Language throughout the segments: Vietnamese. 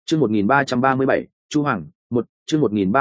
Chương 1337, Chu Hoàng, chương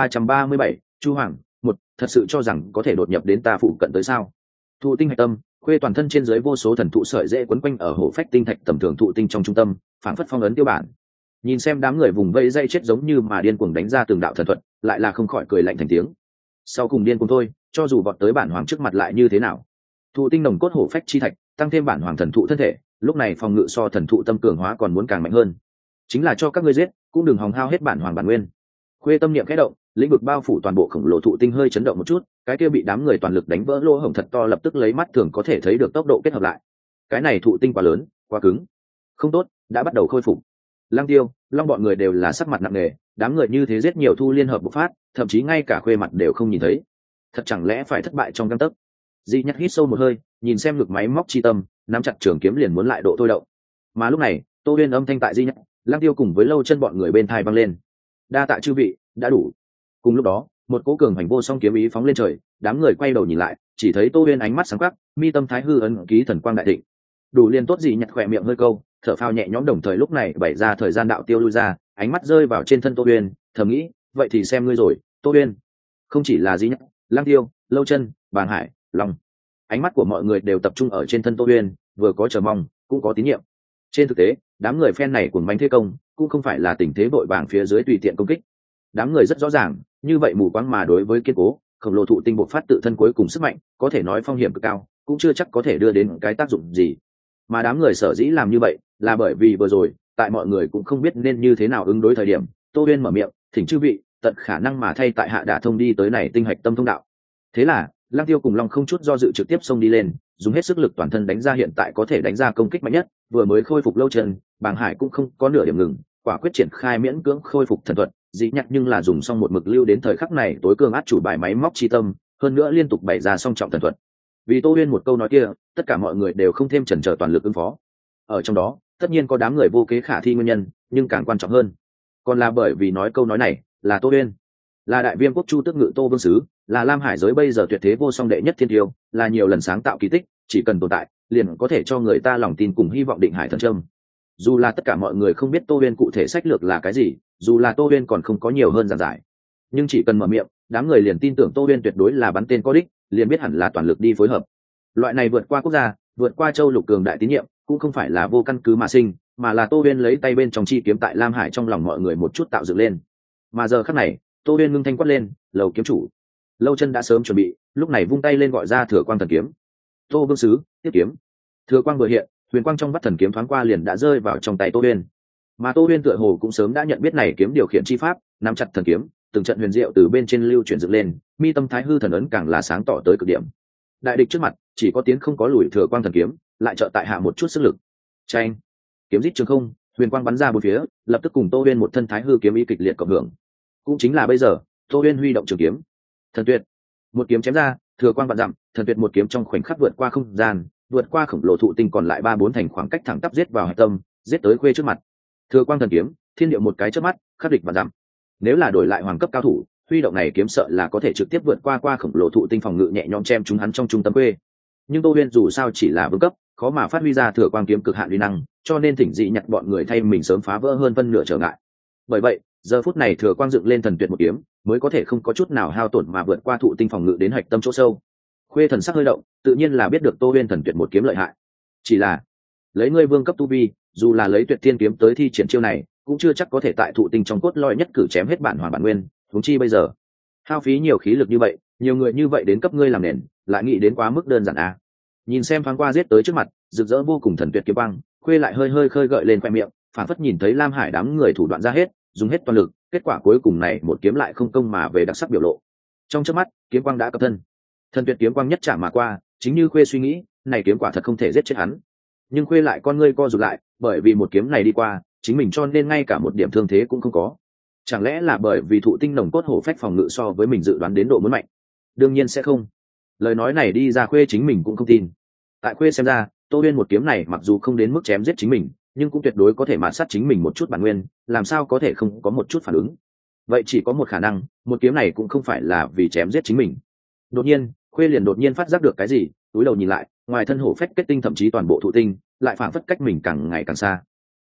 1337, Chu Hoàng, thật sự cho rằng có thể đột nhập đến ta phụ cận tới sao? Thụ tinh hạch tâm, khuê toàn thân trên dưới vô số thần thụ sợi dễ quấn quanh ở hổ phách tinh thạch tầm thường thụ tinh trong trung tâm, phảng phất phong ấn tiêu bản. Nhìn xem đám người vùng vây dây chết giống như mà điên cuồng đánh ra từng đạo thần thuật, lại là không khỏi cười lạnh thành tiếng. Sau cùng điên cuồng thôi, cho dù vọt tới bản hoàng trước mặt lại như thế nào? Thụ tinh nồng cốt hổ phách chi thạch, tăng thêm bản hoàng thần thụ thân thể, lúc này phòng ngự so thần thụ tâm cường hóa còn muốn càng mạnh hơn. Chính là cho các ngươi giết, cũng đừng hòng hao hết bản hoàng bản nguyên. Khuê tâm niệm khẽ động, lĩnh vực bao phủ toàn bộ khổng lồ thụ tinh hơi chấn động một chút, cái kia bị đám người toàn lực đánh vỡ lỗ hổng thật to lập tức lấy mắt thường có thể thấy được tốc độ kết hợp lại. Cái này thụ tinh quá lớn, quá cứng. Không tốt, đã bắt đầu khôi phục. Lăng Tiêu, Long bọn người đều là sắc mặt nặng nề, đám người như thế giết nhiều thu liên hợp bộc phát, thậm chí ngay cả Khuê mặt đều không nhìn thấy. Thật chẳng lẽ phải thất bại trong gang tấc? Di Nhắc hít sâu một hơi, nhìn xem ngực máy móc chi tâm, nắm chặt trường kiếm liền muốn lại độ thôi động. Mà lúc này, Tô Uyên âm thanh tại Di Nhắc, Lăng Tiêu cùng với Lâu Chân bọn người bên tai vang lên. Đa tạ chư vị, đã đủ. Cùng lúc đó, một cỗ cường hành vô song kiếm ý phóng lên trời, đám người quay đầu nhìn lại, chỉ thấy Tô Uyên ánh mắt sáng quắc, mi tâm thái hư ấn ký thần quang đại thịnh. Đủ liền tốt gì nhặt khỏe miệng hơi câu, thở phào nhẹ nhõm đồng thời lúc này bày ra thời gian đạo tiêu lui ra, ánh mắt rơi vào trên thân Tô Uyên, thầm nghĩ, vậy thì xem ngươi rồi, Tô Uyên. Không chỉ là Di Nhắc, Lăng Tiêu, Lâu Chân, Bàng Hải, Long. Ánh mắt của mọi người đều tập trung ở trên thân Tô Uyên, vừa có chờ mong, cũng có tín nhiệm. Trên thực tế, đám người phen này cuồng bánh thế công, cũng không phải là tình thế vội vàng phía dưới tùy tiện công kích. Đám người rất rõ ràng, như vậy mù quáng mà đối với kiên cố, khổng lồ thụ tinh bộc phát tự thân cuối cùng sức mạnh, có thể nói phong hiểm cực cao, cũng chưa chắc có thể đưa đến cái tác dụng gì. Mà đám người sở dĩ làm như vậy, là bởi vì vừa rồi, tại mọi người cũng không biết nên như thế nào ứng đối thời điểm, Tô Uyên mở miệng, thỉnh chư vị, tận khả năng mà thay tại hạ đả thông đi tới này tinh hạch tâm thông đạo. Thế là, Lăng Tiêu cùng Long không chút do dự trực tiếp xông đi lên, dùng hết sức lực toàn thân đánh ra hiện tại có thể đánh ra công kích mạnh nhất, vừa mới khôi phục Lâu Chân, Bàng Hải cũng không có nửa điểm ngừng, quả quyết triển khai miễn cưỡng khôi phục thần thuật, dĩ nhặt nhưng là dùng xong một mực lưu đến thời khắc này tối cường át chủ bài máy móc chi tâm, hơn nữa liên tục bày ra song trọng thần thuật. Vì Tô Uyên một câu nói kia, tất cả mọi người đều không thêm chần chờ toàn lực ứng phó. Ở trong đó, tất nhiên có đám người vô kế khả thi nguyên nhân, nhưng càng quan trọng hơn, còn là bởi vì nói câu nói này là Tô Uyên, là Đại Viêm quốc Chu Tước Ngự Tô Vương sứ, là Lam Hải giới bây giờ tuyệt thế vô song đệ nhất thiên tiêu, là nhiều lần sáng tạo kỳ tích, chỉ cần tồn tại, liền có thể cho người ta lòng tin cùng hy vọng định hải thần trâm. Dù là tất cả mọi người không biết Tô Uyên cụ thể sách lược là cái gì, dù là Tô Uyên còn không có nhiều hơn giảng giải, nhưng chỉ cần mở miệng, đám người liền tin tưởng Tô Uyên tuyệt đối là bắn tên có đích, liền biết hẳn là toàn lực đi phối hợp. Loại này vượt qua quốc gia, vượt qua châu lục cường đại tín nhiệm, cũng không phải là vô căn cứ mà sinh, mà là Tô Uyên lấy tay bên trong chi kiếm tại Lam Hải trong lòng mọi người một chút tạo dựng lên. Mà giờ khắc này, Tô Uyên ngưng thanh quát lên, "Lầu kiếm chủ!" Lâu Chân đã sớm chuẩn bị, lúc này vung tay lên gọi ra Thừa Quang thần kiếm. "Tô Vương sứ, tiếp kiếm!" Thừa Quang vừa hiện, huyền quang trong vắt thần kiếm thoáng qua liền đã rơi vào trong tay Tô Uyên. Mà Tô Uyên tựa hồ cũng sớm đã nhận biết này kiếm điều khiển chi pháp, nắm chặt thần kiếm, từng trận huyền diệu từ bên trên lưu chuyển dựng lên, mi tâm thái hư thần ấn càng là sáng tỏ tới cực điểm. Đại địch trước mặt, chỉ có tiến không có lùi. Thừa Quang thần kiếm lại trợ tại hạ một chút sức lực. Chanh, kiếm rít trường không, huyền quang bắn ra bốn phía, lập tức cùng Tô Uyên một thân thái hư kiếm ý kịch liệt cộng hưởng. Cũng chính là bây giờ, Tô Uyên huy động trường kiếm, thần tuyệt, một kiếm chém ra, thừa quang vạn dặm, thần tuyệt một kiếm trong khoảnh khắc vượt qua không gian, vượt qua khổng lồ thụ tinh còn lại 3-4 thành khoảng cách thẳng tắp giết vào hạch tâm, giết tới Khuê trước mặt. Thừa quang thần kiếm, thiên địa một cái chớp mắt, khắc địch vạn dặm. Nếu là đổi lại hoàng cấp cao thủ, huy động này kiếm sợ là có thể trực tiếp vượt qua khổng lồ thụ tinh phòng ngự nhẹ nhõm chém chúng hắn trong trung tâm Khuê. Nhưng Tô Uyên dù sao chỉ là vương cấp, khó mà phát huy ra thừa quang kiếm cực hạn uy năng, cho nên thỉnh dị nhặt bọn người thay mình sớm phá vỡ hơn phân nửa trở ngại. Bởi vậy, giờ phút này thừa quang dựng lên thần tuyệt một kiếm, mới có thể không có chút nào hao tổn mà vượt qua thụ tinh phòng ngự đến hạch tâm chỗ sâu. Khuê thần sắc hơi động, tự nhiên là biết được Tô Uyên thần tuyệt một kiếm lợi hại. Chỉ là, lấy ngươi vương cấp tu vi, dù là lấy tuyệt thiên kiếm tới thi triển chiêu này, cũng chưa chắc có thể tại thụ tinh trong cốt lõi nhất cử chém hết bản hoàn bản nguyên, huống chi bây giờ. Hao phí nhiều khí lực như vậy, nhiều người như vậy đến cấp ngươi làm nền, lại nghĩ đến quá mức đơn giản à? Nhìn xem thoáng qua giết tới trước mặt, rực rỡ vô cùng thần tuyệt kiếm băng, Khuê lại hơi khơi gợi lên khoe miệng, phản phất nhìn thấy Lam Hải đám người thủ đoạn ra hết, dùng hết toàn lực, kết quả cuối cùng này một kiếm lại không công mà về đặc sắc biểu lộ. Trong chớp mắt, kiếm quang đã cập thân, thần tuyệt kiếm quang nhất chạm mà qua, chính như Khuê suy nghĩ, này kiếm quả thật không thể giết chết hắn. Nhưng Khuê lại con ngươi co rụt lại, bởi vì một kiếm này đi qua, chính mình cho nên ngay cả một điểm thương thế cũng không có. Chẳng lẽ là bởi vì thụ tinh nồng cốt hổ phách phòng ngự so với mình dự đoán đến độ muốn mạnh? Đương nhiên sẽ không. Lời nói này đi ra Khuê chính mình cũng không tin. Tại Khuê xem ra, Tô Uyên một kiếm này mặc dù không đến mức chém giết chính mình, nhưng cũng tuyệt đối có thể mạt sát chính mình một chút bản nguyên, làm sao có thể không có một chút phản ứng. Vậy chỉ có một khả năng, một kiếm này cũng không phải là vì chém giết chính mình. Đột nhiên, Khuê liền đột nhiên phát giác được cái gì, túi đầu nhìn lại, ngoài thân hổ phách kết tinh thậm chí toàn bộ thụ tinh, lại phảng phất cách mình càng ngày càng xa.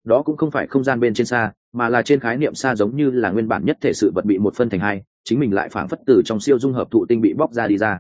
đó cũng không phải không gian bên trên xa, mà là trên khái niệm xa, giống như là nguyên bản nhất thể sự vật bị một phân thành hai, chính mình lại phảng phất từ trong siêu dung hợp thụ tinh bị bóc ra đi ra.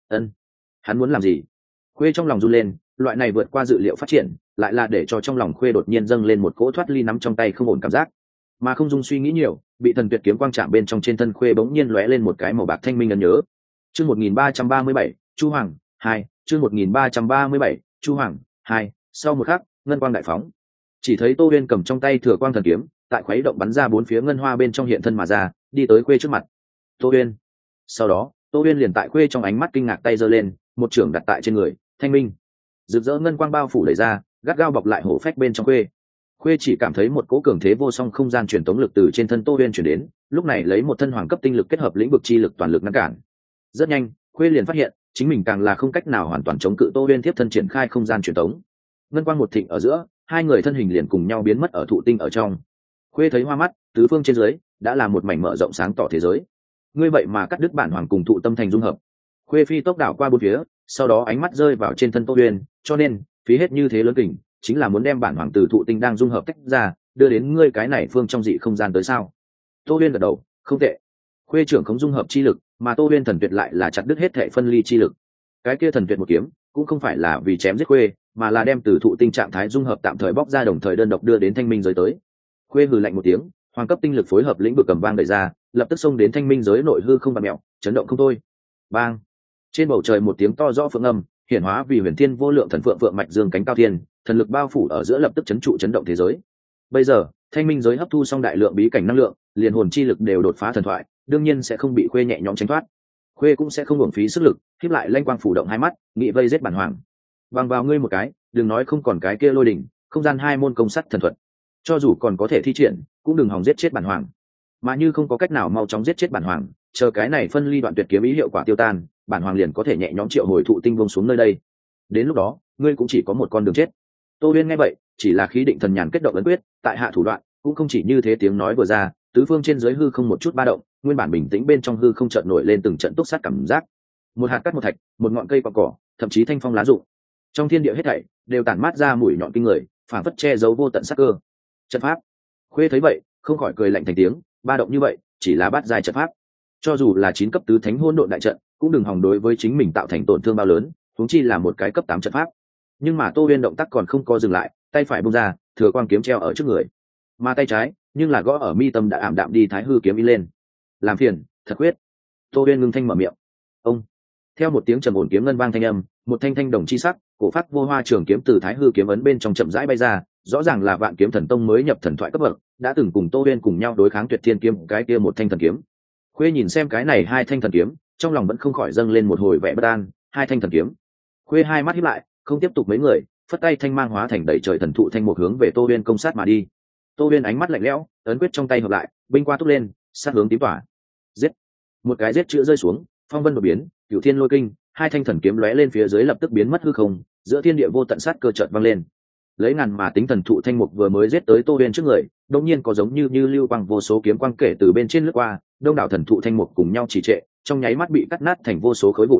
Hắn muốn làm gì? Khuê trong lòng run lên, loại này vượt qua dự liệu phát triển, lại là để cho trong lòng Khuê đột nhiên dâng lên một cỗ thoát ly nắm trong tay không ổn cảm giác. Mà không dung suy nghĩ nhiều, bị thần tuyệt kiếm quang chạm bên trong trên thân Khuê bỗng nhiên lóe lên một cái màu bạc thanh minh ấn nhớ. Chương 1337, Chu Hoàng 2, chương 1337, Chu Hoàng 2, sau một khắc, ngân quang đại phóng. Chỉ thấy Tô Uyên cầm trong tay Thừa Quang thần kiếm, tại khuấy động bắn ra bốn phía ngân hoa bên trong hiện thân mà ra, đi tới Khuê trước mặt. Tô Uyên. Sau đó, Tô Uyên liền tại Khuê trong ánh mắt kinh ngạc tay giơ lên, một chưởng đặt tại trên người, thanh minh. Rực rỡ ngân quang bao phủ đẩy ra, gắt gao bọc lại hổ phách bên trong Khuê. Khuê chỉ cảm thấy một cỗ cường thế vô song không gian truyền tống lực từ trên thân Tô Uyên chuyển đến, lúc này lấy một thân hoàng cấp tinh lực kết hợp lĩnh vực chi lực toàn lực ngăn cản. Rất nhanh, Khuê liền phát hiện, chính mình càng là không cách nào hoàn toàn chống cự Tô Uyên tiếp thân triển khai không gian truyền tống. Ngân quang một thịnh ở giữa, hai người thân hình liền cùng nhau biến mất ở thụ tinh ở trong. Khuê thấy hoa mắt, tứ phương trên dưới đã là một mảnh mở rộng sáng tỏ thế giới. Ngươi vậy mà cắt đứt bản hoàng cùng thụ tâm thành dung hợp. Khuê phi tốc đảo qua bốn phía, sau đó ánh mắt rơi vào trên thân Tô Uyên, cho nên phí hết như thế lớn kình, chính là muốn đem bản hoàng từ thụ tinh đang dung hợp tách ra, đưa đến ngươi cái này phương trong dị không gian tới sao? Tô Uyên gật đầu, không tệ. Khuê trưởng không dung hợp chi lực, mà Tô Uyên thần tuyệt lại là chặt đứt hết thể phân ly chi lực. Cái kia thần tuyệt một kiếm, cũng không phải là vì chém giết Khuê, mà là đem từ thụ tinh trạng thái dung hợp tạm thời bóc ra, đồng thời đơn độc đưa đến thanh minh giới tới. Khuê hừ lạnh một tiếng, hoàng cấp tinh lực phối hợp lĩnh vực cầm vang đẩy ra, lập tức xông đến thanh minh giới nội hư không bạt mẹo, chấn động không thôi. Bang! Trên bầu trời một tiếng to rõ phượng âm, hiển hóa vì huyền thiên vô lượng thần phượng phượng mạch dương cánh cao thiên, thần lực bao phủ ở giữa lập tức chấn trụ chấn động thế giới. Bây giờ, thanh minh giới hấp thu xong đại lượng bí cảnh năng lượng, liền hồn chi lực đều đột phá thần thoại, đương nhiên sẽ không bị Khuê nhẹ nhõm tránh thoát. Khuê cũng sẽ không uổng phí sức lực, khép lại lanh quang phủ động hai mắt, nghị vây giết bản hoàng. Bằng vào ngươi một cái, đừng nói không còn cái kia lôi đỉnh, không gian hai môn công sắt thần thuật, cho dù còn có thể thi triển, cũng đừng hòng giết chết bản hoàng. Mà như không có cách nào mau chóng giết chết bản hoàng, chờ cái này phân ly đoạn tuyệt kiếm ý hiệu quả tiêu tan, bản hoàng liền có thể nhẹ nhõm triệu hồi thụ tinh vông xuống nơi đây. Đến lúc đó, ngươi cũng chỉ có một con đường chết. Tô Uyên nghe vậy, chỉ là khí định thần nhàn kết động ấn quyết, tại hạ thủ đoạn, cũng không chỉ như thế. Tiếng nói vừa ra, tứ phương trên dưới hư không một chút ba động, nguyên bản bình tĩnh bên trong hư không chợt nổi lên từng trận túc sát cảm giác. Một hạt cát một thạch, một ngọn cây cỏ, thậm chí thanh phong lá rụng, trong thiên địa hết thảy đều tản mát ra mùi nhọn kinh người, phản phất che giấu vô tận sát cơ. Trận pháp. Khuê thấy vậy, không khỏi cười lạnh thành tiếng, ba động như vậy, chỉ là bát giai trận pháp. Cho dù là 9 cấp tứ thánh hỗn độn đại trận, cũng đừng hòng đối với chính mình tạo thành tổn thương bao lớn, huống chi là một cái cấp 8 trận pháp. Nhưng mà Tô Uyên động tác còn không có dừng lại, tay phải bung ra, thừa quang kiếm treo ở trước người, mà tay trái nhưng là gõ ở mi tâm đã ảm đạm đi thái hư kiếm in lên. Làm phiền, thật quyết. Tô Uyên ngưng thanh mở miệng. Ông. Theo một tiếng trầm ổn kiếm ngân vang thanh âm, một thanh thanh đồng chi sắc, cổ phát vô hoa trường kiếm từ thái hư kiếm ấn bên trong chậm rãi bay ra, rõ ràng là Vạn Kiếm Thần Tông mới nhập thần thoại cấp bậc, đã từng cùng Tô Uyên cùng nhau đối kháng Tuyệt Thiên kiếm, cái kia một thanh thần kiếm. Khuê nhìn xem cái này hai thanh thần kiếm, trong lòng vẫn không khỏi dâng lên một hồi vẻ bất an. Hai thanh thần kiếm. Khuê hai mắt híp lại, không tiếp tục mấy người, phất tay thanh mang hóa thành đầy trời thần thụ thanh một hướng về Tô Uyên công sát mà đi. Tô Uyên ánh mắt lạnh lẽo, ấn quyết trong tay hợp lại, binh qua túc lên, sát hướng tím tỏa. Giết! Một cái giết chữ rơi xuống, phong vân đột biến, cửu thiên lôi kinh, hai thanh thần kiếm lóe lên phía dưới lập tức biến mất hư không, giữa thiên địa vô tận sát cơ chợt vang lên. Lấy ngàn mà tính thần thụ thanh mục vừa mới giết tới Tô Uyên trước người, đột nhiên có giống như lưu quang vô số kiếm quang kể từ bên trên lướt qua, đông đảo thần thụ thanh mục cùng nhau trì trệ, trong nháy mắt bị cắt nát thành vô số khối vụn.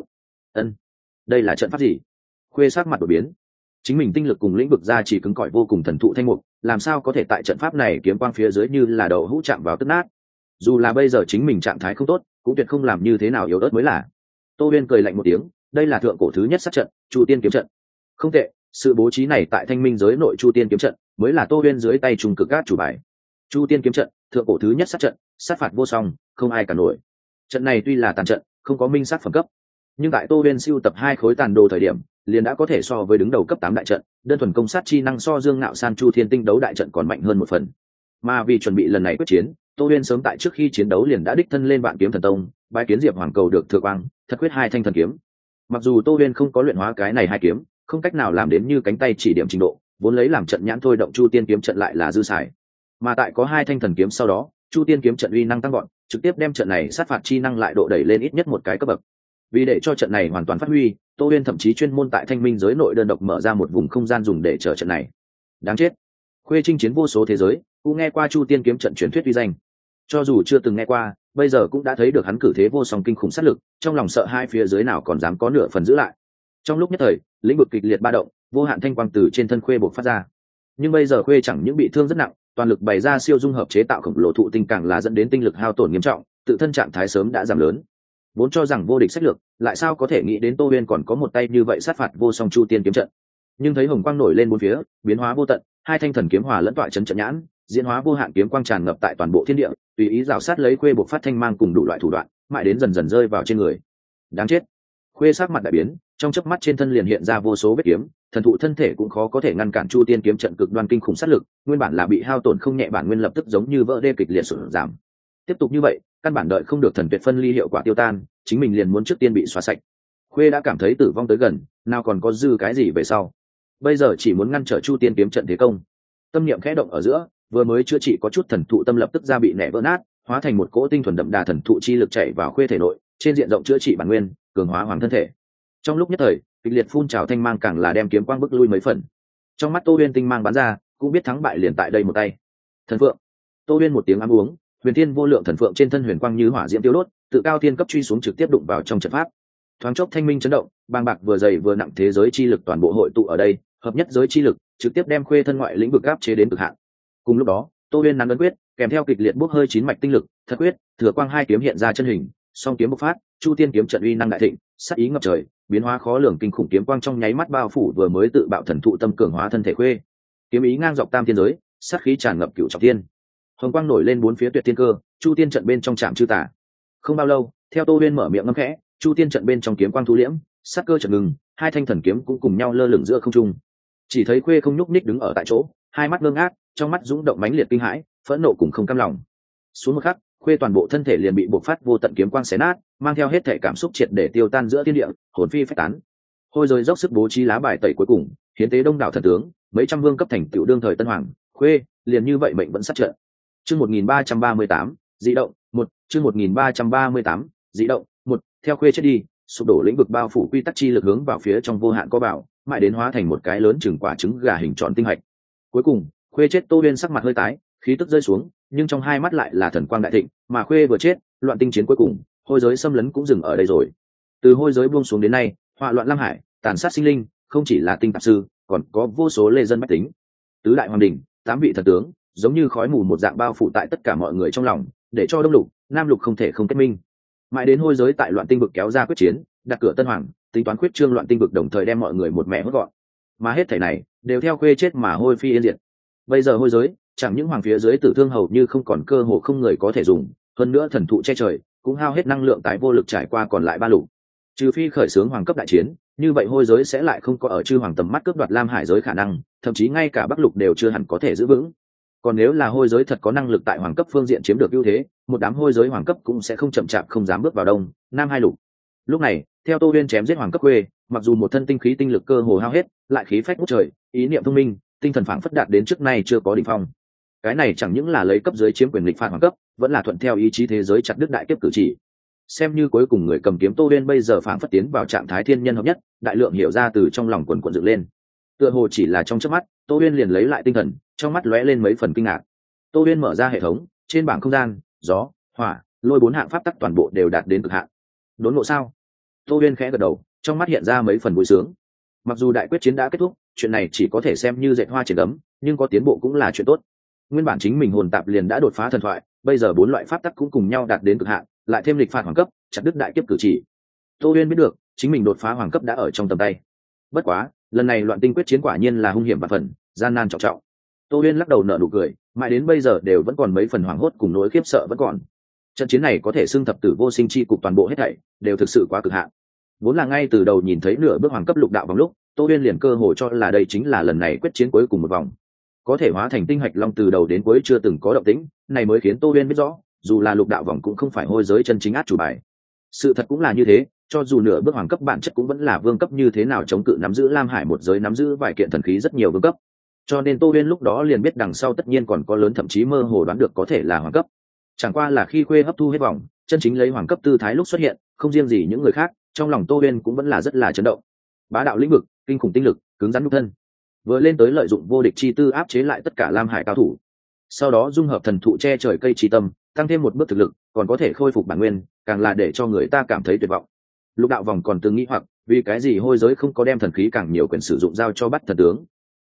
Đây là trận pháp gì? Khuê sát mặt đổi biến. Chính mình tinh lực cùng lĩnh vực ra chỉ cứng cỏi vô cùng thần thụ thanh mục, làm sao có thể tại trận pháp này kiếm quang phía dưới như là đậu hũ chạm vào tức nát? Dù là bây giờ chính mình trạng thái không tốt, cũng tuyệt không làm như thế nào yếu ớt mới là. Tô Uyên cười lạnh một tiếng, đây là thượng cổ thứ nhất sát trận, Chu Tiên kiếm trận. Không tệ, sự bố trí này tại Thanh Minh giới nội Chu Tiên kiếm trận, mới là Tô Uyên dưới tay trùng cực các chủ bài. Chu Tiên kiếm trận, thượng cổ thứ nhất sát trận, sát phạt vô song, không ai cả nổi. Trận này tuy là tàn trận, không có minh sát phẩm cấp, nhưng tại Tô Uyên siêu tập 2 khối tàn đồ thời điểm, liền đã có thể so với đứng đầu cấp 8 đại trận, đơn thuần công sát chi năng so Dương Ngạo San Chu Thiên Tinh đấu đại trận còn mạnh hơn một phần. Mà vì chuẩn bị lần này quyết chiến, Tô Uyên sớm tại trước khi chiến đấu liền đã đích thân lên Vạn Kiếm Thần Tông, bái kiến Diệp Hoàng cầu được thừa quang, thật quyết 2 thanh thần kiếm. Mặc dù Tô Uyên không có luyện hóa cái này 2 kiếm, không cách nào làm đến như cánh tay chỉ điểm trình độ, vốn lấy làm trận nhãn thôi động Chu Tiên kiếm trận lại là dư xài. Mà tại có 2 thanh thần kiếm sau đó, Chu Tiên kiếm trận uy năng tăng vọt, trực tiếp đem trận này sát phạt chi năng lại độ đẩy lên ít nhất một cái cấp bậc. Vì để cho trận này hoàn toàn phát huy, Tô Uyên thậm chí chuyên môn tại Thanh Minh giới nội đơn độc mở ra một vùng không gian dùng để chờ trận này. Đáng chết. Khuê chinh chiến vô số thế giới, cũng nghe qua Chu Tiên kiếm trận truyền thuyết uy danh. Cho dù chưa từng nghe qua, bây giờ cũng đã thấy được hắn cử thế vô song kinh khủng sát lực, trong lòng sợ hai phía dưới nào còn dám có nửa phần giữ lại. Trong lúc nhất thời, lĩnh vực kịch liệt ba động, vô hạn thanh quang từ trên thân Khuê bộc phát ra. Nhưng bây giờ khuê chẳng những bị thương rất nặng, toàn lực bày ra siêu dung hợp chế tạo khổng lồ thụ tinh càng là dẫn đến tinh lực hao tổn nghiêm trọng, tự thân trạng thái sớm đã giảm lớn. Vốn cho rằng vô địch sách lược, lại sao có thể nghĩ đến Tô Uyên còn có một tay như vậy sát phạt vô song Chu Tiên kiếm trận. Nhưng thấy hồng quang nổi lên bốn phía, biến hóa vô tận, hai thanh thần kiếm hòa lẫn tọa chấn trận nhãn, diễn hóa vô hạn kiếm quang tràn ngập tại toàn bộ thiên địa, tùy ý rào sát lấy khuê buộc phát thanh mang cùng đủ loại thủ đoạn, mãi đến dần dần rơi vào trên người. Đáng chết! Khuê sắc mặt đại biến, trong chớp mắt trên thân liền hiện ra vô số vết kiếm, thần thụ thân thể cũng khó có thể ngăn cản Chu Tiên kiếm trận cực đoan kinh khủng sát lực, nguyên bản là bị hao tổn không nhẹ bản nguyên lập tức giống như vỡ đê kịch liệt sụt giảm. Tiếp tục như vậy, căn bản đợi không được thần tuyệt phân ly hiệu quả tiêu tan, chính mình liền muốn trước tiên bị xóa sạch. Khuê đã cảm thấy tử vong tới gần, nào còn có dư cái gì về sau. Bây giờ chỉ muốn ngăn trở Chu Tiên kiếm trận thế công. Tâm niệm khẽ động ở giữa, vừa mới chữa trị có chút thần thụ tâm lập tức ra bị nẻ vỡ nát, hóa thành một cỗ tinh thuần đậm đà thần thụ chi lực chảy vào Khuê thể nội, trên diện rộng chữa trị bản nguyên, cường hóa hoàng thân thể. Trong lúc nhất thời, kịch liệt phun trào thanh mang càng là đem kiếm quang bức lui mấy phần. Trong mắt Tô Uyên tinh mang bắn ra, cũng biết thắng bại liền tại đây một tay. Thần phượng. Tô Uyên một tiếng ám uống, huyền thiên vô lượng thần phượng trên thân huyền quang như hỏa diễm tiêu đốt, tự cao thiên cấp truy xuống trực tiếp đụng vào trong trận pháp. Thoáng chốc thanh minh chấn động, bàng bạc vừa dày vừa nặng thế giới chi lực toàn bộ hội tụ ở đây, hợp nhất giới chi lực, trực tiếp đem Khuê thân ngoại lĩnh vực áp chế đến cực hạn. Cùng lúc đó, Tô Uyên nắm ấn quyết, kèm theo kịch liệt bốc hơi chín mạch tinh lực, thật quyết, thừa quang hai kiếm hiện ra chân hình, song kiếm bộc phát, Chu Tiên kiếm trận uy năng đại thịnh, sát ý ngập trời, biến hóa khó lường kinh khủng kiếm quang trong nháy mắt bao phủ vừa mới tự bạo thần thụ tâm cường hóa thân thể Khuê. Kiếm ý ngang dọc tam thiên giới, sát khí tràn ngập cửu trọng thiên. Hồng quang nổi lên bốn phía tuyệt thiên cơ, Chu Tiên trận bên trong trạm chư tả. Không bao lâu, theo Tô Uyên mở miệng ngâm khẽ, Chu Tiên trận bên trong kiếm quang thu liễm, sát cơ chợt ngừng, hai thanh thần kiếm cũng cùng nhau lơ lửng giữa không trung. Chỉ thấy Khuê không nhúc nhích đứng ở tại chỗ, hai mắt ngơ ngác, trong mắt dũng động mãnh liệt kinh hãi, phẫn nộ cùng không cam lòng. Xuống một khắc, Khuê toàn bộ thân thể liền bị bộc phát vô tận kiếm quang xé nát, mang theo hết thể cảm xúc triệt để tiêu tan giữa thiên địa, hồn phi phách tán. Hôi rồi dốc sức bố trí lá bài tẩy cuối cùng, hiến tế đông đảo thần tướng, mấy trăm vương cấp thành tựu đương thời tân hoàng, Khuê liền như vậy mệnh vẫn sát trận. Chương 1338, dị động, chương 1338, dị động, theo Khuê chết đi, sụp đổ lĩnh vực bao phủ quy tắc chi lực hướng vào phía trong vô hạn có bảo, mãi đến hóa thành một cái lớn chừng quả trứng gà hình tròn tinh hạch. Cuối cùng, Khuê chết, Tô Uyên sắc mặt hơi tái, khí tức rơi xuống, nhưng trong hai mắt lại là thần quang đại thịnh, mà Khuê vừa chết, loạn tinh chiến cuối cùng, hôi giới xâm lấn cũng dừng ở đây rồi. Từ hôi giới buông xuống đến nay, họa loạn lam hải, tàn sát sinh linh, không chỉ là tinh tạp sư, còn có vô số lê dân bách tính. Tứ đại hoàng đình, tám vị thần tướng, giống như khói mù một dạng bao phủ tại tất cả mọi người trong lòng, để cho đông lục, nam lục không thể không kết minh. Mãi đến hôi giới tại loạn tinh vực kéo ra quyết chiến, đặt cửa tân hoàng, tính toán quyết trương loạn tinh vực đồng thời đem mọi người một mẹ hốt gọn. Mà hết thảy này đều theo Khuê chết mà hôi phi yên diệt. Bây giờ hôi giới, chẳng những hoàng phía dưới tử thương hầu như không còn cơ hội không người có thể dùng, hơn nữa thần thụ che trời, cũng hao hết năng lượng tái vô lực trải qua còn lại ba lục. Trừ phi khởi xướng hoàng cấp đại chiến, như vậy hôi giới sẽ lại không có ở chư hoàng tầm mắt cướp đoạt lam hải giới khả năng, thậm chí ngay cả bắc lục đều chưa hẳn có thể giữ vững. Còn nếu là hôi giới thật có năng lực tại hoàng cấp phương diện chiếm được ưu thế, một đám hôi giới hoàng cấp cũng sẽ không chậm chạp không dám bước vào đông nam hai lục. Lúc này, theo Tô Uyên chém giết hoàng cấp Khuê, mặc dù một thân tinh khí tinh lực cơ hồ hao hết, lại khí phách ngút trời, ý niệm thông minh, tinh thần phảng phất đạt đến trước nay chưa có đỉnh phong. Cái này chẳng những là lấy cấp dưới chiếm quyền lịch phạt hoàng cấp, vẫn là thuận theo ý chí thế giới chặt đứt đại kiếp cử chỉ. Xem như cuối cùng người cầm kiếm Tô Uyên bây giờ phảng phất tiến vào trạng thái thiên nhân hợp nhất, đại lượng hiểu ra từ trong lòng quần quần dựng lên. Tựa hồ chỉ là trong chớp mắt, Tô Uyên liền lấy lại tinh thần, trong mắt lóe lên mấy phần kinh ngạc. Tô Uyên mở ra hệ thống, trên bảng không gian, gió, hỏa, lôi bốn hạng pháp tắc toàn bộ đều đạt đến cực hạn. Đốn ngộ sao? Tô Uyên khẽ gật đầu, trong mắt hiện ra mấy phần vui sướng. Mặc dù đại quyết chiến đã kết thúc, chuyện này chỉ có thể xem như dệt hoa trên gấm, nhưng có tiến bộ cũng là chuyện tốt. Nguyên bản chính mình hồn tạp liền đã đột phá thần thoại, bây giờ bốn loại pháp tắc cũng cùng nhau đạt đến cực hạn, lại thêm lịch phạt hoàng cấp, chặt đứt đại kiếp cử chỉ. Tô Uyên biết được, chính mình đột phá hoàng cấp đã ở trong tầm tay. Bất quá, lần này loạn tinh quyết chiến quả nhiên là hung hiểm và phần, gian nan trọng trọng. Tô Uyên lắc đầu nở nụ cười, mãi đến bây giờ đều vẫn còn mấy phần hoảng hốt cùng nỗi khiếp sợ vẫn còn. Trận chiến này có thể xưng thập tử vô sinh chi cục toàn bộ hết thảy, đều thực sự quá cực hạn. Vốn là ngay từ đầu nhìn thấy nửa bước hoàng cấp lục đạo vòng lúc, Tô Uyên liền cơ hội cho là đây chính là lần này quyết chiến cuối cùng một vòng. Có thể hóa thành tinh hạch long từ đầu đến cuối chưa từng có động tĩnh, này mới khiến Tô Uyên biết rõ, dù là lục đạo vòng cũng không phải hôi giới chân chính át chủ bài. Sự thật cũng là như thế, cho dù nửa bước hoàng cấp bản chất cũng vẫn là vương cấp như thế nào chống cự nắm giữ lam hải một giới nắm giữ vài kiện thần khí rất nhiều vương cấp. Cho nên Tô Uyên lúc đó liền biết đằng sau tất nhiên còn có lớn, thậm chí mơ hồ đoán được có thể là hoàng cấp. Chẳng qua là khi Khuê hấp thu hết vòng, chân chính lấy hoàng cấp tư thái lúc xuất hiện, không riêng gì những người khác, trong lòng Tô Uyên cũng vẫn là rất là chấn động. Bá đạo lĩnh vực, kinh khủng tinh lực, cứng rắn nhục thân. Vừa lên tới lợi dụng vô địch chi tư áp chế lại tất cả lam hải cao thủ. Sau đó dung hợp thần thụ che trời cây chi tâm, tăng thêm một bước thực lực, còn có thể khôi phục bản nguyên, càng là để cho người ta cảm thấy tuyệt vọng. Lục đạo vòng còn từng nghĩ hoặc, vì cái gì hôi giới không có đem thần khí càng nhiều quyền sử dụng giao cho bắt thần tướng.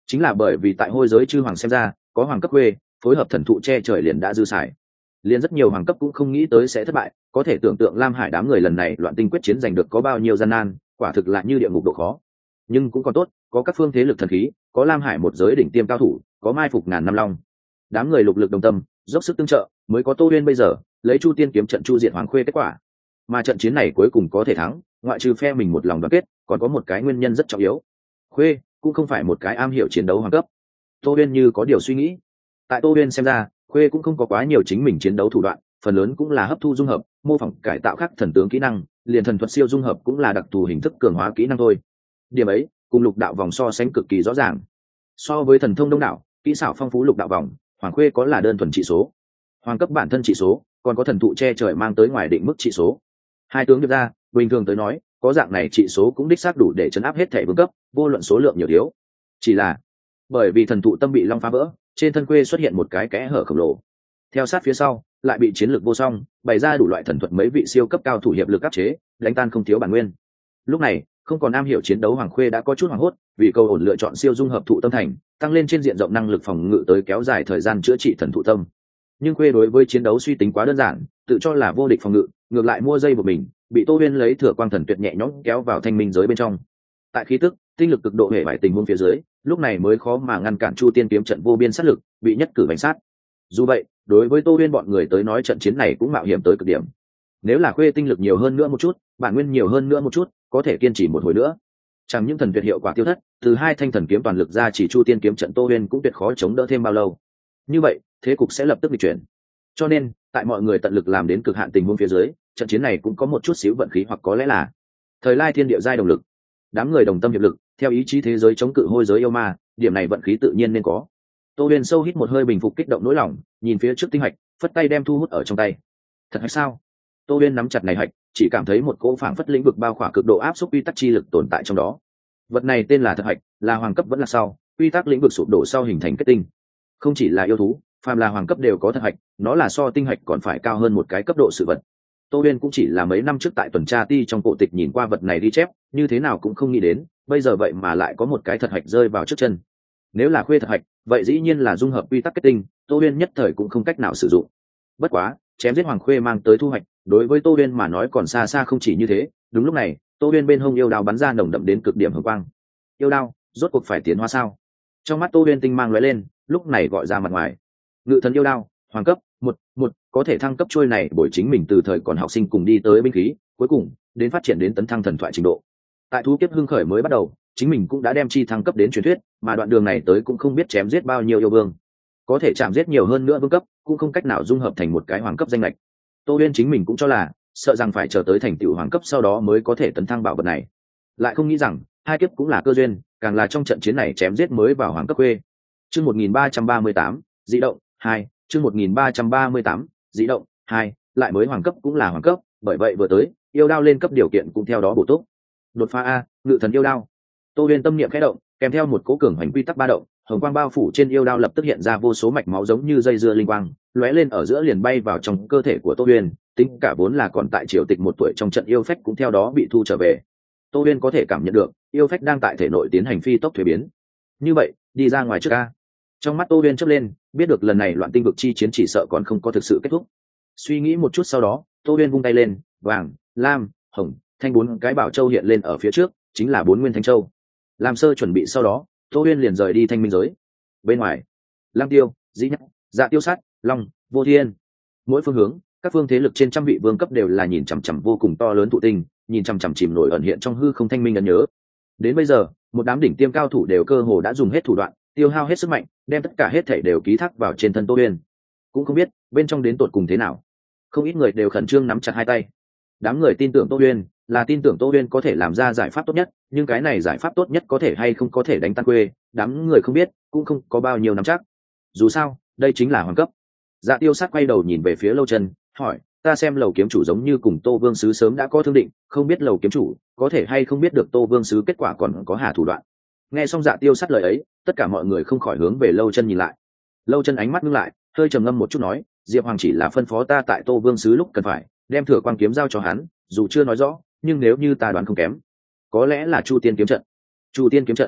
chính là bởi vì tại hôi giới chư hoàng xem ra có hoàng cấp khuê phối hợp thần thụ che trời liền đã dư xài, liền rất nhiều hoàng cấp cũng không nghĩ tới sẽ thất bại. Có thể tưởng tượng Lam Hải đám người lần này loạn tinh quyết chiến giành được có bao nhiêu gian nan, quả thực là như địa ngục độ khó. Nhưng cũng còn tốt, có các phương thế lực thần khí, có Lam Hải một giới đỉnh tiêm cao thủ, có mai phục ngàn năm long, đám người lục lực đồng tâm, dốc sức tương trợ, mới có Tô Uyên bây giờ lấy Chu Tiên kiếm trận chu diện hoàng khuê kết quả. Mà trận chiến này cuối cùng có thể thắng, ngoại trừ phe mình một lòng đoàn kết, còn có một cái nguyên nhân rất trọng yếu. Khuê cũng không phải một cái am hiểu chiến đấu hoàng cấp. Tô Uyên như có điều suy nghĩ. Tại Tô Uyên xem ra, Khuê cũng không có quá nhiều chính mình chiến đấu thủ đoạn, phần lớn cũng là hấp thu dung hợp, mô phỏng cải tạo khác thần tướng kỹ năng, liền thần thuật siêu dung hợp cũng là đặc thù hình thức cường hóa kỹ năng thôi. Điểm ấy, cùng lục đạo vòng so sánh cực kỳ rõ ràng. So với thần thông đông đảo, kỹ xảo phong phú lục đạo vòng, hoàng khuê có là đơn thuần trị số, hoàng cấp bản thân trị số, còn có thần thụ che trời mang tới ngoài định mức trị số. Hai tướng điệp ra, bình thường tới nói, có dạng này trị số cũng đích xác đủ để chấn áp hết thể vương cấp, vô luận số lượng nhiều thiếu. Chỉ là bởi vì thần thụ tâm bị long phá vỡ, trên thân khuê xuất hiện một cái kẽ hở khổng lồ. Theo sát phía sau, lại bị chiến lược vô song bày ra đủ loại thần thuật mấy vị siêu cấp cao thủ hiệp lực áp chế, đánh tan không thiếu bản nguyên. Lúc này, không còn am hiểu chiến đấu hoàng khuê đã có chút hoảng hốt, vì câu ổn lựa chọn siêu dung hợp thụ tâm thành, tăng lên trên diện rộng năng lực phòng ngự tới kéo dài thời gian chữa trị thần thụ tâm. Nhưng khuê đối với chiến đấu suy tính quá đơn giản, tự cho là vô địch phòng ngự, ngược lại mua dây của mình, bị Tô Uyên lấy thừa quang thần tuyệt nhẹ nhõm kéo vào thanh minh giới bên trong. Tại khí tức, tinh lực cực độ hệ vải tình huống phía dưới, lúc này mới khó mà ngăn cản Chu Tiên kiếm trận vô biên sát lực, bị nhất cử bánh sát. Dù vậy, đối với Tô Uyên bọn người tới nói trận chiến này cũng mạo hiểm tới cực điểm. Nếu là khuê tinh lực nhiều hơn nữa một chút, bản nguyên nhiều hơn nữa một chút, có thể kiên trì một hồi nữa. Chẳng những thần tuyệt hiệu quả tiêu thất, từ hai thanh thần kiếm toàn lực ra chỉ Chu Tiên kiếm trận Tô Uyên cũng tuyệt khó chống đỡ thêm bao lâu. Như vậy, thế cục sẽ lập tức bị chuyển. Cho nên, tại mọi người tận lực làm đến cực hạn tình huống phía dưới, trận chiến này cũng có một chút xíu vận khí hoặc có lẽ là thời lai thiên địa giai động lực. Đám người đồng tâm hiệp lực, theo ý chí thế giới chống cự hôi giới yêu ma, điểm này vận khí tự nhiên nên có. Tô Uyên sâu hít một hơi bình phục kích động nỗi lòng, nhìn phía trước tinh hạch, phất tay đem thu hút ở trong tay. Thật hay sao? Tô Uyên nắm chặt này hạch, chỉ cảm thấy một cỗ phảng phất lĩnh vực bao khỏa cực độ áp suất quy tắc chi lực tồn tại trong đó. Vật này tên là thật hạch, là hoàng cấp vẫn là sau, quy tắc lĩnh vực sụp đổ sau hình thành kết tinh. Không chỉ là yêu thú, phàm là hoàng cấp đều có thật hạch, nó là so tinh hạch còn phải cao hơn một cái cấp độ sự vật. Tô Uyên cũng chỉ là mấy năm trước tại tuần tra ti trong cổ tịch nhìn qua vật này ghi chép, như thế nào cũng không nghĩ đến, bây giờ vậy mà lại có một cái thật hạch rơi vào trước chân. Nếu là khuê thật hạch, vậy dĩ nhiên là dung hợp quy tắc kết tinh, Tô Uyên nhất thời cũng không cách nào sử dụng. Bất quá, chém giết hoàng khuê mang tới thu hoạch, đối với Tô Uyên mà nói còn xa xa không chỉ như thế. Đúng lúc này, Tô Uyên bên hông yêu đao bắn ra nồng đậm đến cực điểm hồng quang. Yêu đao, rốt cuộc phải tiến hóa sao? Trong mắt Tô Uyên tinh mang lóe lên, lúc này gọi ra mặt ngoài. Ngự thần yêu đao, hoàng cấp, một có thể thăng cấp trôi này bởi chính mình từ thời còn học sinh cùng đi tới binh khí, cuối cùng đến phát triển đến tấn thăng thần thoại trình độ. Tại thú kiếp hưng khởi mới bắt đầu, chính mình cũng đã đem chi thăng cấp đến truyền thuyết, mà đoạn đường này tới cũng không biết chém giết bao nhiêu yêu vương, có thể chạm giết nhiều hơn nữa vương cấp, cũng không cách nào dung hợp thành một cái hoàng cấp danh lệch. Tô Uyên chính mình cũng cho là sợ rằng phải chờ tới thành tựu hoàng cấp sau đó mới có thể tấn thăng bảo vật này, lại không nghĩ rằng hai kiếp cũng là cơ duyên, càng là trong trận chiến này chém giết mới vào hoàng cấp quê. Chương 1338, dị động 2, chương 1338, dị động 2, lại mới hoàng cấp cũng là hoàng cấp, bởi vậy vừa tới, yêu đao lên cấp điều kiện cũng theo đó bổ túc. Đột phá a, ngự thần yêu đao. Tô Uyên tâm niệm khẽ động, kèm theo một cỗ cường hành quy tắc ba động, hồng quang bao phủ trên yêu đao lập tức hiện ra vô số mạch máu giống như dây dưa linh quang, lóe lên ở giữa liền bay vào trong cơ thể của Tô Uyên, tính cả vốn là còn tại triều tịch một tuổi trong trận yêu phách cũng theo đó bị thu trở về. Tô Uyên có thể cảm nhận được, yêu phách đang tại thể nội tiến hành phi tốc thuế biến. Như vậy, đi ra ngoài trước a. Trong mắt Tô Uyên chớp lên, biết được lần này loạn tinh vực chi chiến chỉ sợ còn không có thực sự kết thúc. Suy nghĩ một chút sau đó, Tô Uyên vung tay lên, vàng, lam, hồng, thanh bốn cái bảo châu hiện lên ở phía trước, chính là bốn nguyên thanh châu. Làm sơ chuẩn bị sau đó, Tô Uyên liền rời đi thanh minh giới. Bên ngoài, Lam Tiêu, Dĩ Nhắc, Dạ Tiêu Sát, Long, Vô Thiên, mỗi phương hướng, các phương thế lực trên trăm vị vương cấp đều là nhìn chằm chằm vô cùng to lớn thụ tinh, nhìn chằm chằm chìm nổi ẩn hiện trong hư không thanh minh ấn nhớ. Đến bây giờ, một đám đỉnh tiêm cao thủ đều cơ hồ đã dùng hết thủ đoạn, tiêu hao hết sức mạnh, đem tất cả hết thảy đều ký thác vào trên thân Tô Uyên. Cũng không biết bên trong đến tột cùng thế nào. Không ít người đều khẩn trương nắm chặt hai tay. Đám người tin tưởng Tô Uyên, là tin tưởng Tô Uyên có thể làm ra giải pháp tốt nhất, nhưng cái này giải pháp tốt nhất có thể hay không có thể đánh tan quê, đám người không biết, cũng không có bao nhiêu nắm chắc. Dù sao, đây chính là hoàng cấp. Dạ Tiêu Sát quay đầu nhìn về phía Lâu Chân, hỏi, ta xem Lầu kiếm chủ giống như cùng Tô Vương sứ sớm đã có thương định, không biết Lầu kiếm chủ có thể hay không biết được Tô Vương sứ kết quả còn có hà thủ đoạn. Nghe xong Dạ Tiêu Sát lời ấy, tất cả mọi người không khỏi hướng về Lâu Chân nhìn lại. Lâu Chân ánh mắt ngưng lại, hơi trầm ngâm một chút nói, Diệp Hoàng chỉ là phân phó ta tại Tô Vương sứ lúc cần phải đem thừa quang kiếm giao cho hắn, dù chưa nói rõ, nhưng nếu như ta đoán không kém, có lẽ là Chu Tiên kiếm trận. Chu Tiên kiếm trận?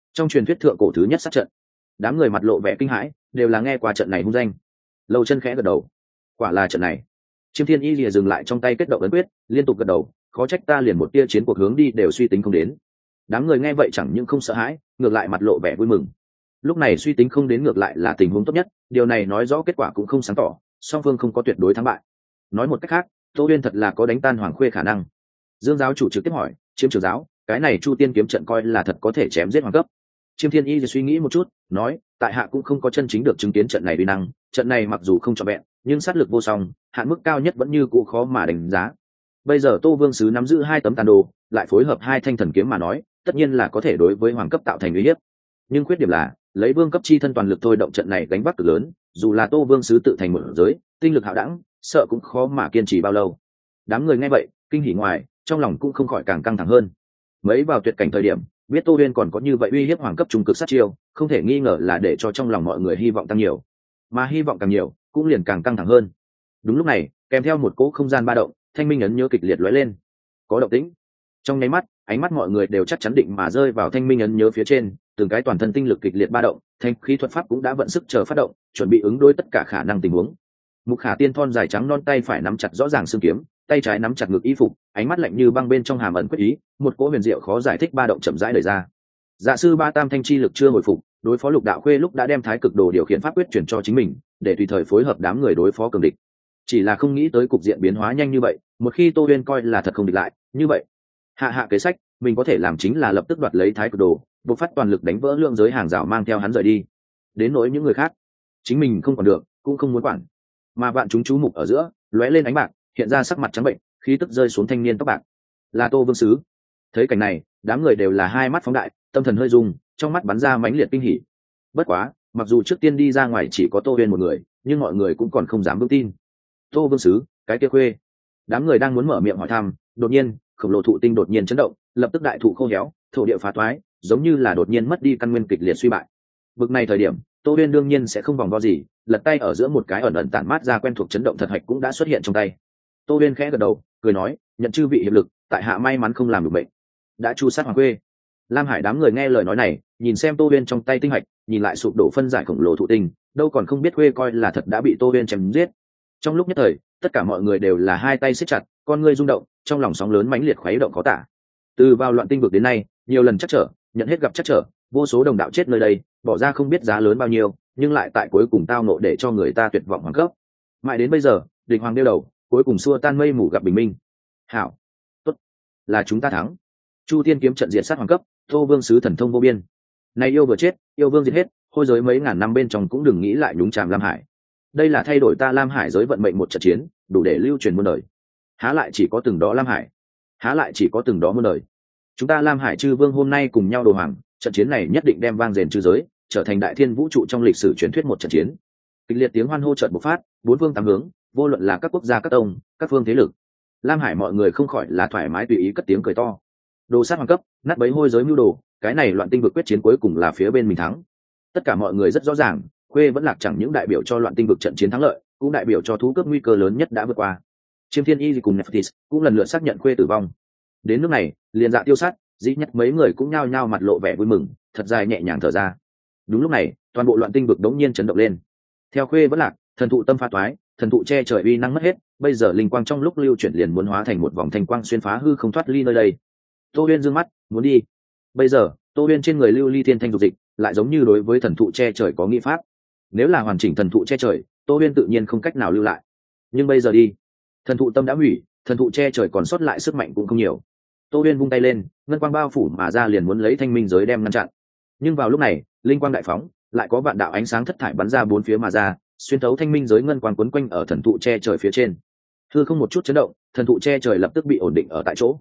trong truyền thuyết thượng cổ thứ nhất sát trận. Đám người mặt lộ vẻ kinh hãi, đều là nghe qua trận này hung danh. Lâu Chân khẽ gật đầu, quả là trận này. Chiêm Thiên Y lìa dừng lại trong tay kết động ấn quyết, liên tục gật đầu, khó trách ta liền một tia chiến cuộc hướng đi đều suy tính không đến. Đám người nghe vậy chẳng những không sợ hãi, ngược lại mặt lộ vẻ vui mừng. Lúc này suy tính không đến ngược lại là tình huống tốt nhất, điều này nói rõ kết quả cũng không sáng tỏ, song phương không có tuyệt đối thắng bại. Nói một cách khác, Tô Uyên thật là có đánh tan Hoàng Khuê khả năng. Dương giáo chủ trực tiếp hỏi, Chiêm trưởng giáo, cái này Chu Tiên kiếm trận coi là thật có thể chém giết hoàng cấp? Chiêm Thiên Y suy nghĩ một chút, nói, tại hạ cũng không có chân chính được chứng kiến trận này uy năng, trận này mặc dù không trọn vẹn, nhưng sát lực vô song, hạn mức cao nhất vẫn như cũ khó mà đánh giá. Bây giờ Tô Vương sứ nắm giữ 2 tấm tàn đồ, lại phối hợp 2 thanh thần kiếm mà nói, tất nhiên là có thể đối với hoàng cấp tạo thành uy hiếp. Nhưng khuyết điểm là, lấy vương cấp chi thân toàn lực thôi động trận này đánh bắt cực lớn, dù là Tô Vương sứ tự thành một giới, tinh lực hạo đẳng, sợ cũng khó mà kiên trì bao lâu. Đám người nghe vậy, kinh hỉ ngoài, trong lòng cũng không khỏi càng căng thẳng hơn. Mấy vào tuyệt cảnh thời điểm, biết Tô Uyên còn có như vậy uy hiếp hoàng cấp trung cực sát chiêu, không thể nghi ngờ là để cho trong lòng mọi người hy vọng tăng nhiều, mà hy vọng càng nhiều, cũng liền càng căng thẳng hơn. Đúng lúc này, kèm theo một cỗ không gian ba động, thanh minh ấn nhớ kịch liệt lóe lên. Có động tĩnh. Trong nháy mắt, ánh mắt mọi người đều chắc chắn định mà rơi vào thanh minh ấn nhớ phía trên, từng cái toàn thân tinh lực kịch liệt ba động, thanh khí thuật pháp cũng đã vận sức chờ phát động, chuẩn bị ứng đối tất cả khả năng tình huống. Mục Khả Tiên thon dài trắng non tay phải nắm chặt rõ ràng xương kiếm, tay trái nắm chặt ngực y phục, ánh mắt lạnh như băng bên trong hàm ẩn quyết ý, một cỗ huyền diệu khó giải thích ba động chậm rãi đời ra. Dạ sư Ba Tam thanh chi lực chưa hồi phục, đối phó Lục Đạo Khuê lúc đã đem Thái Cực Đồ điều khiển pháp quyết chuyển cho chính mình, để tùy thời phối hợp đám người đối phó cường địch. Chỉ là không nghĩ tới cục diện biến hóa nhanh như vậy, một khi Tô Uyên coi là thật không địch lại, như vậy, hạ kế sách, mình có thể làm chính là lập tức đoạt lấy Thái Cực Đồ, bộc phát toàn lực đánh vỡ lượng giới hàng rào mang theo hắn rời đi. Đến nỗi những người khác, chính mình không còn được, cũng không muốn quản. Mà vạn chúng chú mục ở giữa, lóe lên ánh bạc, hiện ra sắc mặt trắng bệnh, khí tức rơi xuống thanh niên tóc bạc. Là Tô Vương sứ. Thấy cảnh này, đám người đều là hai mắt phóng đại, tâm thần hơi rung, trong mắt bắn ra mãnh liệt kinh hỉ. Bất quá, mặc dù trước tiên đi ra ngoài chỉ có Tô Uyên một người, nhưng mọi người cũng còn không dám vững tin. Tô Vương sứ, cái kia Khuê. Đám người đang muốn mở miệng hỏi thăm, đột nhiên, khổng lồ thụ tinh đột nhiên chấn động, lập tức đại thụ khô héo, thổ địa phá toái, giống như là đột nhiên mất đi căn nguyên kịch liệt suy bại. Bực này thời điểm, Tô Uyên đương nhiên sẽ không vòng vo gì, lật tay ở giữa một cái ẩn ẩn tản mát ra quen thuộc chấn động thật hạch cũng đã xuất hiện trong tay. Tô Uyên khẽ gật đầu, cười nói, nhận chư vị hiệp lực, tại hạ may mắn không làm được bệnh, đã chu sát Hoàng Khuê. Lam Hải đám người nghe lời nói này, nhìn xem Tô Uyên trong tay tinh hạch, nhìn lại sụp đổ phân giải khổng lồ thụ tinh, đâu còn không biết Khuê coi là thật đã bị Tô Uyên chém giết. Trong lúc nhất thời, tất cả mọi người đều là hai tay siết chặt, con ngươi rung động, trong lòng sóng lớn mãnh liệt khuấy động khó tả. Từ vào loạn tinh vực đến nay, nhiều lần chắc trở, nhận hết gặp chắc trở, vô số đồng đạo chết nơi đây, bỏ ra không biết giá lớn bao nhiêu, nhưng lại tại cuối cùng tao nộ để cho người ta tuyệt vọng hoàng cấp. Mãi đến bây giờ, địch hoàng đeo đầu, cuối cùng xua tan mây mù gặp bình minh. Hảo, tốt, là chúng ta thắng. Chu Tiên kiếm trận diệt sát hoàng cấp, Tô Vương sứ thần thông vô biên. Này yêu vừa chết, yêu vương diệt hết, hôi giới mấy ngàn năm bên trong cũng đừng nghĩ lại nhúng chàm Lam Hải. Đây là thay đổi ta Lam Hải giới vận mệnh một trận chiến, đủ để lưu truyền muôn đời. Há lại chỉ có từng đó Lam Hải, há lại chỉ có từng đó muôn đời. Chúng ta Lam Hải chư vương hôm nay cùng nhau đồ hoàng, trận chiến này nhất định đem vang rền chư giới, trở thành đại thiên vũ trụ trong lịch sử truyền thuyết một trận chiến. Kịch liệt tiếng hoan hô chợt bộc phát, bốn phương tám hướng, vô luận là các quốc gia các tông, các phương thế lực, Lam Hải mọi người không khỏi là thoải mái tùy ý cất tiếng cười to. Đồ sát hoàng cấp, nát bấy hôi giới mưu đồ, cái này loạn tinh vực quyết chiến cuối cùng là phía bên mình thắng. Tất cả mọi người rất rõ ràng, Khuê vẫn lạc chẳng những đại biểu cho loạn tinh vực trận chiến thắng lợi, cũng đại biểu cho thú cướp nguy cơ lớn nhất đã vượt qua. Chiêm Thiên Y cùng Nephthys cũng lần lượt xác nhận Khuê tử vong. Đến nước này, liền dạ tiêu sát, dĩ nhất mấy người cũng nhao nhao mặt lộ vẻ vui mừng, thật dài nhẹ nhàng thở ra. Đúng lúc này, toàn bộ loạn tinh vực đống nhiên chấn động lên. Theo Khuê vẫn lạc, thần thụ tâm pha toái, thần thụ che trời uy năng mất hết, bây giờ linh quang trong lúc lưu chuyển liền muốn hóa thành một vòng thanh quang xuyên phá hư không thoát ly nơi đây. Tô Uyên dương mắt, muốn đi. Bây giờ, Tô Uyên trên người lưu ly thiên thanh dục dịch, lại giống như đối với thần thụ che trời có nghĩ pháp. Nếu là hoàn chỉnh thần thụ che trời, Tô Uyên tự nhiên không cách nào lưu lại. Nhưng bây giờ đi, thần thụ tâm đã hủy, thần thụ che trời còn sót lại sức mạnh cũng không nhiều. Tô Uyên vung tay lên, ngân quang bao phủ mà ra liền muốn lấy thanh minh giới đem ngăn chặn. Nhưng vào lúc này, linh quang đại phóng, lại có vạn đạo ánh sáng thất thải bắn ra bốn phía mà ra, xuyên thấu thanh minh giới ngân quang quấn quanh ở thần thụ che trời phía trên. Hư không một chút chấn động, thần thụ che trời lập tức bị ổn định ở tại chỗ.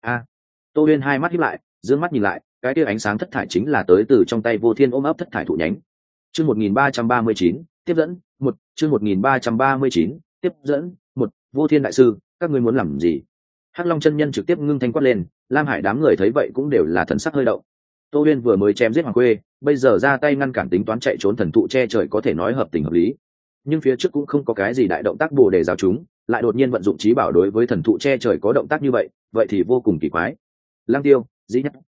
Tô Uyên hai mắt híp lại, dương mắt nhìn lại, cái tia ánh sáng thất thải chính là tới từ trong tay Vô Thiên ôm ấp thất thải thụ nhánh. Chương 1339, tiếp dẫn, một, chương 1339, tiếp dẫn, một, Vô Thiên đại sư, các ngươi muốn làm gì? Hắc Long chân nhân trực tiếp ngưng thanh quát lên, Lam Hải đám người thấy vậy cũng đều là thần sắc hơi động. Tô Uyên vừa mới chém giết Hoàng Khuê, bây giờ ra tay ngăn cản tính toán chạy trốn thần thụ che trời có thể nói hợp tình hợp lý. Nhưng phía trước cũng không có cái gì đại động tác bổ để giáo chúng, lại đột nhiên vận dụng trí bảo đối với thần thụ che trời có động tác như vậy, vậy thì vô cùng kỳ quái. Lang Tiêu, Dĩ Nhất,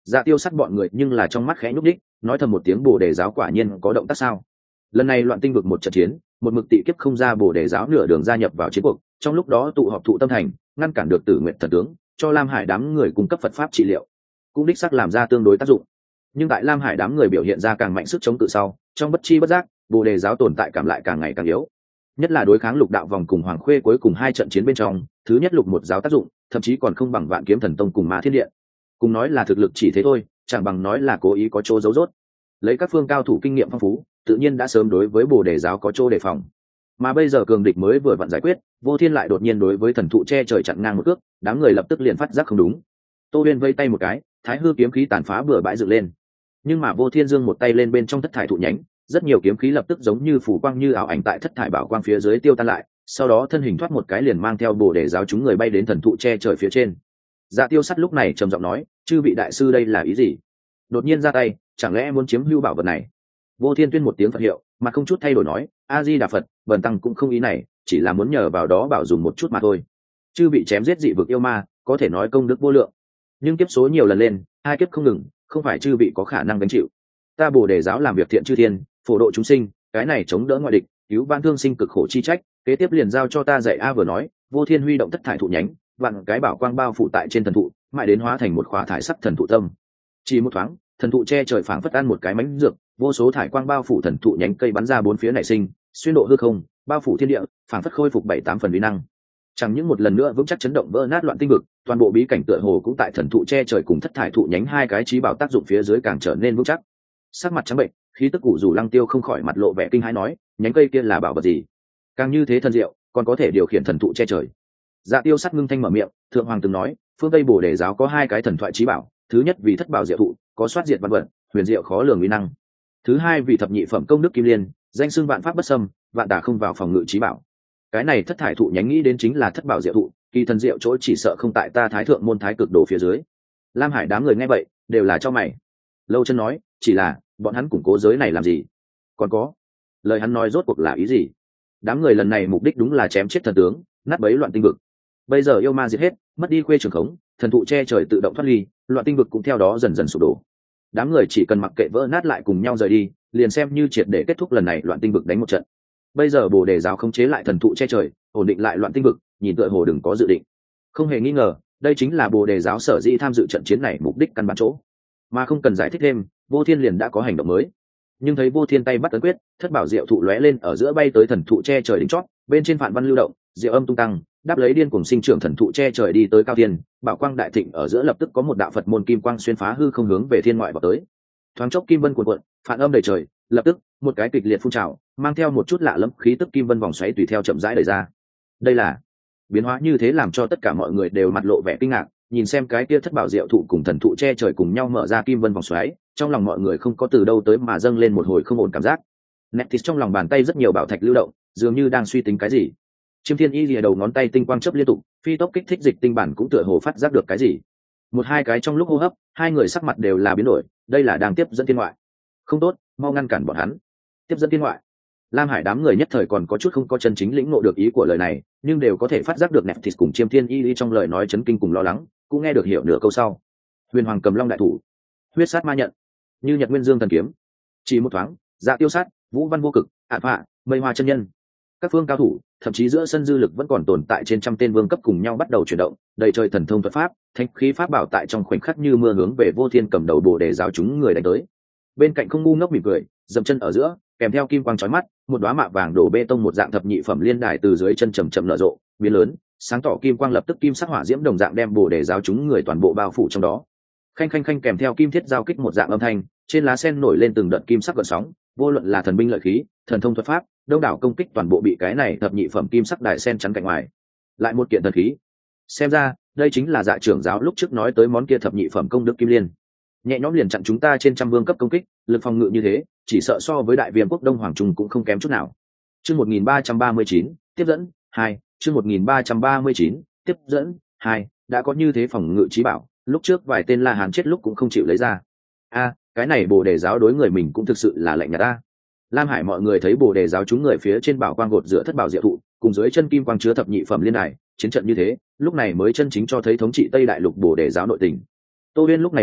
Dạ Tiêu Sắt bọn người nhưng là trong mắt khẽ nhúc đích, nói thầm một tiếng Bồ Đề giáo quả nhiên có động tác sao. Lần này loạn tinh vực một trận chiến, một mực tị kiếp không ra Bồ Đề giáo nửa đường gia nhập vào chiến cuộc, trong lúc đó tụ họp thụ tâm thành, ngăn cản được Tử Nguyện thần tướng, cho Lam Hải đám người cung cấp Phật pháp trị liệu, cũng đích xác làm ra tương đối tác dụng. Nhưng tại Lam Hải đám người biểu hiện ra càng mạnh sức chống cự sau, trong bất chi bất giác, Bồ Đề giáo tồn tại cảm lại càng ngày càng yếu. Nhất là đối kháng Lục Đạo vòng cùng Hoàng Khuê cuối cùng hai trận chiến bên trong, thứ nhất Lục một giáo tác dụng, thậm chí còn không bằng Vạn Kiếm Thần Tông cùng Ma Thiên Điện. Cùng nói là thực lực chỉ thế thôi, chẳng bằng nói là cố ý có chỗ giấu rốt. Lấy các phương cao thủ kinh nghiệm phong phú, tự nhiên đã sớm đối với Bồ Đề giáo có chỗ đề phòng. Mà bây giờ cường địch mới vừa vặn giải quyết, Vô Thiên lại đột nhiên đối với thần thụ che trời chặn ngang một cước, đám người lập tức liền phát giác không đúng. Tô Uyên vây tay một cái, Thái Hư kiếm khí tàn phá bừa bãi dựng lên. Nhưng mà Vô Thiên giương một tay lên bên trong thất thải thụ nhánh, rất nhiều kiếm khí lập tức giống như phủ quang như ảo ảnh tại thất thải bảo quang phía dưới tiêu tan lại, sau đó thân hình thoát một cái liền mang theo Bồ Đề giáo chúng người bay đến thần thụ che trời phía trên. Dạ Tiêu Sắt lúc này trầm giọng nói, chư vị đại sư đây là ý gì? Đột nhiên ra tay, chẳng lẽ muốn chiếm hữu bảo vật này? Vô Thiên tuyên một tiếng Phật hiệu, mà không chút thay đổi nói, A Di Đà Phật, bần tăng cũng không ý này, chỉ là muốn nhờ vào đó bảo dùng một chút mà thôi. Chư bị chém giết dị vực yêu ma, có thể nói công đức vô lượng, nhưng kiếp số nhiều lần lên, hai kiếp không ngừng, không phải chư vị có khả năng gánh chịu. Ta Bồ Đề giáo làm việc thiện chư thiên, phổ độ chúng sinh, cái này chống đỡ ngoại địch, cứu vãn thương sinh cực khổ chi trách, kế tiếp liền giao cho ta dạy. A vừa nói, Vô Thiên huy động thất thải thụ nhánh, vạn cái bảo quang bao phủ tại trên thần thụ, mãi đến hóa thành một khóa thải sắc thần thụ tâm. Chỉ một thoáng, thần thụ che trời phảng phất ăn một cái mánh dược, vô số thải quang bao phủ thần thụ nhánh cây bắn ra bốn phía nảy sinh, xuyên độ hư không, bao phủ thiên địa, phảng phất khôi phục 7-8 phần uy năng. Chẳng những một lần nữa vững chắc chấn động vỡ nát loạn tinh vực, toàn bộ bí cảnh tựa hồ cũng tại thần thụ che trời cùng thất thải thụ nhánh hai cái chí bảo tác dụng phía dưới càng trở nên vững chắc. Sắc mặt trắng bệnh, khí tức cụ rủ Lăng Tiêu không khỏi mặt lộ vẻ kinh hãi nói, nhánh cây kia là bảo vật gì? Càng như thế thần diệu, còn có thể điều khiển thần thụ che trời. Dạ Tiêu Sắt ngưng thanh mở miệng, thượng hoàng từng nói, phương Tây Bồ Đề giáo có hai cái thần thoại chí bảo, thứ nhất vì thất bảo diệu thụ, có soát diệt văn vật, huyền diệu khó lường uy năng. Thứ hai vì thập nhị phẩm công đức kim liên, danh xưng vạn pháp bất xâm, vạn tà không vào phòng ngự chí bảo. Cái này thất thải thụ nhánh nghĩ đến chính là thất bảo diệu thụ, kỳ thần diệu chỗ chỉ sợ không tại ta Thái thượng môn thái cực đồ phía dưới. Lam Hải đám người nghe vậy, đều là cho mày. Lâu Chân nói, chỉ là bọn hắn củng cố giới này làm gì? Còn có, lời hắn nói rốt cuộc là ý gì? Đám người lần này mục đích đúng là chém chết thần tướng, nát bấy loạn tinh vực. Bây giờ yêu ma diệt hết, mất đi khuê trường khống, thần thụ che trời tự động thoát ly, loạn tinh vực cũng theo đó dần dần sụp đổ. Đám người chỉ cần mặc kệ vỡ nát lại cùng nhau rời đi, liền xem như triệt để kết thúc lần này loạn tinh vực đánh một trận. Bây giờ Bồ Đề giáo khống chế lại thần thụ che trời, ổn định lại loạn tinh vực, nhìn tựa hồ đừng có dự định. Không hề nghi ngờ, đây chính là Bồ Đề giáo sở dĩ tham dự trận chiến này mục đích căn bản chỗ. Mà không cần giải thích thêm, Vô Thiên liền đã có hành động mới. Nhưng thấy Vô Thiên tay bắt ấn quyết, thất bảo diệu thụ lóe lên ở giữa bay tới thần thụ che trời đỉnh chót, bên trên phản văn lưu động, diệu âm tung tăng, đáp lấy điên cùng sinh trưởng thần thụ che trời đi tới cao thiên, bảo quang đại thịnh ở giữa lập tức có một đạo Phật môn kim quang xuyên phá hư không hướng về thiên ngoại vào tới. Thoáng chốc kim vân cuộn cuộn, phản âm đầy trời, lập tức một cái kịch liệt phun trào, mang theo một chút lạ lẫm khí tức kim vân vòng xoáy tùy theo chậm rãi đẩy ra. Đây là biến hóa như thế làm cho tất cả mọi người đều mặt lộ vẻ kinh ngạc, nhìn xem cái kia thất bảo diệu thụ cùng thần thụ che trời cùng nhau mở ra kim vân vòng xoáy, trong lòng mọi người không có từ đâu tới mà dâng lên một hồi không ổn cảm giác. Nexus trong lòng bàn tay rất nhiều bảo thạch lưu động, dường như đang suy tính cái gì. Chiêm Thiên Y lìa đầu ngón tay tinh quang chớp liên tục, phi tốc kích thích dịch tinh bản cũng tựa hồ phát giác được cái gì. Một hai cái trong lúc hô hấp, hai người sắc mặt đều là biến đổi, đây là đang tiếp dẫn thiên ngoại. Không tốt, mau ngăn cản bọn hắn. Tiếp dẫn thiên ngoại. Lam Hải đám người nhất thời còn có chút không có chân chính lĩnh ngộ được ý của lời này, nhưng đều có thể phát giác được Nexus cùng Chiêm Thiên Y trong lời nói chấn kinh cùng lo lắng, cũng nghe được hiểu nửa câu sau. Huyền Hoàng cầm long đại thủ, huyết sát ma nhận, như Nhật Nguyên Dương thần kiếm. Chỉ một thoáng, Dạ Tiêu Sát, Vũ Văn Vô Cực, Ản Phạ, Mây Hoa chân nhân, các phương cao thủ, thậm chí giữa sân dư lực vẫn còn tồn tại trên trăm tên vương cấp cùng nhau bắt đầu chuyển động, đầy trời thần thông thuật pháp, thanh khí pháp bảo tại trong khoảnh khắc như mưa hướng về Vô Thiên cầm đầu Bồ Đề giáo chúng người đánh tới. Bên cạnh không ngu ngốc mỉm cười, dậm chân ở giữa, kèm theo kim quang chói mắt, một đóa mạ vàng đổ bê tông một dạng thập nhị phẩm liên đài từ dưới chân chậm chậm nở rộ, biến lớn, sáng tỏ kim quang lập tức kim sắc hỏa diễm đồng dạng đem Bồ Đề giáo chúng người toàn bộ bao phủ trong đó. Khanh khanh khanh kèm theo kim thiết giao kích một dạng âm thanh, trên lá sen nổi lên từng đợt kim sắc gợn sóng, vô luận là thần binh lợi khí, thần thông thuật pháp, đông đảo công kích toàn bộ bị cái này thập nhị phẩm kim sắc đại sen chắn cạnh ngoài. Lại một kiện thần khí. Xem ra, đây chính là Dạ trưởng giáo lúc trước nói tới món kia thập nhị phẩm công đức kim liên. Nhẹ nhõm liền chặn chúng ta trên trăm vương cấp công kích, lực phòng ngự như thế, chỉ sợ so với đại viêm quốc Đông Hoàng Trung cũng không kém chút nào. Chương 1339, tiếp dẫn 2, chương 1339, tiếp dẫn 2, đã có như thế phòng ngự trí bảo, lúc trước vài tên La Hán chết lúc cũng không chịu lấy ra. Cái này Bồ Đề giáo đối người mình cũng thực sự là lạnh nhạt ta. Lam Hải mọi người thấy Bồ Đề giáo chúng người phía trên bảo quang gột giữa thất bảo diệu thụ, cùng dưới chân kim quang chứa thập nhị phẩm liên đài, chiến trận như thế, lúc này mới chân chính cho thấy thống trị Tây Đại Lục Bồ Đề giáo nội tình. Tô Uyên lúc này hỏi,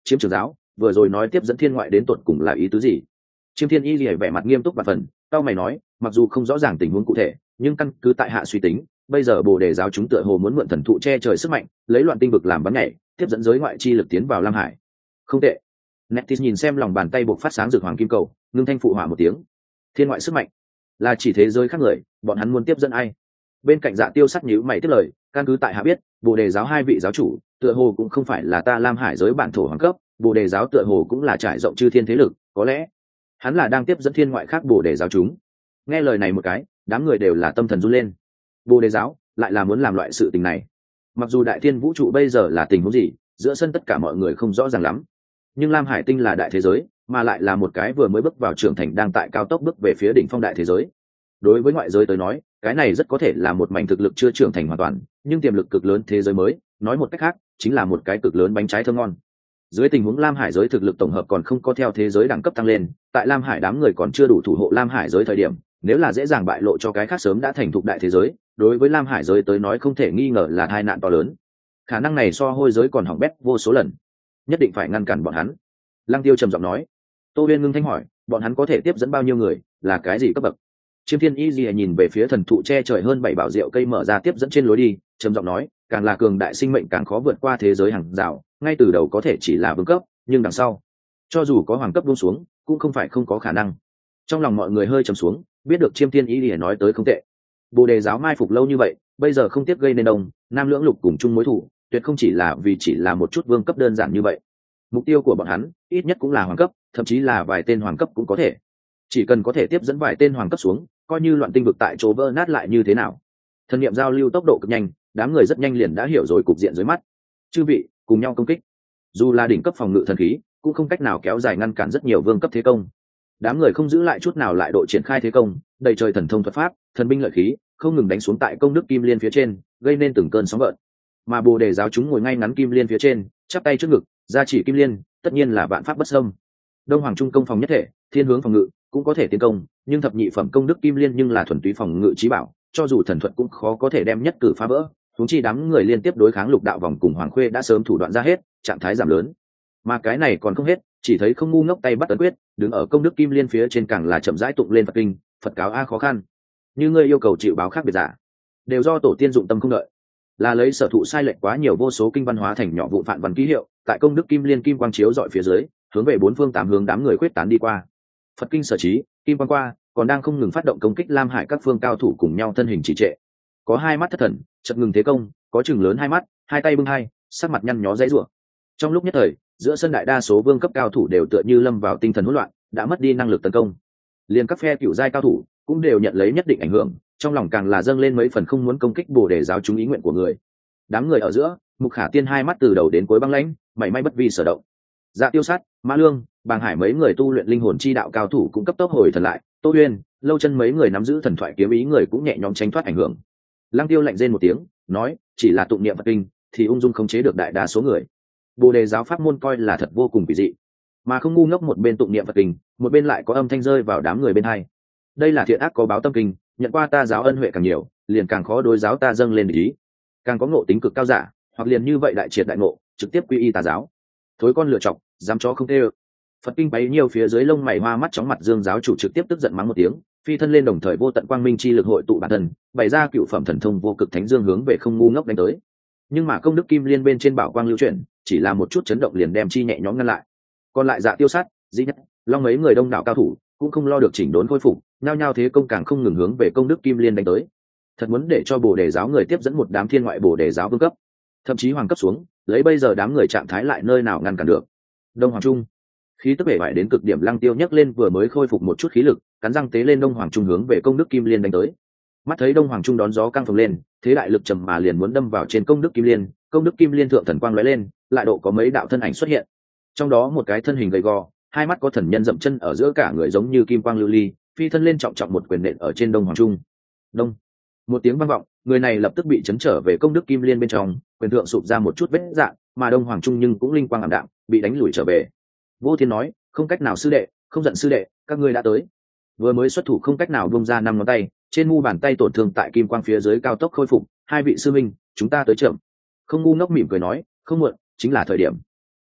chiếm trưởng giáo vừa rồi nói tiếp dẫn thiên ngoại đến tột cùng là ý tứ gì? Chiêm Thiên Y lìa vẻ mặt nghiêm túc và phần, tao mày nói, mặc dù không rõ ràng tình huống cụ thể, nhưng căn cứ tại hạ suy tính, bây giờ Bồ Đề giáo chúng tựa hồ muốn mượn thần thụ che trời sức mạnh, lấy loạn tinh vực làm bắn nhảy, tiếp dẫn giới ngoại chi lực tiến vào Lam Hải. Không tệ. Netis nhìn xem lòng bàn tay buộc phát sáng rực hoàng kim cầu, ngưng thanh phụ hỏa một tiếng. Thiên ngoại sức mạnh là chỉ thế giới khác người, bọn hắn muốn tiếp dẫn ai? Bên cạnh Dạ Tiêu Sắt nhíu mày tiếp lời, căn cứ tại hạ biết, Bồ Đề giáo hai vị giáo chủ, tựa hồ cũng không phải là ta Lam Hải giới bản thổ hoàng cấp, Bồ Đề giáo tựa hồ cũng là trải rộng chư thiên thế lực, có lẽ hắn là đang tiếp dẫn thiên ngoại khác Bồ Đề giáo chúng. Nghe lời này một cái, đám người đều là tâm thần run lên. Bồ Đề giáo lại là muốn làm loại sự tình này. Mặc dù đại thiên vũ trụ bây giờ là tình huống gì, giữa sân tất cả mọi người không rõ ràng lắm, nhưng Lam Hải tinh là đại thế giới, mà lại là một cái vừa mới bước vào trưởng thành đang tại cao tốc bước về phía đỉnh phong đại thế giới. Đối với ngoại giới tới nói, cái này rất có thể là một mảnh thực lực chưa trưởng thành hoàn toàn, nhưng tiềm lực cực lớn thế giới mới, nói một cách khác, chính là một cái cực lớn bánh trái thơm ngon. Dưới tình huống Lam Hải giới thực lực tổng hợp còn không có theo thế giới đẳng cấp tăng lên, tại Lam Hải đám người còn chưa đủ thủ hộ Lam Hải giới thời điểm, nếu là dễ dàng bại lộ cho cái khác sớm đã thành thục đại thế giới, đối với Lam Hải giới tới nói không thể nghi ngờ là tai nạn to lớn. Khả năng này so hôi giới còn hỏng bét vô số lần, nhất định phải ngăn cản bọn hắn. Lăng Tiêu trầm giọng nói. Tô Uyên ngưng thanh hỏi, bọn hắn có thể tiếp dẫn bao nhiêu người, là cái gì cấp bậc? Chiêm Thiên Y Lìa nhìn về phía thần thụ che trời hơn 7 bảo diệu cây mở ra tiếp dẫn trên lối đi, trầm giọng nói, càng là cường đại sinh mệnh càng khó vượt qua thế giới hàng rào, ngay từ đầu có thể chỉ là vương cấp, nhưng đằng sau, cho dù có hoàng cấp buông xuống, cũng không phải không có khả năng. Trong lòng mọi người hơi trầm xuống, biết được Chiêm Thiên Y Lìa nói tới không tệ. Bồ Đề giáo mai phục lâu như vậy, bây giờ không tiếc gây nên đông, nam lưỡng lục cùng chung mối thù, tuyệt không chỉ là vì chỉ là một chút vương cấp đơn giản như vậy. Mục tiêu của bọn hắn, ít nhất cũng là hoàng cấp, thậm chí là vài tên hoàng cấp cũng có thể. Chỉ cần có thể tiếp dẫn vài tên hoàng cấp xuống, coi như loạn tinh vực tại chỗ vỡ nát lại như thế nào. Thần niệm giao lưu tốc độ cực nhanh, đám người rất nhanh liền đã hiểu rồi cục diện dưới mắt. Chư vị, cùng nhau công kích. Dù là đỉnh cấp phòng ngự thần khí, cũng không cách nào kéo dài ngăn cản rất nhiều vương cấp thế công. Đám người không giữ lại chút nào lại độ triển khai thế công, đầy trời thần thông thuật pháp, thần binh lợi khí, không ngừng đánh xuống tại công đức kim liên phía trên, gây nên từng cơn sóng gợn. Mà Bồ Đề giáo chúng ngồi ngay ngắn kim liên phía trên, chắp tay trước ngực, gia chỉ kim liên, tất nhiên là vạn pháp bất xâm. Đông Hoàng Trung công phòng nhất thể, thiên hướng phòng ngự, cũng có thể tiến công, nhưng thập nhị phẩm công đức kim liên nhưng là thuần túy phòng ngự trí bảo, cho dù thần thuật cũng khó có thể đem nhất cử phá vỡ. Huống chi đám người liên tiếp đối kháng lục đạo vòng cùng Hoàng Khuê đã sớm thủ đoạn ra hết, trạng thái giảm lớn. Mà cái này còn không hết, chỉ thấy không ngu ngốc tay bắt ấn quyết, đứng ở công đức kim liên phía trên càng là chậm rãi tụng lên Phật kinh, Phật cáo a khó khăn. Như ngươi yêu cầu chịu báo khác biệt giả, đều do tổ tiên dụng tâm không đợi, là lấy sở thụ sai lệch quá nhiều vô số kinh văn hóa thành nhỏ vụn phạn văn ký hiệu, tại công đức kim liên kim quang chiếu dọi phía dưới, hướng về bốn phương tám hướng đám người quyết tán đi qua. Phật kinh sở trí, kim quang qua, còn đang không ngừng phát động công kích Lam Hải các phương cao thủ cùng nhau thân hình trì trệ. Có hai mắt thất thần, chợt ngừng thế công, có chừng lớn hai mắt, hai tay bưng hai, sắc mặt nhăn nhó dãy rủa. Trong lúc nhất thời, giữa sân đại đa số vương cấp cao thủ đều tựa như lâm vào tinh thần hỗn loạn, đã mất đi năng lực tấn công. Liên các phe cửu giai cao thủ cũng đều nhận lấy nhất định ảnh hưởng, trong lòng càng là dâng lên mấy phần không muốn công kích Bồ Đề giáo chúng ý nguyện của người. Đám người ở giữa, Mục Khả Tiên hai mắt từ đầu đến cuối băng lãnh, mảy may bất vi sở động. Dạ Tiêu Sát, Mã Lương, Bàng Hải mấy người tu luyện linh hồn chi đạo cao thủ cũng cấp tốc hồi thần lại, Tô Uyên, Lâu Chân mấy người nắm giữ thần thoại kiếm ý người cũng nhẹ nhõm tránh thoát ảnh hưởng. Lăng Tiêu lạnh rên một tiếng, nói, chỉ là tụng niệm Phật kinh, thì ung dung khống chế được đại đa số người. Bồ Đề giáo pháp môn coi là thật vô cùng kỳ dị, mà không ngu ngốc một bên tụng niệm Phật kinh, một bên lại có âm thanh rơi vào đám người bên hai. Đây là thiện ác có báo tâm kinh, nhận qua ta giáo ân huệ càng nhiều, liền càng khó đối giáo ta dâng lên ý, càng có ngộ tính cực cao giả, hoặc liền như vậy đại triệt đại ngộ, trực tiếp quy y tà giáo. Thối con lựa chọc, dám chó không tê ơ. Phật kinh bấy nhiều phía dưới lông mày hoa mắt chóng mặt Dương giáo chủ trực tiếp tức giận mắng một tiếng, phi thân lên đồng thời vô tận quang minh chi lực hội tụ bản thân, bày ra cựu phẩm thần thông vô cực thánh dương hướng về không ngu ngốc đánh tới. Nhưng mà công đức kim liên bên trên bảo quang lưu chuyển, chỉ là một chút chấn động liền đem chi nhẹ nhõm ngăn lại. Còn lại Dạ Tiêu Sát, Dĩ Nhất, Long mấy người đông đảo cao thủ cũng không lo được chỉnh đốn khôi phục, nhao nhao thế công càng không ngừng hướng về công đức kim liên đánh tới. Thật muốn để cho Bồ Đề giáo người tiếp dẫn một đám thiên ngoại Bồ Đề giáo vương cấp, thậm chí hoàng cấp xuống, lấy bây giờ đám người trạng thái lại nơi nào ngăn cản được. Đông Hoàng Trung, khí tức bể bại đến cực điểm, Lăng Tiêu nhấc lên vừa mới khôi phục một chút khí lực, cắn răng tế lên Đông Hoàng Trung hướng về công đức kim liên đánh tới. Mắt thấy Đông Hoàng Trung đón gió căng phồng lên, thế đại lực trầm mà liền muốn đâm vào trên công đức kim liên thượng thần quang lóe lên, lại độ có mấy đạo thân ảnh xuất hiện. Trong đó một cái thân hình gầy gò, hai mắt có thần nhân dậm chân ở giữa, cả người giống như kim quang lưu ly, phi thân lên trọng trọng một quyền nện ở trên Đông Hoàng Trung. Đông, một tiếng vang vọng, người này lập tức bị chấn trở về công đức kim liên bên trong, quyền thượng sụp ra một chút vết rạn, mà Đông Hoàng Trung nhưng cũng linh quang ảm đạm, bị đánh lùi trở về. Vô Thiên nói, không cách nào sư đệ, không giận sư đệ, các ngươi đã tới. Vừa mới xuất thủ không cách nào buông ra 5 ngón tay, trên mu bàn tay tổn thương tại kim quang phía dưới cao tốc khôi phục. Hai vị sư minh, chúng ta tới chậm. Không ngu ngốc mỉm cười nói, không muộn, chính là thời điểm.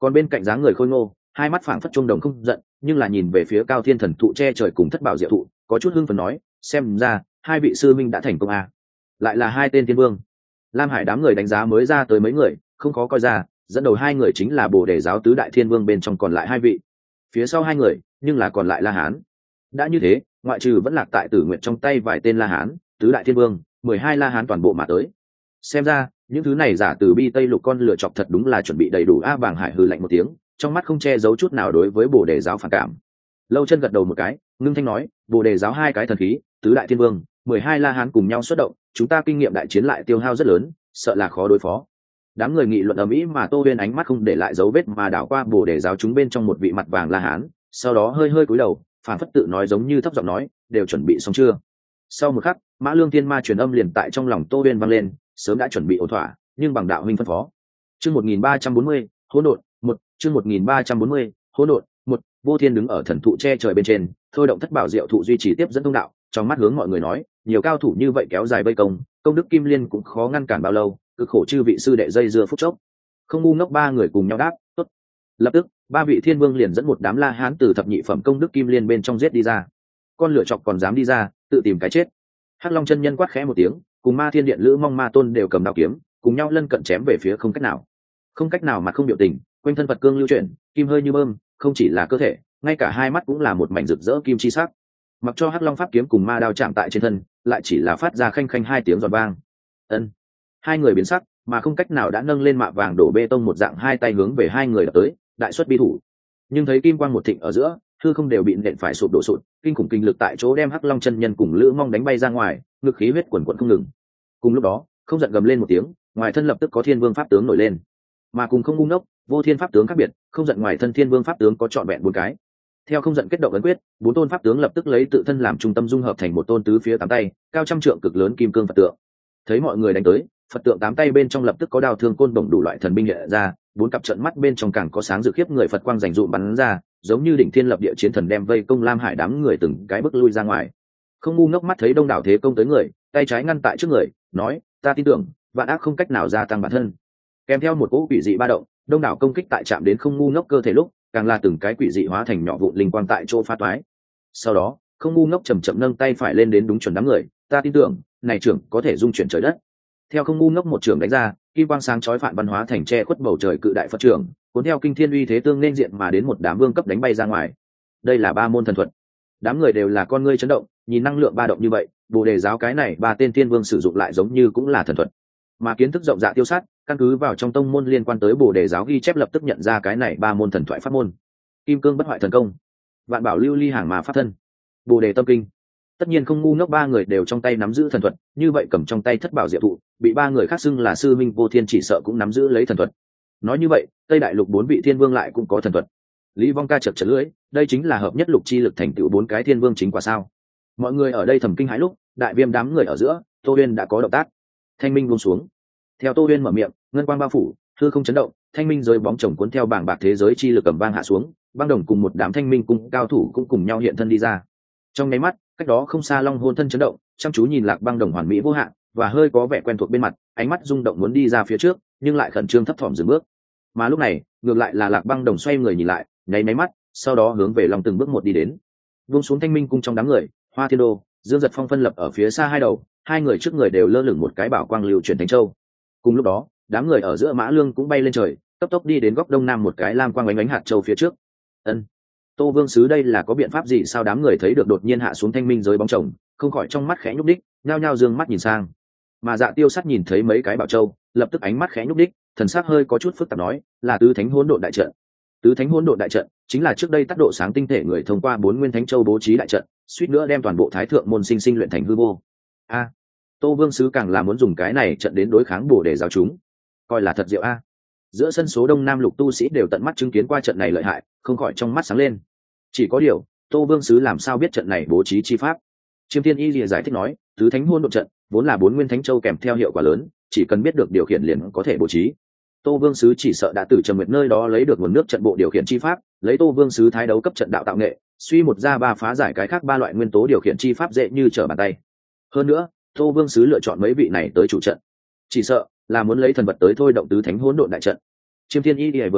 Còn bên cạnh dáng người khôi ngô, hai mắt phảng phất trung đồng không giận, nhưng là nhìn về phía Cao Thiên Thần thụ che trời cùng Thất Bảo Diệu thụ, có chút hưng phấn nói, xem ra hai vị sư minh đã thành công à. Lại là hai tên thiên vương. Lam Hải đám người đánh giá mới ra tới mấy người, không khó coi ra, dẫn đầu hai người chính là Bồ Đề giáo tứ đại thiên vương bên trong còn lại hai vị. Phía sau hai người, nhưng là còn lại La Hán. Đã như thế, ngoại trừ vẫn lạc tại Tử Nguyện trong tay vài tên La Hán, tứ đại thiên vương, 12 La Hán toàn bộ mà tới. Xem ra, những thứ này giả từ bi tây lục con lựa chọc thật đúng là chuẩn bị đầy đủ. A Vàng Hải hừ lạnh một tiếng, trong mắt không che giấu chút nào đối với Bồ Đề giáo phản cảm. Lâu Chân gật đầu một cái, ngưng thanh nói, Bồ Đề giáo hai cái thần khí, tứ đại thiên vương, 12 La Hán cùng nhau xuất động, chúng ta kinh nghiệm đại chiến lại tiêu hao rất lớn, sợ là khó đối phó. Đám người nghị luận ầm ĩ mà Tô Huyên ánh mắt không để lại dấu vết mà đảo qua Bồ Đề giáo chúng bên trong một vị mặt vàng La Hán, sau đó hơi hơi cúi đầu, phản phất tự nói giống như thấp giọng nói, đều chuẩn bị xong chưa? Sau một khắc, Mã Lương Thiên Ma truyền âm liền tại trong lòng Tô Huyên vang lên, sớm đã chuẩn bị ổn thỏa, nhưng bằng đạo huynh phân phó. Chương 1340, hỗn độn, 1, chương 1340, hỗn độn, 1, Vô Thiên đứng ở thần thụ che trời bên trên, thôi động Thất Bảo Diệu thụ duy trì tiếp dẫn thông đạo, trong mắt hướng mọi người nói, nhiều cao thủ như vậy kéo dài vây công, công đức Kim Liên cũng khó ngăn cản bao lâu, cực khổ chư vị sư đệ dây dưa phút chốc. Không ngu ngốc ba người cùng nhau đáp, tốt. Lập tức, ba vị thiên vương liền dẫn một đám La Hán từ thập nhị phẩm công đức Kim Liên bên trong giết đi ra. Con lửa chọc còn dám đi ra, tự tìm cái chết. Hắc Long chân nhân quát khẽ một tiếng, cùng Ma Thiên Điện Lữ Mong Ma Tôn đều cầm đao kiếm, cùng nhau lân cận chém về phía không cách nào mà không biểu tình, quanh thân Phật cương lưu chuyển, kim hơi như bơm, không chỉ là cơ thể, ngay cả hai mắt cũng là một mảnh rực rỡ kim chi sắc. Mặc cho Hắc Long pháp kiếm cùng ma đao chạm tại trên thân, lại chỉ là phát ra khanh khanh hai tiếng giòn vang. Ân. Hai người biến sắc, mà không cách nào đã nâng lên mạ vàng đổ bê tông một dạng hai tay hướng về hai người đập tới, đại xuất bi thủ. Nhưng thấy kim quang một thịnh ở giữa, hư không đều bị nện phải sụp đổ sụt, kinh khủng kinh lực tại chỗ đem Hắc Long chân nhân cùng Lữ Mong đánh bay ra ngoài, ngực khí huyết quần quần không ngừng. Cùng lúc đó, không giận gầm lên một tiếng, ngoài thân lập tức có Thiên Vương pháp tướng nổi lên. Mà cùng không ngu ngốc, Vô Thiên pháp tướng khác biệt, không giận ngoài thân Thiên Vương pháp tướng có trọn vẹn bốn cái. Theo không giận kết động ấn quyết, bốn tôn pháp tướng lập tức lấy tự thân làm trung tâm dung hợp thành một tôn tứ phía tám tay, cao trăm trượng cực lớn kim cương Phật tượng. Thấy mọi người đánh tới, Phật tượng tám tay bên trong lập tức có đao thương côn đồng đủ loại thần binh hiện ra, bốn cặp trận mắt bên trong càng có sáng rực khiếp người Phật quang rành rụm bắn ra, giống như đỉnh thiên lập địa chiến thần đem vây công Lam Hải đám người từng cái bước lui ra ngoài. Không ngu ngốc mắt thấy đông đảo thế công tới người, tay trái ngăn tại trước người, nói, ta tin tưởng, vạn ác không cách nào gia tăng bản thân. Kèm theo một cỗ quỷ dị ba động, đông đảo công kích tại chạm đến không ngu ngốc cơ thể lúc, càng là từng cái quỷ dị hóa thành nhỏ vụn linh quang tại chỗ phá toái. Sau đó, không ngu ngốc chậm chậm nâng tay phải lên đến đúng chuẩn đám người, ta tin tưởng, này trưởng có thể dung chuyển trời đất. Theo không ngu ngốc một trưởng đánh ra, kim quang sáng chói phản văn hóa thành che khuất bầu trời cự đại Phật trưởng, cuốn theo kinh thiên uy thế tương nên diện mà đến một đám vương cấp đánh bay ra ngoài. Đây là ba môn thần thuật. Đám người đều là con ngươi chấn động, nhìn năng lượng ba động như vậy, Bồ Đề giáo cái này ba tên thiên vương sử dụng lại giống như cũng là thần thuật. Mà kiến thức rộng dạ tiêu sát, căn cứ vào trong tông môn liên quan tới Bồ Đề giáo ghi chép lập tức nhận ra cái này ba môn thần thoại pháp môn. Kim cương bất hoại thần công, Vạn bảo lưu ly hàng mà pháp thân, Bồ Đề tâm kinh. Tất nhiên không ngu ngốc ba người đều trong tay nắm giữ thần thuật, như vậy cầm trong tay Thất Bảo Diệu thụ, bị ba người khác xưng là sư minh Vô Thiên chỉ sợ cũng nắm giữ lấy thần thuật. Nói như vậy, Tây Đại Lục bốn vị thiên vương lại cũng có thần thuật. Lý Vong Ca chật chật lưỡi, đây chính là hợp nhất lục chi lực thành tựu bốn cái thiên vương chính quả sao? Mọi người ở đây thầm kinh hãi lúc, Đại Viêm đám người ở giữa, Tô Uyên đã có động tác. Thanh minh buông xuống. Theo Tô Uyên mở miệng, ngân quang bao phủ, hư không chấn động, thanh minh rơi bóng chồng cuốn theo bảng bạc thế giới chi lực cầm vang hạ xuống, băng đồng cùng một đám thanh minh cung cao thủ cũng cùng nhau hiện thân đi ra. Trong nháy mắt, cách đó không xa Long Hồn thân chấn động, chăm chú nhìn Lạc Băng Đồng hoàn mỹ vô hạn, và hơi có vẻ quen thuộc bên mặt, ánh mắt rung động muốn đi ra phía trước, nhưng lại khẩn trương thấp thỏm dừng bước. Mà lúc này, ngược lại là Lạc Băng Đồng xoay người nhìn lại, nháy máy mắt, sau đó hướng về Long từng bước một đi đến. Buông xuống thanh minh cung trong đám người, Hoa Thiên Đô, Dương Giật Phong phân lập ở phía xa hai đầu, hai người trước người đều lơ lửng một cái bảo quang lưu chuyển thánh châu. Cùng lúc đó, đám người ở giữa Mã Lương cũng bay lên trời, cấp tốc đi đến góc đông nam một cái lam quang ánh ánh hạt châu phía trước. Ân, Tô Vương sứ đây là có biện pháp gì sao? Đám người thấy được đột nhiên hạ xuống thanh minh giới bóng chồng, không khỏi trong mắt khẽ nhúc đích, nhao nhao dương mắt nhìn sang. Mà Dạ Tiêu Sắt nhìn thấy mấy cái bảo châu, lập tức ánh mắt khẽ nhúc đích, thần sắc hơi có chút phức tạp nói, là tứ thánh hỗn độn đại trận. Tứ thánh hỗn độn đại trận chính là trước đây tác độ sáng tinh thể người thông qua bốn nguyên thánh châu bố trí đại trận, suýt nữa đem toàn bộ thái thượng môn sinh sinh luyện thành hư vô. A, Tô Vương sứ càng là muốn dùng cái này trận đến đối kháng Bồ Đề giáo chúng, coi là thật diệu a. Giữa sân số đông nam lục tu sĩ đều tận mắt chứng kiến qua trận này lợi hại, không khỏi trong mắt sáng lên. Chỉ có điều, Tô Vương sứ làm sao biết trận này bố trí chi pháp? Chiêm Thiên Y lìa giải thích nói, tứ thánh hỗn độn trận vốn là bốn nguyên thánh châu kèm theo hiệu quả lớn, chỉ cần biết được điều khiển liền có thể bố trí. Tô Vương sứ chỉ sợ đã từ Trầm Nguyệt nơi đó lấy được nguồn nước trận bộ điều khiển chi pháp, lấy Tô Vương sứ thái đấu cấp trận đạo tạo nghệ, suy một ra ba phá giải cái khác ba loại nguyên tố điều khiển chi pháp dễ như trở bàn tay. Hơn nữa, Tô Vương sứ lựa chọn mấy vị này tới chủ trận, chỉ sợ là muốn lấy thần vật tới thôi động tứ thánh hỗn độn đại trận. Chiêm Thiên Y lìa vừa nói,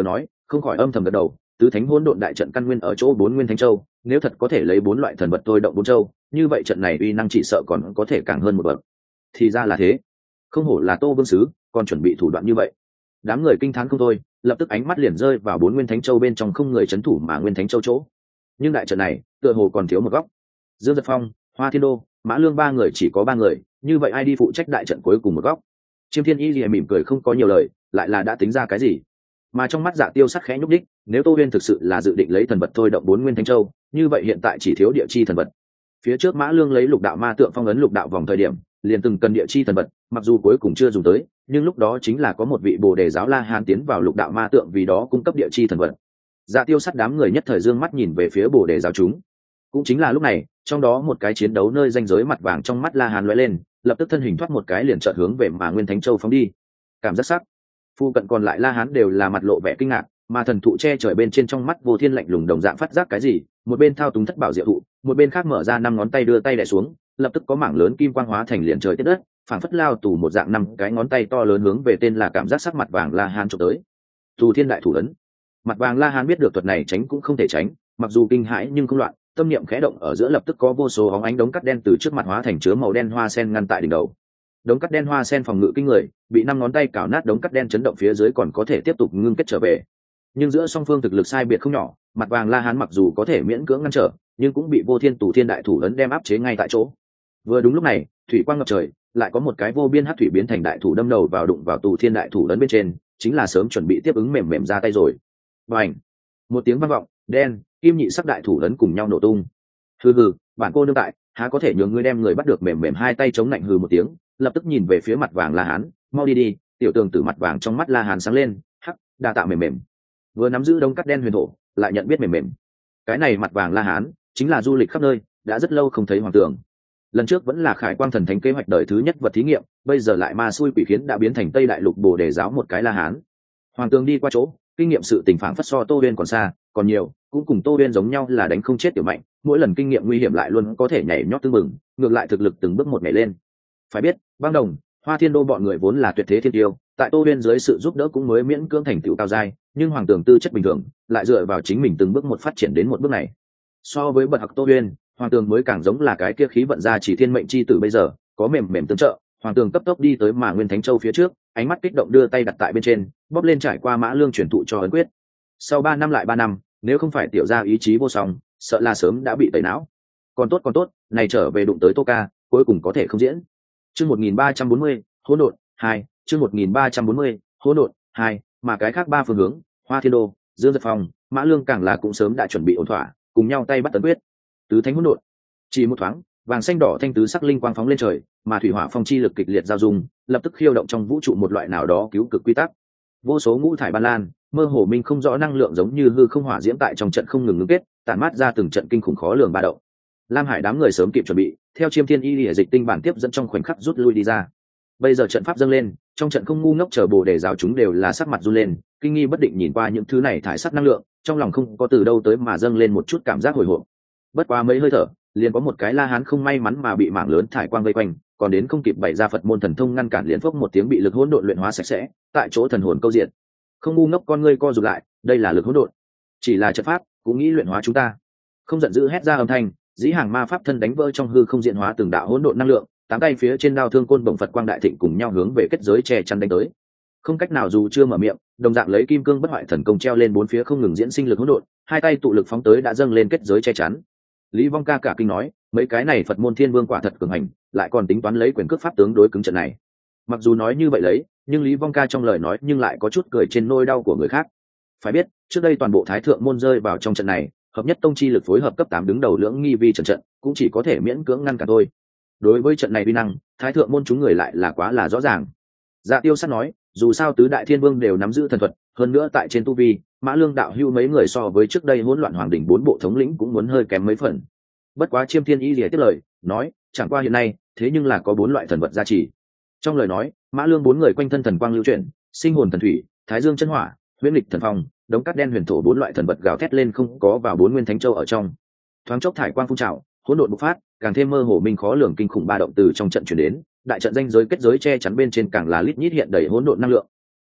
không khỏi âm thầm gật đầu. Tứ thánh hỗn độn đại trận căn nguyên ở chỗ bốn nguyên thánh châu, nếu thật có thể lấy bốn loại thần vật thôi động bốn châu, như vậy trận này uy năng chỉ sợ còn có thể càng hơn một bậc. Thì ra là thế, không hổ là Tô Vương sứ, còn chuẩn bị thủ đoạn như vậy. Đám người kinh thán không thôi, lập tức ánh mắt liền rơi vào bốn nguyên thánh châu bên trong không người trấn thủ mà nguyên thánh châu chỗ. Nhưng đại trận này tựa hồ còn thiếu một góc. Dương Giật Phong, Hoa Thiên Đô, Mã Lương ba người chỉ có ba người, như vậy ai đi phụ trách đại trận cuối cùng một góc? Chiêm Thiên Y lìa mỉm cười không có nhiều lời, lại là đã tính ra cái gì. Mà trong mắt Dạ Tiêu sắc khẽ nhúc đích, nếu Tô Huyên thực sự là dự định lấy thần vật thôi động bốn nguyên thánh châu, như vậy hiện tại chỉ thiếu địa chi thần vật. Phía trước Mã Lương lấy lục đạo ma tượng phong ấn lục đạo vòng thời điểm, liền từng cần địa chi thần vật, mặc dù cuối cùng chưa dùng tới, nhưng lúc đó chính là có một vị Bồ Đề giáo La Hán tiến vào lục đạo ma tượng vì đó cung cấp địa chi thần vật. Dạ Tiêu sắt đám người nhất thời dương mắt nhìn về phía Bồ Đề giáo chúng. Cũng chính là lúc này, trong đó một cái chiến đấu nơi ranh giới mặt vàng trong mắt La Hán lóe lên, lập tức thân hình thoát một cái liền chợt hướng về mà Nguyên Thánh Châu phóng đi. Cảm giác sắc. Phu cận còn lại La Hán đều là mặt lộ vẻ kinh ngạc, mà thần thụ che trời bên trên trong mắt Vô Thiên lạnh lùng đồng dạng phát giác cái gì, một bên thao túng thất bảo diệu thụ, một bên khác mở ra năm ngón tay đưa tay đè xuống, lập tức có mảng lớn kim quang hóa thành liền trời tiết đất, phảng phất lao tù một dạng năm cái ngón tay to lớn hướng về tên là cảm giác sắc mặt vàng La Hán chụp tới. Tù Thiên đại thủ ấn. Mặt vàng La Hán biết được thuật này tránh cũng không thể tránh, mặc dù kinh hãi nhưng không loạn, tâm niệm khẽ động ở giữa lập tức có vô số óng ánh đống cắt đen từ trước mặt hóa thành chứa màu đen hoa sen ngăn tại đỉnh đầu. Đống cắt đen hoa sen phòng ngự kinh người, bị năm ngón tay cào nát đống cắt đen chấn động phía dưới còn có thể tiếp tục ngưng kết trở về. Nhưng giữa song phương thực lực sai biệt không nhỏ, mặt vàng La Hán mặc dù có thể miễn cưỡng ngăn trở, nhưng cũng bị Vô Thiên Tù Thiên đại thủ ấn đem áp chế ngay tại chỗ. Vừa đúng lúc này, thủy quang ngập trời, lại có một cái vô biên hắc thủy biến thành đại thủ đâm đầu vào đụng vào Tù Thiên đại thủ ấn bên trên, chính là sớm chuẩn bị tiếp ứng mềm mềm ra tay rồi. Bành! Một tiếng vang vọng, đen, kim nhị sắc đại thủ ấn cùng nhau nổ tung. Hừ hừ, bản cô nương tại, há có thể nhường ngươi đem người bắt được mềm mềm hai tay chống lạnh hừ một tiếng, lập tức nhìn về phía mặt vàng La Hán, mau đi đi. Tiểu tường tử mặt vàng trong mắt La Hán sáng lên, hắc, đa tạ mềm mềm. Vừa nắm giữ đống cắt đen huyền thổ, lại nhận biết mềm mềm. Cái này mặt vàng La Hán chính là du lịch khắp nơi, đã rất lâu không thấy hoàng tường. Lần trước vẫn là Khải Quang thần thánh kế hoạch đời thứ nhất vật thí nghiệm, bây giờ lại ma xui quỷ khiến đã biến thành Tây Đại Lục Bồ Đề giáo một cái La Hán. Hoàng tường đi qua chỗ, kinh nghiệm sự tình phản phất so Tô Uyên còn xa, còn nhiều, cũng cùng Tô Uyên giống nhau là đánh không chết tiểu mạnh, mỗi lần kinh nghiệm nguy hiểm lại luôn có thể nhảy nhót tương mừng, ngược lại thực lực từng bước một nhảy lên. Phải biết, Băng Đồng, Hoa Thiên Đô bọn người vốn là tuyệt thế thiên tiêu, tại Tô Uyên dưới sự giúp đỡ cũng mới miễn cưỡng thành tựu cao giai, nhưng hoàng tường tư chất bình thường, lại dựa vào chính mình từng bước một phát triển đến một bước này. So với bậc học Tô Uyên, hoàng tường mới càng giống là cái kia khí vận gia chỉ thiên mệnh chi tử bây giờ, có mềm mềm tương trợ, hoàng tường cấp tốc đi tới mà Nguyên Thánh Châu phía trước, ánh mắt kích động đưa tay đặt tại bên trên, bóp lên trải qua Mã Lương truyền thụ cho ấn quyết. Sau 3 năm lại 3 năm, nếu không phải tiểu gia ý chí vô song, sợ là sớm đã bị tẩy não. Còn tốt, này trở về đụng tới Tô Ca, cuối cùng có thể không diễn. Chương 1340, hỗn độn 2, chương 1340, hỗn độn 2, mà cái khác ba phương hướng, Hoa Thiên Đô, Dương Giật Phong, Mã Lương càng là cũng sớm đã chuẩn bị ổn thỏa, cùng nhau tay bắt tấn quyết. Tứ thánh hỗn độn. Chỉ một thoáng, vàng xanh đỏ thanh tứ sắc linh quang phóng lên trời, mà thủy hỏa phong chi lực kịch liệt giao dung, lập tức khiêu động trong vũ trụ một loại nào đó cứu cực quy tắc. Vô số ngũ thải ban lan, mơ hồ minh không rõ năng lượng giống như hư không hỏa diễm tại trong trận không ngừng ngưng kết, tản mát ra từng trận kinh khủng khó lường ba động. Lam Hải đám người sớm kịp chuẩn bị, theo Chiêm Thiên Y Lìa dịch tinh bản tiếp dẫn trong khoảnh khắc rút lui đi ra. Bây giờ trận pháp dâng lên, trong trận không ngu ngốc chờ Bồ Đề giáo chúng đều là sắc mặt run lên, kinh nghi bất định nhìn qua những thứ này thải sắc năng lượng, trong lòng không có từ đâu tới mà dâng lên một chút cảm giác hồi hộp. Bất quá mấy hơi thở, liền có một cái La Hán không may mắn mà bị mảng lớn thải quang vây quanh, còn đến không kịp bày ra Phật môn thần thông ngăn cản, liền phốc một tiếng bị lực hỗn độn luyện hóa sạch sẽ, tại chỗ thần hồn câu diện. Không ngu ngốc con ngươi co rụt lại, đây là lực hỗn độn, chỉ là trận pháp, cũng nghĩ luyện hóa chúng ta. Không giận dữ hét ra âm thanh, dĩ hàng ma pháp thân đánh vỡ trong hư không diện hóa từng đạo hỗn độn năng lượng, tám tay phía trên đao thương côn bổng Phật quang đại thịnh cùng nhau hướng về kết giới che chắn đánh tới. Không cách nào dù chưa mở miệng, đồng dạng lấy kim cương bất hoại thần công treo lên bốn phía không ngừng diễn sinh lực hỗn độn, hai tay tụ lực phóng tới đã dâng lên kết giới che chắn. Lý Vong Ca cả kinh nói, mấy cái này Phật môn thiên vương quả thật cường hành, lại còn tính toán lấy quyền cước pháp tướng đối cứng trận này. Mặc dù nói như vậy lấy, nhưng Lý Vong Ca trong lời nói nhưng lại có chút cười trên nỗi đau của người khác. Phải biết, trước đây toàn bộ Thái Thượng môn rơi vào trong trận này, hợp nhất tông chi lực phối hợp cấp 8 đứng đầu lưỡng nghi vi trận cũng chỉ có thể miễn cưỡng ngăn cản thôi. Đối với trận này uy năng, Thái Thượng môn chúng người lại là quá là rõ ràng. Dạ Tiêu Sắt nói, dù sao tứ đại thiên vương đều nắm giữ thần thuật, hơn nữa tại trên tu vi, Mã Lương đạo hưu mấy người so với trước đây hỗn loạn hoàng đỉnh 4 bộ thống lĩnh cũng muốn hơi kém mấy phần. Bất quá Chiêm Thiên Y Lìa tiếp lời, nói, chẳng qua hiện nay, thế nhưng là có 4 loại thần vật gia trì. Trong lời nói, Mã Lương 4 người quanh thân thần quang lưu chuyển, sinh hồn thần thủy, thái dương chân hỏa, huyễn lịch thần phong, đống cát đen huyền thổ 4 loại thần vật gào thét lên không có vào 4 nguyên thánh châu ở trong. Thoáng chốc thải quang phun trào, hỗn độn bộc phát, càng thêm mơ hồ minh khó lường kinh khủng ba động từ trong trận truyền đến, đại trận danh giới kết giới che chắn bên trên càng là lít nhít hiện đầy hỗn độn năng lượng.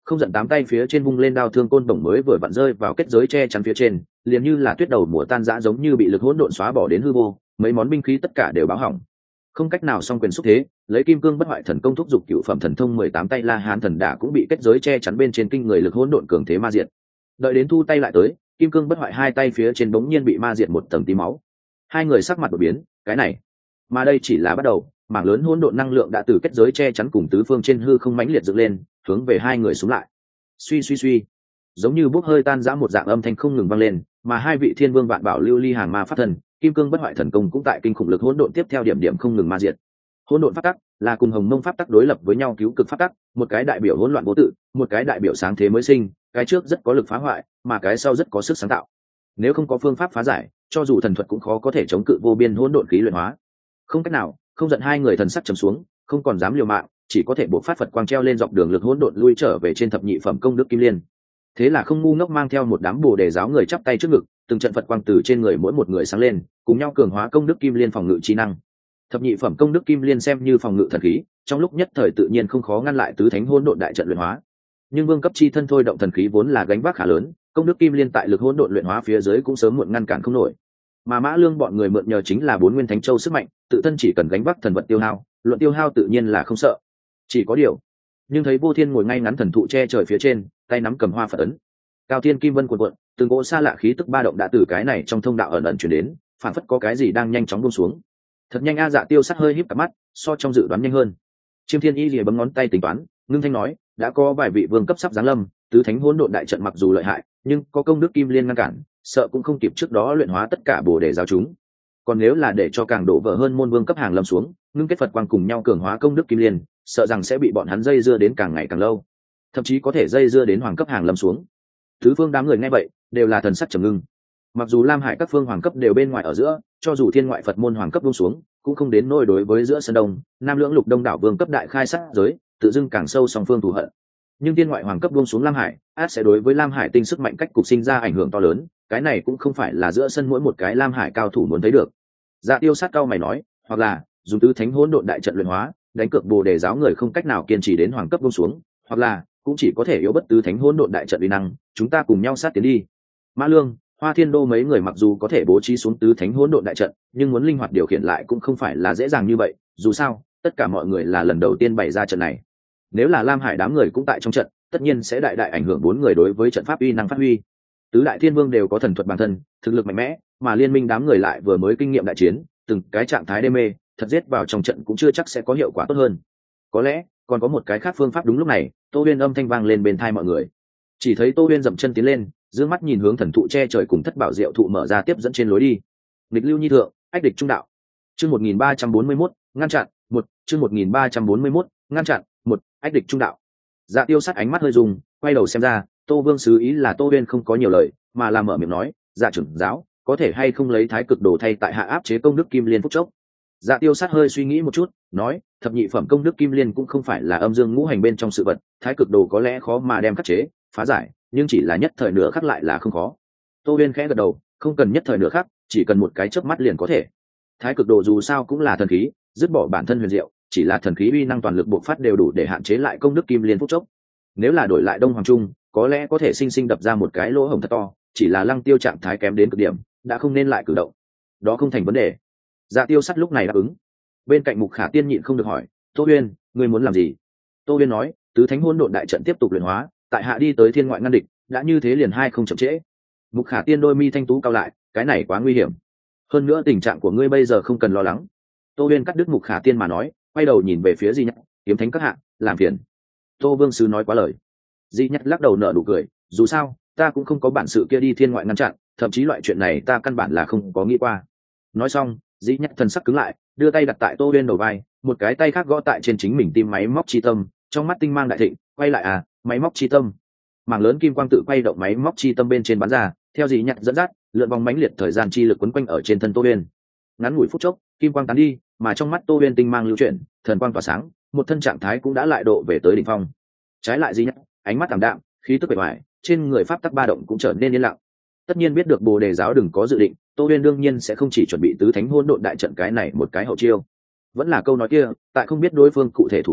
Không giận tám tay phía trên vung lên đao thương côn bổng mới vừa vặn rơi vào kết giới che chắn phía trên, liền như là tuyết đầu mùa tan rã, giống như bị lực hỗn độn xóa bỏ đến hư vô, mấy món binh khí tất cả đều báo hỏng. Không cách nào song quyền xúc thế, lấy kim cương bất hoại thần công thúc giục cựu phẩm thần thông 18 tay La Hán thần đả cũng bị kết giới che chắn bên trên kinh người lực hỗn độn cường thế ma diệt. Đợi đến thu tay lại tới, kim cương bất hoại hai tay phía trên bỗng nhiên bị ma diệt một tầng tí máu. Hai người sắc mặt đột biến, cái này, mà đây chỉ là bắt đầu, mảng lớn hỗn độn năng lượng đã từ kết giới che chắn cùng tứ phương trên hư không mãnh liệt dựng lên, hướng về hai người xuống lại. Suy suy suy, giống như bốc hơi tan rã một dạng âm thanh không ngừng vang lên, mà hai vị thiên vương vạn bảo lưu ly hàng ma pháp thần, kim cương bất hoại thần công cũng tại kinh khủng lực hỗn độn tiếp theo điểm điểm không ngừng ma diệt. Hỗn độn pháp tắc là cùng hồng mông pháp tắc đối lập với nhau cứu cực pháp tắc, một cái đại biểu hỗn loạn vô tự, một cái đại biểu sáng thế mới sinh, cái trước rất có lực phá hoại, mà cái sau rất có sức sáng tạo. Nếu không có phương pháp phá giải, cho dù thần thuật cũng khó có thể chống cự vô biên hỗn độn khí luyện hóa. Không cách nào, không giận hai người thần sắc trầm xuống, không còn dám liều mạng, chỉ có thể buộc phát Phật quang treo lên dọc đường lực hỗn độn lui trở về trên thập nhị phẩm công đức kim liên. Thế là không ngu ngốc mang theo một đám bồ đề giáo người chắp tay trước ngực, từng trận Phật quang từ trên người mỗi một người sáng lên, cùng nhau cường hóa công đức kim liên phòng ngự chi năng. Thập nhị phẩm công đức kim liên xem như phòng ngự thần khí, trong lúc nhất thời tự nhiên không khó ngăn lại tứ thánh hỗn độn đại trận luyện hóa. Nhưng vương cấp chi thân thôi động thần khí vốn là gánh vác khá lớn, công đức kim liên tại lực hỗn độn luyện hóa phía dưới cũng sớm muộn ngăn cản không nổi. Mà Mã Lương bọn người mượn nhờ chính là bốn nguyên thánh châu sức mạnh, tự thân chỉ cần gánh vác thần vật tiêu hao, luận tiêu hao tự nhiên là không sợ. Chỉ có điều, nhưng thấy Vô Thiên ngồi ngay ngắn thần thụ che trời phía trên, tay nắm cầm hoa Phật ấn. Cao thiên kim vân cuộn cuộn, từng cỗ xa lạ khí tức ba động đã từ cái này trong thông đạo ẩn ẩn chuyển đến, phản phất có cái gì đang nhanh chóng buông xuống. Thật nhanh a. Dạ Tiêu Sát hơi híp cặp mắt, so trong dự đoán nhanh hơn. Chiêm Thiên Y lìa bấm ngón tay tính toán, ngưng thanh nói, đã có vài vị vương cấp sắp giáng lâm, tứ thánh hỗn độn đại trận mặc dù lợi hại, nhưng có công đức kim liên ngăn cản, sợ cũng không kịp trước đó luyện hóa tất cả bồ đề giáo chúng. Còn nếu là để cho càng đổ vỡ hơn môn vương cấp hàng lâm xuống, ngưng kết Phật quang cùng nhau cường hóa công đức kim liên, sợ rằng sẽ bị bọn hắn dây dưa đến càng ngày càng lâu, thậm chí có thể dây dưa đến hoàng cấp hàng lâm xuống. Tứ phương đám người nghe vậy đều là thần sắc trầm ngưng. Mặc dù Lam Hải các phương hoàng cấp đều bên ngoài ở giữa, cho dù thiên ngoại Phật môn hoàng cấp buông xuống, cũng không đến nỗi đối với giữa Sơn Đông, Nam Lưỡng Lục Đông đảo vương cấp đại khai sát giới, tự dưng càng sâu song phương thù hận. Nhưng thiên ngoại hoàng cấp buông xuống Lam Hải, át sẽ đối với Lam Hải tinh sức mạnh cách cục sinh ra ảnh hưởng to lớn, cái này cũng không phải là giữa sân mỗi một cái Lam Hải cao thủ muốn thấy được. Dạ Tiêu Sát cao mày nói, hoặc là dùng tứ thánh hỗn độn đại trận luyện hóa, đánh cược bồ đề giáo người không cách nào kiên trì đến hoàng cấp buông xuống, hoặc là cũng chỉ có thể yếu bất tứ thánh hỗn độn đại trận uy năng, chúng ta cùng nhau sát tiến đi. Mã Lương, Hoa Thiên Đô mấy người mặc dù có thể bố trí xuống tứ thánh hỗn độn đại trận, nhưng muốn linh hoạt điều khiển lại cũng không phải là dễ dàng như vậy, dù sao, tất cả mọi người là lần đầu tiên bày ra trận này. Nếu là Lam Hải đám người cũng tại trong trận, tất nhiên sẽ đại đại ảnh hưởng bốn người đối với trận pháp uy năng phát huy. Tứ đại thiên vương đều có thần thuật bản thân, thực lực mạnh mẽ, mà liên minh đám người lại vừa mới kinh nghiệm đại chiến, từng cái trạng thái đê mê, thật giết vào trong trận cũng chưa chắc sẽ có hiệu quả tốt hơn. Có lẽ còn có một cái khác phương pháp. Đúng lúc này, Tô Uyên âm thanh vang lên bên tai mọi người. Chỉ thấy Tô Uyên dậm chân tiến lên, dương mắt nhìn hướng thần thụ che trời cùng thất bảo diệu thụ mở ra tiếp dẫn trên lối đi. Nghịch lưu nhi thượng, ách địch trung đạo. Chương 1341, ngăn chặn, chương 1341, ngăn chặn, ách địch trung đạo. Dạ Tiêu Sát ánh mắt hơi rung, quay đầu xem ra, Tô Vương sứ ý là Tô Uyên không có nhiều lời, mà là mở miệng nói, "Dạ trưởng giáo, có thể hay không lấy thái cực đồ thay tại hạ áp chế công đức kim liên phúc chốc?" Dạ Tiêu Sát hơi suy nghĩ một chút, nói, "Thập nhị phẩm công đức kim liên cũng không phải là âm dương ngũ hành bên trong sự vật, thái cực đồ có lẽ khó mà đem khắc chế, phá giải, nhưng chỉ là nhất thời nửa khắc lại là không khó." Tô Uyên khẽ gật đầu, không cần nhất thời nửa khắc, chỉ cần một cái chớp mắt liền có thể. Thái cực đồ dù sao cũng là thần khí, dứt bỏ bản thân huyền diệu, chỉ là thần khí uy năng toàn lực bộc phát đều đủ để hạn chế lại công đức kim liên phúc chốc. Nếu là đổi lại Đông Hoàng Trung, có lẽ có thể sinh sinh đập ra một cái lỗ hổng thật to, chỉ là Lăng Tiêu trạng thái kém đến cực điểm, đã không nên lại cử động. Đó không thành vấn đề. Dạ Tiêu Sát lúc này đáp ứng. Bên cạnh Mục Khả Tiên nhịn không được hỏi, "Tô Uyên, ngươi muốn làm gì?" Tô Uyên nói, "Tứ thánh hỗn độn đại trận tiếp tục luyện hóa, tại hạ đi tới thiên ngoại ngăn địch, đã như thế liền hai không chậm trễ." Mục Khả Tiên đôi mi thanh tú cao lại, "Cái này quá nguy hiểm. Hơn nữa tình trạng của ngươi bây giờ không cần lo lắng." Tô Uyên cắt đứt Mục Khả Tiên mà nói, quay đầu nhìn về phía Di Nhất, "Kiếm thánh các hạ, làm phiền." Tô Vương sứ nói quá lời. Di Nhất lắc đầu nở nụ cười, "Dù sao, ta cũng không có bản sự kia đi thiên ngoại ngăn chặn, thậm chí loại chuyện này ta căn bản là không có nghĩ qua." Nói xong, Di Nhất thần sắc cứng lại, đưa tay đặt tại Tô Uyên đầu vai, một cái tay khác gõ tại trên chính mình tim máy móc chi tâm, trong mắt tinh mang đại thịnh, "Quay lại à, máy móc chi tâm." Mảng lớn kim quang tự quay động máy móc chi tâm bên trên bắn ra, theo Di Nhất dẫn dắt, lượn vòng mãnh liệt thời gian chi lực quấn quanh ở trên thân Tô Uyên. Ngắn ngủi phút chốc, kim quang tán đi, mà trong mắt Tô Uyên tinh mang lưu chuyển, thần quang tỏa sáng, một thân trạng thái cũng đã lại độ về tới đỉnh phong. Trái lại Di Nhất, ánh mắt ảm đạm, khí tức bề ngoài, trên người pháp tắc ba động cũng trở nên yên lặng. Tất nhiên biết được Bồ Đề giáo đừng có dự định, Tô Uyên đương nhiên sẽ không chỉ chuẩn bị tứ thánh hỗn độn đại trận cái này một cái hậu chiêu. Vẫn là câu nói kia, tại không biết đối phương cụ thể thủ đoạn,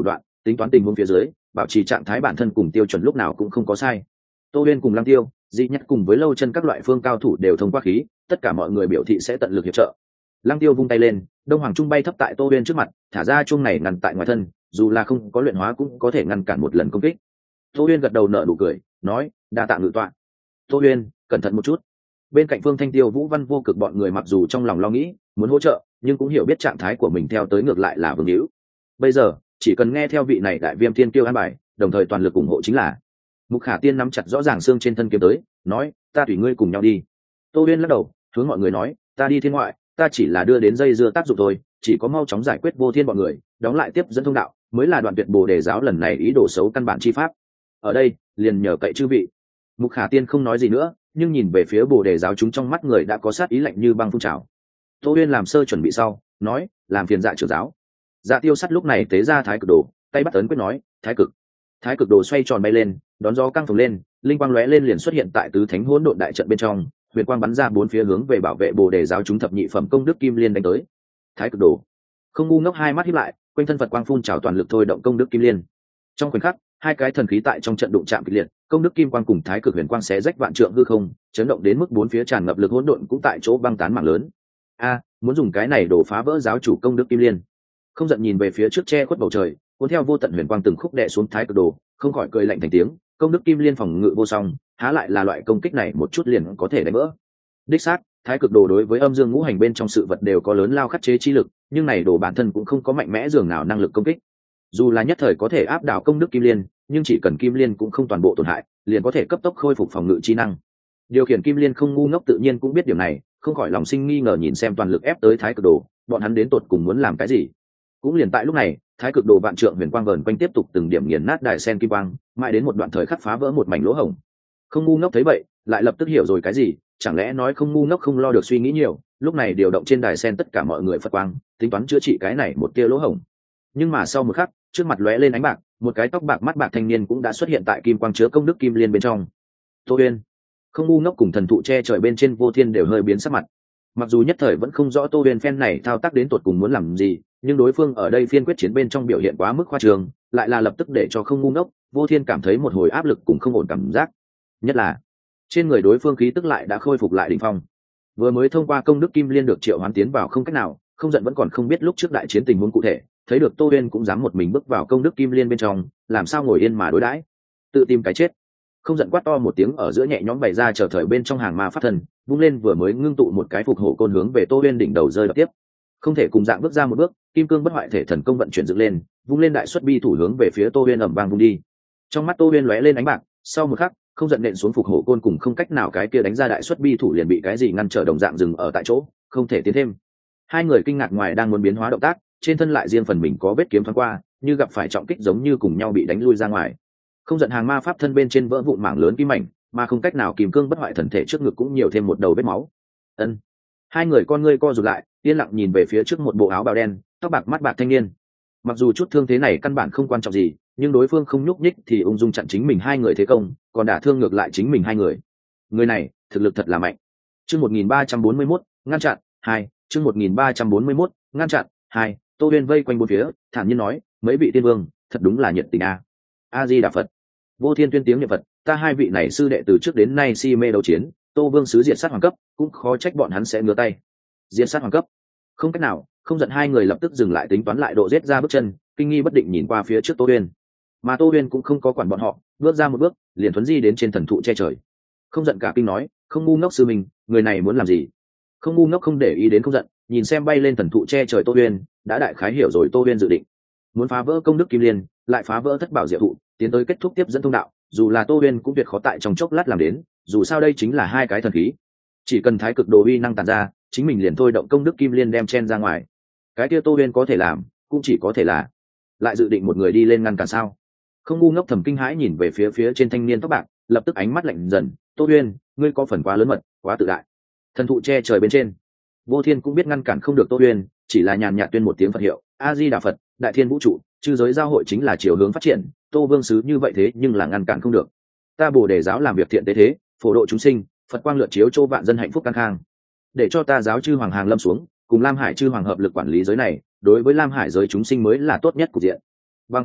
tính toán tình huống phía dưới bảo trì trạng thái bản thân cùng tiêu chuẩn lúc nào cũng không có sai. Tô Uyên cùng Lăng Tiêu, Dị Nhất cùng với Lâu Chân các loại phương cao thủ đều thông qua khí, tất cả mọi người biểu thị sẽ tận lực hiệp trợ. Lăng Tiêu vung tay lên, Đông Hoàng Trung bay thấp tại Tô Uyên trước mặt, thả ra chuông này ngăn tại ngoài thân, dù là không có luyện hóa cũng có thể ngăn cản một lần công kích. Tô Uyên gật đầu nở nụ cười, nói: "Đa tạ ngự tọa." "Tô Uyên, cẩn thận một chút." Bên cạnh Phương Thanh Tiêu, Vũ Văn Vô Cực bọn người mặc dù trong lòng lo nghĩ, muốn hỗ trợ, nhưng cũng hiểu biết trạng thái của mình theo tới ngược lại là vương hữu. Bây giờ, chỉ cần nghe theo vị này đại viêm thiên kiêu an bài, đồng thời toàn lực ủng hộ chính là. Mục Khả Tiên nắm chặt rõ ràng xương trên thân kiếm tới, nói: "Ta tùy ngươi cùng nhau đi." Tô Uyên lắc đầu, hướng mọi người nói: "Ta đi thiên ngoại, ta chỉ là đưa đến dây dưa tác dụng thôi, chỉ có mau chóng giải quyết Vô Thiên bọn người, đóng lại tiếp dẫn thông đạo, mới là đoạn tuyệt Bồ Đề giáo lần này ý đồ xấu căn bản chi pháp. Ở đây, liền nhờ cậy chư vị." Mục Khả Tiên không nói gì nữa, nhưng nhìn về phía Bồ Đề giáo chúng trong mắt người đã có sát ý lạnh như băng phun trào. Tô Uyên làm sơ chuẩn bị sau, nói: "Làm phiền Dạ trưởng giáo." Dạ Tiêu Sắt lúc này tế ra Thái Cực Đồ, tay bắt ấn quyết nói: "Thái Cực." Thái Cực Đồ xoay tròn bay lên, đón gió căng phồng lên, linh quang lóe lên liền xuất hiện tại tứ thánh hỗn độn đại trận bên trong, huyền quang bắn ra bốn phía hướng về bảo vệ Bồ Đề giáo chúng thập nhị phẩm công đức kim liên đánh tới. Thái Cực Đồ. Không ngu ngốc hai mắt híp lại, quanh thân Phật quang phun trào toàn lực thôi động công đức kim liên. Trong khoảnh khắc, hai cái thần khí tại trong trận đụng chạm kịch liệt, công đức kim quang cùng Thái Cực huyền quang xé rách vạn trượng hư không, chấn động đến mức bốn phía tràn ngập lực hỗn độn cũng tại chỗ băng tán mảng lớn. A, muốn dùng cái này đổ phá vỡ giáo chủ công đức kim liên. Không giận nhìn về phía trước che khuất bầu trời, cuốn theo vô tận huyền quang từng khúc đè xuống Thái Cực Đồ, không khỏi cười lạnh thành tiếng, công đức kim liên phòng ngự vô song, há lại là loại công kích này một chút liền có thể đánh vỡ. Đích xác, Thái Cực Đồ đối với âm dương ngũ hành bên trong sự vật đều có lớn lao khắc chế chi lực, nhưng này đồ bản thân cũng không có mạnh mẽ dường nào năng lực công kích. Dù là nhất thời có thể áp đảo công đức kim liên, nhưng chỉ cần kim liên cũng không toàn bộ tổn hại, liền có thể cấp tốc khôi phục phòng ngự chi năng. Điều khiển kim liên không ngu ngốc tự nhiên cũng biết điểm này, không khỏi lòng sinh nghi ngờ nhìn xem toàn lực ép tới Thái Cực Đồ, bọn hắn đến tột cùng muốn làm cái gì. Cũng liền tại lúc này, Thái Cực Đồ vạn trượng huyền quang vờn quanh tiếp tục từng điểm nghiền nát đài sen kim quang, mãi đến một đoạn thời khắc phá vỡ một mảnh lỗ hổng. Không ngu ngốc thấy vậy, lại lập tức hiểu rồi cái gì, chẳng lẽ nói không ngu ngốc không lo được suy nghĩ nhiều, lúc này điều động trên đài sen tất cả mọi người Phật quang, tính toán chữa trị cái này một tia lỗ hổng. Nhưng mà sau một khắc, trước mặt lóe lên ánh bạc, một cái tóc bạc mắt bạc thanh niên cũng đã xuất hiện tại kim quang chứa công đức kim liên bên trong. Tô Uyên. Không ngu ngốc cùng thần thụ che trời bên trên Vô Thiên đều hơi biến sắc mặt. Mặc dù nhất thời vẫn không rõ Tô Uyên phen này thao tác đến tột cùng muốn làm gì, nhưng đối phương ở đây phiên quyết chiến bên trong biểu hiện quá mức khoa trương, lại là lập tức để cho không ngu ngốc, Vô Thiên cảm thấy một hồi áp lực cùng không ổn cảm giác. Nhất là trên người đối phương khí tức lại đã khôi phục lại đỉnh phong. Vừa mới thông qua công đức kim liên được triệu hoán tiến vào không cách nào, không giận vẫn còn không biết lúc trước đại chiến tình huống cụ thể, thấy được Tô Uyên cũng dám một mình bước vào công đức kim liên bên trong, làm sao ngồi yên mà đối đãi, tự tìm cái chết. Không giận quát to một tiếng ở giữa nhẹ nhõm bày ra trở thời bên trong hàng ma pháp thần, vung lên vừa mới ngưng tụ một cái phục hổ côn hướng về Tô Uyên đỉnh đầu rơi đập tiếp. Không thể cùng dạng bước ra một bước, kim cương bất hoại thể thần công vận chuyển dựng lên, vung lên đại xuất bi thủ hướng về phía Tô Uyên ầm vang vung đi. Trong mắt Tô Uyên lóe lên ánh bạc, sau một khắc, không giận nện xuống phục hổ côn cùng không cách nào cái kia đánh ra đại xuất bi thủ liền bị cái gì ngăn trở đồng dạng dừng ở tại chỗ, không thể tiến thêm. Hai người kinh ngạc ngoài đang muốn biến hóa động tác, trên thân lại riêng phần mình có vết kiếm thoáng qua, như gặp phải trọng kích giống như cùng nhau bị đánh lui ra ngoài. Không giận hàng ma pháp thân bên trên vỡ vụn mảng lớn kim mảnh, mà không cách nào kìm cương bất hoại thần thể trước ngực cũng nhiều thêm một đầu vết máu. Ân. Hai người con ngươi co rụt lại, yên lặng nhìn về phía trước một bộ áo bào đen, tóc bạc mắt bạc thanh niên. Mặc dù chút thương thế này căn bản không quan trọng gì, nhưng đối phương không nhúc nhích thì ung dung chặn chính mình hai người thế công, còn đả thương ngược lại chính mình hai người. Người này, thực lực thật là mạnh. Chương 1341, ngăn chặn 2, chương 1341, ngăn chặn 2. Tô Uyên vây quanh bốn phía, thản nhiên nói, mấy vị tiên vương, thật đúng là nhiệt tình a. A Di Đà Phật. Vô Thiên tuyên tiếng niệm Phật, ta hai vị này sư đệ từ trước đến nay si mê đấu chiến, Tô Vương sứ diệt sát hoàng cấp, cũng khó trách bọn hắn sẽ ngửa tay. Diệt sát hoàng cấp? Không cách nào, không giận hai người lập tức dừng lại tính toán lại độ giết ra bước chân, kinh nghi bất định nhìn qua phía trước Tô Uyên. Mà Tô Uyên cũng không có quản bọn họ, bước ra một bước, liền thuấn di đến trên thần thụ che trời. Không giận cả kinh nói, không ngu ngốc sư mình, người này muốn làm gì? Không ngu ngốc không để ý đến không giận, nhìn xem bay lên thần thụ che trời Tô Uyên, đã đại khái hiểu rồi Tô Uyên dự định. Muốn phá vỡ công đức kim liên, lại phá vỡ thất bảo diệu thụ, tiến tới kết thúc tiếp dẫn thông đạo, dù là Tô Uyên cũng tuyệt khó tại trong chốc lát làm đến, dù sao đây chính là hai cái thần khí. Chỉ cần thái cực đồ uy năng tàn ra, chính mình liền thôi động công đức kim liên đem chen ra ngoài. Cái kia Tô Uyên có thể làm, cũng chỉ có thể là lại dự định một người đi lên ngăn cản sao? Không ngu ngốc thầm kinh hãi nhìn về phía trên thanh niên tóc bạc, lập tức ánh mắt lạnh dần, Tô Uyên, ngươi có phần quá lớn mật, quá tự đại. Thần thụ che trời bên trên, Vô Thiên cũng biết ngăn cản không được Tô Uyên, chỉ là nhàn nhạt tuyên một tiếng Phật hiệu, A Di Đà Phật, đại thiên vũ trụ, chư giới giao hội chính là chiều hướng phát triển, Tô Vương sứ như vậy thế nhưng là ngăn cản không được. Ta Bồ Đề giáo làm việc thiện tế thế, phổ độ chúng sinh, Phật quang lượn chiếu cho vạn dân hạnh phúc căng khang. Để cho ta giáo chư hoàng hàng lâm xuống, cùng Lam Hải chư hoàng hợp lực quản lý giới này, đối với Lam Hải giới chúng sinh mới là tốt nhất của diện. Bằng không,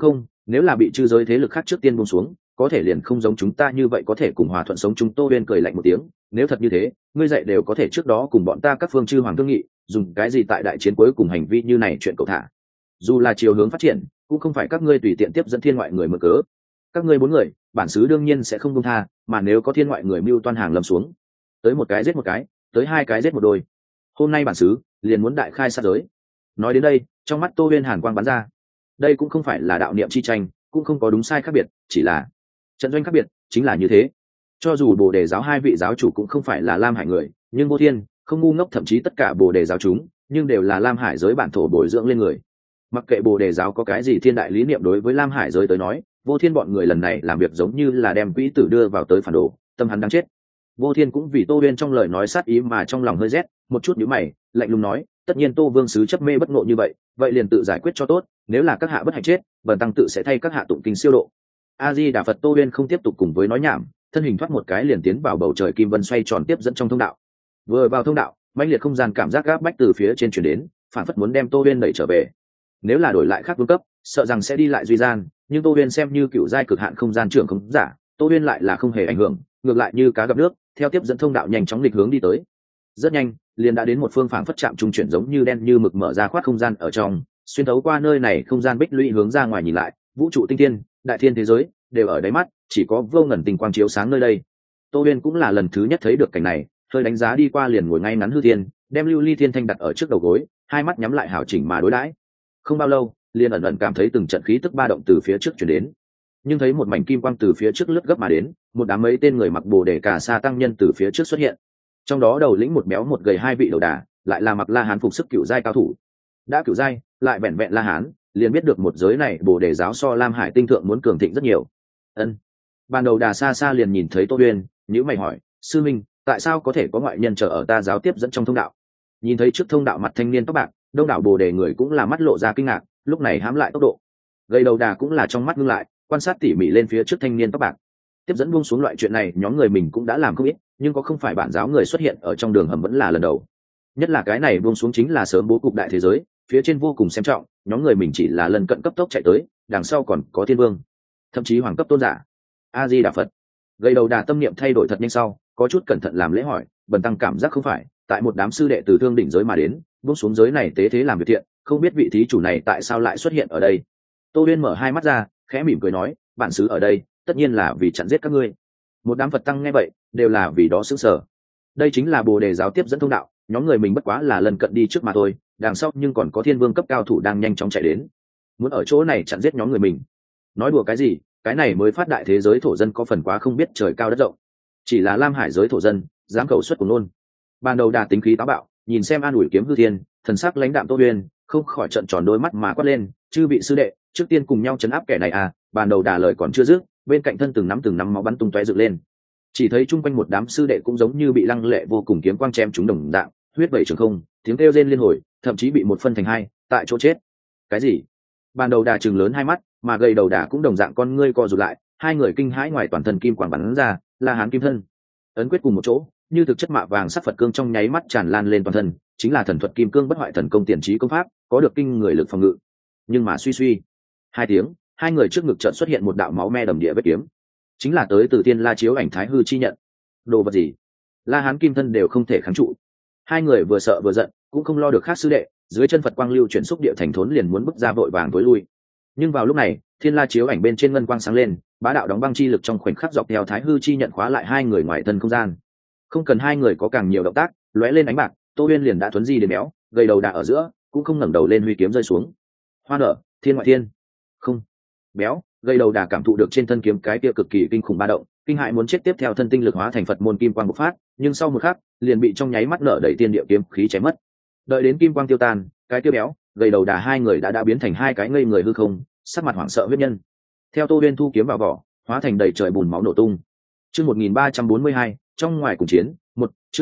nếu là bị chư giới thế lực khác trước tiên buông xuống, có thể liền không giống chúng ta như vậy có thể cùng hòa thuận sống. Chúng Tô Uyên cười lạnh một tiếng, nếu thật như thế, ngươi dạy đều có thể trước đó cùng bọn ta các phương chư hoàng thương nghị, dùng cái gì tại đại chiến cuối cùng hành vi như này chuyện cậu thả. Dù là chiều hướng phát triển, cũng không phải các ngươi tùy tiện tiếp dẫn thiên ngoại người mở cớ. Các ngươi 4 người, bản xứ đương nhiên sẽ không buông tha, mà nếu có thiên ngoại người mưu toan hàng lâm xuống, tới một cái giết một cái, tới 2 cái giết một đôi. Hôm nay bản xứ liền muốn đại khai sát giới. Nói đến đây, trong mắt Tô Uyên hàn quang bắn ra. Đây cũng không phải là đạo niệm chi tranh, cũng không có đúng sai khác biệt, chỉ là trận doanh khác biệt, chính là như thế. Cho dù Bồ Đề giáo 2 vị giáo chủ cũng không phải là Lam Hải người, nhưng Vô Thiên không ngu ngốc, thậm chí tất cả Bồ Đề giáo chúng, nhưng đều là Lam Hải giới bản thổ bồi dưỡng lên người. Mặc kệ Bồ Đề giáo có cái gì thiên đại lý niệm, đối với Lam Hải giới tới nói, Vô Thiên bọn người lần này làm việc giống như là đem quỹ tử đưa vào tới phản đồ, tâm hắn đang chết. Vô Thiên cũng vì Tô Uyên trong lời nói sát ý mà trong lòng hơi rét, một chút nhíu mày, lạnh lùng nói, tất nhiên Tô Vương sứ chấp mê bất ngộ như vậy, vậy liền tự giải quyết cho tốt, nếu là các hạ bất hạnh chết, bần tăng tự sẽ thay các hạ tụng kinh siêu độ. A Di Đà Phật. Tô Uyên không tiếp tục cùng với nói nhảm, thân hình thoát một cái liền tiến vào bầu trời kim vân xoay tròn tiếp dẫn trong thông đạo. Vừa vào thông đạo, mãnh liệt không gian cảm giác gáp bách từ phía trên truyền đến, phản phất muốn đem Tô Uyên đẩy trở về. Nếu là đổi lại khác vương cấp, sợ rằng sẽ đi lại duy gian, nhưng Tô Uyên xem như cựu giai cực hạn không gian trưởng không giả, Tô Uyên lại là không hề ảnh hưởng, ngược lại như cá gặp nước, theo tiếp dẫn thông đạo nhanh chóng lịch hướng đi tới. Rất nhanh, liền đã đến một phương phảng phất chạm trung chuyển giống như đen như mực mở ra khoát không gian ở trong, xuyên thấu qua nơi này không gian bích lũy hướng ra ngoài nhìn lại, vũ trụ tinh thiên, đại thiên thế giới đều ở đáy mắt, chỉ có vô ngần tình quang chiếu sáng nơi đây. Tô Uyên cũng là lần thứ nhất thấy được cảnh này, hơi đánh giá đi qua liền ngồi ngay ngắn hư thiên, đem lưu ly thiên thanh đặt ở trước đầu gối, hai mắt nhắm lại hảo chỉnh mà đối đãi. Không bao lâu, liền ẩn ẩn cảm thấy từng trận khí tức ba động từ phía trước chuyển đến, nhưng thấy một mảnh kim quang từ phía trước lướt gấp mà đến, một đám mấy tên người mặc bồ đề cà sa tăng nhân từ phía trước xuất hiện, trong đó đầu lĩnh một béo một gầy 2 vị đầu đà, lại là mặc La Hán phục sức cựu giai cao thủ. Đã cựu giai, lại vẹn vẹn La Hán, liền biết được một giới này bồ đề giáo so Lam Hải tinh thượng muốn cường thịnh rất nhiều. Ân. Ban đầu đà xa xa liền nhìn thấy Tô Uyên, nhíu mày hỏi, sư minh, tại sao có thể có ngoại nhân chờ ở ta giáo tiếp dẫn trong thông đạo? Nhìn thấy trước thông đạo mặt thanh niên tóc bạc, đông đảo bồ đề người cũng là mắt lộ ra kinh ngạc, lúc này hãm lại tốc độ. Gầy đầu đà cũng là trong mắt ngưng lại, quan sát tỉ mỉ lên phía trước thanh niên tóc bạc. Tiếp dẫn buông xuống loại chuyện này, nhóm người mình cũng đã làm không ít, nhưng có không phải bản giáo người xuất hiện ở trong đường hầm vẫn là lần đầu. Nhất là cái này buông xuống chính là sớm bố cục đại thế giới, phía trên vô cùng xem trọng, nhóm người mình chỉ là lần cận cấp tốc chạy tới, đằng sau còn có thiên vương, thậm chí hoàng cấp tôn giả. A Di Đà Phật. Gầy đầu đà tâm niệm thay đổi thật nhanh sau, có chút cẩn thận làm lễ hỏi, bần tăng cảm giác không phải, tại một đám sư đệ từ thương đỉnh giới mà đến, buông xuống giới này tế thế làm việc thiện, không biết vị thí chủ này tại sao lại xuất hiện ở đây. Tô Uyên mở hai mắt ra, khẽ mỉm cười nói, bản xứ ở đây tất nhiên là vì chặn giết các ngươi. Một đám Phật tăng nghe vậy đều là vì đó sững sờ. Đây chính là bồ đề giáo tiếp dẫn thông đạo, nhóm người mình bất quá là lần cận đi trước mà thôi, đằng sau nhưng còn có thiên vương cấp cao thủ đang nhanh chóng chạy đến, muốn ở chỗ này chặn giết nhóm người mình. Nói đùa cái gì, cái này mới phát đại thế giới thổ dân có phần quá không biết trời cao đất rộng, chỉ là Lam Hải giới thổ dân dám khẩu xuất của nôn. Ban đầu đà tính khí táo bạo, nhìn xem an ủi kiếm hư thiên, thần sắc lãnh đạm Tô Uyên không khỏi trợn tròn đôi mắt mà quát lên, chư vị sư đệ, trước tiên cùng nhau chấn áp kẻ này à. Ban đầu đà lời còn chưa dứt, bên cạnh thân từng nắm máu bắn tung tóe dựng lên, chỉ thấy chung quanh một đám sư đệ cũng giống như bị lăng lệ vô cùng kiếm quang chém trúng đồng dạng, huyết vẩy trường không, tiếng kêu rên liên hồi, thậm chí bị một phân thành hai, tại chỗ chết. Cái gì? Ban đầu đà trừng lớn hai mắt, mà gầy đầu đà cũng đồng dạng con ngươi co rụt lại, hai người kinh hãi ngoài toàn thân kim quang bắn ra, La Hán kim thân ấn quyết cùng một chỗ, như thực chất mạ vàng sắc Phật cương trong nháy mắt tràn lan lên toàn thân, chính là thần thuật kim cương bất hoại thần công tiền trí công pháp, có được kinh người lực phòng ngự. Nhưng mà suy hai tiếng, hai người trước ngực chợt xuất hiện một đạo máu me đầm địa vết kiếm, chính là tới từ Tiên La chiếu ảnh Thái Hư chi nhận. Đồ vật gì? La Hán kim thân đều không thể kháng trụ. Hai người vừa sợ vừa giận, cũng không lo được khác sư đệ, dưới chân Phật quang lưu chuyển xúc địa thành thốn liền muốn bước ra vội vàng tối lui. Nhưng vào lúc này, Thiên La chiếu ảnh bên trên ngân quang sáng lên, bá đạo đóng băng chi lực trong khoảnh khắc dọc theo Thái Hư chi nhận khóa lại hai người ngoài thân không gian. Không cần hai người có càng nhiều động tác, lóe lên ánh bạc, Tô Uyên liền đã thuấn di đến béo, gầy đầu đà ở giữa, cũng không ngẩng đầu lên huy kiếm rơi xuống. Hoa nở, thiên ngoại thiên. Không. Béo, gầy đầu đà cảm thụ được trên thân kiếm cái kia cực kỳ kinh khủng ba động, kinh hại muốn chết, tiếp theo thân tinh lực hóa thành Phật môn kim quang bộc phát, nhưng sau một khắc, liền bị trong nháy mắt nở đẩy tiên địa kiếm khí chém mất. Đợi đến kim quang tiêu tan, cái tiêu béo, gầy đầu đà hai người đã biến thành hai cái ngây người hư không, sắc mặt hoảng sợ huyết nhân. Theo Tô Uyên thu kiếm vào vỏ, hóa thành đầy trời bùn máu nổ tung. Chương 1342, trong ngoài cùng chiến, một chương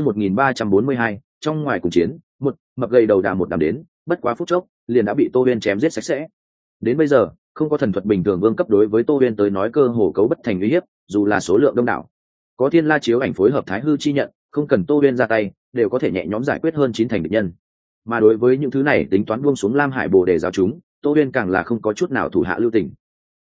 1342, trong ngoài cùng chiến, một mập gầy đầu đà một đám đến, bất quá phút chốc, liền đã bị Tô Uyên chém giết sạch sẽ. Đến bây giờ, không có thần thuật bình thường vương cấp đối với Tô Uyên tới nói cơ hồ cấu bất thành uy hiếp, dù là số lượng đông đảo. Có Thiên La chiếu ảnh phối hợp Thái Hư chi nhận, không cần Tô Uyên ra tay, đều có thể nhẹ nhõm giải quyết hơn 9 thành địch nhân. Mà đối với những thứ này tính toán buông xuống Lam Hải Bồ Đề giáo chúng, Tô Uyên càng là không có chút nào thủ hạ lưu tình.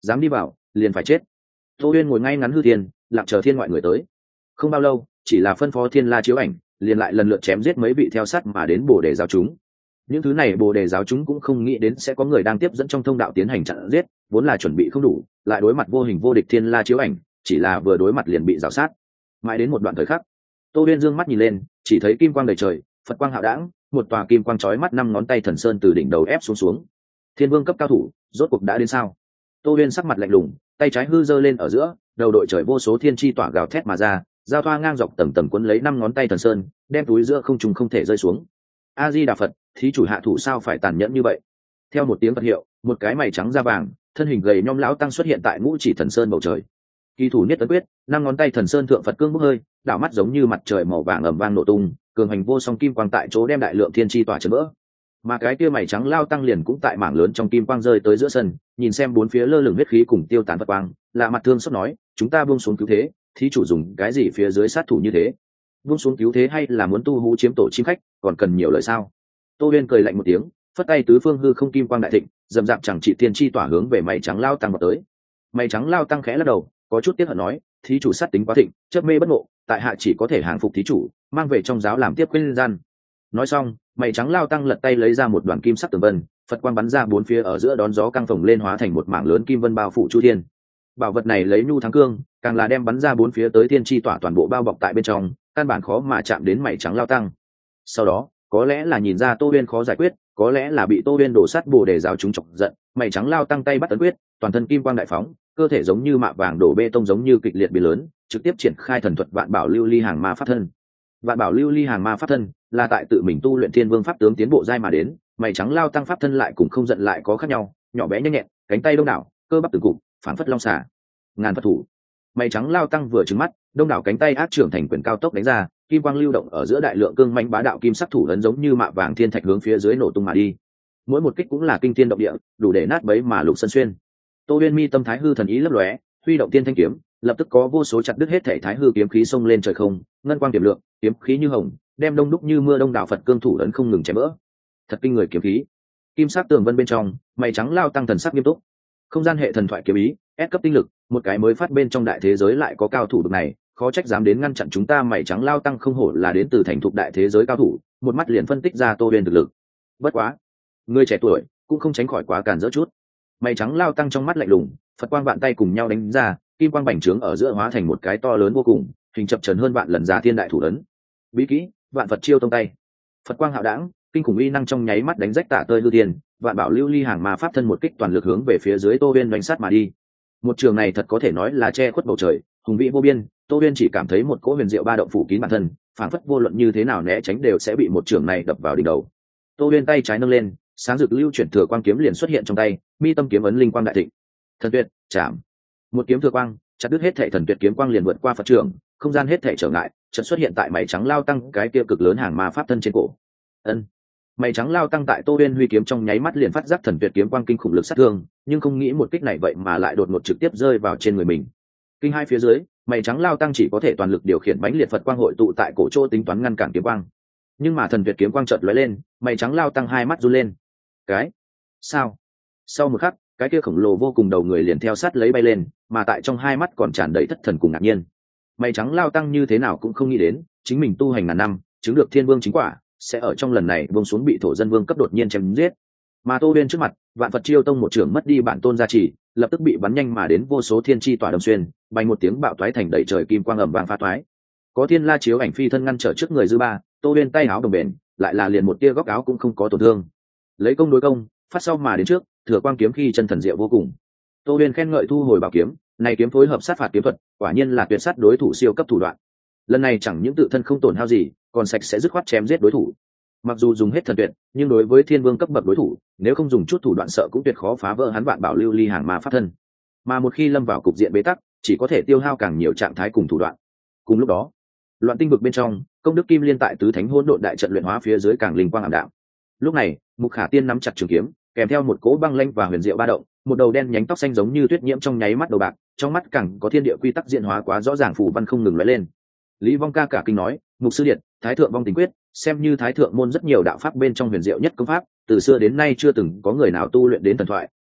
dám đi vào liền phải chết. Tô Uyên ngồi ngay ngắn hư thiên, lặng chờ thiên ngoại người tới. Không bao lâu, chỉ là phân phó thiên la chiếu ảnh, liền lại lần lượt chém giết mấy vị theo sát mà đến bồ đề giáo chúng. Những thứ này bồ đề giáo chúng cũng không nghĩ đến sẽ có người đang tiếp dẫn trong thông đạo tiến hành chặn giết, vốn là chuẩn bị không đủ, lại đối mặt vô hình vô địch thiên la chiếu ảnh, chỉ là vừa đối mặt liền bị rào sát. Mãi đến một đoạn thời khắc, Tô Uyên dương mắt nhìn lên, chỉ thấy kim quang đầy trời, Phật quang hạo đãng, một tòa kim quang chói mắt 5 ngón tay thần sơn từ đỉnh đầu ép xuống. Thiên vương cấp cao thủ, rốt cuộc đã đến sao? Tô Uyên sắc mặt lạnh lùng, tay trái hư giơ lên ở giữa, đầu đội trời vô số thiên chi tỏa gào thét mà ra, giao thoa ngang dọc tầng tầng cuốn lấy 5 ngón tay thần sơn, đem túi giữa không trùng không thể rơi xuống. A Di Đà Phật, thí chủ hạ thủ sao phải tàn nhẫn như vậy? Theo một tiếng Phật hiệu, một cái mày trắng da vàng, thân hình gầy nhom lão tăng xuất hiện tại ngũ chỉ thần sơn bầu trời. Kỳ thủ nhất tấn quyết, 5 ngón tay thần sơn thượng Phật cương bốc hơi, đảo mắt giống như mặt trời màu vàng ầm vang nổ tung, cường hành vô song kim quang tại chỗ đem đại lượng thiên chi tỏa chấn vỡ. Mà cái kia mày trắng lao tăng liền cũng tại mảng lớn trong kim quang rơi tới giữa sân, nhìn xem bốn phía lơ lửng huyết khí cùng tiêu tán Phật quang, lạ mặt thương xót nói, chúng ta buông xuống cứu thế, thí chủ dùng cái gì phía dưới sát thủ như thế? Buông xuống cứu thế hay là muốn tu hú chiếm tổ chim khách, còn cần nhiều lời sao? Tô Uyên cười lạnh một tiếng, phất tay tứ phương hư không kim quang đại thịnh, dầm dạp chẳng trị tiên chi tỏa hướng về mày trắng lao tăng vào tới. Mày trắng lao tăng khẽ lắc đầu, có chút tiếc hận nói, thí chủ sát tính quá thịnh, chớp mê bất ngộ, tại hạ chỉ có thể hàng phục thí chủ, mang về trong giáo làm tiếp quyên gian. Nói xong, mày trắng lao tăng lật tay lấy ra một đoàn kim sắc tường vân, Phật quang bắn ra bốn phía ở giữa đón gió căng phồng lên hóa thành một mảng lớn kim vân bao phủ chu thiên. Bảo vật này lấy nhu thắng cương, càng là đem bắn ra bốn phía tới tiên chi tỏa toàn bộ bao bọc tại bên trong, căn bản khó mà chạm đến mày trắng lao tăng. Sau đó, có lẽ là nhìn ra Tô Uyên khó giải quyết, có lẽ là bị Tô Uyên đổ sát bồ đề giáo chúng chọc giận, mày trắng lao tăng tay bắt tấn quyết, toàn thân kim quang đại phóng, cơ thể giống như mạ vàng đổ bê tông giống như kịch liệt biến lớn, trực tiếp triển khai thần thuật vạn bảo lưu ly hàng ma pháp thân. Vạn bảo lưu ly hàng ma pháp thân là tại tự mình tu luyện thiên vương pháp tướng tiến bộ giai mà đến, mày trắng lao tăng pháp thân lại cùng không giận lại có khác nhau, nhỏ bé nhanh nhẹn, cánh tay đông đảo, cơ bắp từng cục, phản phất long xả ngàn Phật thủ. Mày trắng lao tăng vừa trừng mắt, đông đảo cánh tay ác trưởng thành quyền cao tốc đánh ra, kim quang lưu động ở giữa đại lượng cương mãnh bá đạo kim sắc thủ ấn giống như mạ vàng thiên thạch hướng phía dưới nổ tung mà đi. Mỗi một kích cũng là kinh thiên động địa, đủ để nát bấy mà lục sân xuyên. Tô Uyên mi tâm thái hư thần ý lấp lóe, huy động tiên thanh kiếm, lập tức có vô số chặt đứt hết thể thái hư kiếm khí xông lên trời không, ngân quang tiềm lượng, kiếm khí như hồng, đem đông đúc như mưa đông đảo Phật cương thủ ấn không ngừng chém vỡ. Thật kinh người kiếm khí. Kim sắc tường vân bên trong, mày trắng lao tăng thần sắc nghiêm túc. Không gian hệ thần thoại kiếm ý, S cấp tinh lực, một cái mới phát bên trong đại thế giới lại có cao thủ bậc này, khó trách dám đến ngăn chặn chúng ta. Mày trắng lao tăng không hổ là đến từ thành thục đại thế giới cao thủ, một mắt liền phân tích ra Tô Uyên thực lực. Bất quá, người trẻ tuổi cũng không tránh khỏi quá cản rỡ chút. Mày trắng lao tăng trong mắt lạnh lùng, Phật quang vạn tay cùng nhau đánh ra, kim quang bành trướng ở giữa hóa thành một cái to lớn vô cùng, hình chập chờn hơn vạn lần giá thiên đại thủ ấn. Bí kỹ, vạn Phật chiêu tông tay. Phật quang hạo đãng, kinh khủng uy năng trong nháy mắt đánh rách tả tơi hư tiền, vạn bảo lưu ly hàng ma pháp thân một kích toàn lực hướng về phía dưới Tô Uyên đánh sát mà đi. Một trường này thật có thể nói là che khuất bầu trời, hùng vĩ vô biên. Tô Uyên chỉ cảm thấy một cỗ huyền diệu ba động phủ kín bản thân, phảng phất vô luận như thế nào né tránh đều sẽ bị một trường này đập vào đỉnh đầu. Tô Uyên tay trái nâng lên, sáng rực lưu chuyển thừa quang kiếm liền xuất hiện trong tay, mi tâm kiếm ấn linh quang đại thịnh. Thần tuyệt, chạm. Một kiếm thừa quang, chặt đứt hết thể thần tuyệt kiếm quang liền vượt qua Phật trường, không gian hết thể trở ngại, chợt xuất hiện tại mày trắng lao tăng cái kia cực lớn hàng ma pháp thân trên cổ. Ân. Mày trắng lao tăng tại Tô Uyên huy kiếm trong nháy mắt liền phát giác thần tuyệt kiếm quang kinh khủng lực sát thương, nhưng không nghĩ một kích này vậy mà lại đột ngột trực tiếp rơi vào trên người mình. Kinh hai phía dưới, mày trắng lao tăng chỉ có thể toàn lực điều khiển mãnh liệt Phật quang hội tụ tại cổ chỗ tính toán ngăn cản kiếm quang. Nhưng mà thần tuyệt kiếm quang chợt lóe lên, mày trắng lao tăng hai mắt run lên. Cái? Sao? Sau một khắc, cái kia khổng lồ vô cùng đầu người liền theo sát lấy bay lên, mà tại trong hai mắt còn tràn đầy thất thần cùng ngạc nhiên. Mày trắng lao tăng như thế nào cũng không nghĩ đến, chính mình tu hành ngàn năm, chứng được thiên vương chính quả, sẽ ở trong lần này buông xuống bị thổ dân vương cấp đột nhiên chém giết. Mà Tô Uyên trước mặt, vạn Phật chiêu tông một trưởng mất đi bản tôn gia trì, lập tức bị bắn nhanh mà đến vô số thiên chi tỏa đâm xuyên, bay một tiếng bạo toái thành đầy trời kim quang ầm vang phá toái. Có thiên la chiếu ảnh phi thân ngăn trở trước người dư ba, Tô Uyên tay áo đồng bền, lại là liền một tia góc áo cũng không có tổn thương. Lấy công đối công, phát sau mà đến trước, thừa quang kiếm khi chân thần diệu vô cùng. Tô Uyên khen ngợi thu hồi bảo kiếm, này kiếm phối hợp sát phạt kiếm thuật, quả nhiên là tuyệt sát đối thủ siêu cấp thủ đoạn. Lần này chẳng những tự thân không tổn hao gì, còn sạch sẽ dứt khoát chém giết đối thủ. Mặc dù dùng hết thần tuyệt, nhưng đối với thiên vương cấp bậc đối thủ, nếu không dùng chút thủ đoạn sợ cũng tuyệt khó phá vỡ hắn vạn bảo lưu ly hàng ma pháp thân. Mà một khi lâm vào cục diện bế tắc, chỉ có thể tiêu hao càng nhiều trạng thái cùng thủ đoạn. Cùng lúc đó, loạn tinh vực bên trong, công đức kim liên tại tứ thánh hỗn độn đại trận luyện hóa phía dưới càng linh quang ảm đạm. Lúc này, Mục Khả Tiên nắm chặt trường kiếm, kèm theo một cỗ băng lanh và huyền diệu ba động, một đầu đen nhánh tóc xanh giống như tuyết nhiễm trong nháy mắt đầu bạc, trong mắt càng có thiên địa quy tắc diễn hóa quá rõ ràng phù văn không ngừng lóe lên. Lý Vong Ca cả kinh nói, Mục sư điện, Thái thượng vong tình quyết, xem như Thái thượng môn rất nhiều đạo pháp bên trong huyền diệu nhất công pháp, từ xưa đến nay chưa từng có người nào tu luyện đến thần thoại,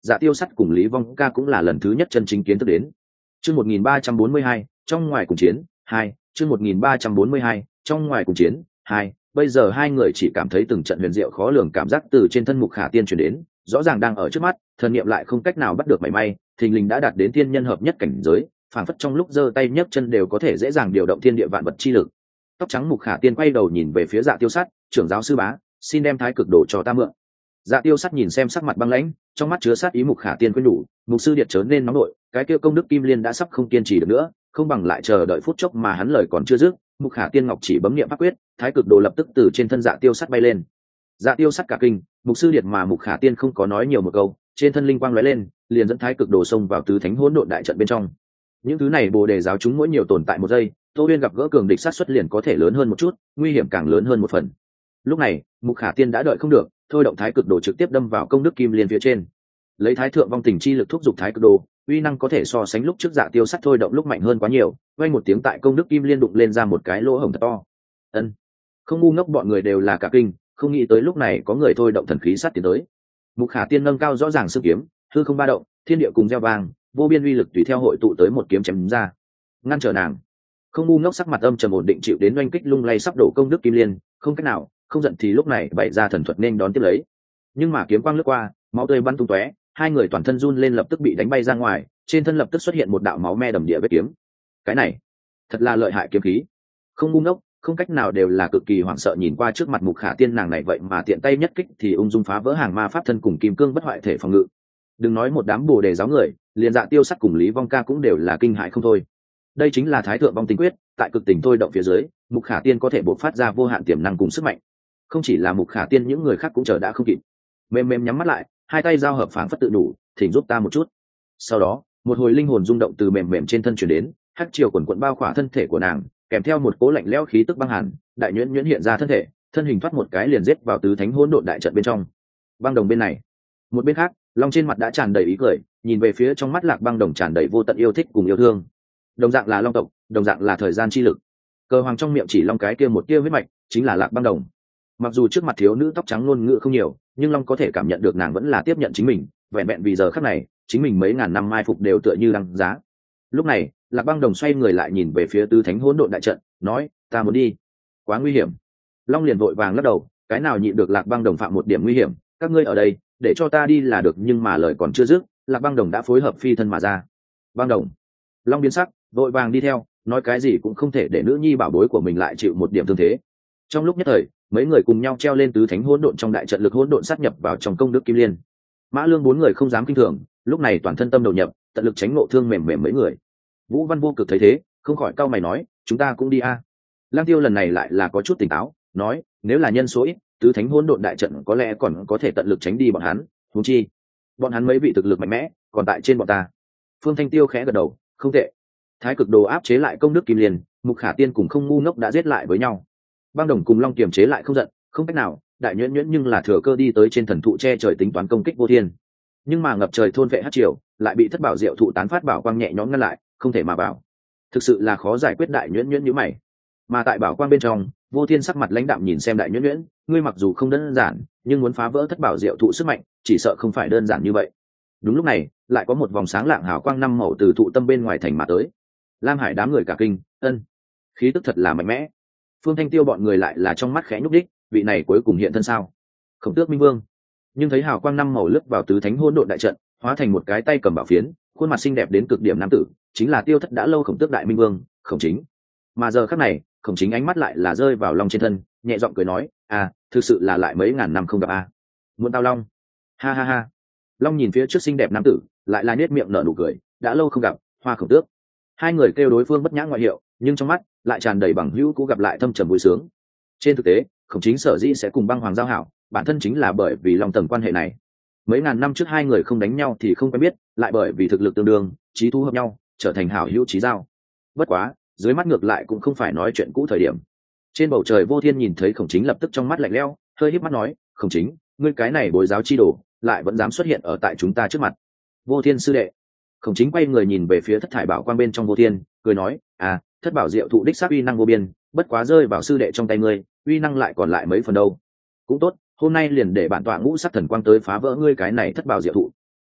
Dạ Tiêu Sắt cùng Lý Vong Ca cũng là lần thứ nhất chân chính kiến thức đến. Chương 1342, trong ngoài cùng chiến 2, chương 1342, trong ngoài cùng chiến 2. Bây giờ hai người chỉ cảm thấy từng trận huyền diệu khó lường cảm giác từ trên thân Mục Khả Tiên truyền đến, rõ ràng đang ở trước mắt, thần niệm lại không cách nào bắt được mảy may, thình lình đã đạt đến thiên nhân hợp nhất cảnh giới, phảng phất trong lúc giơ tay nhấc chân đều có thể dễ dàng điều động thiên địa vạn vật chi lực. Tóc trắng Mục Khả Tiên quay đầu nhìn về phía Dạ Tiêu Sắt, trưởng giáo sư bá, xin đem thái cực đồ cho ta mượn. Dạ Tiêu Sắt nhìn xem sắc mặt băng lãnh, trong mắt chứa sát ý. Mục Khả Tiên khuyên nhủ, Mục sư điệt chớ nên nóng nội, cái kia công đức kim liên đã sắp không kiên trì được nữa, không bằng lại chờ đợi phút chốc mà hắn lời còn chưa dứt. Mục Khả Tiên ngọc chỉ bấm niệm pháp quyết, thái cực đồ lập tức từ trên thân Dạ Tiêu Sắt bay lên. Dạ Tiêu Sắt cả kinh, Mục sư điệt mà Mục Khả Tiên không có nói nhiều một câu, trên thân linh quang lóe lên, liền dẫn thái cực đồ xông vào tứ thánh hỗn độn đại trận bên trong. Những thứ này Bồ đề giáo chúng mỗi nhiều tồn tại một giây, Tô Uyên gặp gỡ cường địch sát xuất liền có thể lớn hơn một chút, nguy hiểm càng lớn hơn một phần. Lúc này, Mục Khả Tiên đã đợi không được, thôi động thái cực đồ trực tiếp đâm vào công đức kim liên phía trên. Lấy thái thượng vong tình chi lực thúc giục thái cực đồ, uy năng có thể so sánh lúc trước Dạ Tiêu Sắt thôi động lúc mạnh hơn quá nhiều, vang một tiếng tại công đức kim liên đụng lên ra một cái lỗ hổng thật to. Ân, không ngu ngốc bọn người đều là cả kinh, không nghĩ tới lúc này có người thôi động thần khí sát tiến tới. Mục Khả Tiên nâng cao rõ ràng sức kiếm, hư không ba động, thiên địa cùng gieo vang, vô biên uy lực tùy theo hội tụ tới một kiếm chém ra, ngăn trở nàng. Không ngu ngốc sắc mặt âm trầm ổn định chịu đến oanh kích lung lay sắp đổ công đức kim liên, không cách nào, không giận thì lúc này bày ra thần thuật nên đón tiếp lấy. Nhưng mà kiếm quang lướt qua, máu tươi bắn tung tóe, hai người toàn thân run lên lập tức bị đánh bay ra ngoài, trên thân lập tức xuất hiện một đạo máu me đầm địa vết kiếm. Cái này, thật là lợi hại kiếm khí. Không ngu ngốc, không cách nào đều là cực kỳ hoảng sợ nhìn qua trước mặt Mục Khả Tiên nàng này vậy mà tiện tay nhất kích thì ung dung phá vỡ hàng ma pháp thân cùng kim cương bất hoại thể phòng ngự. Đừng nói một đám Bồ đề giáo người, liền Dạ Tiêu Sắt cùng Lý Vong Ca cũng đều là kinh hãi không thôi. Đây chính là thái thượng vong tình quyết, tại cực tình thôi động phía dưới, Mục Khả Tiên có thể bộc phát ra vô hạn tiềm năng cùng sức mạnh. Không chỉ là Mục Khả Tiên, những người khác cũng chờ đã không kịp. Mềm mềm nhắm mắt lại, hai tay giao hợp phảng phất tự đủ, thỉnh giúp ta một chút. Sau đó, một hồi linh hồn rung động từ mềm mềm trên thân truyền đến, hắc triều quần quần bao khỏa thân thể của nàng, kèm theo một cố lạnh lẽo khí tức băng hàn, đại nhuyễn nhuyễn hiện ra thân thể, thân hình thoát một cái liền giết vào tứ thánh hỗn độn đại trận bên trong. Băng đồng bên này, một bên khác, Long trên mặt đã tràn đầy ý cười, nhìn về phía trong mắt Lạc Băng Đồng tràn đầy vô tận yêu thích cùng yêu thương. Đồng dạng là Long tộc, đồng dạng là thời gian chi lực. Cờ hoàng trong miệng chỉ Long cái kia một tia huyết mạch, chính là Lạc Băng Đồng. Mặc dù trước mặt thiếu nữ tóc trắng ngôn ngữ không nhiều, nhưng Long có thể cảm nhận được nàng vẫn là tiếp nhận chính mình, vẹn vẹn vì giờ khắc này, chính mình mấy ngàn năm mai phục đều tựa như đăng giá. Lúc này, Lạc Băng Đồng xoay người lại nhìn về phía tứ thánh hỗn độn đại trận, nói: "Ta muốn đi." Quá nguy hiểm. Long liền vội vàng lắc đầu, cái nào nhịn được Lạc Băng Đồng phạm một điểm nguy hiểm, các ngươi ở đây, để cho ta đi là được, nhưng mà lời còn chưa dứt, Lạc Băng Đồng đã phối hợp phi thân mà ra. Băng Đồng. Long biến sắc, vội vàng đi theo, nói cái gì cũng không thể để nữ nhi bảo bối của mình lại chịu một điểm thương thế. Trong lúc nhất thời, mấy người cùng nhau treo lên tứ thánh hỗn độn trong đại trận lực hỗn độn sát nhập vào trong công đức kim liên. Mã Lương bốn người không dám kinh thường, lúc này toàn thân tâm đầu nhập, tận lực tránh ngộ thương mềm mềm mấy người. Vũ Văn Vô Cực thấy thế, không khỏi cau mày nói: "Chúng ta cũng đi a." Lang Tiêu lần này lại là có chút tỉnh táo, nói: "Nếu là nhân số ít, tứ thánh hỗn độn đại trận có lẽ còn có thể tận lực tránh đi bọn hắn, huống chi bọn hắn mấy vị thực lực mạnh mẽ, còn tại trên bọn ta." Phương Thanh Tiêu khẽ gật đầu, không tệ. Thái cực đồ áp chế lại công đức kim liên, Mục Khả Tiên cùng không ngu ngốc đã giết lại với nhau. Băng Đồng cùng Long kiềm chế lại không giận, không cách nào, đại nhuyễn nhuyễn nhưng là thừa cơ đi tới trên thần thụ che trời tính toán công kích vô thiên. Nhưng mà ngập trời thôn vệ hắc triều, lại bị thất bảo diệu thụ tán phát bảo quang nhẹ nhõm ngăn lại, không thể mà bảo. Thực sự là khó giải quyết, đại nhuyễn nhuyễn như mày. Mà tại bảo quang bên trong, vô thiên sắc mặt lãnh đạm nhìn xem đại nhuyễn nhuyễn, ngươi mặc dù không đơn giản, nhưng muốn phá vỡ thất bảo diệu thụ sức mạnh, chỉ sợ không phải đơn giản như vậy. Đúng lúc này, lại có một vòng sáng lạng hào quang năm màu từ thụ tâm bên ngoài thành mà tới. Lam Hải đám người cả kinh, ân, khí tức thật là mạnh mẽ. Phương Thanh Tiêu bọn người lại là trong mắt khẽ nhúc đích, vị này cuối cùng hiện thân sao? Khổng Tước Minh Vương. Nhưng thấy hào quang năm màu lướt vào tứ thánh hỗn độn đại trận, hóa thành một cái tay cầm bảo phiến, khuôn mặt xinh đẹp đến cực điểm nam tử, chính là tiêu thất đã lâu Khổng Tước Đại Minh Vương, Khổng Chính. Mà giờ khắc này, Khổng Chính ánh mắt lại là rơi vào Long trên thân, nhẹ giọng cười nói: "À, thực sự là lại mấy ngàn năm không gặp a." "Muốn tao Long?" Ha ha ha. Long nhìn phía trước xinh đẹp nam tử, lại là nhếch miệng nở nụ cười, đã lâu không gặp, Hoa Khổng Tước. Hai người kêu đối phương bất nhã ngoại hiệu, nhưng trong mắt lại tràn đầy bằng hữu cũ gặp lại thâm trầm vui sướng. Trên thực tế, Khổng Chính sở dĩ sẽ cùng Băng Hoàng giao hảo, bản thân chính là bởi vì Long tầng quan hệ này. Mấy ngàn năm trước hai người không đánh nhau thì không quen biết, lại bởi vì thực lực tương đương, chí thú hợp nhau, trở thành hảo hữu chí giao. Bất quá, dưới mắt ngược lại cũng không phải nói chuyện cũ thời điểm. Trên bầu trời Vô Thiên nhìn thấy Khổng Chính lập tức trong mắt lạnh lẽo, hơi híp mắt nói: "Khổng Chính, ngươi cái này bối giáo chi đồ, lại vẫn dám xuất hiện ở tại chúng ta trước mặt." "Vô Thiên sư đệ." Khổng Chính quay người nhìn về phía thất thải bảo quang bên trong Vô Thiên, cười nói: "À, thất bảo diệu thụ đích xác uy năng vô biên, bất quá rơi vào sư đệ trong tay ngươi, uy năng lại còn lại mấy phần đâu. Cũng tốt, hôm nay liền để bản tọa ngũ sắc thần quang tới phá vỡ ngươi cái này thất bảo diệu thụ."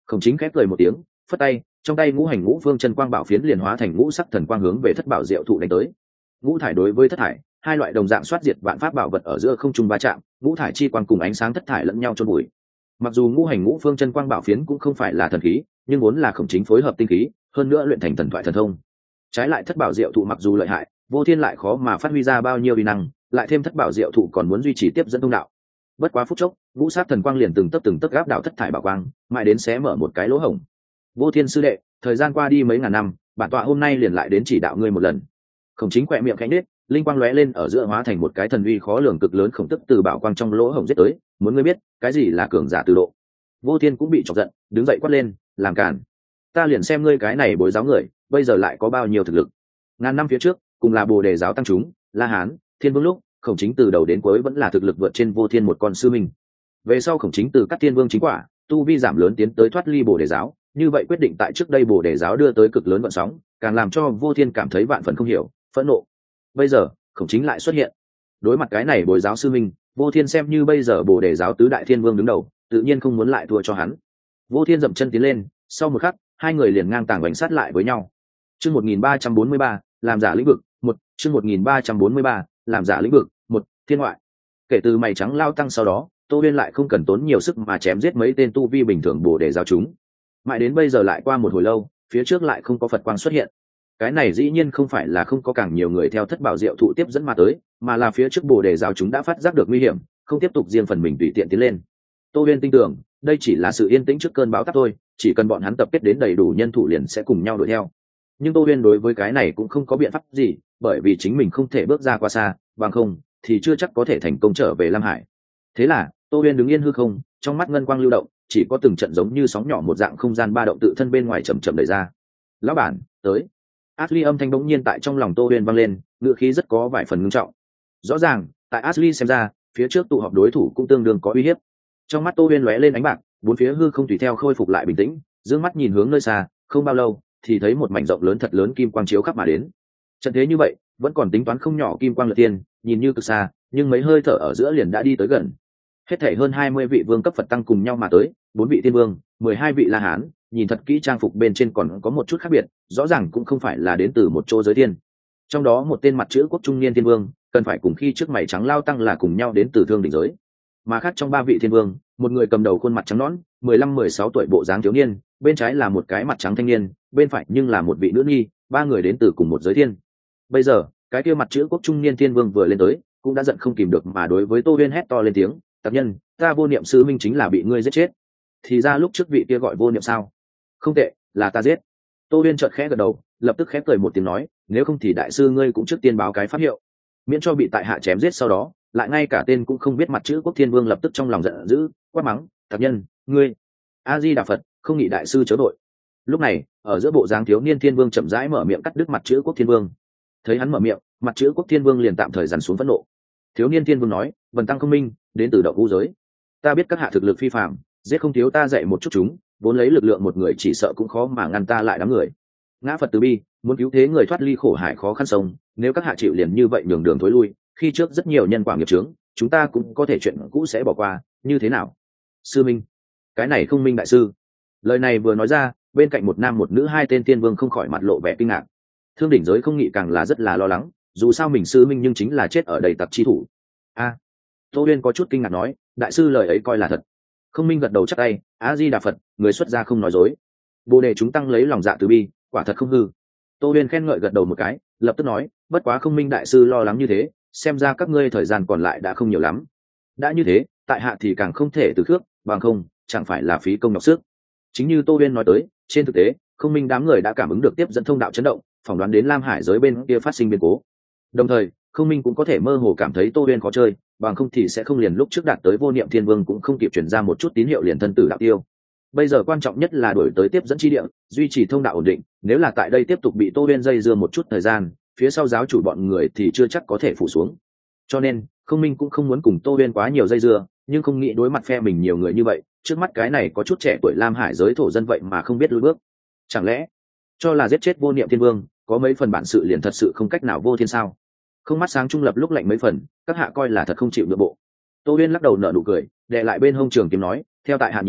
Khổng Chính khép cười một tiếng, phất tay, trong tay ngũ hành ngũ phương chân quang bảo phiến liền hóa thành ngũ sắc thần quang hướng về thất bảo diệu thụ đánh tới. Ngũ thải đối với thất thải, hai loại đồng dạng soát diệt vạn pháp bảo vật ở giữa không trung va chạm, ngũ thải chi quang cùng ánh sáng thất thải lẫn nhau chôn bụi. Mặc dù ngũ hành ngũ phương chân quang bảo phiến cũng không phải là thần khí, nhưng vốn là Khổng Chính phối hợp tinh khí, hơn nữa luyện thành thần thoại thần thông. Trái lại thất bảo diệu thụ mặc dù lợi hại, vô thiên lại khó mà phát huy ra bao nhiêu uy năng, lại thêm thất bảo diệu thụ còn muốn duy trì tiếp dẫn thông đạo. Bất quá phút chốc, ngũ sát thần quang liền từng tấc gáp đạo thất thải bảo quang, mãi đến xé mở một cái lỗ hổng. Vô thiên sư đệ, thời gian qua đi mấy ngàn năm, bản tọa hôm nay liền lại đến chỉ đạo ngươi một lần. Khổng Chính khỏe miệng khẽ nhếch, linh quang lóe lên ở giữa hóa thành một cái thần uy khó lường cực lớn khổng tức từ bảo quang trong lỗ hổng giết tới, muốn ngươi biết, cái gì là cường giả từ độ. Vô thiên cũng bị chọc giận, đứng dậy quát lên, làm cản. Ta liền xem ngươi cái này bối giáo người, bây giờ lại có bao nhiêu thực lực. Ngàn năm phía trước, cùng là Bồ Đề giáo tăng chúng, La Hán, Thiên Vương lúc, Khổng Chính từ đầu đến cuối vẫn là thực lực vượt trên Vô Thiên một con sư minh. Về sau Khổng Chính từ các Thiên Vương chính quả, tu vi giảm lớn tiến tới thoát ly Bồ Đề giáo, như vậy quyết định tại trước đây Bồ Đề giáo đưa tới cực lớn vận sóng, càng làm cho Vô Thiên cảm thấy vạn phần không hiểu, phẫn nộ. Bây giờ, Khổng Chính lại xuất hiện. Đối mặt cái này bồi giáo sư minh, Vô Thiên xem như bây giờ Bồ Đề giáo tứ đại thiên vương đứng đầu, tự nhiên không muốn lại thua cho hắn. Vô Thiên dậm chân tiến lên, sau một khắc, hai người liền ngang tàng bánh sát lại với nhau. Chương 1343, làm giả lĩnh vực, chương 1343, làm giả lĩnh vực, thiên ngoại. Kể từ mày trắng lao tăng sau đó, Tô Uyên lại không cần tốn nhiều sức mà chém giết mấy tên tu vi bình thường Bồ Đề giáo chúng. Mãi đến bây giờ lại qua một hồi lâu, phía trước lại không có Phật quang xuất hiện. Cái này dĩ nhiên không phải là không có càng nhiều người theo thất bảo diệu thụ tiếp dẫn mà tới, mà là phía trước Bồ Đề giáo chúng đã phát giác được nguy hiểm, không tiếp tục riêng phần mình tùy tiện tiến lên. Tô Uyên tin tưởng, đây chỉ là sự yên tĩnh trước cơn bão táp thôi, chỉ cần bọn hắn tập kết đến đầy đủ nhân thủ liền sẽ cùng nhau đuổi theo. Nhưng Tô Uyên đối với cái này cũng không có biện pháp gì, bởi vì chính mình không thể bước ra quá xa, bằng không thì chưa chắc có thể thành công trở về Lam Hải. Thế là Tô Uyên đứng yên hư không, trong mắt ngân quang lưu động, chỉ có từng trận giống như sóng nhỏ một dạng không gian ba động tự thân bên ngoài chậm chậm đẩy ra. Lão bản, tới. Ashley âm thanh bỗng nhiên tại trong lòng Tô Uyên vang lên, ngữ khí rất có vài phần ngưng trọng. Rõ ràng, tại Ashley xem ra, phía trước tụ họp đối thủ cũng tương đương có uy hiếp. Trong mắt Tô Uyên lóe lên ánh bạc, bốn phía hư không tùy theo khôi phục lại bình tĩnh, dương mắt nhìn hướng nơi xa, không bao lâu thì thấy một mảnh rộng lớn thật lớn kim quang chiếu khắp mà đến. Trận thế như vậy, vẫn còn tính toán không nhỏ kim quang lượt tiên, nhìn như cực xa, nhưng mấy hơi thở ở giữa liền đã đi tới gần. Hết thảy hơn 20 vị vương cấp Phật tăng cùng nhau mà tới, 4 vị tiên vương, 12 vị La Hán, nhìn thật kỹ trang phục bên trên còn có một chút khác biệt, rõ ràng cũng không phải là đến từ một chỗ giới tiên. Trong đó một tên mặt chữ quốc trung niên tiên vương, cần phải cùng khi trước mày trắng lao tăng là cùng nhau đến từ thương đỉnh giới. Mà khác trong 3 vị thiên vương, một người cầm đầu khuôn mặt trắng nõn, 15-16 tuổi bộ dáng thiếu niên, bên trái là một cái mặt trắng thanh niên, bên phải nhưng là một vị nữ nhi, 3 người đến từ cùng một giới thiên. Bây giờ, cái kia mặt chữ quốc trung niên thiên vương vừa lên tới, cũng đã giận không kìm được mà đối với Tô Uyên hét to lên tiếng, "Tặc nhân, ta Vô Niệm sư minh chính là bị ngươi giết chết." Thì ra lúc trước vị kia gọi Vô Niệm sao? Không tệ, là ta giết. Tô Uyên chợt khẽ gật đầu, lập tức khẽ cười một tiếng nói, nếu không thì đại sư ngươi cũng trước tiên báo cái pháp hiệu, miễn cho bị tại hạ chém giết sau đó, lại ngay cả tên cũng không biết. Mặt chữ quốc thiên vương lập tức trong lòng giận dữ, quát mắng, "Tặc nhân, ngươi!" A Di Đà Phật, không nghĩ đại sư chớ đội. Lúc này, ở giữa bộ dáng thiếu niên thiên vương chậm rãi mở miệng cắt đứt mặt chữ quốc thiên vương. Thấy hắn mở miệng, mặt chữ quốc thiên vương liền tạm thời dằn xuống phẫn nộ. Thiếu niên thiên vương nói, "Vần tăng không minh, đến từ động vũ giới. Ta biết các hạ thực lực phi phàm, giết không thiếu ta dạy một chút chúng, vốn lấy lực lượng một người chỉ sợ cũng khó mà ngăn ta lại đám người. Ngã Phật từ bi, muốn cứu thế người thoát ly khổ hải khó khăn sông, nếu các hạ chịu liền như vậy nhường đường thối lui, khi trước rất nhiều nhân quả nghiệp chướng, chúng ta cũng có thể chuyện cũ sẽ bỏ qua, như thế nào?" Sư minh, cái này không minh đại sư. Lời này vừa nói ra, bên cạnh một nam một nữ hai tên tiên vương không khỏi mặt lộ vẻ kinh ngạc. Thương đỉnh giới không nghĩ càng là rất là lo lắng, dù sao mình sư minh nhưng chính là chết ở đầy tặc chi thủ. A, Tô Uyên có chút kinh ngạc nói, đại sư lời ấy coi là thật. Không minh gật đầu chắc tay, A Di Đà Phật, người xuất gia không nói dối. Bồ đề chúng tăng lấy lòng dạ từ bi, quả thật không hư. Tô Uyên khen ngợi gật đầu một cái, lập tức nói, bất quá không minh đại sư lo lắng như thế, xem ra các ngươi thời gian còn lại đã không nhiều lắm. Đã như thế, tại hạ thì càng không thể từ khước, bằng không chẳng phải là phí công nhọc sức. Chính như Tô Uyên nói tới, trên thực tế, không minh đám người đã cảm ứng được tiếp dẫn thông đạo chấn động, phỏng đoán đến Lam Hải giới bên kia phát sinh biến cố. Đồng thời, không minh cũng có thể mơ hồ cảm thấy Tô Uyên khó chơi, bằng không thì sẽ không liền lúc trước đạt tới Vô Niệm Thiên Vương cũng không kịp truyền ra một chút tín hiệu liền thân tử đạo tiêu. Bây giờ quan trọng nhất là đổi tới tiếp dẫn chi địa, duy trì thông đạo ổn định, nếu là tại đây tiếp tục bị Tô Uyên dây dưa một chút thời gian, phía sau giáo chủ bọn người thì chưa chắc có thể phủ xuống. Cho nên, không minh cũng không muốn cùng Tô Uyên quá nhiều dây dưa, nhưng không nghĩ đối mặt phe mình nhiều người như vậy, trước mắt cái này có chút trẻ tuổi Lam Hải giới thổ dân vậy mà không biết lùi bước. Chẳng lẽ cho là giết chết Vô Niệm Thiên Vương, có mấy phần bản sự liền thật sự không cách nào vô thiên sao? Không mắt sáng trung lập lúc lạnh mấy phần, các hạ coi là thật không chịu nhượng bộ. Tô Uyên lắc đầu nở nụ cười, đè lại bên hông trường kiếm nói, theo tại hạ nhìn,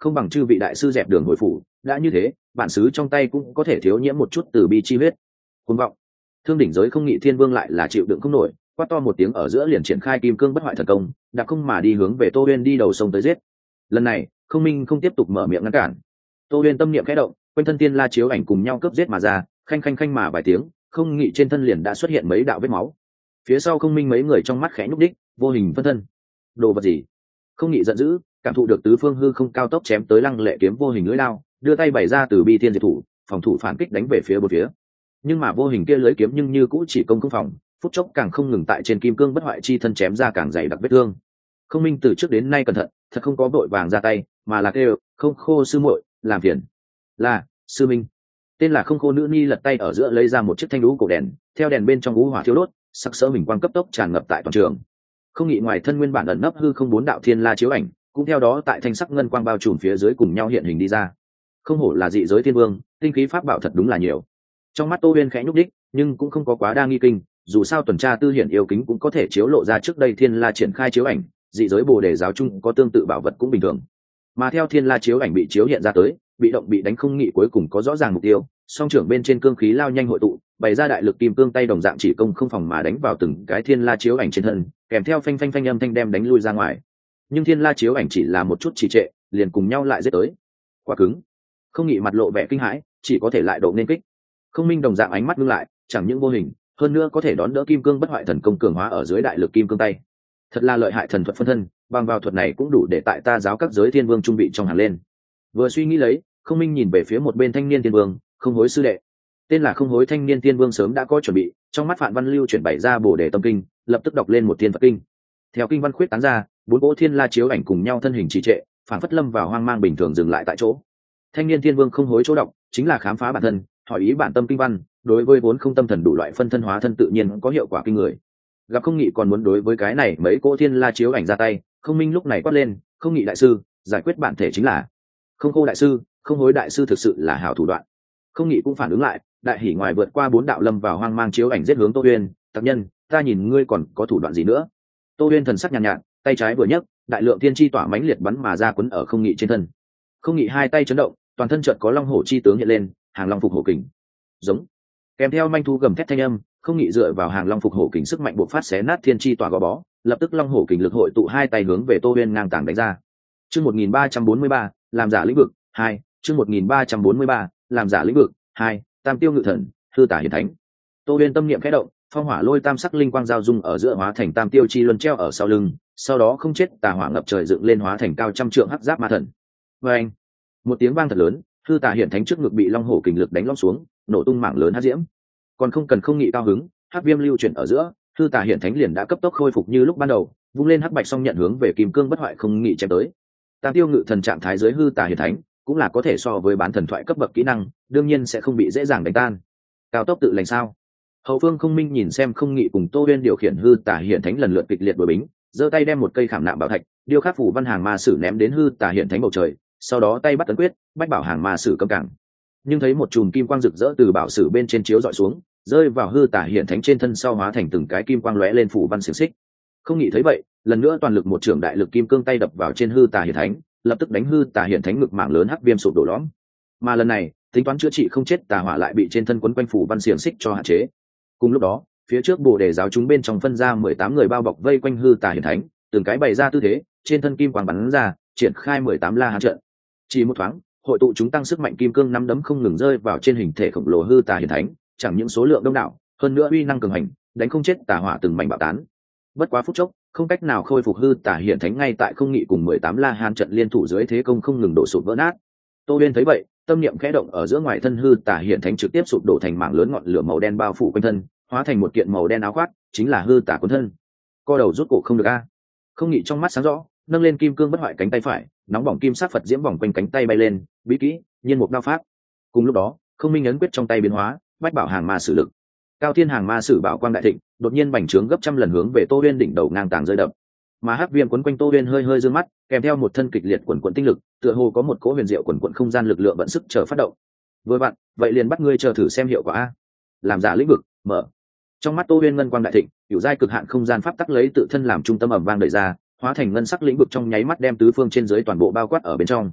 không bằng chư vị đại sư dẹp đường hồi phủ. Đã như thế, bản xứ trong tay cũng có thể thiếu nhiễm một chút từ bi chi huyết. Cuồng vọng. Thương đỉnh giới không nghị thiên vương lại là chịu đựng không nổi, quát to một tiếng ở giữa liền triển khai kim cương bất hoại thần công, đạp không mà đi hướng về Tô Uyên đi đầu sông tới giết. Lần này, Không Minh không tiếp tục mở miệng ngăn cản. Tô Uyên tâm niệm khẽ động, quanh thân tiên la chiếu ảnh cùng nhau cướp giết mà ra, khanh khanh khanh mà vài tiếng, không nghị trên thân liền đã xuất hiện mấy đạo vết máu. Phía sau Không Minh mấy người trong mắt khẽ nhúc đích, vô hình phân thân. Đồ vật gì? Không nghị giận dữ, cảm thụ được tứ phương hư không cao tốc chém tới lăng lệ kiếm vô hình lưỡi lao, đưa tay bày ra từ bi thiên diệt thủ, phòng thủ phản kích đánh về phía bốn phía. Nhưng mà vô hình kia lưới kiếm nhưng như cũ chỉ công không phòng, phút chốc càng không ngừng tại trên kim cương bất hoại chi thân chém ra càng dày đặc vết thương. Không Minh từ trước đến nay cẩn thận, thật không có vội vàng ra tay, mà là kêu không khô sư muội làm phiền. Là sư minh. Tên là không khô nữ ni lật tay ở giữa lấy ra một chiếc thanh lũ cổ đèn, theo đèn bên trong ngũ hỏa thiêu đốt, sắc sỡ mình quang cấp tốc tràn ngập tại toàn trường. Không nghĩ ngoài thân nguyên bản ẩn nấp hư không bốn đạo thiên la chiếu ảnh, cũng theo đó tại thanh sắc ngân quang bao trùm phía dưới cùng nhau hiện hình đi ra. Không hổ là dị giới thiên vương, tinh khí pháp bảo thật đúng là nhiều. Trong mắt Tô Uyên khẽ nhúc đích, nhưng cũng không có quá đa nghi kinh, dù sao tuần tra tư hiển yêu kính cũng có thể chiếu lộ ra trước đây thiên la triển khai chiếu ảnh, dị giới bồ đề giáo chung có tương tự bảo vật cũng bình thường. Mà theo thiên la chiếu ảnh bị chiếu hiện ra tới, bị động bị đánh không nghị cuối cùng có rõ ràng mục tiêu, song trưởng bên trên cương khí lao nhanh hội tụ, bày ra đại lực kim cương tay đồng dạng chỉ công không phòng mà đánh vào từng cái thiên la chiếu ảnh trên thân, kèm theo phanh phanh phanh âm thanh đem đánh lui ra ngoài. Nhưng thiên la chiếu ảnh chỉ là một chút trì trệ, liền cùng nhau lại giết tới. Quá cứng. Không nghị mặt lộ vẻ kinh hãi, chỉ có thể lại độ nên kích. Không Minh đồng dạng ánh mắt ngưng lại, chẳng những vô hình, hơn nữa có thể đón đỡ kim cương bất hoại thần công cường hóa ở dưới đại lực kim cương tay. Thật là lợi hại thần thuật phân thân, bằng vào thuật này cũng đủ để tại ta giáo các giới thiên vương trung vị trong hàng lên. Vừa suy nghĩ lấy, Không Minh nhìn về phía một bên thanh niên thiên vương, Không Hối sư đệ. Tên là Không Hối thanh niên thiên vương sớm đã có chuẩn bị, trong mắt Phạn Văn Lưu chuyển bày ra bổ đề tâm kinh, lập tức đọc lên một thiên Phật kinh. Theo kinh văn khuyết tán ra, bốn cỗ thiên la chiếu ảnh cùng nhau thân hình trì trệ, phản phất lâm vào hoang mang bình thường dừng lại tại chỗ. Thanh niên thiên vương Không Hối chỗ đọc, chính là khám phá bản thân, hỏi ý bản tâm kinh văn, đối với vốn không tâm thần đủ loại phân thân hóa thân tự nhiên có hiệu quả kinh người. Gặp Không Nghị còn muốn đối với cái này mấy cỗ thiên la chiếu ảnh ra tay, Không Minh lúc này quát lên, Không Nghị đại sư, giải quyết bản thể chính là Không Khô đại sư, Không Hối đại sư thực sự là hảo thủ đoạn. Không Nghị cũng phản ứng lại, đại hỉ ngoài vượt qua bốn đạo lâm vào hoang mang chiếu ảnh giết hướng Tô Uyên, tác nhân, ta nhìn ngươi còn có thủ đoạn gì nữa. Tô Uyên thần sắc nhàn nhạt, tay trái vừa nhấc, đại lượng thiên chi tỏa mãnh liệt bắn mà ra quấn ở Không Nghị trên thân. Không Nghị hai tay chấn động, toàn thân chợt có long hổ chi tướng hiện lên, hàng long phục hổ kình. Giống. Kèm theo manh thu gầm thét thanh âm, Không Nghị dựa vào hàng long phục hổ kình sức mạnh bộc phát xé nát thiên chi tỏa gò bó, lập tức long hổ kình lực hội tụ hai tay hướng về Tô Uyên ngang tàng đánh ra. Chương 1343, làm giả lĩnh vực 2, chương 1343, làm giả lĩnh vực 2, Tam Tiêu Ngự Thần, Hư Tả Hiển Thánh. Tô Uyên tâm niệm khẽ động, phong hỏa lôi tam sắc linh quang giao dung ở giữa hóa thành Tam Tiêu chi luân treo ở sau lưng, sau đó không chết tà hỏa ngập trời dựng lên hóa thành cao trăm trượng hắc giáp ma thần. Oeng! Một tiếng vang thật lớn, Hư Tả Hiển Thánh trước ngực bị long hổ kình lực đánh lõm xuống, nổ tung mảng lớn hắc diễm. Còn không cần Không Nghị cao hứng, hắc viêm lưu chuyển ở giữa, Hư Tả Hiển Thánh liền đã cấp tốc khôi phục như lúc ban đầu, vung lên hắc bạch song nhận hướng về kim cương bất hoại Không Nghị chém tới. Tam Tiêu Ngự Thần trạng thái dưới Hư Tả Hiển Thánh cũng là có thể so với bán thần thoại cấp bậc kỹ năng, đương nhiên sẽ không bị dễ dàng đánh tan. Cao tốc tự lành sao? Hậu phương Không Minh nhìn xem Không Nghị cùng Tô Uyên điều khiển Hư Tả Hiển Thánh lần lượt kịch liệt đối bính, giơ tay đem một cây khảm nạm bảo thạch, điêu khắc phủ văn hàng ma sử ném đến Hư Tả Hiển Thánh bầu trời, sau đó tay bắt tấn quyết, bách bảo hàng ma sử cấm cảng. Nhưng thấy một chùm kim quang rực rỡ từ bảo sử bên trên chiếu dọi xuống, rơi vào Hư Tả Hiển Thánh trên thân sau hóa thành từng cái kim quang lóe lên phủ văn xiềng xích. Không Nghị thấy vậy, lần nữa toàn lực một trưởng đại lực kim cương tay đập vào trên Hư Tả Hiển Thánh, lập tức đánh Hư Tả Hiển Thánh ngực mảng lớn hắc viêm sụp đổ lõm. Mà lần này, tính toán chữa trị không chết tà hỏa lại bị trên thân quấn quanh phủ văn xiềng xích cho hạn chế. Cùng lúc đó, phía trước bồ đề giáo chúng bên trong phân ra 18 người bao bọc vây quanh Hư Tả Hiển Thánh, từng cái bày ra tư thế, trên thân kim quang bắn ra, triển khai 18 la hán trận. Chỉ một thoáng, hội tụ chúng tăng sức mạnh kim cương nắm đấm không ngừng rơi vào trên hình thể khổng lồ Hư Tả Hiển Thánh, chẳng những số lượng đông đảo, hơn nữa uy năng cường hành, đánh không chết tà hỏa từng mảnh bạo tán. Bất quá phút chốc, không cách nào khôi phục Hư Tả Hiển Thánh ngay tại Không Nghị cùng 18 la hán trận liên thủ dưới thế công không ngừng đổ sụp vỡ nát. Tô Uyên thấy vậy, tâm niệm khẽ động ở giữa ngoài thân Hư Tả Hiển Thánh trực tiếp sụp đổ thành mảng lớn ngọn lửa màu đen bao phủ quanh thân, hóa thành một kiện màu đen áo khoác, chính là Hư Tả cuốn thân. Co đầu rút cổ không được a. Không Nghị trong mắt sáng rõ, nâng lên kim cương bất hoại cánh tay phải, nóng bỏng kim sắc Phật diễm vòng quanh cánh tay bay lên, bí kỹ, nhiên mục đao pháp. Cùng lúc đó, Không Minh ấn quyết trong tay biến hóa, bách bảo hàng ma sử lực. Cao thiên hàng ma sử bảo quang đại thịnh, đột nhiên bành trướng gấp trăm lần hướng về Tô Uyên đỉnh đầu ngang tàng rơi đập. Mà hắc viêm quấn quanh Tô Uyên hơi hơi dương mắt, kèm theo một thân kịch liệt quần quần tinh lực, tựa hồ có một cỗ huyền diệu quần quần không gian lực lượng vận sức chờ phát động. Vừa vặn, vậy liền bắt ngươi chờ thử xem hiệu quả a. Làm giả lĩnh vực, mở. Trong mắt Tô Uyên ngân quang đại thịnh, hữu giai cực hạn không gian pháp tắc lấy tự thân làm trung tâm ầm vang đẩy ra, hóa thành ngân sắc lĩnh vực trong nháy mắt đem tứ phương trên dưới toàn bộ bao quát ở bên trong.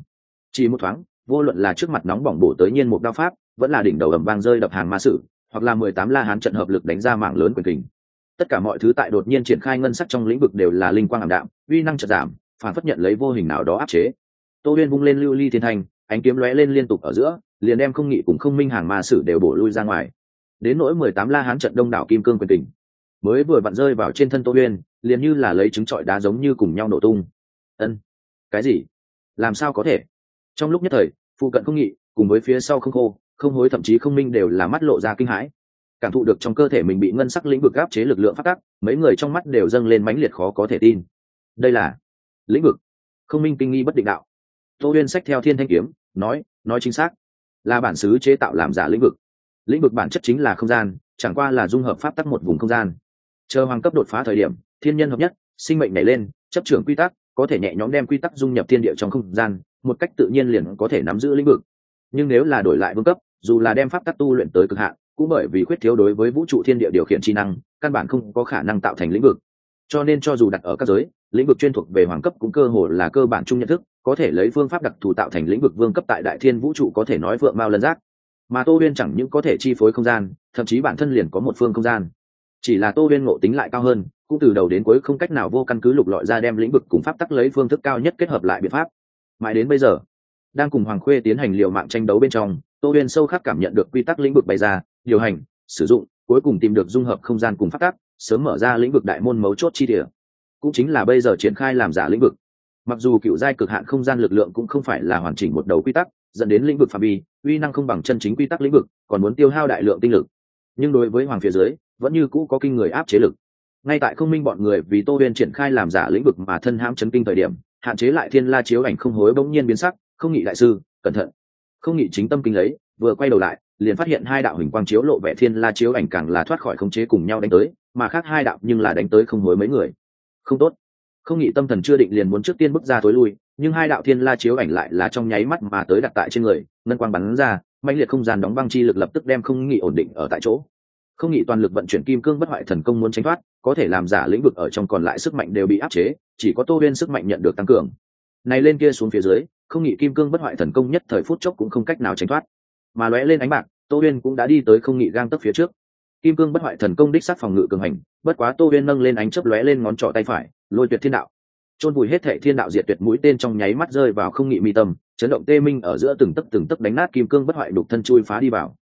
chỉ một thoáng, vô luận là trước mặt nóng bỏng bổ tới nhiên một đao pháp, vẫn là đỉnh đầu ầm vang rơi đập hàng ma sử, hoặc là 18 la hán trận hợp lực đánh ra mạng lớn quyền kình, tất cả mọi thứ tại đột nhiên triển khai ngân sắc trong lĩnh vực đều là linh quang ảm đạm, uy năng chợt giảm, phản phất nhận lấy vô hình nào đó áp chế. Tô Uyên vung lên lưu ly thiên thanh, ánh kiếm lóe lên liên tục ở giữa, liền đem không nghị cùng không minh hàng ma sử đều bổ lui ra ngoài. Đến nỗi 18 la hán trận đông đảo kim cương quyền kình, mới vừa vặn rơi vào trên thân Tô Uyên, liền như là lấy trứng trọi đá giống như cùng nhau nổ tung. Ân, cái gì? Làm sao có thể? Trong lúc nhất thời, phụ cận không nghị cùng với phía sau không khô, không hối thậm chí không minh đều là mắt lộ ra kinh hãi. Cảm thụ được trong cơ thể mình bị ngân sắc lĩnh vực áp chế lực lượng phát tác, mấy người trong mắt đều dâng lên mãnh liệt khó có thể tin. Đây là lĩnh vực. Không minh kinh nghi bất định đạo. Tô Uyên xách theo thiên thanh kiếm, nói chính xác, là bản xứ chế tạo làm giả lĩnh vực. Lĩnh vực bản chất chính là không gian, chẳng qua là dung hợp pháp tắc một vùng không gian. Chờ hoàng cấp đột phá thời điểm, thiên nhân hợp nhất, sinh mệnh nảy lên, chấp trưởng quy tắc, có thể nhẹ nhõm đem quy tắc dung nhập thiên địa trong không gian, một cách tự nhiên liền có thể nắm giữ lĩnh vực. Nhưng nếu là đổi lại vương cấp, dù là đem pháp tắc tu luyện tới cực hạn, cũng bởi vì khuyết thiếu đối với vũ trụ thiên địa điều khiển chi năng, căn bản không có khả năng tạo thành lĩnh vực. Cho nên cho dù đặt ở các giới, lĩnh vực chuyên thuộc về hoàng cấp cũng cơ hồ là cơ bản chung nhận thức, có thể lấy phương pháp đặc thù tạo thành lĩnh vực vương cấp tại đại thiên vũ trụ có thể nói vượng mao lân giác. Mà Tô Uyên chẳng những có thể chi phối không gian, thậm chí bản thân liền có một phương không gian. Chỉ là Tô Uyên ngộ tính lại cao hơn, cũng từ đầu đến cuối không cách nào vô căn cứ lục lọi ra đem lĩnh vực cùng pháp tắc lấy phương thức cao nhất kết hợp lại biện pháp. Mãi đến bây giờ, đang cùng Hoàng Khuê tiến hành liều mạng tranh đấu bên trong, Tô Uyên sâu khắc cảm nhận được quy tắc lĩnh vực bày ra, điều hành, sử dụng, cuối cùng tìm được dung hợp không gian cùng pháp tắc, sớm mở ra lĩnh vực đại môn mấu chốt chi địa. Cũng chính là bây giờ triển khai làm giả lĩnh vực. Mặc dù cựu giai cực hạn không gian lực lượng cũng không phải là hoàn chỉnh một đầu quy tắc, dẫn đến lĩnh vực phạm vi, uy năng không bằng chân chính quy tắc lĩnh vực, còn muốn tiêu hao đại lượng tinh lực. Nhưng đối với hoàng phía dưới, vẫn như cũ có kinh người áp chế lực. Ngay tại không minh bọn người vì Tô Uyên triển khai làm giả lĩnh vực mà thân hãm chấn kinh thời điểm, hạn chế lại thiên la chiếu ảnh không hối bỗng nhiên biến sắc, không nghị đại sư, cẩn thận. Không nghị chính tâm kinh lấy, vừa quay đầu lại, liền phát hiện hai đạo hình quang chiếu lộ vẻ thiên la chiếu ảnh càng là thoát khỏi khống chế cùng nhau đánh tới, mà khác hai đạo nhưng là đánh tới không hối mấy người. Không tốt. Không nghị tâm thần chưa định liền muốn trước tiên bước ra tối lui, nhưng hai đạo thiên la chiếu ảnh lại là trong nháy mắt mà tới đặt tại trên người, ngân quang bắn ra, mãnh liệt không gian đóng băng chi lực lập tức đem không nghị ổn định ở tại chỗ. Không nghị toàn lực vận chuyển kim cương bất hoại thần công muốn tránh thoát, có thể làm giả lĩnh vực ở trong còn lại sức mạnh đều bị áp chế, chỉ có Tô Uyên sức mạnh nhận được tăng cường. Này lên kia xuống phía dưới, không nghị kim cương bất hoại thần công nhất thời phút chốc cũng không cách nào tránh thoát. Mà lóe lên ánh bạc, Tô Uyên cũng đã đi tới không nghị gang tấc phía trước. Kim cương bất hoại thần công đích sát phòng ngự cường hành, bất quá Tô Uyên nâng lên ánh chớp lóe lên ngón trỏ tay phải, lôi tuyệt thiên đạo. Chôn vùi hết thệ thiên đạo diệt tuyệt mũi tên trong nháy mắt rơi vào không nghị mi tâm, chấn động tê minh ở giữa từng tấc đánh nát kim cương bất hoại đục thân chui phá đi vào.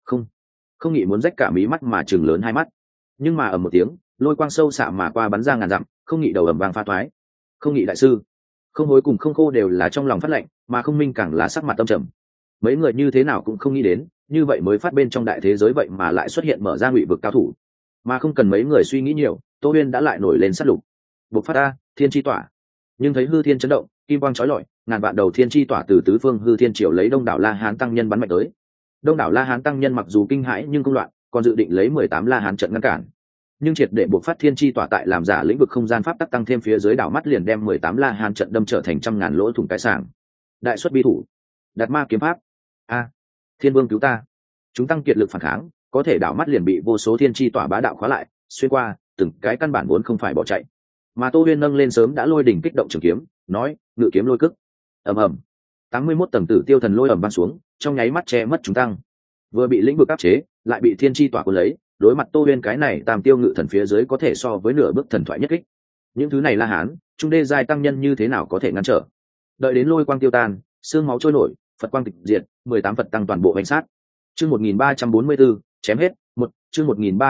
Không nghị muốn rách cả mí mắt mà trừng lớn hai mắt. Nhưng mà ở một tiếng, lôi quang sâu xạ mà qua bắn ra ngàn dặm, không nghị đầu ầm vang pha toái. Không nghị đại sư, không hối cùng không khô đều là trong lòng phát lệnh, mà không minh càng là sắc mặt tâm trầm. Mấy người như thế nào cũng không nghĩ đến, như vậy mới phát bên trong đại thế giới vậy mà lại xuất hiện mở ra ngụy vực cao thủ. Mà không cần mấy người suy nghĩ nhiều, Tô Uyên đã lại nổi lên sát lục. Bộc phát ra, thiên chi tỏa. Nhưng thấy hư thiên chấn động, kim quang chói lọi, ngàn vạn đầu thiên chi tỏa từ tứ phương hư thiên triều lấy đông đảo La Hán tăng nhân bắn mạnh tới. Đông đảo La Hán tăng nhân mặc dù kinh hãi nhưng không loạn, còn dự định lấy 18 La Hán trận ngăn cản. Nhưng triệt để buộc phát thiên chi tỏa tại làm giả lĩnh vực không gian pháp tắc tăng thêm phía dưới đảo mắt liền đem 18 La Hán trận đâm trở thành trăm ngàn lỗ thủng cái sảng. Đại xuất bi thủ, đạt ma kiếm pháp. A, Thiên Vương cứu ta. Chúng tăng kiệt lực phản kháng, có thể đảo mắt liền bị vô số thiên chi tỏa bá đạo khóa lại, xuyên qua, từng cái căn bản vốn không phải bỏ chạy. Mà Tô Uyên nâng lên sớm đã lôi đỉnh kích động trường kiếm, nói, ngự kiếm lôi cức. Ầm ầm. 81 tầng tử tiêu thần lôi ầm vang xuống, trong nháy mắt che mất chúng tăng. Vừa bị lĩnh vực áp chế, lại bị thiên chi tỏa cuốn lấy, đối mặt Tô Uyên cái này tam tiêu ngự thần phía dưới có thể so với nửa bước thần thoại nhất kích. Những thứ này La Hán, trung đê giai tăng nhân như thế nào có thể ngăn trở? Đợi đến lôi quang tiêu tan, xương máu trôi nổi, Phật quang tịch diệt, 18 Phật tăng toàn bộ hành sát. Chương 1344, chém hết, chương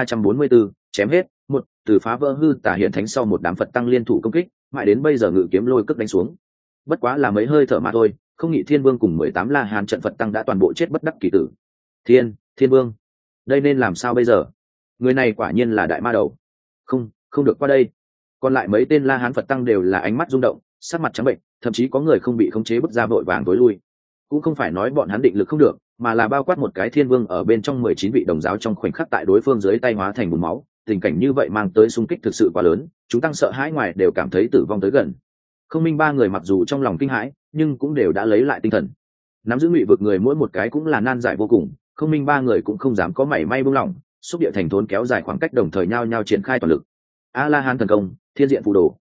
1344, chém hết, từ phá vỡ hư tả hiện thánh sau một đám Phật tăng liên thủ công kích, mãi đến bây giờ ngự kiếm lôi cước đánh xuống. Bất quá là mấy hơi thở mà thôi, không nghị Thiên Vương cùng 18 La Hán trận Phật tăng đã toàn bộ chết bất đắc kỳ tử. Thiên Vương, đây nên làm sao bây giờ? Người này quả nhiên là đại ma đầu. Không được qua đây. Còn lại mấy tên La Hán Phật tăng đều là ánh mắt rung động, sắc mặt trắng bệnh, thậm chí có người không bị khống chế bước ra vội vàng tối lui. Cũng không phải nói bọn hắn định lực không được, mà là bao quát một cái Thiên Vương ở bên trong 19 vị đồng giáo trong khoảnh khắc tại đối phương dưới tay hóa thành bùn máu, tình cảnh như vậy mang tới xung kích thực sự quá lớn, chúng tăng sợ hãi ngoài đều cảm thấy tử vong tới gần. Không minh ba người mặc dù trong lòng kinh hãi, nhưng cũng đều đã lấy lại tinh thần. Nắm giữ ngụy vực người mỗi một cái cũng là nan giải vô cùng, không minh ba người cũng không dám có mảy may buông lỏng, xúc địa thành thốn kéo dài khoảng cách đồng thời nhao nhao triển khai toàn lực. A La Hán thần công, thiên diện phù đồ.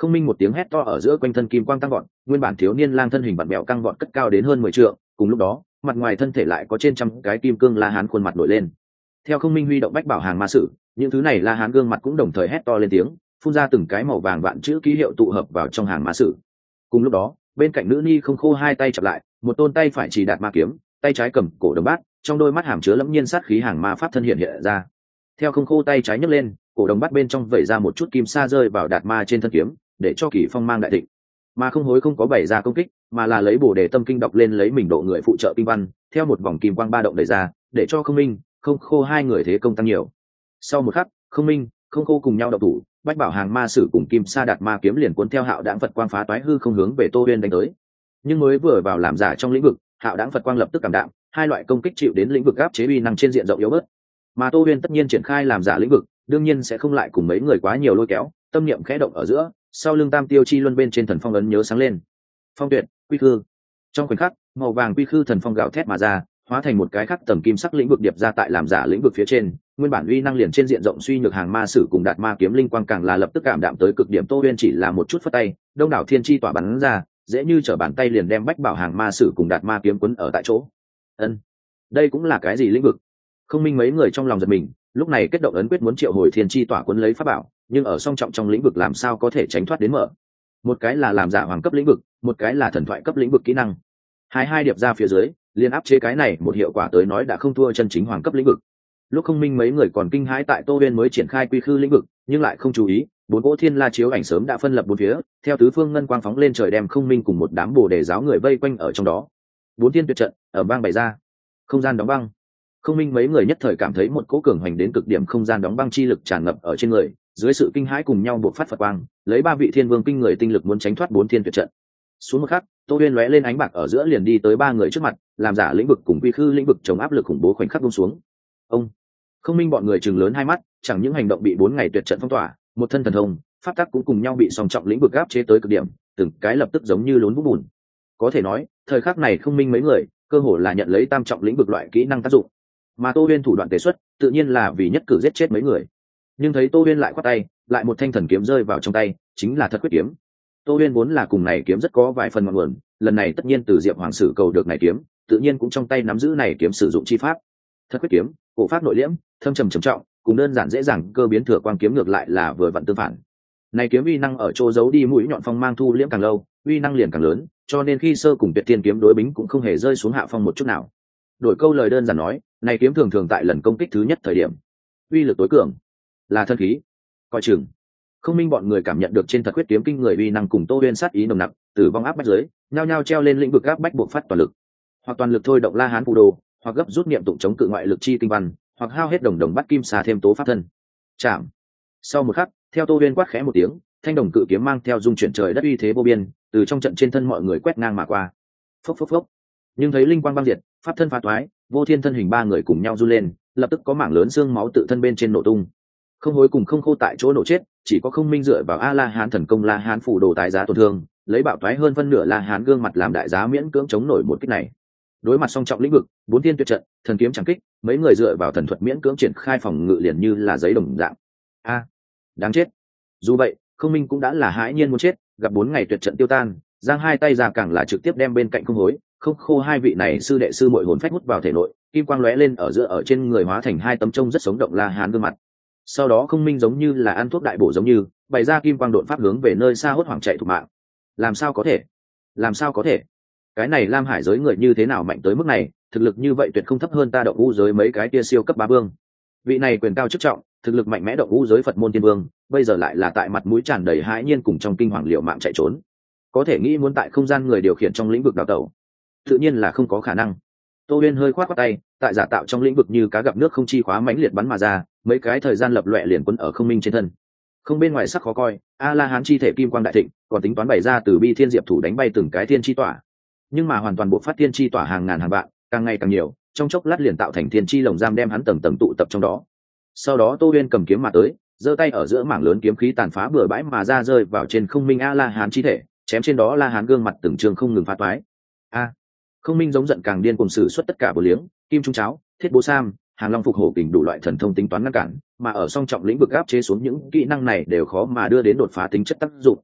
Không minh một tiếng hét to ở giữa quanh thân kim quang tăng vọt, nguyên bản thiếu niên lang thân hình vặn mẹo căng vọt cất cao đến hơn 10 trượng, cùng lúc đó mặt ngoài thân thể lại có trên trăm cái kim cương la hán khuôn mặt nổi lên. Theo không minh huy động bách bảo hàng ma sử, những thứ này la hán gương mặt cũng đồng thời hét to lên tiếng, phun ra từng cái màu vàng vạn chữ ký hiệu tụ hợp vào trong hàng ma sử. Cùng lúc đó bên cạnh nữ ni không khô hai tay chặp lại, một tôn tay phải chỉ đạt ma kiếm, tay trái cầm cổ đồng bát, trong đôi mắt hàm chứa lẫm nhiên sát khí hàng ma pháp thân hiện hiện ra. Theo không khô tay trái nhấc lên, cổ đồng bát bên trong vẩy ra một chút kim sa rơi vào đạt ma trên thân kiếm, để cho kỳ phong mang đại thịnh. Mà không hối không có bày ra công kích, mà là lấy bổ đề tâm kinh đọc lên lấy mình độ người phụ trợ kinh văn, theo một vòng kim quang ba động đẩy ra, để cho không minh không khô hai người thế công tăng nhiều. Sau một khắc, không minh không khô cùng nhau động thủ, bách bảo hàng ma sử cùng kim sa đạt ma kiếm liền cuốn theo hạo đãng phật quang phá toái hư không hướng về Tô Uyên đánh tới. Nhưng mới vừa vào làm giả trong lĩnh vực, hạo đãng phật quang lập tức cảm đạm, hai loại công kích chịu đến lĩnh vực áp chế uy năng trên diện rộng yếu bớt. Mà Tô Uyên tất nhiên triển khai làm giả lĩnh vực, đương nhiên sẽ không lại cùng mấy người quá nhiều lôi kéo, tâm niệm khẽ động ở giữa, sau lưng tam tiêu chi luân bên trên thần phong ấn nhớ sáng lên. Phong tuyệt, quy khư. Trong khoảnh khắc, màu vàng quy khư thần phong gạo thét mà ra, hóa thành một cái khắc tầm kim sắc lĩnh vực điệp ra tại làm giả lĩnh vực phía trên, nguyên bản uy năng liền trên diện rộng suy nhược hàng ma sử cùng đạt ma kiếm linh quang càng là lập tức cảm đạm tới cực điểm. Tô Uyên chỉ là một chút phất tay, đông đảo thiên chi tỏa bắn ra, dễ như trở bàn tay liền đem bách bảo hàng ma sử cùng đạt ma kiếm quấn ở tại chỗ. Ân, đây cũng là cái gì lĩnh vực? Không minh mấy người trong lòng giật mình, lúc này kết động ấn quyết muốn triệu hồi thiên chi tỏa quấn lấy pháp bảo, nhưng ở song trọng trong lĩnh vực làm sao có thể tránh thoát đến mở. Một cái là làm giả hoàng cấp lĩnh vực, một cái là thần thoại cấp lĩnh vực kỹ năng, hai điệp ra phía dưới liền áp chế cái này một hiệu quả tới nói đã không thua chân chính hoàng cấp lĩnh vực. Lúc không minh mấy người còn kinh hãi tại Tô Uyên mới triển khai quy khư lĩnh vực, nhưng lại không chú ý bốn cỗ thiên la chiếu ảnh sớm đã phân lập bốn phía, theo tứ phương ngân quang phóng lên trời đem không minh cùng một đám bồ đề giáo người vây quanh ở trong đó. Bốn thiên tuyệt trận ở bang bày ra, không gian đóng băng. Không minh mấy người nhất thời cảm thấy một cỗ cường hoành đến cực điểm không gian đóng băng chi lực tràn ngập ở trên người, dưới sự kinh hãi cùng nhau buộc phát phật quang, lấy ba vị thiên vương kinh người tinh lực muốn tránh thoát bốn thiên tuyệt trận. Xuống một khắc, Tô Uyên lóe lên ánh bạc ở giữa liền đi tới ba người trước mặt, làm giả lĩnh vực cùng quy khư lĩnh vực chống áp lực khủng bố khoảnh khắc buông xuống. Ông không minh bọn người chừng lớn hai mắt, chẳng những hành động bị 4 ngày tuyệt trận phong tỏa, một thân thần thông pháp tắc cũng cùng nhau bị song trọng lĩnh vực áp chế tới cực điểm, từng cái lập tức giống như lún vũng bùn. Có thể nói thời khắc này không minh mấy người cơ hồ là nhận lấy tam trọng lĩnh vực loại kỹ năng tác dụng, mà Tô Uyên thủ đoạn tế xuất tự nhiên là vì nhất cử giết chết mấy người. Nhưng thấy Tô Uyên lại quát tay, lại một thanh thần kiếm rơi vào trong tay, chính là Thật Quyết kiếm. Tô Uyên vốn là cùng này kiếm rất có vài phần ngọn nguồn, lần này tất nhiên từ Diệp Hoàng sử cầu được này kiếm, tự nhiên cũng trong tay nắm giữ này kiếm sử dụng chi pháp. Thật Quyết kiếm, cổ pháp nội liễm, thâm trầm trầm trọng, cùng đơn giản dễ dàng cơ biến thừa quang kiếm ngược lại là vừa vặn tương phản. Này kiếm uy năng ở chỗ giấu đi mũi nhọn phong mang thu liễm càng lâu, uy năng liền càng lớn, cho nên khi sơ cùng Tuyệt Tiên kiếm đối bính cũng không hề rơi xuống hạ phong một chút nào. Đổi câu lời đơn giản nói, này kiếm thường thường tại lần công kích thứ nhất thời điểm, uy lực tối cường là thân khí. Coi chừng. Không minh bọn người cảm nhận được trên Thật Quyết kiếm kinh người uy năng cùng Tô Uyên sát ý nồng nặc, tử vong áp bách dưới, nhao nhao treo lên lĩnh vực áp bách buộc phát toàn lực, hoặc toàn lực thôi động La Hán phù đồ, hoặc gấp rút niệm tụng chống cự ngoại lực chi kinh văn, hoặc hao hết đồng đồng bắt kim xà thêm tố pháp thân. Chạm. Sau một khắc, theo Tô Uyên quát khẽ một tiếng, thanh đồng cự kiếm mang theo dung chuyển trời đất uy thế vô biên, từ trong trận trên thân mọi người quét ngang mà qua. Phốc phốc phốc. Nhưng thấy linh quang băng diệt, pháp thân phá toái, vô thiên thân hình ba người cùng nhau du lên, lập tức có mảng lớn xương máu tự thân bên trên nổ tung. Không hối cùng không khô tại chỗ nổ chết, chỉ có không minh dựa vào A La Hán thần công La Hán phù đồ tái giá tổn thương, lấy bạo toái hơn phân nửa La Hán gương mặt làm đại giá miễn cưỡng chống nổi một kích này. Đối mặt song trọng lĩnh vực, bốn thiên tuyệt trận, thần kiếm chẳng kích, mấy người dựa vào thần thuật miễn cưỡng triển khai phòng ngự liền như là giấy đồng dạng. A, đáng chết. Dù vậy, không minh cũng đã là hãi nhiên muốn chết, gặp 4 ngày tuyệt trận tiêu tan, giang hai tay ra càng là trực tiếp đem bên cạnh không hối, không khô hai vị này sư đệ sư muội hồn phách hút vào thể nội, kim quang lóe lên ở giữa ở trên người hóa thành hai tấm trông rất sống động La Hán gương mặt. Sau đó không minh giống như là ăn thuốc đại bổ giống như bày ra kim quang đột pháp hướng về nơi xa hốt hoảng chạy thục mạng. Làm sao có thể? Làm sao có thể? Cái này Lam Hải giới người như thế nào mạnh tới mức này, thực lực như vậy tuyệt không thấp hơn ta Động U giới mấy cái kia siêu cấp bá vương. Vị này quyền cao chức trọng, thực lực mạnh mẽ Động U giới Phật môn tiên vương, bây giờ lại là tại mặt mũi tràn đầy hãi nhiên cùng trong kinh hoàng liệu mạng chạy trốn. Có thể nghĩ muốn tại không gian người điều khiển trong lĩnh vực đào tẩu, tự nhiên là không có khả năng. Tô Uyên hơi khoát qua tay, tại giả tạo trong lĩnh vực như cá gặp nước không chi khóa mãnh liệt bắn mà ra, mấy cái thời gian lập loè liền quấn ở không minh trên thân. Không bên ngoài sắc khó coi, A La Hán chi thể kim quang đại thịnh, còn tính toán bày ra từ bi thiên diệp thủ đánh bay từng cái thiên chi tỏa. Nhưng mà hoàn toàn bộ phát thiên chi tỏa hàng ngàn hàng vạn, càng ngày càng nhiều, trong chốc lát liền tạo thành thiên chi lồng giam đem hắn tầng tầng tụ tập trong đó. Sau đó Tô Uyên cầm kiếm mà tới, giơ tay ở giữa mảng lớn kiếm khí tàn phá bừa bãi mà ra rơi vào trên không minh A La Hán chi thể, chém trên đó La Hán gương mặt từng trường không ngừng phá toái. A, không minh giống giận càng điên cuồng sử xuất tất cả bổ liếng, kim trung cháo, thiết bố sam, hàng long phục hổ kình đủ loại thần thông tính toán ngăn cản, mà ở song trọng lĩnh vực áp chế xuống những kỹ năng này đều khó mà đưa đến đột phá tính chất tác dụng.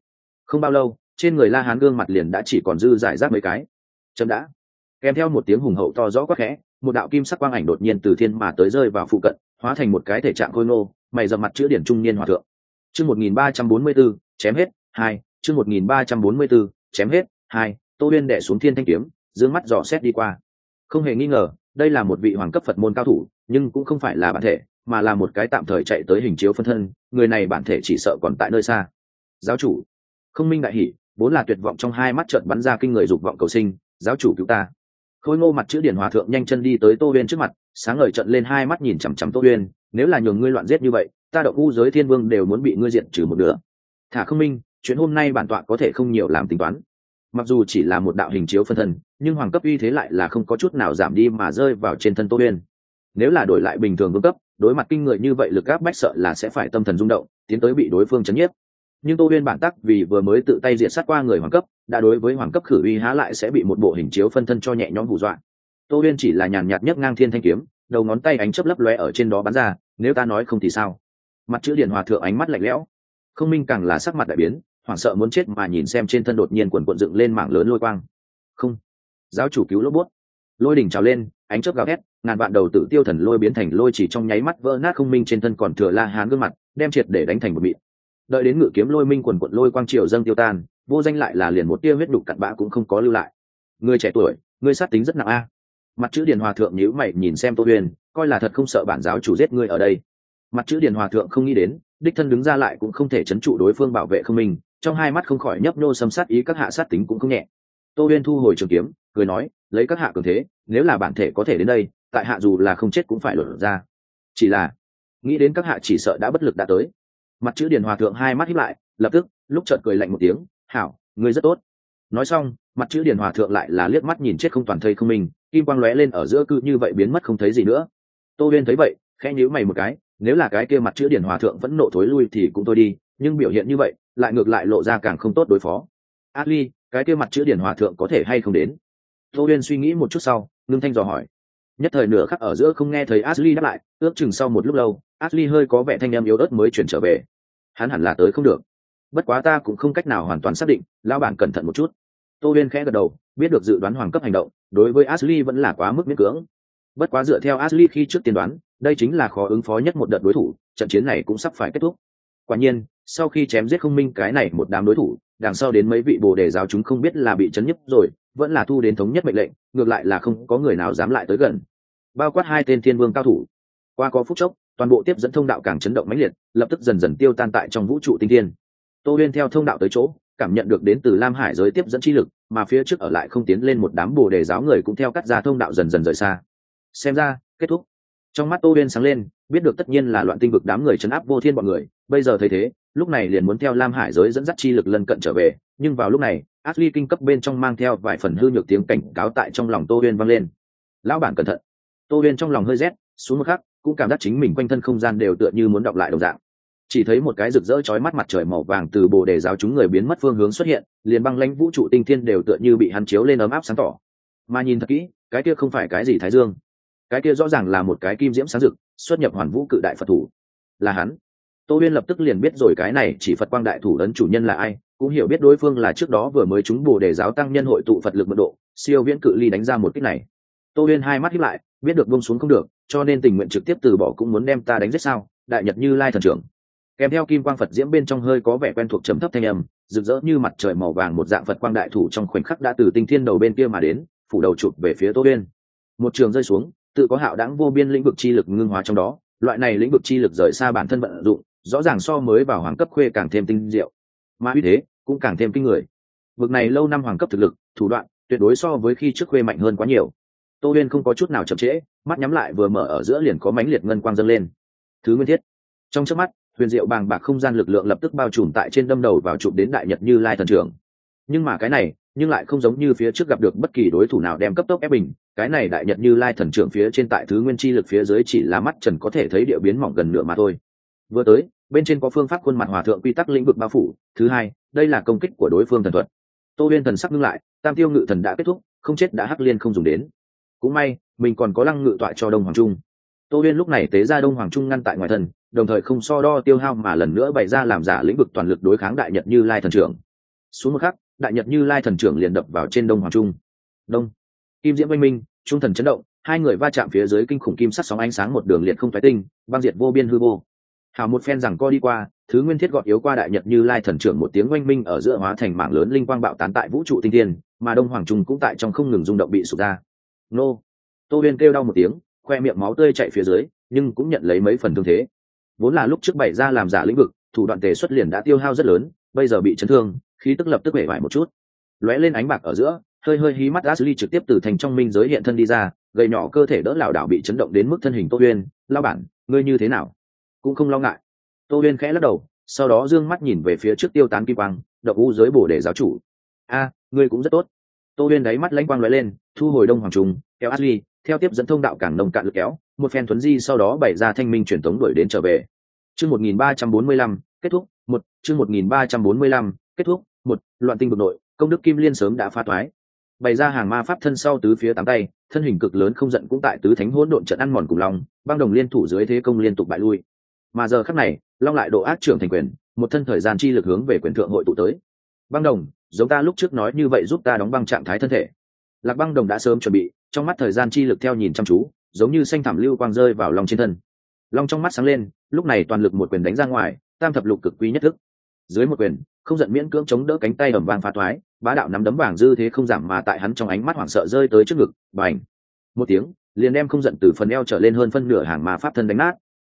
Không bao lâu, trên người La Hán gương mặt liền đã chỉ còn dư giải rác mấy cái. Chấm đã. Kèm theo một tiếng hùng hậu to rõ quát khẽ, một đạo kim sắc quang ảnh đột nhiên từ thiên mà tới rơi vào phụ cận, hóa thành một cái thể trạng khôi ngô, mày rậm mặt chữ điển trung niên hòa thượng. Chương 1344, chém hết, 2, chương 1344, chém hết, 2, Tô Uyên đè xuống thiên thanh kiếm, dương mắt dò xét đi qua. Không hề nghi ngờ, đây là một vị hoàng cấp Phật môn cao thủ, nhưng cũng không phải là bản thể, mà là một cái tạm thời chạy tới hình chiếu phân thân, người này bản thể chỉ sợ còn tại nơi xa. Giáo chủ. Không minh đại hỉ, vốn là tuyệt vọng trong hai mắt chợt bắn ra kinh người dục vọng cầu sinh, giáo chủ cứu ta. Khôi ngô mặt chữ điển hòa thượng nhanh chân đi tới Tô Uyên trước mặt, sáng ngời trợn lên hai mắt nhìn chằm chằm Tô Uyên, nếu là nhường ngươi loạn giết như vậy, ta Động U giới thiên vương đều muốn bị ngươi diệt trừ một nửa. Thả không minh, chuyện hôm nay bản tọa có thể không nhiều làm tính toán. Mặc dù chỉ là một đạo hình chiếu phân thân, nhưng hoàng cấp uy thế lại là không có chút nào giảm đi mà rơi vào trên thân Tô Uyên. Nếu là đổi lại bình thường vương cấp, đối mặt kinh người như vậy lực áp bách sợ là sẽ phải tâm thần rung động, tiến tới bị đối phương chấn nhiếp. Nhưng Tô Uyên bản tắc vì vừa mới tự tay diệt sát qua người hoàng cấp, đã đối với hoàng cấp khử uy há lại sẽ bị một bộ hình chiếu phân thân cho nhẹ nhõm hù dọa. Tô Uyên chỉ là nhàn nhạt nhấc ngang thiên thanh kiếm, đầu ngón tay ánh chớp lấp lóe ở trên đó bắn ra, nếu ta nói không thì sao? Mặt chữ điển hòa thượng ánh mắt lạnh lẽo, không minh càng là sắc mặt đại biến, hoảng sợ muốn chết mà nhìn xem trên thân đột nhiên quần cuộn dựng lên mảng lớn lôi quang. Không, giáo chủ cứu lỗ bút, lôi đỉnh trào lên, ánh chớp gào thét, ngàn vạn đầu tử tiêu thần lôi biến thành lôi chỉ trong nháy mắt vỡ nát không minh trên thân còn thừa La Hán gương mặt, đem triệt để đánh thành một mịn. Đợi đến ngự kiếm lôi minh quần cuộn lôi quang triều dâng tiêu tan, vô danh lại là liền một tia huyết đục cặn bã cũng không có lưu lại. Người trẻ tuổi, ngươi sát tính rất nặng a. Mặt chữ điển hòa thượng nhíu mày nhìn xem Tô Uyên, coi là thật không sợ bản giáo chủ giết ngươi ở đây. Mặt chữ điển hòa thượng không nghĩ đến, đích thân đứng ra lại cũng không thể chấn trụ đối phương bảo vệ không mình, trong hai mắt không khỏi nhấp nhô xâm sát ý các hạ sát tính cũng không nhẹ. Tô Uyên thu hồi trường kiếm, cười nói, lấy các hạ cường thế, nếu là bản thể có thể đến đây, tại hạ dù là không chết cũng phải lột ra. Chỉ là nghĩ đến các hạ chỉ sợ đã bất lực đã tới. Mặt chữ điển hòa thượng hai mắt híp lại, lập tức lúc chợt cười lạnh một tiếng, hảo, ngươi rất tốt. Nói xong, mặt chữ điển hòa thượng lại là liếc mắt nhìn chết không toàn thây không mình, kim quang lóe lên ở giữa cự như vậy biến mất không thấy gì nữa. Tô Uyên thấy vậy, khẽ nhíu mày một cái, nếu là cái kia mặt chữ điển hòa thượng vẫn nộ thối lui thì cũng thôi đi, nhưng biểu hiện như vậy lại ngược lại lộ ra càng không tốt đối phó. Ashley, cái kia mặt chữ điển hòa thượng có thể hay không đến? Tô Uyên suy nghĩ một chút sau, ngưng thanh dò hỏi. Nhất thời nửa khắc ở giữa không nghe thấy Ashley đáp lại, ước chừng sau một lúc lâu, Ashley hơi có vẻ thanh âm yếu ớt mới chuyển trở về. Hắn hẳn là tới không được. Bất quá ta cũng không cách nào hoàn toàn xác định, lão bản cẩn thận một chút. Tô Uyên khẽ gật đầu, biết được dự đoán hoàng cấp hành động, đối với Ashley vẫn là quá mức miễn cưỡng. Bất quá dựa theo Ashley khi trước tiên đoán, đây chính là khó ứng phó nhất một đợt đối thủ, trận chiến này cũng sắp phải kết thúc. Quả nhiên, sau khi chém giết không minh cái này một đám đối thủ, đằng sau đến mấy vị bồ đề giáo chúng không biết là bị chấn nhức rồi, vẫn là thu đến thống nhất mệnh lệnh, ngược lại là không có người nào dám lại tới gần. Bao quát hai tên thiên vương cao thủ. Qua có phút chốc, toàn bộ tiếp dẫn thông đạo càng chấn động mãnh liệt, lập tức dần dần tiêu tan tại trong vũ trụ tinh thiên. Tô Uyên theo thông đạo tới chỗ, cảm nhận được đến từ Lam Hải giới tiếp dẫn chi lực, mà phía trước ở lại không tiến lên một đám bồ đề giáo người cũng theo cắt ra thông đạo dần dần rời xa. Xem ra, kết thúc. Trong mắt Tô Uyên sáng lên, biết được tất nhiên là Loạn Tinh vực đám người trấn áp vô thiên bọn người, bây giờ thấy thế, lúc này liền muốn theo Lam Hải giới dẫn dắt chi lực lân cận trở về, nhưng vào lúc này, Ashley kinh cấp bên trong mang theo vài phần hư nhược tiếng cảnh cáo tại trong lòng Tô Uyên vang lên. Lão bản cẩn thận. Tô Uyên trong lòng hơi rét, xuống một khắc, cũng cảm giác chính mình quanh thân không gian đều tựa như muốn đọc lại đồng dạng. Chỉ thấy một cái rực rỡ chói mắt mặt trời màu vàng từ bồ đề giáo chúng người biến mất phương hướng xuất hiện, liền băng lãnh vũ trụ tinh thiên đều tựa như bị hắn chiếu lên ấm áp sáng tỏ. Mà nhìn thật kỹ, cái kia không phải cái gì thái dương, cái kia rõ ràng là một cái kim diễm sáng rực, xuất nhập hoàn vũ cự đại Phật thủ. Là hắn. Tô Uyên lập tức liền biết rồi cái này chỉ Phật quang đại thủ ấn chủ nhân là ai, cũng hiểu biết đối phương là trước đó vừa mới chúng bồ đề giáo tăng nhân hội tụ Phật lực mật độ, siêu viễn cự ly đánh ra một kích này. Tô Uyên hai mắt híp lại, biết được buông xuống không được, cho nên tình nguyện trực tiếp từ bỏ cũng muốn đem ta đánh giết sao? Đại Nhật Như Lai thần trưởng. Kèm theo kim quang Phật diễm bên trong hơi có vẻ quen thuộc trầm thấp thanh âm, rực rỡ như mặt trời màu vàng một dạng Phật quang đại thủ trong khoảnh khắc đã từ tinh thiên đầu bên kia mà đến, phủ đầu chụp về phía Tô Uyên. Một trường rơi xuống, tự có hạo đãng vô biên lĩnh vực chi lực ngưng hóa trong đó, loại này lĩnh vực chi lực rời xa bản thân vận dụng, rõ ràng so mới vào hoàng cấp khuê càng thêm tinh diệu, mà uy thế cũng càng thêm kinh người. Vực này lâu năm hoàng cấp thực lực, thủ đoạn tuyệt đối so với khi trước khuê mạnh hơn quá nhiều. Tô Uyên không có chút nào chậm trễ, mắt nhắm lại vừa mở ở giữa liền có mãnh liệt ngân quang dâng lên. Thứ nguyên thiết. Trong chớp mắt, huyền diệu bàng bạc không gian lực lượng lập tức bao trùm tại trên đâm đầu vào chụp đến Đại Nhật Như Lai thần trưởng. Nhưng mà cái này, nhưng lại không giống như phía trước gặp được bất kỳ đối thủ nào đem cấp tốc ép bình, cái này Đại Nhật Như Lai thần trưởng phía trên tại thứ nguyên chi lực phía dưới chỉ là mắt trần có thể thấy địa biến mỏng gần nửa mà thôi. Vừa tới, bên trên có phương pháp khuôn mặt hòa thượng quy tắc lĩnh vực bao phủ, thứ hai, đây là công kích của đối phương thần thuật. Tô Uyên thần sắc ngưng lại, Tam Tiêu Ngự thần đã kết thúc, không chết đã hắc liên không dùng đến. Cũng may, mình còn có Lăng Ngự tọa cho Đông Hoàng Trung. Tô Uyên lúc này tế ra Đông Hoàng Trung ngăn tại ngoài thân, đồng thời không so đo tiêu hao mà lần nữa bày ra làm giả lĩnh vực toàn lực đối kháng Đại Nhật Như Lai thần trưởng. xuống một khắc, đại nhật Như Lai thần trưởng liền đập vào trên Đông Hoàng Trung. Đông, kim diễm oanh minh, trung thần chấn động, hai người va chạm phía dưới kinh khủng kim sắc sóng ánh sáng một đường liệt không phái tinh, băng diệt vô biên hư vô. Hào một phen rằng co đi qua, thứ nguyên thiết gọt yếu qua đại nhật Như Lai thần trưởng một tiếng oanh minh ở giữa hóa thành mảng lớn linh quang bạo tán tại vũ trụ tinh thiên, mà Đông Hoàng Trung cũng tại trong không ngừng rung động bị sụp ra. Nô! Tô Uyên kêu đau một tiếng, khoe miệng máu tươi chảy phía dưới, nhưng cũng nhận lấy mấy phần thương thế. Vốn là lúc trước bày ra làm giả lĩnh vực, thủ đoạn tề xuất liền đã tiêu hao rất lớn, bây giờ bị chấn thương, khí tức lập tức bể bại một chút. Lóe lên ánh bạc ở giữa, hơi hơi hí mắt Ashley trực tiếp từ thành trong minh giới hiện thân đi ra, gầy nhỏ cơ thể đỡ lảo đảo bị chấn động đến mức thân hình Tô Uyên, "Lão bản, ngươi như thế nào?" "Cũng không lo ngại." Tô Uyên khẽ lắc đầu, sau đó dương mắt nhìn về phía trước tiêu tán kim quang, "Độc u giới bổ để giáo chủ." "A, ngươi cũng rất tốt." Tô Uyên đáy mắt lãnh quang lóe lên, thu hồi Đông Hoàng Trùng, kéo Ashley, theo tiếp dẫn thông đạo càng nông cạn lực kéo, một phen thuấn di sau đó bày ra thanh minh truyền tống đuổi đến trở về. Chương 1345, kết thúc, chương 1345, kết thúc, loạn tinh vực nội, công đức kim liên sớm đã phá toái. Bày ra hàng ma pháp thân sau tứ phía tám tay, thân hình cực lớn không giận cũng tại tứ thánh hỗn độn trận ăn mòn cùng long, băng đồng liên thủ dưới thế công liên tục bại lui. Mà giờ khắc này, long lại độ ác trưởng thành quyền, một thân thời gian chi lực hướng về quyền thượng hội tụ tới. Băng đồng, giống ta lúc trước nói như vậy giúp ta đóng băng trạng thái thân thể. Lạc Băng Đồng đã sớm chuẩn bị, trong mắt thời gian chi lực theo nhìn chăm chú, giống như xanh thảm lưu quang rơi vào long trên thân. Long trong mắt sáng lên, lúc này toàn lực một quyền đánh ra ngoài, tam thập lục cực quý nhất thức. Dưới một quyền, không giận miễn cưỡng chống đỡ cánh tay ầm vang phá thoái, bá đạo nắm đấm vàng dư thế không giảm mà tại hắn trong ánh mắt hoảng sợ rơi tới trước ngực, bành. Một tiếng, liền đem không giận từ phần eo trở lên hơn phân nửa hàng ma pháp thân đánh nát.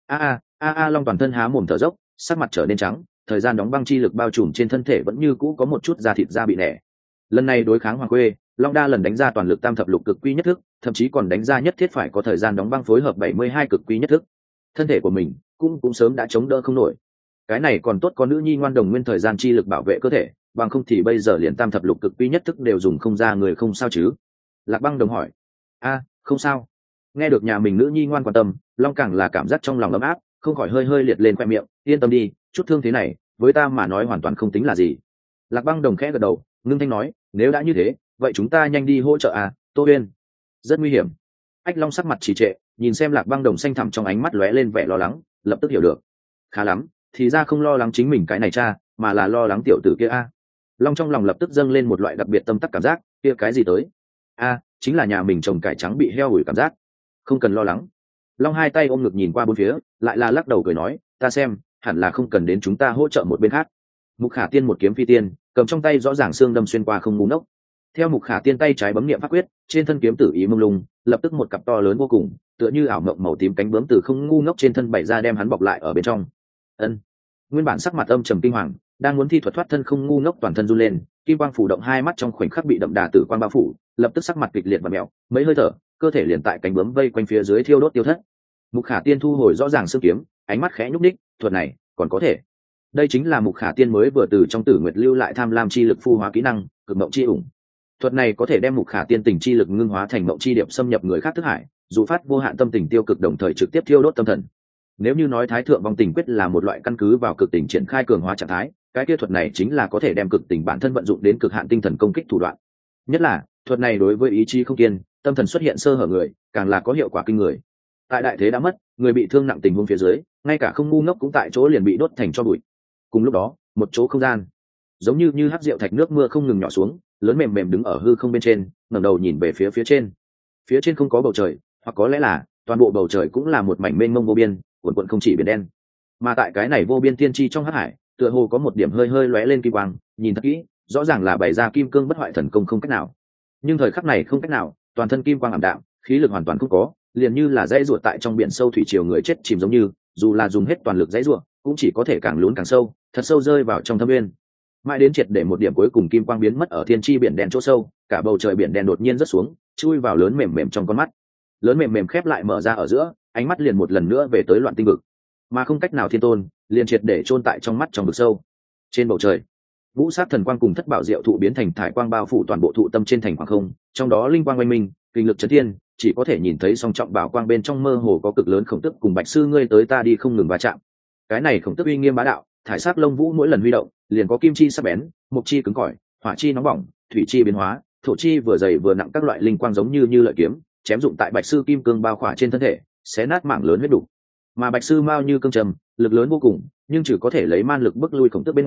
Long toàn thân há mồm thở dốc, sắc mặt trở nên trắng, thời gian đóng băng chi lực bao trùm trên thân thể vẫn như cũ có một chút da thịt da bị nẻ. Lần này đối kháng Hoàng Quê, Long đa lần đánh ra toàn lực tam thập lục cực quy nhất thức, thậm chí còn đánh ra nhất thiết phải có thời gian đóng băng phối hợp 72 cực quy nhất thức. Thân thể của mình cũng sớm đã chống đỡ không nổi. Cái này còn tốt có nữ nhi ngoan đồng nguyên thời gian chi lực bảo vệ cơ thể, bằng không thì bây giờ liền tam thập lục cực quy nhất thức đều dùng không ra, người không sao chứ? Lạc Băng Đồng hỏi. Không sao. Nghe được nhà mình nữ nhi ngoan quan tâm, Long càng là cảm giác trong lòng ấm áp, không khỏi hơi hơi liệt lên khoe miệng, yên tâm đi, chút thương thế này, với ta mà nói hoàn toàn không tính là gì. Lạc Băng Đồng khẽ gật đầu, ngưng thanh nói, nếu đã như thế, vậy chúng ta nhanh đi hỗ trợ Tô Uyên. Rất nguy hiểm. Ách Long sắc mặt trì trệ, nhìn xem Lạc Băng Đồng xanh thẳm trong ánh mắt lóe lên vẻ lo lắng, lập tức hiểu được. Khá lắm, thì ra không lo lắng chính mình cái này cha, mà là lo lắng tiểu tử kia Long trong lòng lập tức dâng lên một loại đặc biệt tâm tắc cảm giác, kia cái gì tới? Chính là nhà mình trồng cải trắng bị heo ủi cảm giác. Không cần lo lắng. Long hai tay ôm ngực nhìn qua bốn phía, lại là lắc đầu cười nói, ta xem, hẳn là không cần đến chúng ta hỗ trợ một bên khác. Mục Khả Tiên một kiếm phi tiên, cầm trong tay rõ ràng xương đâm xuyên qua không ngu ngốc. Theo Mục Khả Tiên tay trái bấm niệm pháp quyết, trên thân kiếm tử ý mông lung, lập tức một cặp to lớn vô cùng, tựa như ảo mộng màu tím cánh bướm từ không ngu ngốc trên thân bày ra đem hắn bọc lại ở bên trong. Ân. Nguyên bản sắc mặt âm trầm kinh hoàng, đang muốn thi thuật thoát thân không ngu ngốc toàn thân run lên, kim quang phủ động hai mắt trong khoảnh khắc bị đậm đà tử quang bao phủ, lập tức sắc mặt kịch liệt và mèo, mấy hơi thở, cơ thể liền tại cánh bướm vây quanh phía dưới thiêu đốt tiêu thất. Mục Khả Tiên thu hồi rõ ràng xương kiếm, ánh mắt khẽ nhúc nhích, thuật này còn có thể. Đây chính là Mục Khả Tiên mới vừa từ trong Tử Nguyệt lưu lại tham lam chi lực phu hóa kỹ năng, cực mộng chi ủng. Thuật này có thể đem Mục Khả Tiên tình chi lực ngưng hóa thành mộng chi điệp xâm nhập người khác thức hải, dụ phát vô hạn tâm tình tiêu cực đồng thời trực tiếp thiêu đốt tâm thần. Nếu như nói Thái Thượng vong tình quyết là một loại căn cứ vào cực tình triển khai cường hóa trạng thái, cái kia thuật này chính là có thể đem cực tình bản thân vận dụng đến cực hạn tinh thần công kích thủ đoạn. Nhất là, thuật này đối với ý chí không kiên, tâm thần xuất hiện sơ hở người, càng là có hiệu quả kinh người. Tại đại thế đã mất, người bị thương nặng tình huống phía dưới, ngay cả không ngu ngốc cũng tại chỗ liền bị đốt thành tro bụi. Cùng lúc đó, một chỗ không gian, giống như hắc rượu thạch nước mưa không ngừng nhỏ xuống, lớn mềm mềm đứng ở hư không bên trên, ngẩng đầu nhìn về phía trên. Phía trên không có bầu trời, hoặc có lẽ là toàn bộ bầu trời cũng là một mảnh mênh mông vô biên, cuồn cuộn không chỉ biển đen. Mà tại cái này vô biên tiên tri trong hắc hải, tựa hồ có một điểm hơi hơi lóe lên kim quang, nhìn thật kỹ, rõ ràng là bày ra kim cương bất hoại thần công không cách nào. Nhưng thời khắc này không cách nào, toàn thân kim quang ảm đạm, khí lực hoàn toàn không có, liền như là dãy ruột tại trong biển sâu thủy triều người chết chìm giống như, dù là dùng hết toàn lực dãy ruột, cũng chỉ có thể càng lún càng sâu, thật sâu rơi vào trong thâm nguyên. Mãi đến triệt để một điểm cuối cùng kim quang biến mất ở thiên tri biển đen chỗ sâu, cả bầu trời biển đen đột nhiên rớt xuống, chui vào lớn mềm mềm trong con mắt. Lớn mềm mềm khép lại mở ra ở giữa, ánh mắt liền một lần nữa về tới loạn tinh vực, mà không cách nào thiên tôn, liền triệt để chôn tại trong mắt trong vực sâu. Trên bầu trời, vũ sát thần quang cùng thất bảo diệu thụ biến thành thải quang bao phủ toàn bộ thụ tâm trên thành khoảng không, trong đó linh quang oanh minh, kinh lực chấn thiên, chỉ có thể nhìn thấy song trọng bảo quang bên trong mơ hồ có cực lớn khổng tức cùng bạch sư ngươi tới ta đi không ngừng va chạm. Cái này khổng tức uy nghiêm bá đạo, thải sắc lông vũ mỗi lần huy động, liền có kim chi sắc bén, mộc chi cứng cỏi, hỏa chi nóng bỏng, thủy chi biến hóa, thổ chi vừa dày vừa nặng các loại linh quang giống như lợi kiếm, chém dụng tại bạch sư kim cương bao khỏa trên thân thể, xé nát mảng lớn huyết đủ. Mà bạch sư mao như cương trầm, lực lớn vô cùng, nhưng chỉ có thể lấy man lực bức lui khổng tức bên ngoài,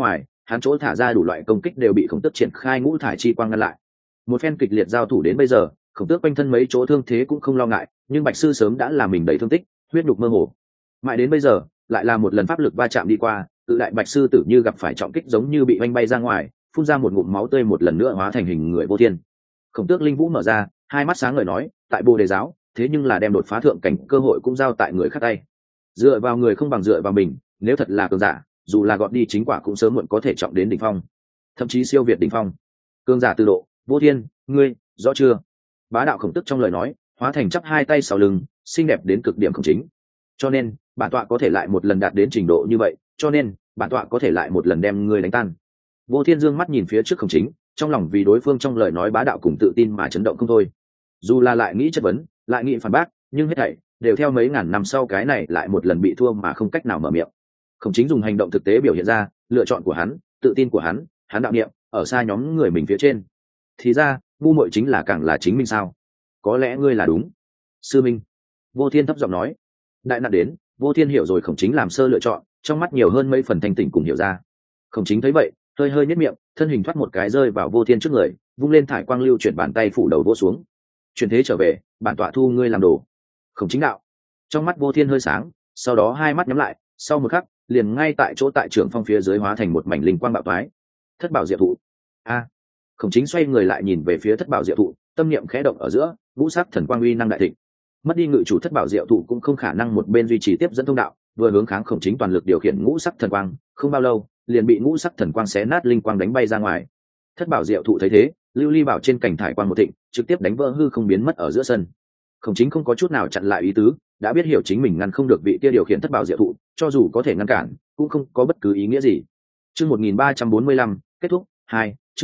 hắn chỗ thả ra đủ loại công kích đều bị khổng tước triển khai ngũ thải chi quang ngăn lại. Một phen kịch liệt giao thủ đến bây giờ, khổng tước quanh thân mấy chỗ thương thế cũng không lo ngại, nhưng bạch sư sớm đã làm mình đầy thương tích, huyết nhục mơ hồ. Mãi đến bây giờ lại là một lần pháp lực va chạm đi qua, tự đại bạch sư tử như gặp phải trọng kích giống như bị oanh bay ra ngoài, phun ra một ngụm máu tươi, một lần nữa hóa thành hình người vô thiên. Khổng tước linh vũ mở ra, hai mắt sáng ngời nói, tại Bồ Đề giáo thế nhưng là đem đột phá thượng cảnh cơ hội cũng giao tại người khác tay. Dựa vào người không bằng dựa vào mình, nếu thật là cường giả, dù là gọt đi chính quả cũng sớm muộn có thể trọng đến đỉnh phong, thậm chí siêu việt đỉnh phong. Cường giả từ độ, vô thiên, ngươi rõ chưa? Bá đạo khổng tức trong lời nói hóa thành chắp hai tay sau lưng, xinh đẹp đến cực điểm không chính. Cho nên bản tọa có thể lại một lần đạt đến trình độ như vậy, cho nên bản tọa có thể lại một lần đem ngươi đánh tan. Vô thiên dương mắt nhìn phía trước không chính, trong lòng vì đối phương trong lời nói bá đạo cùng tự tin mà chấn động không thôi. Dù là lại nghĩ chất vấn, lại nghĩ phản bác, nhưng hết thảy đều theo mấy ngàn năm sau cái này lại một lần bị thua mà không cách nào mở miệng. Không chính dùng hành động thực tế biểu hiện ra lựa chọn của hắn, tự tin của hắn, hắn đạo niệm ở xa nhóm người mình phía trên. Thì ra ngu muội chính là càng là chính mình sao? Có lẽ ngươi là đúng, sư minh. Vô thiên thấp giọng nói. Đại nạn đến, vô thiên hiểu rồi khổng chính làm sơ lựa chọn, trong mắt nhiều hơn mấy phần thanh tỉnh cùng hiểu ra. Khổng chính thấy vậy hơi hơi nhếch miệng, thân hình thoát một cái rơi vào vô thiên trước người, vung lên thải quang lưu chuyển bàn tay phủ đầu vô xuống. Chuyển thế trở về, bản tọa thu ngươi làm đồ. Khổng chính đạo. Trong mắt vô thiên hơi sáng, sau đó hai mắt nhắm lại, sau một khắc liền ngay tại chỗ tại trưởng phong phía dưới hóa thành một mảnh linh quang bạo toái. Thất bảo diệu thụ. A. Khổng chính xoay người lại nhìn về phía thất bảo diệu thụ, tâm niệm khẽ động ở giữa, ngũ sắc thần quang uy năng đại thịnh. Mất đi ngự chủ thất bảo diệu thụ cũng không khả năng một bên duy trì tiếp dẫn thông đạo, vừa hướng kháng khổng chính toàn lực điều khiển ngũ sắc thần quang, không bao lâu liền bị ngũ sắc thần quang xé nát linh quang đánh bay ra ngoài. Thất bảo diệu thụ thấy thế, lưu ly bảo trên cảnh thải quang một thịnh, trực tiếp đánh vỡ hư không biến mất ở giữa sân. Khổng chính không có chút nào chặn lại ý tứ, đã biết hiểu chính mình ngăn không được vị kia điều khiển thất bảo diệu thụ, cho dù có thể ngăn cản cũng không có bất cứ ý nghĩa gì. Chương 1345 kết thúc 2, chương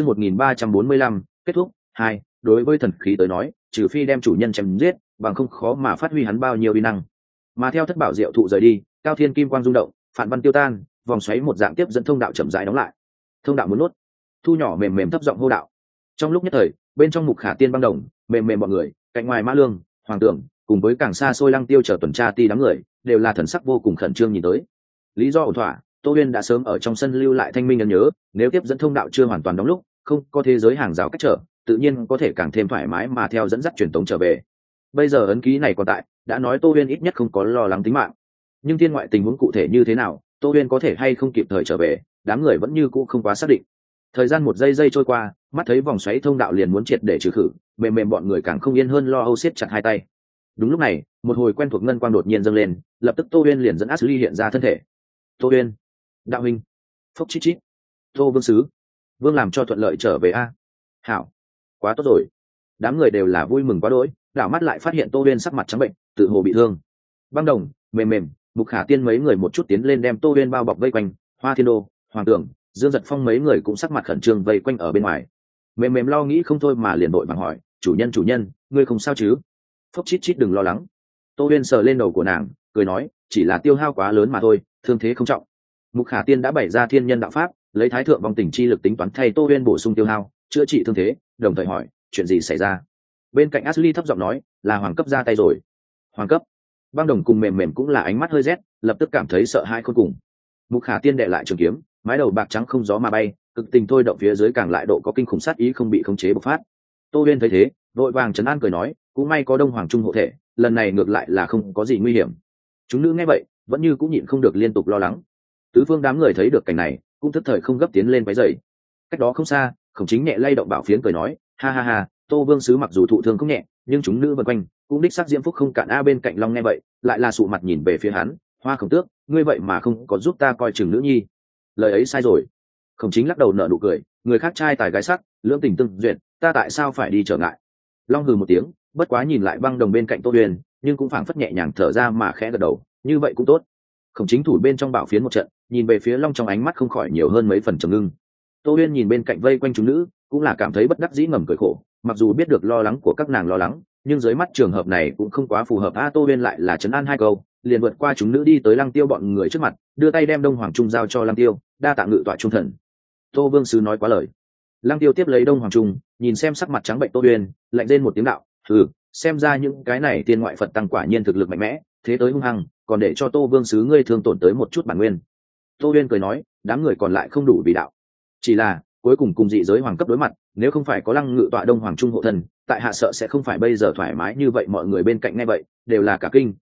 1345 kết thúc 2. Đối với thần khí tới nói, trừ phi đem chủ nhân chém giết, bằng không khó mà phát huy hắn bao nhiêu uy năng. Mà theo thất bảo diệu thụ rời đi, cao thiên kim quang rung động, phản văn tiêu tan, vòng xoáy một dạng tiếp dẫn thông đạo chậm rãi đóng lại. Thông đạo muốn nuốt, thu nhỏ mềm mềm thấp giọng hô đạo. Trong lúc nhất thời, bên trong mục khả tiên băng đồng, mềm mềm bọn người, cạnh ngoài mã lương, hoàng tưởng, cùng với càng xa xôi lăng tiêu chờ tuần tra ti đám người, đều là thần sắc vô cùng khẩn trương nhìn tới. Lý do ổn thỏa, Tô Uyên đã sớm ở trong sân lưu lại thanh minh ấn nhớ, nếu tiếp dẫn thông đạo chưa hoàn toàn đóng lúc, không có thế giới hàng rào cách trở, tự nhiên có thể càng thêm thoải mái mà theo dẫn dắt truyền tống trở về. Bây giờ ấn ký này còn tại, đã nói Tô Uyên ít nhất không có lo lắng tính mạng. Nhưng thiên ngoại tình huống cụ thể như thế nào, Tô Uyên có thể hay không kịp thời trở về, đám người vẫn như cũ không quá xác định. Thời gian một giây giây trôi qua, mắt thấy vòng xoáy thông đạo liền muốn triệt để trừ khử, mềm mềm bọn người càng không yên hơn lo âu siết chặt hai tay. Đúng lúc này, một hồi quen thuộc ngân quang đột nhiên dâng lên, lập tức Tô Uyên liền dẫn Ashley hiện ra thân thể. Tô Uyên, đạo huynh, phốc chít chít, Tô vương sứ, vương làm cho thuận lợi trở về a. Hảo, quá tốt rồi. Đám người đều là vui mừng quá đỗi, đảo mắt lại phát hiện Tô Uyên sắc mặt trắng bệnh, tự hồ bị thương. Băng đồng, mềm mềm, mục khả tiên mấy người một chút tiến lên đem Tô Uyên bao bọc vây quanh, Hoa Thiên Đô, Hoàng Tưởng, Dương Giật Phong mấy người cũng sắc mặt khẩn trương vây quanh ở bên ngoài. Mềm mềm lo nghĩ không thôi mà liền đội vàng hỏi, chủ nhân, ngươi không sao chứ? Phốc chít chít đừng lo lắng. Tô Uyên sờ lên đầu của nàng, cười nói, chỉ là tiêu hao quá lớn mà thôi, thương thế không trọng. Mục khả tiên đã bày ra thiên nhân đạo pháp, lấy thái thượng vong tình chi lực tính toán thay Tô Uyên bổ sung tiêu hao, chữa trị thương thế, đồng thời hỏi, chuyện gì xảy ra? Bên cạnh Ashley thấp giọng nói, là hoàng cấp ra tay rồi. Hoàng cấp? Băng đồng cùng mềm mềm cũng là ánh mắt hơi rét, lập tức cảm thấy sợ hãi khôn cùng. Mục khả tiên đệ lại trường kiếm, mái đầu bạc trắng không gió mà bay, cực tình thôi động phía dưới càng lại độ có kinh khủng sát ý không bị khống chế bộc phát. Tô Uyên thấy thế, vội vàng trấn an cười nói, cũng may có Đông Hoàng Trung hộ thể, lần này ngược lại là không có gì nguy hiểm. Chúng nữ nghe vậy, vẫn như cũng nhịn không được liên tục lo lắng. Tứ phương đám người thấy được cảnh này, cũng thức thời không gấp tiến lên váy dày. Cách đó không xa, Khổng Chính nhẹ lay động bảo phiến cười nói, ha ha ha, Tô vương sứ mặc dù thụ thương không nhẹ, nhưng chúng nữ vần quanh cũng đích xác diễm phúc không cạn. A bên cạnh Long nghe vậy, lại là sụ mặt nhìn về phía hắn, Hoa Khổng Tước, ngươi vậy mà không có giúp ta coi chừng nữ nhi. Lời ấy sai rồi. Khổng Chính lắc đầu nở nụ cười, người khác trai tài gái sắc, lưỡng tình tương duyệt, ta tại sao phải đi trở ngại? Long hừ một tiếng, bất quá nhìn lại băng đồng bên cạnh Tô Uyên, nhưng cũng phảng phất nhẹ nhàng thở ra mà khẽ gật đầu, như vậy cũng tốt. Khổng Chính thủ bên trong bảo phiến một trận, nhìn về phía Long trong ánh mắt không khỏi nhiều hơn mấy phần trầm ngưng. Tô Uyên nhìn bên cạnh vây quanh chúng nữ, cũng là cảm thấy bất đắc dĩ ngầm cười khổ, mặc dù biết được lo lắng của các nàng lo lắng, nhưng dưới mắt trường hợp này cũng không quá phù hợp. Tô Uyên lại là trấn an hai câu, liền vượt qua chúng nữ đi tới Lăng Tiêu bọn người trước mặt, đưa tay đem Đông Hoàng Trung giao cho Lăng Tiêu, đa tạ ngự tọa trung thần. Tô vương sứ nói quá lời. Lăng Tiêu tiếp lấy Đông Hoàng Trung, nhìn xem sắc mặt trắng bệnh Tô Uyên, lạnh rên một tiếng đạo, xem ra những cái này tiên ngoại Phật tăng quả nhiên thực lực mạnh mẽ, thế tới hung hăng, còn để cho Tô vương sứ ngươi thương tổn tới một chút bản nguyên. Tô Uyên cười nói, đám người còn lại không đủ vì đạo. Chỉ là cuối cùng dị giới hoàng cấp đối mặt, nếu không phải có Lăng Ngự tọa đông hoàng trung hộ thần, tại hạ sợ sẽ không phải bây giờ thoải mái như vậy. Mọi người bên cạnh nghe vậy đều là cả kinh.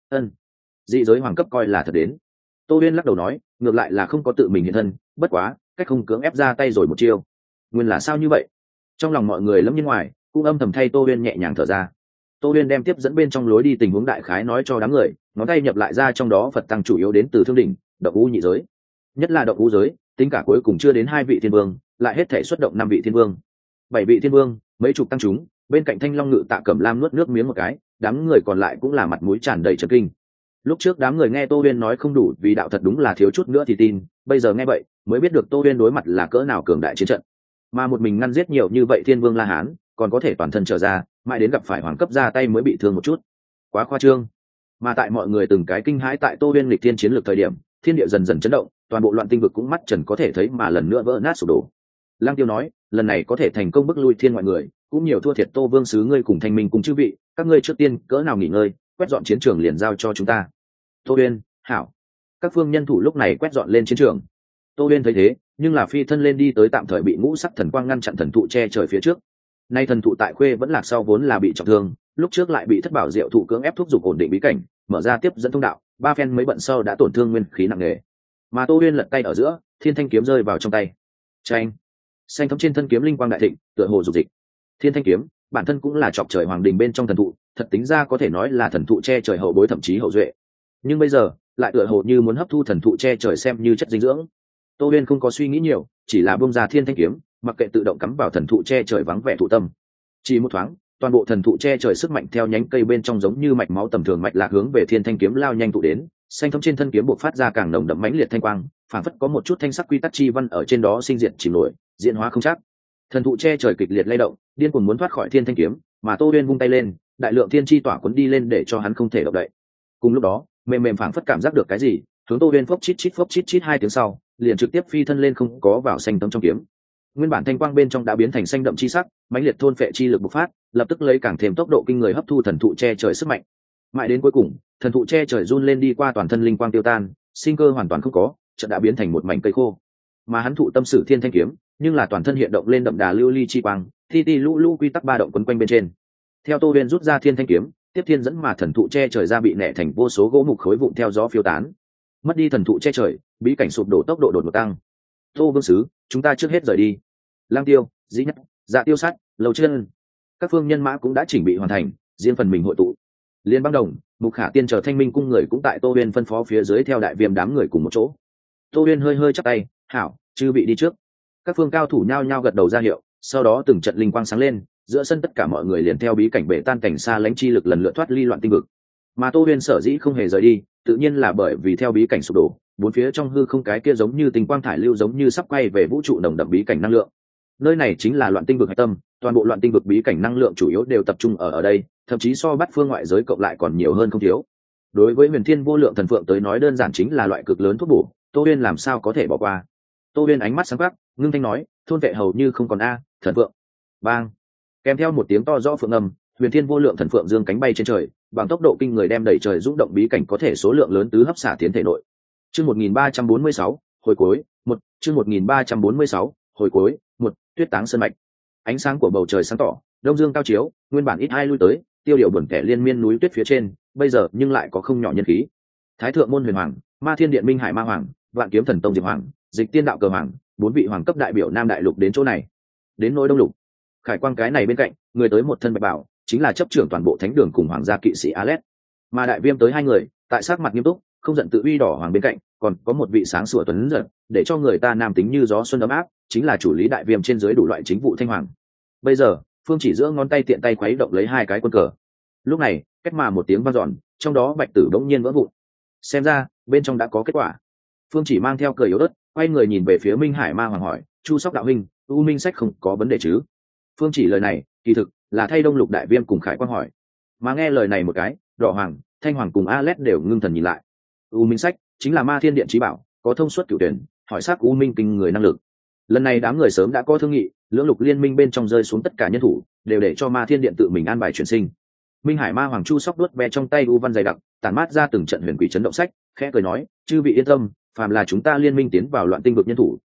Dị giới hoàng cấp coi là thật đến. Tô Uyên lắc đầu nói, ngược lại là không có tự mình hiện thân, bất quá cách không cưỡng ép ra tay rồi một chiêu. Nguyên là sao như vậy? Trong lòng mọi người lẫm nhiên ngoài cũng âm thầm thay Tô Uyên nhẹ nhàng thở ra. Tô Uyên đem tiếp dẫn bên trong lối đi tình huống đại khái nói cho đám người, ngón tay nhập lại ra trong đó Phật tăng chủ yếu đến từ Thương đỉnh, Động U nhị giới, nhất là Động U giới, tính cả cuối cùng chưa đến 2 vị thiên vương, lại hết thể xuất động 5 vị thiên vương, 7 vị thiên vương, mấy chục tăng chúng, bên cạnh Thanh Long Ngự Tạ Cẩm Lam nuốt nước miếng một cái, đám người còn lại cũng là mặt mũi tràn đầy chấn kinh. Lúc trước đám người nghe Tô Uyên nói không đủ vì đạo thật đúng là thiếu chút nữa thì tin, bây giờ nghe vậy mới biết được Tô Uyên đối mặt là cỡ nào cường đại chiến trận, mà một mình ngăn giết nhiều như vậy thiên vương La Hán, còn có thể toàn thân trở ra, mãi đến gặp phải hoàng cấp ra tay mới bị thương một chút, quá khoa trương. Mà tại mọi người từng cái kinh hãi tại Tô Uyên lịch thiên chiến lược thời điểm, thiên địa dần dần chấn động, toàn bộ loạn tinh vực cũng mắt trần có thể thấy mà lần nữa vỡ nát sụp đổ. Lăng Tiêu nói, lần này có thể thành công bức lui thiên ngoại người, cũng nhiều thua thiệt Tô Vương sứ ngươi cùng Thanh Minh cùng chư vị, các ngươi trước tiên cỡ nào nghỉ ngơi, quét dọn chiến trường liền giao cho chúng ta. Tô Uyên, hảo. Các phương nhân thủ lúc này quét dọn lên chiến trường. Tô Uyên thấy thế, nhưng là phi thân lên đi tới tạm thời bị ngũ sắc thần quang ngăn chặn thần thụ che trời phía trước. Nay thần thụ tại Khuê vẫn Lạc sau vốn là bị trọng thương, lúc trước lại bị Thất Bảo Diệu thụ cưỡng ép thúc giục ổn định bí cảnh, mở ra tiếp dẫn thông đạo, ba phen mới bận sau đã tổn thương nguyên khí nặng nề. Mà Tô Uyên lật tay ở giữa, thiên thanh kiếm rơi vào trong tay. Chanh, xanh thấm trên thân kiếm linh quang đại thịnh, tựa hồ dục dịch. Thiên thanh kiếm, bản thân cũng là chọc trời hoàng đình bên trong thần thụ, thật tính ra có thể nói là thần thụ che trời hậu bối thậm chí hậu duệ. Nhưng bây giờ, lại tựa hồ như muốn hấp thu thần thụ che trời xem như chất dinh dưỡng. Tô Uyên không có suy nghĩ nhiều, chỉ là buông ra thiên thanh kiếm, mặc kệ tự động cắm vào thần thụ che trời vắng vẻ thụ tâm. Chỉ một thoáng, toàn bộ thần thụ che trời sức mạnh theo nhánh cây bên trong giống như mạch máu tầm thường mạch lạc hướng về thiên thanh kiếm lao nhanh tụ đến, xanh thấm trên thân kiếm buộc phát ra càng nồng đậm mãnh liệt thanh quang, phản phất có một chút thanh sắc quy tắc chi văn ở trên đó sinh diệt chìm nổi, diễn hóa không chắc. Thần thụ che trời kịch liệt lay động, điên cuồng muốn thoát khỏi thiên thanh kiếm, mà Tô Uyên vung tay lên, đại lượng thiên chi tỏa cuốn đi lên để cho hắn không thể động đậy. Cùng lúc đó, mềm mềm phảng phất cảm giác được cái gì, hướng Tô Uyên phốc chít chít 2 tiếng sau, liền trực tiếp phi thân lên không có vào xanh tấm trong kiếm. Nguyên bản thanh quang bên trong đã biến thành xanh đậm chi sắc, mãnh liệt thôn phệ chi lực bộc phát, lập tức lấy càng thêm tốc độ kinh người hấp thu thần thụ che trời sức mạnh. Mãi đến cuối cùng, thần thụ che trời run lên đi qua toàn thân linh quang tiêu tan, sinh cơ hoàn toàn không có, chợt đã biến thành một mảnh cây khô. Mà hắn thụ tâm sử thiên thanh kiếm, nhưng là toàn thân hiện động lên đậm đà lưu ly chi quang, ti ti lũ lũ quy tắc ba động quấn quanh bên trên. Theo Tô Uyên rút ra thiên thanh kiếm, tiếp thiên dẫn mà thần thụ che trời ra bị nẻ thành vô số gỗ mục khối vụn theo gió phiêu tán. Mất đi thần thụ che trời, bí cảnh sụp đổ tốc độ đột ngột tăng. Tô Vương sứ, chúng ta trước hết rời đi. Lang Tiêu, Dĩ Nhất, Dạ Tiêu Sát, Lầu Chân, các phương nhân mã cũng đã chỉnh bị hoàn thành, riêng phần mình hội tụ. Liên Băng Đồng, Mục Khả Tiên chờ Thanh Minh cung người cũng tại Tô Uyên phân phó phía dưới theo đại viêm đám người cùng một chỗ. Tô Uyên hơi hơi chắp tay, hảo, chư bị đi trước. Các phương cao thủ nhao nhao gật đầu ra hiệu, sau đó từng trận linh quang sáng lên, giữa sân tất cả mọi người liền theo bí cảnh bể tan cảnh xa lánh chi lực lần lượt thoát ly loạn tinh vực. Mà Tô Uyên sở dĩ không hề rời đi, tự nhiên là bởi vì theo bí cảnh sụp đổ, bốn phía trong hư không cái kia giống như tinh quang thải lưu giống như sắp quay về vũ trụ nồng đậm bí cảnh năng lượng. Nơi này chính là loạn tinh vực hạch tâm, toàn bộ loạn tinh vực bí cảnh năng lượng chủ yếu đều tập trung ở đây, thậm chí so bát phương ngoại giới cộng lại còn nhiều hơn không thiếu. Đối với Huyền Thiên Vô Lượng Thần Phượng tới nói đơn giản chính là loại cực lớn thuốc bổ, Tô Uyên làm sao có thể bỏ qua. Tô Uyên ánh mắt sáng quắc, ngưng thanh nói, thôn vệ hầu như không còn thần phượng. Bang! Kèm theo một tiếng to rõ phượng âm, Huyền Thiên Vô Lượng Thần Phượng dương cánh bay trên trời, bằng tốc độ kinh người đem đẩy trời rung động bí cảnh có thể số lượng lớn tứ hấp xả tiến thể nội. Chương 1346, hồi cuối, chương 1346, hồi cuối, tuyết táng sơn mạch. Ánh sáng của bầu trời sáng tỏ, đông dương cao chiếu, nguyên bản ít ai lui tới, tiêu điều buồn tẻ liên miên núi tuyết phía trên, bây giờ nhưng lại có không nhỏ nhân khí. Thái thượng môn huyền hoàng, Ma Thiên Điện Minh Hải Ma Hoàng, Vạn Kiếm Thần Tông Diệp Hoàng, Dịch Tiên Đạo Cờ Hoàng, 4 vị hoàng cấp đại biểu Nam Đại Lục đến chỗ này. Đến nỗi đông lục, Khải Quang cái này bên cạnh, người tới một thân bạch bảo, chính là chấp trưởng toàn bộ thánh đường cùng hoàng gia kỵ sĩ Alet. Mà đại viêm tới 2 người, tại sắc mặt nghiêm túc, không giận tự uy đỏ hoàng bên cạnh, còn có một vị sáng sủa tuấn giật, để cho người ta nam tính như gió xuân ấm áp, chính là chủ lý đại viêm trên dưới đủ loại chính vụ thanh hoàng. Bây giờ, Phương Chỉ giữa ngón tay tiện tay khuấy động lấy 2 cái quân cờ. Lúc này, cách mà một tiếng vang dọn, trong đó bạch tử bỗng nhiên vỡ vụn. Xem ra, bên trong đã có kết quả. Phương Chỉ mang theo cười yếu ớt, quay người nhìn về phía Minh Hải Ma Hoàng hỏi, Chu Sóc đạo huynh, U Minh sách không có vấn đề chứ? Phương Chỉ lời này, kỳ thực là thay đông lục đại viêm cùng Khải Quang hỏi. Mà nghe lời này một cái, đỏ hoàng, thanh hoàng cùng Alet đều ngưng thần nhìn lại. U Minh sách chính là Ma Thiên Điện trí bảo, có thông suốt cửu tuyển, hỏi sắc U Minh kinh người năng lực. Lần này đám người sớm đã có thương nghị, lưỡng lục liên minh bên trong rơi xuống tất cả nhân thủ, đều để cho Ma Thiên Điện tự mình an bài chuyển sinh. Minh Hải Ma Hoàng Chu Sóc đuốt ve trong tay u văn dày đặc, tản mát ra từng trận huyền quỷ chấn động sách, khẽ cười nói, chư vị yên tâm, phàm là chúng ta liên minh tiến vào loạn tinh vực nhân thủ,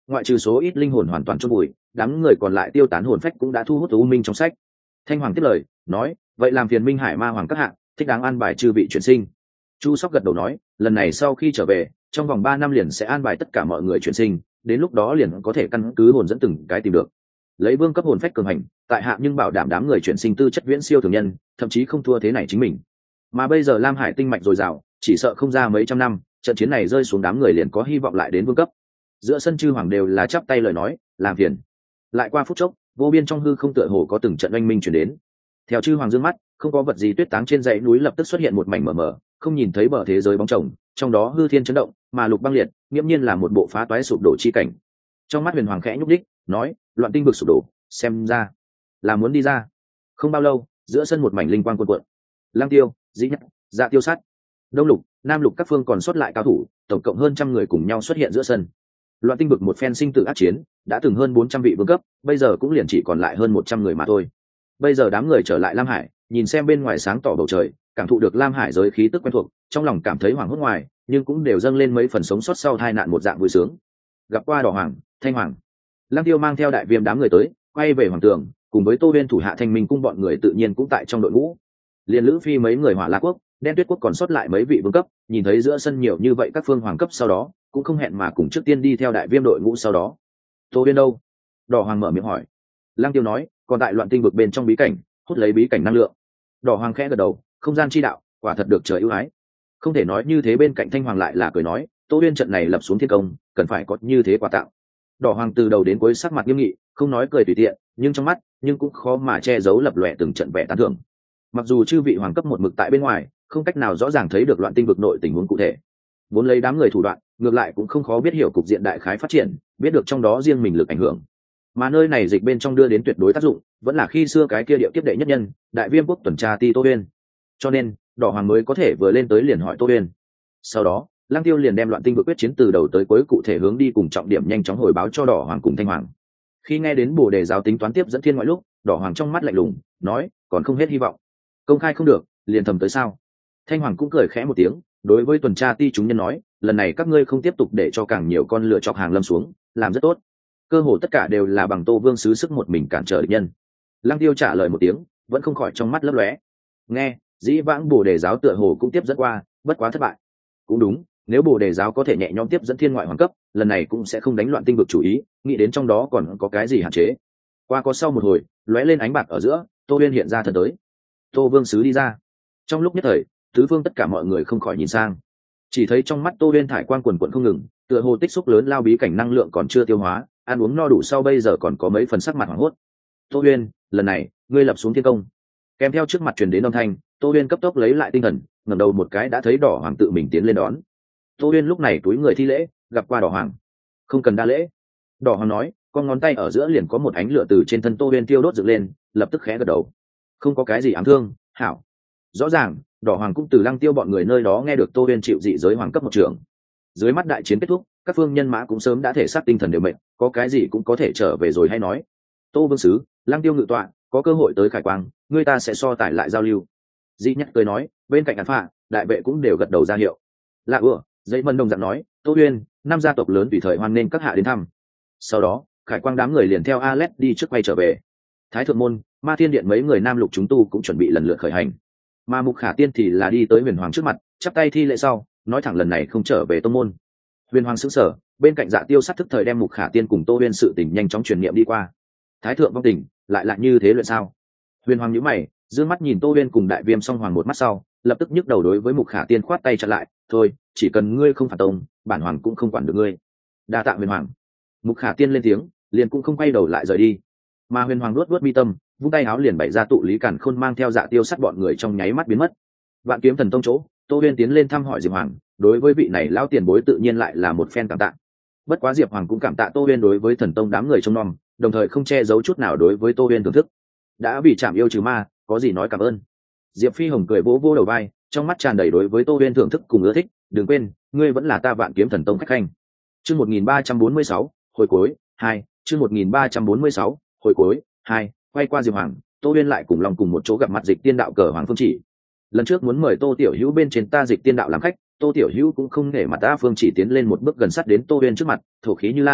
ngoại trừ số ít linh hồn hoàn toàn chôn vùi, đám người còn lại tiêu tán hồn phách cũng đã thu hút u minh trong sách. Thanh Hoàng tiếp lời nói, vậy làm phiền Minh Hải Ma Hoàng các hạng thích đáng an bài chư vị chuyển sinh. Chu Sóc gật đầu nói, lần này sau khi trở về trong vòng 3 năm liền sẽ an bài tất cả mọi người chuyển sinh, đến lúc đó liền có thể căn cứ hồn dẫn từng cái tìm được, lấy vương cấp hồn phách cường hành tại hạ, nhưng bảo đảm đám người chuyển sinh tư chất viễn siêu thường nhân, thậm chí không thua thế này chính mình. Mà bây giờ Lam Hải tinh mạch dồi dào, chỉ sợ không ra mấy trăm năm trận chiến này rơi xuống, đám người liền có hy vọng lại đến vương cấp. Giữa sân chư hoàng đều là chắp tay lời nói làm phiền. Lại qua phút chốc, vô biên trong hư không tựa hồ có từng trận oanh minh chuyển đến. Theo chư hoàng dương mắt, không có vật gì tuyết táng trên dãy núi lập tức xuất hiện một mảnh mờ mờ, không nhìn thấy bờ thế giới bóng chồng, trong đó hư thiên chấn động, mà lục băng liệt, nghiễm nhiên là một bộ phá toái sụp đổ chi cảnh. Trong mắt Huyền Hoàng khẽ nhúc đích, nói, loạn tinh vực sụp đổ, xem ra là muốn đi ra. Không bao lâu, giữa sân một mảnh linh quang cuồn cuộn. Lang Tiêu, Dĩ Nhất, Dạ Tiêu Sát, Đông Lục, Nam Lục các phương còn sót lại cao thủ, tổng cộng hơn 100 người cùng nhau xuất hiện giữa sân. Loạn tinh vực một phen sinh tử ác chiến, đã từng hơn 400 vị vương cấp, bây giờ cũng liền chỉ còn lại hơn 100 người mà thôi. Bây giờ đám người trở lại Lam Hải, nhìn xem bên ngoài sáng tỏ bầu trời, cảm thụ được Lam Hải giới khí tức quen thuộc, trong lòng cảm thấy hoảng hốt ngoài, nhưng cũng đều dâng lên mấy phần sống sót sau tai nạn một dạng vui sướng. Gặp qua Đỏ Hoàng, Thanh Hoàng, Lăng Tiêu mang theo đại viêm đám người tới, quay về hoàng tường, cùng với Tô Uyên thủ hạ Thanh Minh cung bọn người tự nhiên cũng tại trong đội ngũ. Liên Lữ Phi mấy người Hỏa La quốc, Đen Tuyết quốc còn sót lại mấy vị vương cấp, nhìn thấy giữa sân nhiều như vậy các phương hoàng cấp sau đó, cũng không hẹn mà cùng trước tiên đi theo đại viêm đội ngũ sau đó. Tô Uyên đâu? Đỏ Hoàng mở miệng hỏi. Lăng Tiêu nói, còn tại loạn tinh vực bên trong bí cảnh, hút lấy bí cảnh năng lượng. Đỏ Hoàng khẽ gật đầu, không gian chi đạo, quả thật được trời ưu ái. Không thể nói như thế, bên cạnh Thanh Hoàng lại là cười nói, Tô Uyên trận này lập xuống thiên công, cần phải có như thế quà tặng. Đỏ Hoàng từ đầu đến cuối sắc mặt nghiêm nghị, không nói cười tùy tiện, nhưng trong mắt nhưng cũng khó mà che giấu lập lòe từng trận vẻ tán thưởng. Mặc dù chư vị hoàng cấp một mực tại bên ngoài, không cách nào rõ ràng thấy được loạn tinh vực nội tình huống cụ thể, vốn lấy đám người thủ đoạn, ngược lại cũng không khó biết hiểu cục diện đại khái phát triển, biết được trong đó riêng mình lực ảnh hưởng. Mà nơi này dịch bên trong đưa đến tuyệt đối tác dụng, vẫn là khi xưa cái kia điệu tiếp đệ nhất nhân, đại viêm quốc tuần tra ti Tô Uyên. Cho nên, Đỏ Hoàng mới có thể vừa lên tới liền hỏi Tô Uyên. Sau đó, Lăng Tiêu liền đem loạn tinh vực quyết chiến từ đầu tới cuối cụ thể hướng đi cùng trọng điểm nhanh chóng hồi báo cho Đỏ Hoàng cùng Thanh Hoàng. Khi nghe đến Bồ Đề giáo tính toán tiếp dẫn thiên ngoại lúc, Đỏ Hoàng trong mắt lạnh lùng, nói, còn không hết hy vọng. Công khai không được, liền thầm tới sao? Thanh Hoàng cũng cười khẽ một tiếng, đối với tuần tra ti chúng nhân nói, lần này các ngươi không tiếp tục để cho càng nhiều con lựa chọc hàng lâm xuống, làm rất tốt. Cơ hồ tất cả đều là bằng Tô Vương sứ sức một mình cản trở địch nhân. Lăng Tiêu trả lời một tiếng, vẫn không khỏi trong mắt lấp lóe. Nghe, dĩ vãng Bồ Đề giáo tựa hồ cũng tiếp dẫn qua, bất quá thất bại. Cũng đúng, nếu Bồ Đề giáo có thể nhẹ nhõm tiếp dẫn thiên ngoại hoàng cấp, lần này cũng sẽ không đánh loạn tinh vực chủ ý, nghĩ đến trong đó còn có cái gì hạn chế. Qua có sau một hồi, lóe lên ánh bạc ở giữa, Tô Uyên hiện ra thân tới. Tô Vương sứ đi ra. Trong lúc nhất thời, tứ phương tất cả mọi người không khỏi nhìn sang, chỉ thấy trong mắt Tô Uyên thải quang quần quần không ngừng, tựa hồ tích xúc lớn lao bí cảnh năng lượng còn chưa tiêu hóa, ăn uống no đủ sau bây giờ còn có mấy phần sắc mặt hoảng hốt. Tô Uyên, lần này ngươi lập xuống thiên công. Kèm theo trước mặt truyền đến âm thanh, Tô Uyên cấp tốc lấy lại tinh thần, ngẩng đầu một cái đã thấy Đỏ Hoàng tự mình tiến lên đón. Tô Uyên lúc này túi người thi lễ, gặp qua Đỏ Hoàng. Không cần đa lễ. Đỏ Hoàng nói, con ngón tay ở giữa liền có một ánh lửa từ trên thân Tô Uyên tiêu đốt dựng lên, lập tức khẽ gật đầu. Không có cái gì ám thương, hảo. Rõ ràng, Đỏ Hoàng cũng từ Lăng Tiêu bọn người nơi đó nghe được Tô Uyên chịu dị giới hoàng cấp một trưởng. Dưới mắt đại chiến kết thúc, các phương nhân mã cũng sớm đã thể xác tinh thần đều mệt, có cái gì cũng có thể trở về rồi hay nói. Tô Vương sứ, Lăng Tiêu ngự tọa, có cơ hội tới Khải Quang, người ta sẽ so tải lại giao lưu. Dĩ Nhất cười nói, bên cạnh Án Phạ, đại vệ cũng đều gật đầu ra hiệu. Lạ ủa, dây mân đồng dạng nói, Tô Uyên, năm gia tộc lớn tùy thời hoan nên các hạ đến thăm. Sau đó, Khải Quang đám người liền theo Alet đi trước quay trở về. Thái Thượng môn, Ma Thiên điện mấy người nam lục chúng tu cũng chuẩn bị lần lượt khởi hành. Mà Mục Khả Tiên thì là đi tới Huyền Hoàng trước mặt, chắp tay thi lễ sau, nói thẳng lần này không trở về tông môn. Huyền Hoàng sững sờ, bên cạnh Dạ Tiêu sát thức thời đem Mục Khả Tiên cùng Tô Uyên sự tình nhanh chóng truyền niệm đi qua. Thái thượng vong tình, lại như thế luyện sao? Huyền Hoàng nhíu mày, dương mắt nhìn Tô Uyên cùng Đại Viêm Song Hoàng một mắt sau, lập tức nhức đầu đối với Mục Khả Tiên khoát tay chặn lại, thôi, chỉ cần ngươi không phản tông, bản hoàng cũng không quản được ngươi. Đa tạ Huyền Hoàng. Mục Khả Tiên lên tiếng, liền cũng không quay đầu lại rời đi. Mà Huyền Hoàng luốt mi tâm, vung tay áo liền bày ra tụ lý cản khôn mang theo Dạ Tiêu sát bọn người trong nháy mắt biến mất. Vạn Kiếm Thần Tông chỗ, Tô Uyên tiến lên thăm hỏi Diệp Hoàng, đối với vị này lão tiền bối tự nhiên lại là một phen cảm tạ. Bất quá Diệp Hoàng cũng cảm tạ Tô Uyên đối với Thần Tông đám người trông nom, đồng thời không che giấu chút nào đối với Tô Uyên thưởng thức. Đã vì chạm yêu trừ ma, có gì nói cảm ơn. Diệp Phi Hồng cười vỗ vỗ đầu vai, trong mắt tràn đầy đối với Tô Uyên thưởng thức cùng ưa thích, đừng quên, ngươi vẫn là ta Vạn Kiếm Thần Tông khách khanh. Chương 1346, hồi cuối 2, chương 1346, hồi cuối 2, quay qua Diệp Hoàng, Tô Uyên lại cùng lòng cùng một chỗ gặp mặt Dịch Tiên đạo cờ Hoàng Phương Chỉ. Lần trước muốn mời Tô Tiểu Hữu bên trên ta Dịch Tiên đạo làm khách, Tô Tiểu Hữu cũng không nể mặt ta Phương Chỉ tiến lên một bước gần sát đến Tô Uyên trước mặt, thổ khí như lan,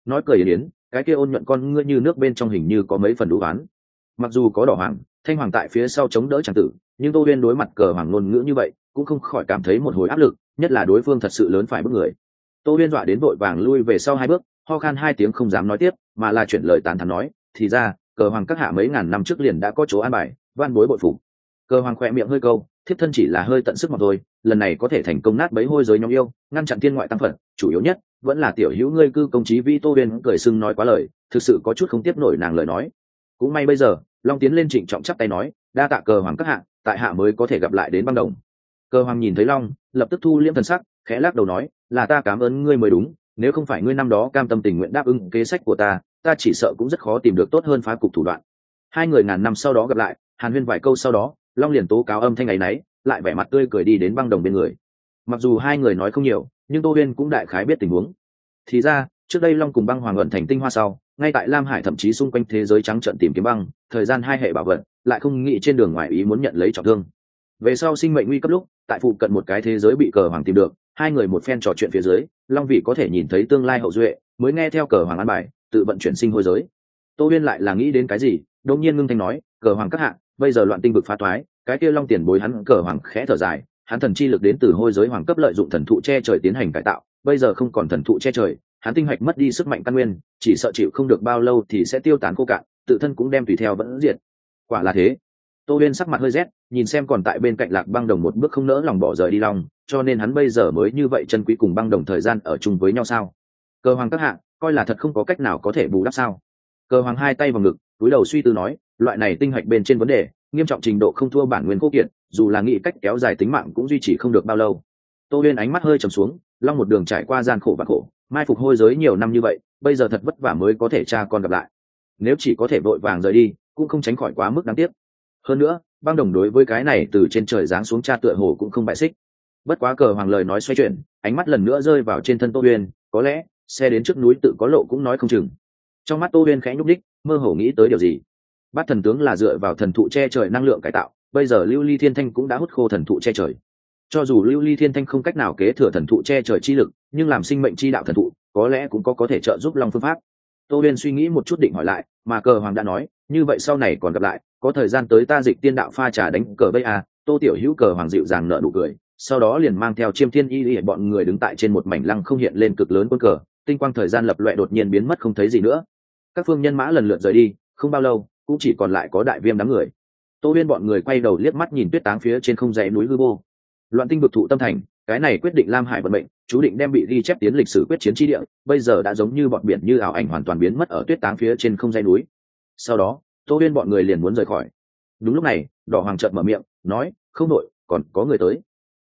nói cười yến cái kia ôn nhuận con ngươi như nước bên trong hình như có mấy phần đũ oán. Mặc dù có đỏ hoàng thanh hoàng tại phía sau chống đỡ tràng tử, nhưng tô huyên đối mặt cờ hoàng ngôn ngữ như vậy cũng không khỏi cảm thấy một hồi áp lực, nhất là đối phương thật sự lớn phải bức người. Tô huyên dọa đến vội vàng lui về sau 2 bước, ho khan 2 tiếng không dám nói tiếp, mà là chuyển lời tán thán nói, thì ra cờ hoàng các hạ mấy ngàn năm trước liền đã có chỗ an bài, van bối bội phục. Cờ hoàng khỏe miệng hơi câu, thiếp thân chỉ là hơi tận sức mà thôi, lần này có thể thành công nát bấy hôi giới nhóm yêu, ngăn chặn thiên ngoại tăng phật, chủ yếu nhất vẫn là tiểu hữu ngươi cư công chí vi. Tô huyên cười sưng nói quá lời, thực sự có chút không tiếp nổi nàng lời nói. Cũng may bây giờ long tiến lên trịnh trọng chắp tay nói, đa tạ cờ hoàng các hạ, tại hạ mới có thể gặp lại đến băng đồng. Cờ hoàng nhìn thấy long lập tức thu liễm thần sắc, khẽ lắc đầu nói, là ta cảm ơn ngươi mới đúng, nếu không phải ngươi năm đó cam tâm tình nguyện đáp ứng kế sách của ta chỉ sợ cũng rất khó tìm được tốt hơn phá cục thủ đoạn. Hai người ngàn năm sau đó gặp lại, hàn huyên vài câu sau đó, long liền tố cáo âm thanh ấy nấy, lại vẻ mặt tươi cười đi đến băng đồng bên người. Mặc dù hai người nói không nhiều, nhưng tô huyên cũng đại khái biết tình huống. Thì ra trước đây long cùng băng hoàng ẩn thành tinh hoa sau, ngay tại lam hải thậm chí xung quanh thế giới trắng trợn tìm kiếm băng, thời gian hai hệ bảo vật lại không nghĩ trên đường ngoài ý muốn nhận lấy trọng thương. Về sau sinh mệnh nguy cấp lúc, tại phụ cận một cái thế giới bị cờ hoàng tìm được, hai người một phen trò chuyện phía dưới, long vị có thể nhìn thấy tương lai hậu duệ, mới nghe theo cờ hoàng an bài tự vận chuyển sinh hôi giới. Tô huyên lại là nghĩ đến cái gì, đột nhiên ngưng thanh nói, cờ hoàng các hạ, bây giờ loạn tinh vực phá toái, cái kia long tiền bối hắn. Cờ hoàng khẽ thở dài, hắn thần chi lực đến từ hôi giới hoàng cấp lợi dụng thần thụ che trời tiến hành cải tạo, bây giờ không còn thần thụ che trời, hắn tinh hạch mất đi sức mạnh căn nguyên, chỉ sợ chịu không được bao lâu thì sẽ tiêu tán khô cạn, tự thân cũng đem tùy theo vẫn diệt. Quả là thế. Tô huyên sắc mặt hơi rét, nhìn xem còn tại bên cạnh lạc băng đồng một bước không nỡ lòng bỏ rời đi long, cho nên hắn bây giờ mới như vậy chân quý cùng băng đồng thời gian ở chung với nhau sao? Cờ hoàng các hạ, coi là thật không có cách nào có thể bù đắp sao? Cờ hoàng hai tay vào ngực, cúi đầu suy tư nói, loại này tinh hạch bên trên vấn đề nghiêm trọng trình độ không thua bản nguyên khô kiệt, dù là nghĩ cách kéo dài tính mạng cũng duy trì không được bao lâu. Tô huyên ánh mắt hơi trầm xuống, long một đường trải qua gian khổ và khổ, mai phục hôi giới nhiều năm như vậy, bây giờ thật vất vả mới có thể cha con gặp lại, nếu chỉ có thể vội vàng rời đi cũng không tránh khỏi quá mức đáng tiếc. Hơn nữa băng đồng đối với cái này từ trên trời giáng xuống cha tựa hồ cũng không bại xích. Bất quá cờ hoàng lời nói xoay chuyển, ánh mắt lần nữa rơi vào trên thân tô huyên, có lẽ xe đến trước núi tự có lộ cũng nói không chừng. Trong mắt tô huyên khẽ nhúc đích, mơ hồ nghĩ tới điều gì. Bát thần tướng là dựa vào thần thụ che trời năng lượng cải tạo, bây giờ lưu ly thiên thanh cũng đã hút khô thần thụ che trời. Cho dù lưu ly thiên thanh không cách nào kế thừa thần thụ che trời chi lực, nhưng làm sinh mệnh chi đạo thần thụ có lẽ cũng có thể trợ giúp long phương pháp. Tô huyên suy nghĩ một chút định hỏi lại, mà cờ hoàng đã nói, như vậy sau này còn gặp lại, có thời gian tới ta dịch tiên đạo pha trà đánh cờ bây à. Tô tiểu hữu cờ hoàng dịu dàng nở nụ cười, sau đó liền mang theo chiêm thiên y bọn người đứng tại trên một mảnh lăng không hiện lên cực lớn quân cờ, tinh quang thời gian lập loè đột nhiên biến mất không thấy gì nữa. Các phương nhân mã lần lượt rời đi, không bao lâu cũng chỉ còn lại có đại viêm đám người. Tô huyên bọn người quay đầu liếc mắt nhìn tuyết táng phía trên không dãy núi hư vô. Loạn tinh vực thụ tâm thành, cái này quyết định lam hải vận mệnh, chú định đem bị ghi chép tiến lịch sử quyết chiến chi địa, bây giờ đã giống như bọn biển như ảo ảnh hoàn toàn biến mất ở tuyết táng phía trên không dãy núi. Sau đó tô huyên bọn người liền muốn rời khỏi. Đúng lúc này đỏ hoàng chợt mở miệng nói, không đội, còn có người tới.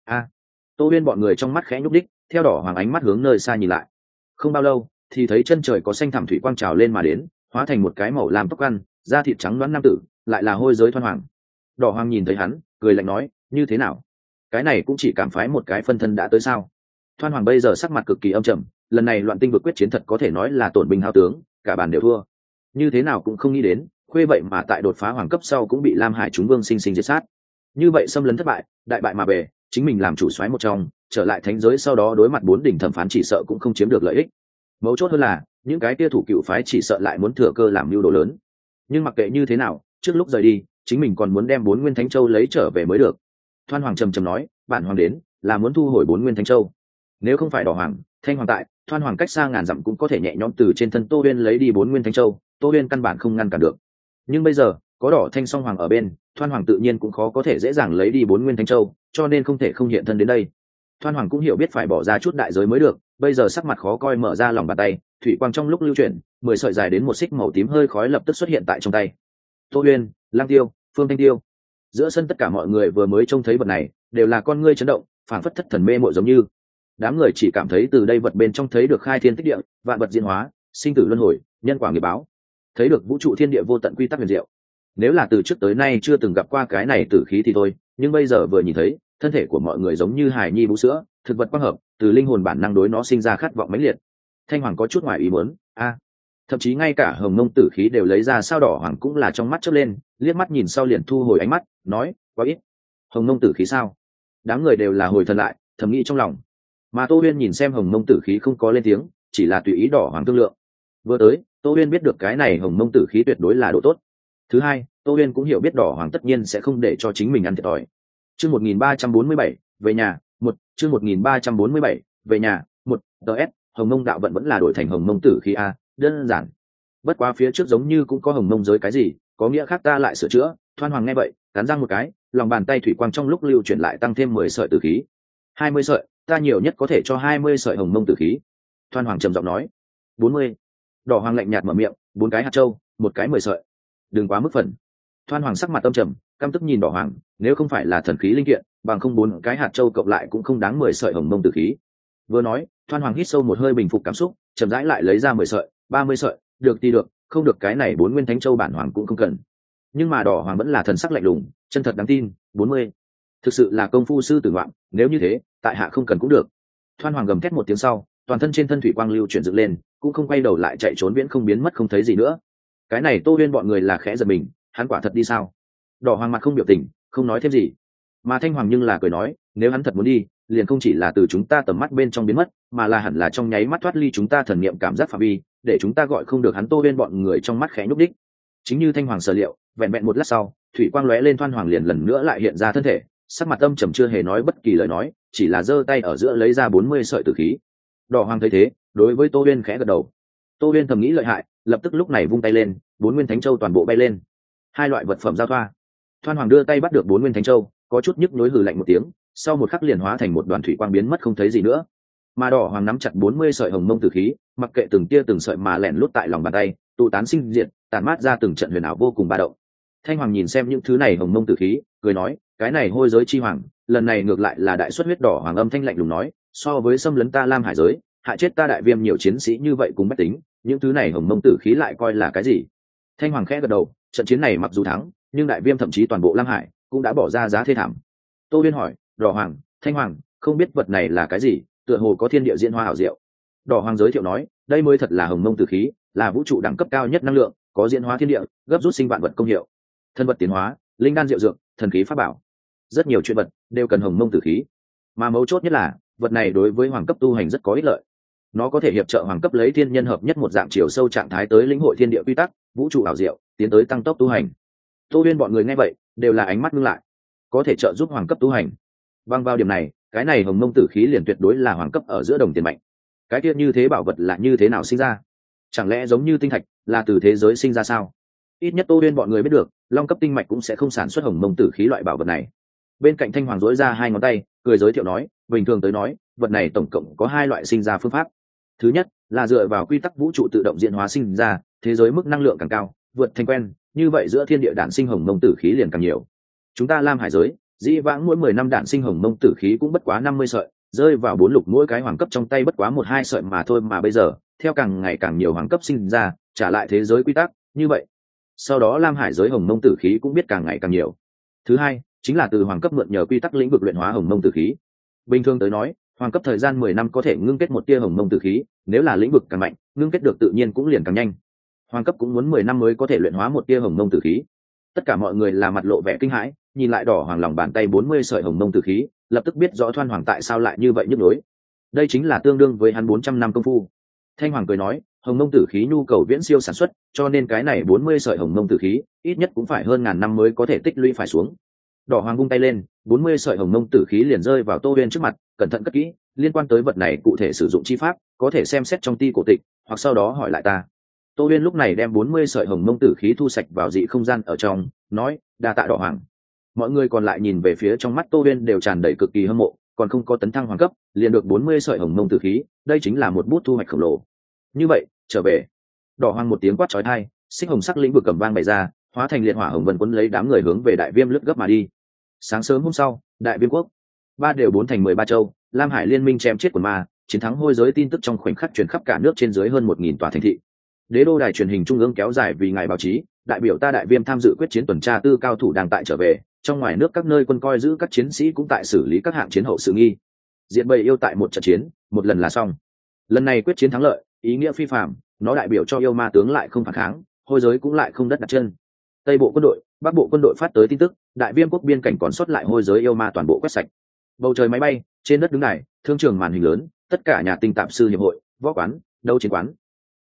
Tô huyên bọn người trong mắt khẽ nhúc đích, theo đỏ hoàng ánh mắt hướng nơi xa nhìn lại. Không bao lâu thì thấy chân trời có xanh thẳm thủy quang trào lên mà đến, hóa thành một cái màu lam tóc ăn, da thịt trắng đoán nam tử, lại là hôi giới Thoan Hoàng. Đỏ hoàng nhìn thấy hắn, cười lạnh nói, như thế nào, cái này cũng chỉ cảm phái một cái phân thân đã tới sao? Thoan Hoàng bây giờ sắc mặt cực kỳ âm trầm, lần này loạn tinh vực quyết chiến thật có thể nói là tổn binh hao tướng, cả bàn đều thua. Như thế nào cũng không nghĩ đến, khuê vậy mà tại đột phá hoàng cấp sau cũng bị Lam Hải chúng vương sinh sinh diệt sát. Như vậy xâm lấn thất bại, đại bại mà về, chính mình làm chủ soái một trong, trở lại thánh giới sau đó đối mặt 4 đỉnh thẩm phán chỉ sợ cũng không chiếm được lợi ích. Mấu chốt hơn là, những cái kia thủ cựu phái chỉ sợ lại muốn thừa cơ làm mưu đồ lớn. Nhưng mặc kệ như thế nào, trước lúc rời đi, chính mình còn muốn đem 4 nguyên thánh châu lấy trở về mới được. Thoan Hoàng trầm trầm nói, bản hoàng đến là muốn thu hồi 4 nguyên thánh châu. Nếu không phải đỏ hoàng, thanh hoàng tại, Thoan Hoàng cách xa ngàn dặm cũng có thể nhẹ nhõm từ trên thân Tô Huyên lấy đi 4 nguyên thánh châu, Tô Huyên căn bản không ngăn cản được. Nhưng bây giờ có đỏ thanh song hoàng ở bên, Thoan Hoàng tự nhiên cũng khó có thể dễ dàng lấy đi 4 nguyên thánh châu, cho nên không thể không hiện thân đến đây. Thoan Hoàng cũng hiểu biết phải bỏ ra chút đại giới mới được, bây giờ sắc mặt khó coi, mở ra lòng bàn tay, thủy quang trong lúc lưu chuyển, 10 sợi dài đến một xích màu tím hơi khói lập tức xuất hiện tại trong tay. Tô Huyên, Lang Tiêu, Phương Thanh Tiêu, giữa sân tất cả mọi người vừa mới trông thấy vật này, đều là con ngươi chấn động, phảng phất thất thần mê mội giống như. Đám người chỉ cảm thấy từ đây vật bên trong thấy được khai thiên tích địa, vạn vật diễn hóa, sinh tử luân hồi, nhân quả nghiệp báo, thấy được vũ trụ thiên địa vô tận quy tắc huyền diệu. Nếu là từ trước tới nay chưa từng gặp qua cái này tử khí thì thôi, nhưng bây giờ vừa nhìn thấy, thân thể của mọi người giống như hài nhi bú sữa, thực vật quang hợp, từ linh hồn bản năng đối nó sinh ra khát vọng mãnh liệt. Thanh Hoàng có chút ngoài ý muốn, thậm chí ngay cả hồng mông tử khí đều lấy ra, sao đỏ hoàng cũng là trong mắt chớp lên, liếc mắt nhìn sau liền thu hồi ánh mắt, nói, quá ít. Hồng mông tử khí sao? Đám người đều là hồi thần lại, thầm nghĩ trong lòng. Mà Tô Huyên nhìn xem hồng mông tử khí không có lên tiếng, chỉ là tùy ý đỏ hoàng thương lượng. Vừa tới, Tô Uyên biết được cái này hồng mông tử khí tuyệt đối là độ tốt. Thứ hai, Tô Uyên cũng hiểu biết đỏ hoàng tất nhiên sẽ không để cho chính mình ăn thiệt thòi. Chương 1347, về nhà, một, chương 1347, về nhà, một, DS, hồng mông đạo vận vẫn là đổi thành hồng mông tử khí a, đơn giản. Bất quá phía trước giống như cũng có hồng mông giới cái gì, có nghĩa khác ta lại sửa chữa. Thoan Hoàng nghe vậy, cắn răng một cái, lòng bàn tay thủy quang trong lúc lưu chuyển lại tăng thêm 10 sợi tử khí. 20 sợi, ta nhiều nhất có thể cho 20 sợi hồng mông tử khí. Thoan Hoàng trầm giọng nói. 40. Đỏ Hoàng lạnh nhạt mở miệng, 4 cái hạt châu, một cái 10 sợi. Đừng quá mức phần. Thoan Hoàng sắc mặt âm trầm, căm tức nhìn Đỏ Hoàng, nếu không phải là thần khí linh kiện, bằng không 4 cái hạt châu cộng lại cũng không đáng 10 sợi hồng mông tử khí. Vừa nói, Thoan Hoàng hít sâu một hơi bình phục cảm xúc, chậm rãi lại lấy ra 10 sợi, 30 sợi, được thì được, không được cái này 4 nguyên thánh châu bản hoàng cũng không cần. Nhưng mà Đỏ Hoàng vẫn là thần sắc lạnh lùng, chân thật đáng tin. 40. Thực sự là công phu sư tử ngoạn, nếu như thế, tại hạ không cần cũng được. Thoan Hoàng gầm thét một tiếng sau, toàn thân trên thân thủy quang lưu chuyển dựng lên, cũng không quay đầu lại chạy trốn viễn không biến mất không thấy gì nữa. Cái này Tô Uyên bọn người là khẽ giật mình, hắn quả thật đi sao? Đỏ Hoàng mặt không biểu tình, không nói thêm gì. Mà Thanh Hoàng nhưng là cười nói, nếu hắn thật muốn đi, liền không chỉ là từ chúng ta tầm mắt bên trong biến mất, mà là hẳn là trong nháy mắt thoát ly chúng ta thần niệm cảm giác phạm vi, để chúng ta gọi không được hắn. Tô Uyên bọn người trong mắt khẽ nhúc đích. Chính như Thanh Hoàng sở liệu, vẹn vẹn một lát sau, thủy quang lóe lên, Thoan Hoàng liền lần nữa lại hiện ra thân thể, sắc mặt âm trầm chưa hề nói bất kỳ lời nói, chỉ là giơ tay ở giữa lấy ra 40 sợi tử khí. Đỏ Hoàng thấy thế, đối với Tô Uyên khẽ gật đầu. Tô Uyên thầm nghĩ lợi hại, lập tức lúc này vung tay lên, 4 nguyên thánh châu toàn bộ bay lên. Hai loại vật phẩm giao thoa. Thoan Hoàng đưa tay bắt được 4 nguyên thánh châu, có chút nhức nhối hừ lạnh một tiếng, sau một khắc liền hóa thành một đoàn thủy quang biến mất không thấy gì nữa. Mà Đỏ Hoàng nắm chặt 40 sợi hồng mông tử khí, mặc kệ từng tia từng sợi mà lẻn lút tại lòng bàn tay, tụ tán sinh diệt, tản mát ra từng trận huyền ảo vô cùng ba động. Thanh Hoàng nhìn xem những thứ này hồng mông tử khí, cười nói, cái này hôi giới chi hoàng, lần này ngược lại là đại xuất huyết. Đỏ Hoàng âm thanh lạnh lùng nói, so với xâm lấn ta Lam Hải giới, hại chết ta Đại Viêm nhiều chiến sĩ như vậy cũng bất tính, những thứ này hồng mông tử khí lại coi là cái gì? Thanh Hoàng khẽ gật đầu, trận chiến này mặc dù thắng, nhưng Đại Viêm thậm chí toàn bộ Lam Hải cũng đã bỏ ra giá thê thảm. Tô Uyên hỏi, Đỏ Hoàng, Thanh Hoàng, không biết vật này là cái gì? Tựa hồ có thiên địa diễn hoa hảo diệu. Đỏ Hoàng giới thiệu nói, đây mới thật là hồng mông tử khí, là vũ trụ đẳng cấp cao nhất năng lượng, có diễn hóa thiên địa, gấp rút sinh vạn vật công hiệu. Thân vật tiến hóa, linh đan diệu dược, thần khí pháp bảo, rất nhiều chuyện vật đều cần hồng mông tử khí. Mà mấu chốt nhất là, vật này đối với hoàng cấp tu hành rất có ích lợi. Nó có thể hiệp trợ hoàng cấp lấy thiên nhân hợp nhất một dạng chiều sâu trạng thái tới lĩnh hội thiên địa quy tắc, vũ trụ ảo diệu, tiến tới tăng tốc tu hành. Tô Uyên bọn người nghe vậy, đều là ánh mắt ngưng lại. Có thể trợ giúp hoàng cấp tu hành. Bằng vào điểm này, cái này hồng mông tử khí liền tuyệt đối là hoàng cấp ở giữa đồng tiền mạnh. Cái kia như thế bảo vật là như thế nào sinh ra? Chẳng lẽ giống như tinh thạch, là từ thế giới sinh ra sao? Ít nhất Tô Uyên bọn người biết được, long cấp tinh mạch cũng sẽ không sản xuất hồng mông tử khí loại bảo vật này. Bên cạnh Thanh Hoàng dối ra 2 ngón tay, cười giới thiệu nói, bình thường tới nói, vật này tổng cộng có 2 loại sinh ra phương pháp. Thứ nhất là dựa vào quy tắc vũ trụ tự động diễn hóa sinh ra, thế giới mức năng lượng càng cao, vượt thành quen, như vậy giữa thiên địa đản sinh hồng mông tử khí liền càng nhiều. Chúng ta Lam Hải giới, dĩ vãng mỗi 10 năm đản sinh hồng mông tử khí cũng bất quá 50 sợi, rơi vào 4 lục mỗi cái hoàng cấp trong tay bất quá 1-2 sợi mà thôi, mà bây giờ, theo càng ngày càng nhiều hoàng cấp sinh ra, trả lại thế giới quy tắc, như vậy, sau đó Lam Hải giới hồng mông tử khí cũng biết càng ngày càng nhiều. Thứ hai, chính là từ hoàng cấp mượn nhờ quy tắc lĩnh vực luyện hóa hồng mông tử khí. Bình thường tới nói, hoàng cấp thời gian 10 năm có thể ngưng kết một tia hồng mông tử khí, nếu là lĩnh vực càng mạnh, ngưng kết được tự nhiên cũng liền càng nhanh. Hoàng cấp cũng muốn 10 năm mới có thể luyện hóa một tia hồng mông tử khí. Tất cả mọi người là mặt lộ vẻ kinh hãi, nhìn lại Đỏ Hoàng lòng bàn tay 40 sợi hồng mông tử khí, lập tức biết rõ Thoan Hoàng tại sao lại như vậy nhức nhối. Đây chính là tương đương với hắn 400 năm công phu. Thanh Hoàng cười nói, hồng mông tử khí nhu cầu viễn siêu sản xuất, cho nên cái này 40 sợi hồng mông tử khí, ít nhất cũng phải hơn ngàn năm mới có thể tích lũy phải xuống. Đỏ Hoàng vung tay lên, 40 sợi hồng mông tử khí liền rơi vào Tô Uyên trước mặt, cẩn thận cất kỹ, liên quan tới vật này cụ thể sử dụng chi pháp, có thể xem xét trong ti cổ tịch, hoặc sau đó hỏi lại ta. Tô Uyên lúc này đem 40 sợi hồng mông tử khí thu sạch vào dị không gian ở trong, nói, đa tạ Đỏ Hoàng. Mọi người còn lại nhìn về phía trong mắt Tô Uyên đều tràn đầy cực kỳ hâm mộ, còn không có tấn thăng hoàng cấp, liền được 40 sợi hồng mông tử khí, đây chính là một bút thu hoạch khổng lồ. Như vậy, trở về. Đỏ Hoàng một tiếng quát chói tai, xích hồng sắc lĩnh vực cầm vang bày ra, hóa thành liệt hỏa hồng vân quấn lấy đám người hướng về Đại Viêm lướt gấp mà đi. Sáng sớm hôm sau, Đại Viêm quốc, 3 đều 4 thành 13 châu, Lam Hải liên minh chém chết quần ma, chiến thắng hôi giới tin tức trong khoảnh khắc truyền khắp cả nước trên dưới hơn 1000 tòa thành thị. Đế đô đài truyền hình trung ương kéo dài vì ngày báo chí, đại biểu ta Đại Viêm tham dự quyết chiến tuần tra tư cao thủ đang tại trở về, trong ngoài nước các nơi quân coi giữ các chiến sĩ cũng tại xử lý các hạng chiến hậu sự nghi. Diện bầy yêu tại một trận chiến, một lần là xong. Lần này quyết chiến thắng lợi, ý nghĩa phi phàm, nó đại biểu cho yêu ma tướng lại không phản kháng, hôi giới cũng lại không đất đặt chân. Tây bộ quân đội, Bắc bộ quân đội phát tới tin tức, Đại Viêm quốc biên cảnh còn sót lại hôi giới yêu ma toàn bộ quét sạch. Bầu trời máy bay, trên đất đứng đài, thương trường màn hình lớn, tất cả nhà tinh tạp sư hiệp hội, võ quán, đấu chiến quán,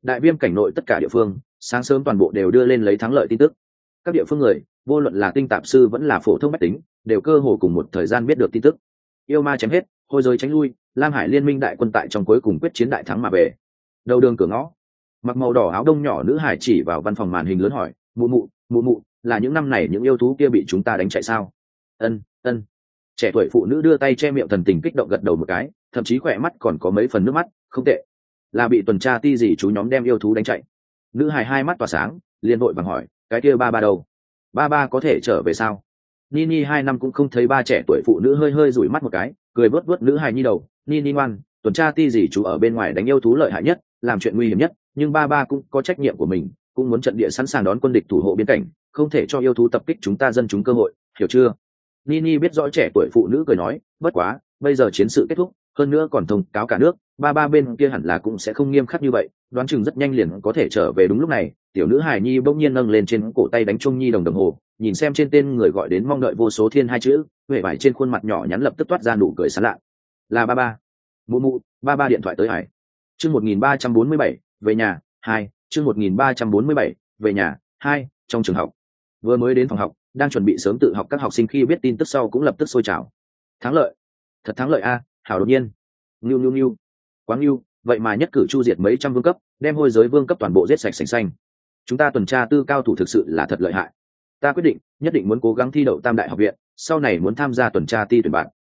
Đại Viêm cảnh nội tất cả địa phương sáng sớm toàn bộ đều đưa lên lấy thắng lợi tin tức. Các địa phương người, vô luận là tinh tạp sư vẫn là phổ thông bách tính, đều cơ hồ cùng một thời gian biết được tin tức. Yêu ma chém hết, hôi giới tránh lui, Lam Hải liên minh đại quân tại trong cuối cùng quyết chiến đại thắng mà về. Đầu đường cửa ngõ, mặc màu đỏ áo đông nhỏ nữ hải chỉ vào văn phòng màn hình lớn hỏi, mụ, là những năm này những yêu thú kia bị chúng ta đánh chạy sao? Ân. Trẻ tuổi phụ nữ đưa tay che miệng, thần tình kích động gật đầu một cái, thậm chí khỏe mắt còn có mấy phần nước mắt. Không tệ, là bị tuần tra ti gì chú nhóm đem yêu thú đánh chạy. Nữ hài hai mắt tỏa sáng, liền vội vàng hỏi, cái kia ba đâu? Ba có thể trở về sao? Nini 2 năm cũng không thấy ba. Trẻ tuổi phụ nữ hơi rủi mắt một cái, cười vớt nữ hài nhi đầu. Nini ngoan, tuần tra ti gì chú ở bên ngoài đánh yêu thú lợi hại nhất, làm chuyện nguy hiểm nhất, nhưng ba cũng có trách nhiệm của mình, cũng muốn trận địa sẵn sàng đón quân địch thủ hộ biên cảnh, không thể cho yêu thú tập kích chúng ta dân chúng cơ hội, hiểu chưa? Nini biết rõ trẻ tuổi phụ nữ cười nói, bất quá, bây giờ chiến sự kết thúc, hơn nữa còn thông cáo cả nước, ba bên kia hẳn là cũng sẽ không nghiêm khắc như vậy, đoán chừng rất nhanh liền có thể trở về. Đúng lúc này, tiểu nữ hài nhi bỗng nhiên nâng lên trên cổ tay đánh chuông nhi đồng hồ, nhìn xem trên tên người gọi đến mong đợi vô số thiên hai chữ, huệ vải trên khuôn mặt nhỏ nhắn lập tức toát ra nụ cười sảng lạ. Là ba. Mụ, ba điện thoại tới hải. Chương 1347, về nhà, 2, chương 1347, về nhà, 2, trong trường học. Vừa mới đến phòng học, đang chuẩn bị sớm tự học các học sinh khi biết tin tức sau cũng lập tức sôi trào. Thắng lợi, thật thắng lợi a, hảo đột nhiên. Ngưu, quá ngưu, vậy mà nhất cử chu diệt mấy trăm vương cấp, đem hôi giới vương cấp toàn bộ giết sạch sành xanh. Chúng ta tuần tra tư cao thủ thực sự là thật lợi hại. Ta quyết định, nhất định muốn cố gắng thi đậu Tam Đại học viện, sau này muốn tham gia tuần tra ti tuyển bạn.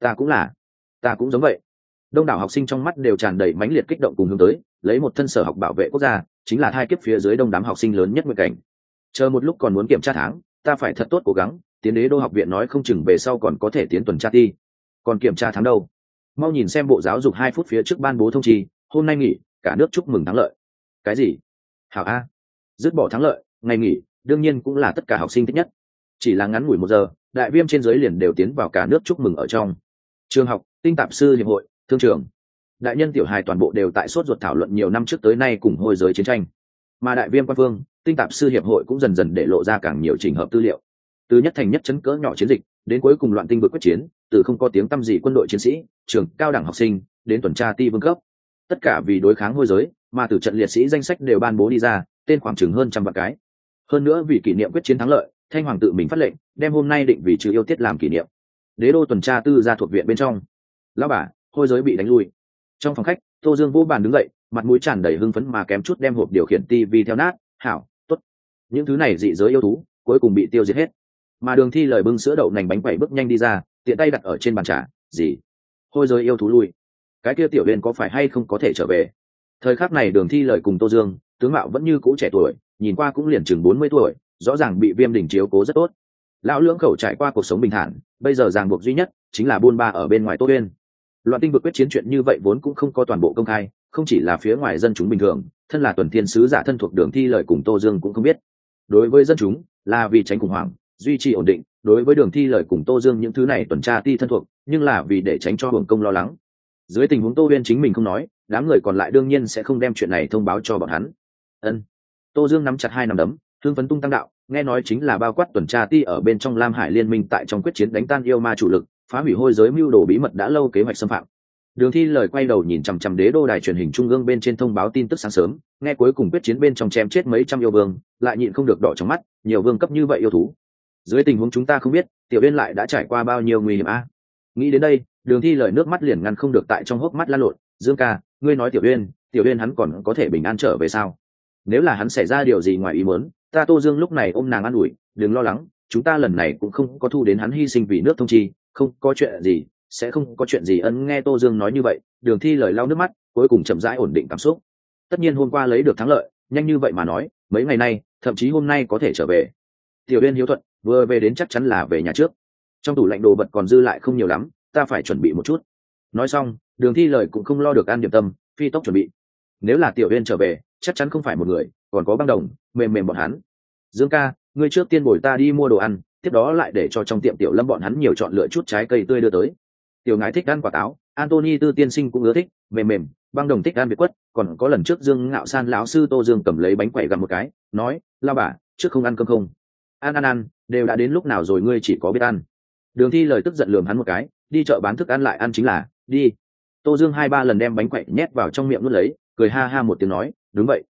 Ta cũng giống vậy. Đông đảo học sinh trong mắt đều tràn đầy mãnh liệt kích động cùng hướng tới, lấy một thân sở học bảo vệ quốc gia, chính là hai kiếp phía dưới đông đám học sinh lớn nhất nguyện cảnh. Chờ một lúc còn muốn kiểm tra tháng, ta phải thật tốt cố gắng, tiến đế đô học viện nói không chừng về sau còn có thể tiến tuần tra ti. Còn kiểm tra tháng đâu? Mau nhìn xem bộ giáo dục 2 phút phía trước ban bố thông chi, hôm nay nghỉ, cả nước chúc mừng thắng lợi. Cái gì? Hảo a, dứt bỏ thắng lợi, ngày nghỉ, đương nhiên cũng là tất cả học sinh thích nhất. Chỉ là ngắn ngủi 1 giờ, Đại Viêm trên dưới liền đều tiến vào cả nước chúc mừng ở trong. Trường học, tinh tạp sư hiệp hội, thương trường, đại nhân tiểu hài toàn bộ đều tại sốt ruột thảo luận nhiều năm trước tới nay cùng hôi giới chiến tranh. Mà Đại Viêm quan phương, tinh tạp sư hiệp hội cũng dần dần để lộ ra càng nhiều trình hợp tư liệu. Từ nhất thành nhất chấn cỡ nhỏ chiến dịch, đến cuối cùng loạn tinh vực quyết chiến, từ không có tiếng tăm gì quân đội chiến sĩ, trường cao đẳng học sinh, đến tuần tra ti vương cấp, tất cả vì đối kháng hôi giới, mà từ trận liệt sĩ danh sách đều ban bố đi ra, tên khoảng chừng hơn 100 vạn cái. Hơn nữa vì kỷ niệm quyết chiến thắng lợi, Thanh Hoàng tự mình phát lệnh, đem hôm nay định vì trừ yêu tiết làm kỷ niệm. Đế đô tuần tra tư ra thuộc viện bên trong, lão bà, hôi giới bị đánh lui. Trong phòng khách, Tô Dương vô bàn đứng dậy, mặt mũi tràn đầy hưng phấn mà kém chút đem hộp điều khiển tivi theo nát. Hảo, tốt, những thứ này dị giới yêu thú cuối cùng bị tiêu diệt hết. Mà Đường Thi lời bưng sữa đậu nành bánh quẩy bước nhanh đi ra, tiện tay đặt ở trên bàn trà. Gì? Hôi giới yêu thú lui? Cái kia tiểu Uyên có phải hay không có thể trở về? Thời khắc này Đường Thi lời cùng Tô Dương, tướng mạo vẫn như cũ trẻ tuổi, nhìn qua cũng liền chừng 40 tuổi, rõ ràng bị Viêm Đỉnh chiếu cố rất tốt. Lão lưỡng khẩu trải qua cuộc sống bình thản, bây giờ ràng buộc duy nhất chính là buôn ba ở bên ngoài Tô Uyên. Loạn tinh vực quyết chiến chuyện như vậy vốn cũng không có toàn bộ công khai, không chỉ là phía ngoài dân chúng bình thường, thân là tuần thiên sứ giả thân thuộc Đường Thi lời cùng Tô Dương cũng không biết. Đối với dân chúng, là vì tránh khủng hoảng, duy trì ổn định. Đối với Đường Thi lời cùng Tô Dương những thứ này tuần tra ti thân thuộc, nhưng là vì để tránh cho hưởng công lo lắng. Dưới tình huống Tô Uyên chính mình không nói, đám người còn lại đương nhiên sẽ không đem chuyện này thông báo cho bọn hắn. Tô Dương nắm chặt 2 nắm đấm, hưng phấn tung tăng đạo, nghe nói chính là bao quát tuần tra ti ở bên trong Lam Hải liên minh tại trong quyết chiến đánh tan yêu ma chủ lực, phá hủy hôi giới mưu đồ bí mật đã lâu kế hoạch xâm phạm. Đường Thi lời quay đầu nhìn chằm chằm đế đô đài truyền hình trung ương bên trên thông báo tin tức sáng sớm, nghe cuối cùng quyết chiến bên trong chém chết mấy trăm yêu vương, lại nhịn không được đỏ trong mắt, nhiều vương cấp như vậy yêu thú. Dưới tình huống chúng ta không biết, tiểu Uyên lại đã trải qua bao nhiêu nguy hiểm a. Nghĩ đến đây, Đường Thi lời nước mắt liền ngăn không được tại trong hốc mắt lan lộn. Dương ca, ngươi nói tiểu Uyên hắn còn có thể bình an trở về sao? Nếu là hắn xảy ra điều gì ngoài ý muốn, ta Tô Dương lúc này ôm nàng an ủi, đừng lo lắng, chúng ta lần này cũng không có thu đến hắn hy sinh vì nước thông chi, không có chuyện gì, sẽ không có chuyện gì. Nghe Tô Dương nói như vậy, Đường Thi lời lau nước mắt, cuối cùng chậm rãi ổn định cảm xúc. Tất nhiên hôm qua lấy được thắng lợi, nhanh như vậy mà nói, mấy ngày nay, thậm chí hôm nay có thể trở về. Tiểu Uyên hiếu thuận, vừa về đến chắc chắn là về nhà trước. Trong tủ lạnh đồ vật còn dư lại không nhiều lắm, ta phải chuẩn bị một chút. Nói xong, Đường Thi lời cũng không lo được ăn điểm tâm, phi tốc chuẩn bị. Nếu là tiểu Uyên trở về, chắc chắn không phải một người, còn có băng đồng, mềm bọn hắn. Dương ca, ngươi trước tiên bồi ta đi mua đồ ăn, tiếp đó lại để cho trong tiệm tiểu Lâm bọn hắn nhiều chọn lựa chút trái cây tươi đưa tới. Tiểu Ngái thích ăn quả táo, Anthony Tư tiên sinh cũng ưa thích, mềm, băng đồng thích ăn việt quất, còn có lần trước Dương Ngạo San lão sư Tô Dương cầm lấy bánh quẩy gặm một cái, nói, lao bà, trước không ăn cơm không? Ăn, đều đã đến lúc nào rồi ngươi chỉ có biết ăn. Đường Thi lời tức giận lườm hắn một cái, đi chợ bán thức ăn lại ăn chính là, đi. Tô Dương 2-3 lần đem bánh quẩy nhét vào trong miệng nuốt lấy, cười ha ha một tiếng nói, đúng vậy,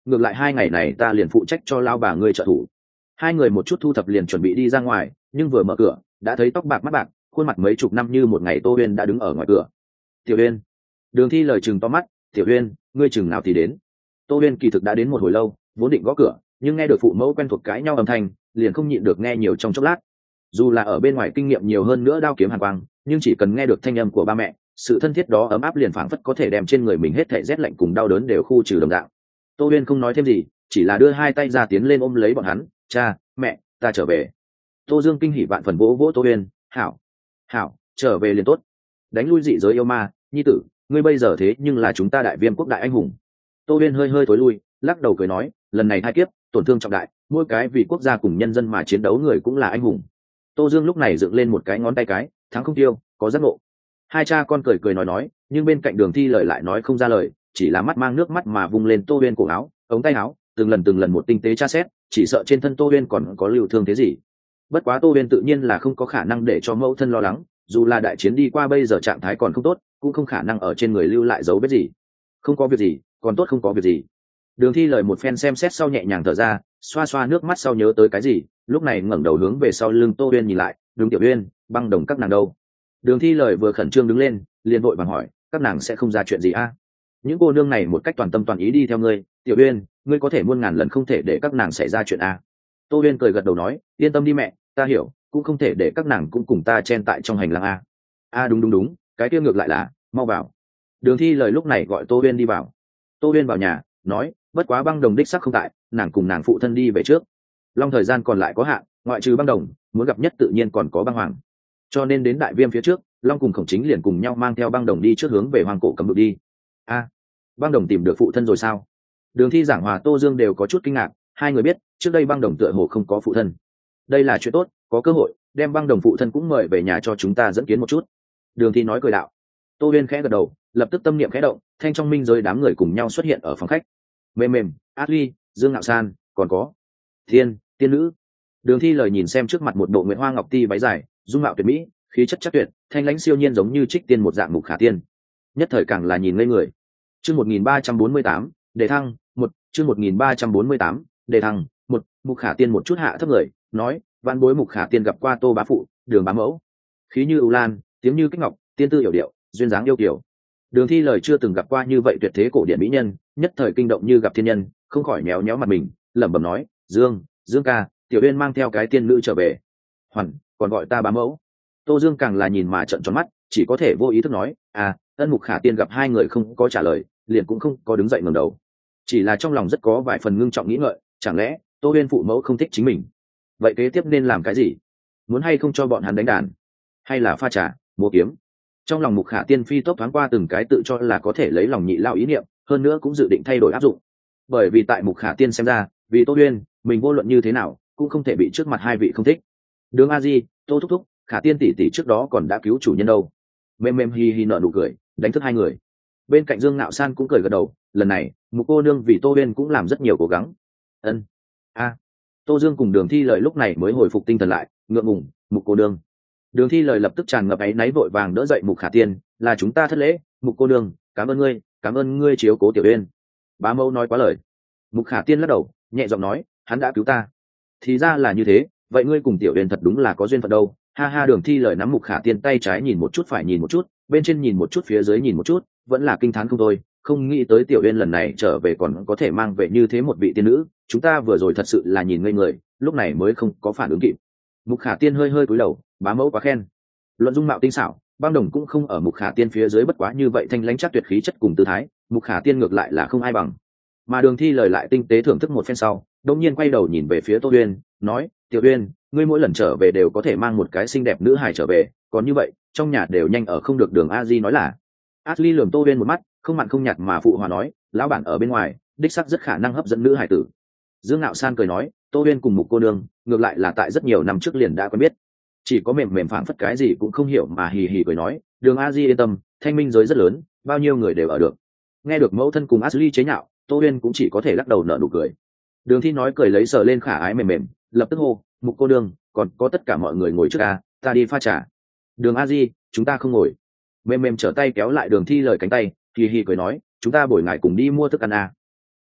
ngược lại 2 ngày này ta liền phụ trách cho lao bà ngươi trợ thủ. Hai người một chút thu thập liền chuẩn bị đi ra ngoài, nhưng vừa mở cửa đã thấy tóc bạc mắt bạc, khuôn mặt mấy chục năm như một ngày Tô Uyên đã đứng ở ngoài cửa. Tiểu Uyên. Đường Thi lời chừng to mắt, Tiểu Uyên, ngươi chừng nào thì đến? Tô Uyên kỳ thực đã đến một hồi lâu, vốn định gõ cửa, nhưng nghe được phụ mẫu quen thuộc cãi nhau âm thanh, liền không nhịn được nghe nhiều trong chốc lát. Dù là ở bên ngoài kinh nghiệm nhiều hơn nữa đao kiếm hàn quang, nhưng chỉ cần nghe được thanh âm của ba mẹ, sự thân thiết đó ấm áp liền phảng phất có thể đem trên người mình hết thảy rét lạnh cùng đau đớn đều khu trừ đồng dạng. Tô Uyên không nói thêm gì, chỉ là đưa hai tay ra tiến lên ôm lấy bọn hắn, cha, mẹ, ta trở về. Tô Dương kinh hỉ vạn phần vỗ vỗ Tô Uyên, hảo, hảo, trở về liền tốt. Đánh lui dị giới yêu ma, nhi tử, ngươi bây giờ thế nhưng là chúng ta đại viêm quốc đại anh hùng. Tô Uyên hơi hơi tối lui, lắc đầu cười nói, lần này hai kiếp, tổn thương trọng đại, mỗi cái vì quốc gia cùng nhân dân mà chiến đấu người cũng là anh hùng. Tô Dương lúc này dựng lên một cái ngón tay cái, thắng không tiêu, có giác ngộ. Hai cha con cười cười nói, nhưng bên cạnh Đường Thi lời lại nói không ra lời, chỉ là mắt mang nước mắt mà vung lên Tô Uyên cổ áo, ống tay áo, từng lần một tinh tế tra xét, chỉ sợ trên thân Tô Uyên còn có lưu thương thế gì. Bất quá Tô Uyên tự nhiên là không có khả năng để cho mẫu thân lo lắng, dù là đại chiến đi qua bây giờ trạng thái còn không tốt, cũng không khả năng ở trên người lưu lại dấu vết gì. Không có việc gì, còn tốt không có việc gì. Đường Thi lời một phen xem xét sau nhẹ nhàng thở ra, xoa xoa nước mắt sau nhớ tới cái gì, lúc này ngẩng đầu hướng về sau lưng Tô Uyên nhìn lại, đúng Tiểu Uyên, băng đồng các nàng đâu? Đường Thi lời vừa khẩn trương đứng lên, liền vội vàng hỏi, các nàng sẽ không ra chuyện gì a? Những cô nương này một cách toàn tâm toàn ý đi theo ngươi, Tiểu Uyên, ngươi có thể muôn ngàn lần không thể để các nàng xảy ra chuyện a. Tô Uyên cười gật đầu nói, yên tâm đi mẹ, ta hiểu, cũng không thể để các nàng cũng cùng ta chen tại trong hành lang a. A đúng, cái kia ngược lại là, mau vào. Đường Thi lời lúc này gọi Tô Uyên đi vào. Tô Uyên vào nhà, nói, bất quá băng đồng đích sắc không tại, nàng cùng nàng phụ thân đi về trước. Long thời gian còn lại có hạn, ngoại trừ băng đồng, muốn gặp nhất tự nhiên còn có băng hoàng. Cho nên đến đại viêm phía trước, Long cùng Khổng Chính liền cùng nhau mang theo băng đồng đi trước hướng về hoàng cổ cấm vực đi. A, băng đồng tìm được phụ thân rồi sao? Đường Thi giảng hòa Tô Dương đều có chút kinh ngạc, hai người biết trước đây băng đồng tựa hồ không có phụ thân. Đây là chuyện tốt, có cơ hội đem băng đồng phụ thân cũng mời về nhà cho chúng ta dẫn kiến một chút. Đường Thi nói cười đạo. Tô Uyên khẽ gật đầu, lập tức tâm niệm khẽ động, thanh trong minh giới đám người cùng nhau xuất hiện ở phòng khách. Mềm, Ashley, Dương Ngạo San, còn có Thiên, tiên nữ. Đường Thi lời nhìn xem trước mặt một bộ nguyệt hoa ngọc ti váy dài, dung mạo tuyệt mỹ, khí chất chắc tuyệt, thanh lãnh siêu nhiên giống như trích tiên một dạng Mục Khả Tiên. Nhất thời càng là nhìn ngây người. Chương 1348, đề thăng, chương 1348, đề thăng, Mục Khả Tiên một chút hạ thấp người, nói, vạn bối Mục Khả Tiên gặp qua Tô bá phụ, Đường bá mẫu. Khí như ưu lan, tiếng như kích ngọc, tiên tư hiểu điệu, duyên dáng yêu kiều. Đường Thi lời chưa từng gặp qua như vậy tuyệt thế cổ điển mỹ nhân, nhất thời kinh động như gặp thiên nhân, không khỏi méo méo mặt mình, lẩm bẩm nói, Dương ca, Tiểu Uyên mang theo cái tiên nữ trở về. Hoàn, còn gọi ta bá mẫu. Tô Dương càng là nhìn mà trợn tròn mắt, chỉ có thể vô ý thức nói, ân. Mục Khả Tiên gặp hai người không có trả lời, liền cũng không có đứng dậy ngẩng đầu, chỉ là trong lòng rất có vài phần ngưng trọng nghĩ ngợi, chẳng lẽ Tô Uyên phụ mẫu không thích chính mình? Vậy kế tiếp nên làm cái gì? Muốn hay không cho bọn hắn đánh đàn, hay là pha trà, múa kiếm? Trong lòng Mục Khả Tiên phi tốc thoáng qua từng cái tự cho là có thể lấy lòng nhị lao ý niệm, hơn nữa cũng dự định thay đổi áp dụng. Bởi vì tại Mục Khả Tiên xem ra, vì Tô Uyên, mình vô luận như thế nào cũng không thể bị trước mặt hai vị không thích. Đường A Di, Tô thúc thúc, Khả Tiên tỷ tỷ trước đó còn đã cứu chủ nhân đâu. Mềm hi hi nở nụ cười, đánh thức hai người. Bên cạnh Dương Ngạo San cũng cười gật đầu, lần này Mục cô nương vì Tô Uyên cũng làm rất nhiều cố gắng. Ân. Tô Dương cùng Đường Thi lời lúc này mới hồi phục tinh thần lại, ngượng ngùng, Mục cô nương. Đường Thi lời lập tức tràn ngập áy náy vội vàng đỡ dậy Mục Khả Tiên, là chúng ta thất lễ, Mục cô nương, cảm ơn ngươi chiếu cố Tiểu Uyên. Bá mẫu nói quá lời. Mục Khả Tiên lắc đầu, nhẹ giọng nói, hắn đã cứu ta. Thì ra là như thế, vậy ngươi cùng Tiểu Uyên thật đúng là có duyên phận đâu. Ha ha. Đường Thi lời nắm Mục Khả Tiên tay trái nhìn một chút phải nhìn một chút, bên trên nhìn một chút phía dưới nhìn một chút, vẫn là kinh thán không thôi, không nghĩ tới Tiểu Uyên lần này trở về còn có thể mang về như thế một vị tiên nữ, chúng ta vừa rồi thật sự là nhìn ngây người, lúc này mới không có phản ứng kịp. Mục Khả Tiên hơi hơi cúi đầu, bá mẫu quá khen. Luận dung mạo tinh xảo, băng đồng cũng không ở Mục Khả Tiên phía dưới, bất quá như vậy thanh lãnh chắc tuyệt khí chất cùng tư thái, Mục Khả Tiên ngược lại là không ai bằng. Mà Đường Thi lời lại tinh tế thưởng thức một phen sau, đột nhiên quay đầu nhìn về phía Tô Uyên, nói, Tiểu Uyên, ngươi mỗi lần trở về đều có thể mang một cái xinh đẹp nữ hài trở về, còn như vậy trong nhà đều nhanh ở không được. Đường A Di nói là. Ashley lườm Tô Uyên một mắt, không mặn không nhạt mà phụ hòa nói, lão bản ở bên ngoài đích sắc rất khả năng hấp dẫn nữ hải tử. Dương Ngạo San cười nói, Tô Uyên cùng Mục cô nương ngược lại là tại rất nhiều năm trước liền đã quen biết, chỉ có mềm phảng phất cái gì cũng không hiểu mà hì hì cười nói, Đường A Di yên tâm, thanh minh giới rất lớn, bao nhiêu người đều ở được. Nghe được mẫu thân cùng Ashley chế nhạo, Tô Uyên cũng chỉ có thể lắc đầu nở nụ cười. Đường Thi nói cười lấy sờ lên khả ái mềm, lập tức hô, Mục cô nương, còn có tất cả mọi người ngồi trước ta đi pha trà. Đường A Di, chúng ta không ngồi. Mềm trở tay kéo lại Đường Thi lời cánh tay, hì hì cười nói, chúng ta bồi ngài cùng đi mua thức ăn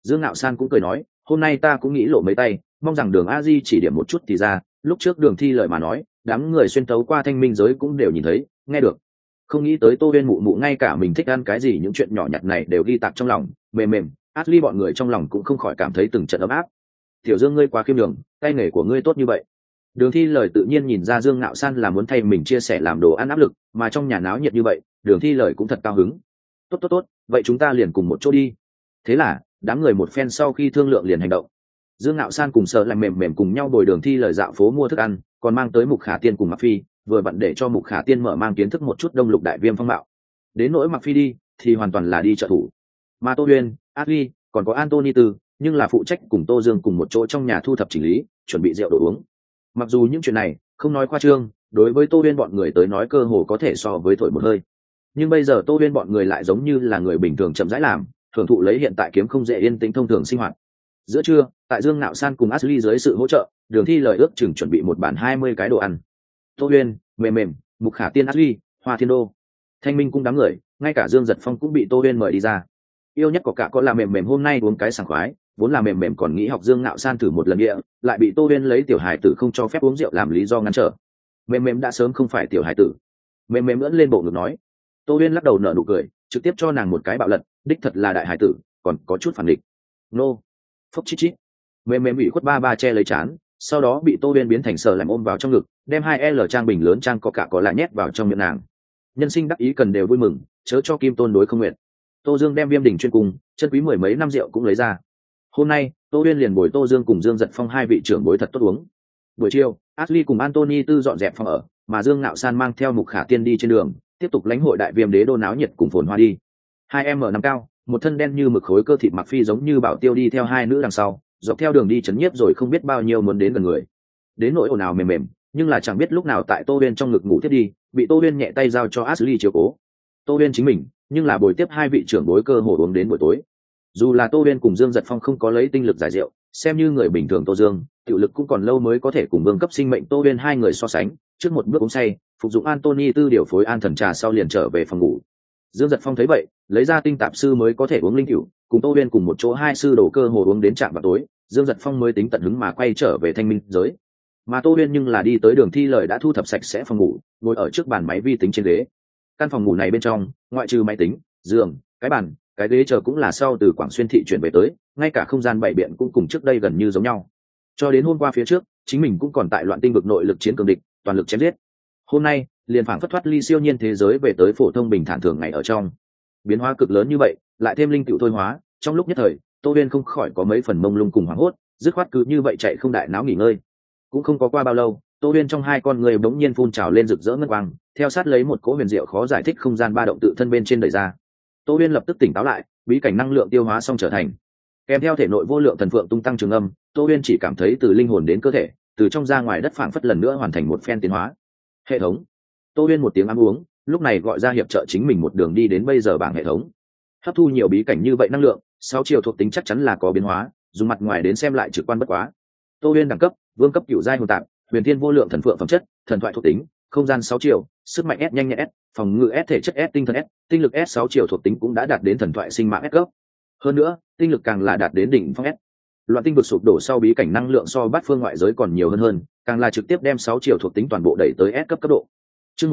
Dương Nạo San cũng cười nói, hôm nay ta cũng nghĩ lộ mấy tay, mong rằng Đường A Di chỉ điểm một chút thì ra. Lúc trước Đường Thi Lợi mà nói, đám người xuyên tấu qua thanh minh giới cũng đều nhìn thấy, nghe được. Không nghĩ tới Tô Huyên mụ mụ ngay cả mình thích ăn cái gì những chuyện nhỏ nhặt này đều ghi tạc trong lòng, mềm mềm, Ashley bọn người trong lòng cũng không khỏi cảm thấy từng trận ấm áp. Tiểu Dương ngươi quá khiêm đường, tay nghề của ngươi tốt như vậy. Đường Thi Lợi tự nhiên nhìn ra Dương Nạo San là muốn thay mình chia sẻ làm đồ ăn áp lực, mà trong nhà náo nhiệt như vậy, Đường Thi Lợi cũng thật cao hứng. Tốt, vậy chúng ta liền cùng một chỗ đi. Thế là, đám người một phen sau khi thương lượng liền hành động. Dương Nạo San cùng Sở Lạnh mềm mềm cùng nhau bồi Đường Thi Lợi dạo phố mua thức ăn, còn mang tới Mục Khả Tiên cùng Mặc Phi, vừa vặn để cho Mục Khả Tiên mở mang kiến thức một chút Đông Lục Đại Viêm phong mạo. Đến nỗi Mặc Phi đi, thì hoàn toàn là đi trợ thủ. Mà Tô Uyên, Ashley, còn có Anthony Tư, nhưng là phụ trách cùng Tô Dương cùng một chỗ trong nhà thu thập chỉnh lý, chuẩn bị rượu đồ uống. Mặc dù những chuyện này không nói khoa trương, đối với Tô Uyên bọn người tới nói cơ hồ có thể so với thổi một hơi. Nhưng bây giờ Tô Uyên bọn người lại giống như là người bình thường chậm rãi làm, thưởng thụ lấy hiện tại kiếm không dễ yên tĩnh thông thường sinh hoạt. Giữa trưa, tại Dương Nạo San cùng Ashley dưới sự hỗ trợ, Đường Thi Lợi ước chừng chuẩn bị một bàn 20 cái đồ ăn. Tô Uyên, mềm mềm, Mục Khả Tiên, Ashley, Hoa Thiên Đô, Thanh Minh cũng đám người, ngay cả Dương Giật Phong cũng bị Tô Uyên mời đi ra. Yêu nhất có cả có là mềm mềm hôm nay uống cái sảng khoái, vốn là mềm mềm còn nghĩ học Dương Nạo San thử một lần địa, lại bị Tô Uyên lấy tiểu hài tử không cho phép uống rượu làm lý do ngăn trở. Mềm mềm đã sớm không phải tiểu hài tử. Mềm mềm ưỡn lên bộ ngực nói. Tô Uyên lắc đầu nở nụ cười, trực tiếp cho nàng một cái bạo lật, đích thật là đại hài tử, còn có chút phản địch. Nô, phốc chít chít. Mềm mềm bị khuất ba che lấy chán, sau đó bị Tô Uyên biến thành sờ làm ôm vào trong ngực, đem 2L trang bình lớn trang có cả có lại nhét vào trong miệng nàng. Nhân sinh đắc ý cần đều vui mừng, chớ cho kim tôn đối không nguyện. Tô Dương đem Viêm Đỉnh chuyên cung, chân quý mười mấy năm rượu cũng lấy ra. Hôm nay, Tô Uyên liền bồi Tô Dương cùng Dương Giật Phong hai vị trưởng bối thật tốt uống. Buổi chiều, Ashley cùng Anthony Tư dọn dẹp phòng ở, mà Dương Nạo San mang theo Mục Khả Tiên đi trên đường, tiếp tục lãnh hội đại viêm đế đô náo nhiệt cùng phồn hoa đi. 2M5 cao, một thân đen như mực khối cơ thịt Mặc Phi giống như bảo tiêu đi theo hai nữ đằng sau, dọc theo đường đi chấn nhiếp rồi không biết bao nhiêu muốn đến gần người. Đến nỗi ồn ào mềm mềm, nhưng là chẳng biết lúc nào tại Tô Uyên trong ngực ngủ tiếp đi, bị Tô Uyên nhẹ tay giao cho Ashley chiếu cố. Tô Uyên chính mình, nhưng là bồi tiếp hai vị trưởng bối cơ hồ uống đến buổi tối. Dù là Tô Uyên cùng Dương Giật Phong không có lấy tinh lực giải rượu, xem như người bình thường Tô Dương, tiểu lực cũng còn lâu mới có thể cùng vương cấp sinh mệnh Tô Uyên hai người so sánh, trước một bước uống say, phục dụng Anthony Tư điều phối an thần trà sau liền trở về phòng ngủ. Dương Giật Phong thấy vậy, lấy ra tinh tạp sư mới có thể uống linh cửu, cùng Tô Uyên cùng một chỗ hai sư đổ cơ hồ uống đến trạm vào tối, Dương Giật Phong mới tính tận hứng mà quay trở về thanh minh giới. Mà Tô Uyên nhưng là đi tới Đường Thi Lợi đã thu thập sạch sẽ phòng ngủ, ngồi ở trước bàn máy vi tính trên ghế. Căn phòng ngủ này bên trong, ngoại trừ máy tính, giường, cái bàn, cái ghế chờ cũng là sau từ Quảng Xuyên thị chuyển về tới, ngay cả không gian bày biện cũng cùng trước đây gần như giống nhau. Cho đến hôm qua phía trước, chính mình cũng còn tại loạn tinh vực nội lực chiến cường địch, toàn lực chém giết. Hôm nay, liền phảng phất thoát ly siêu nhiên thế giới về tới phổ thông bình thản thường ngày ở trong. Biến hóa cực lớn như vậy, lại thêm linh cựu thôi hóa, trong lúc nhất thời, Tô Uyên không khỏi có mấy phần mông lung cùng hoảng hốt, dứt khoát cứ như vậy chạy không đại náo nghỉ ngơi. Cũng không có qua bao lâu, Tô Uyên trong hai con người bỗng nhiên phun trào lên rực rỡ ngân quang, theo sát lấy một cỗ huyền diệu khó giải thích không gian ba động tự thân bên trên đẩy ra. Tô Uyên lập tức tỉnh táo lại, bí cảnh năng lượng tiêu hóa xong trở thành. Kèm theo thể nội vô lượng thần phượng tung tăng trường âm, Tô Uyên chỉ cảm thấy từ linh hồn đến cơ thể, từ trong ra ngoài đất phảng phất lần nữa hoàn thành một phen tiến hóa. Hệ thống. Tô Uyên một tiếng ám uống, lúc này gọi ra hiệp trợ chính mình một đường đi đến bây giờ bảng hệ thống. Hấp thu nhiều bí cảnh như vậy năng lượng, 6 chiều thuộc tính chắc chắn là có biến hóa, dùng mặt ngoài đến xem lại trực quan bất quá. Tô Uyên đẳng cấp, vương cấp cửu giai hồn tạp, huyền thiên vô lượng thần phượng phẩm chất, thần thoại thuộc tính, không gian 6 chiều, sức mạnh S nhanh nhẹn S, phòng ngự S thể chất S tinh thần S, tinh lực S 6 chiều thuộc tính cũng đã đạt đến thần thoại sinh mạng S cấp. Hơn nữa, tinh lực càng là đạt đến đỉnh phong S. Loạn tinh vực sụp đổ sau bí cảnh năng lượng so bát phương ngoại giới còn nhiều hơn, càng là trực tiếp đem 6 chiều thuộc tính toàn bộ đẩy tới S cấp cấp độ. Chương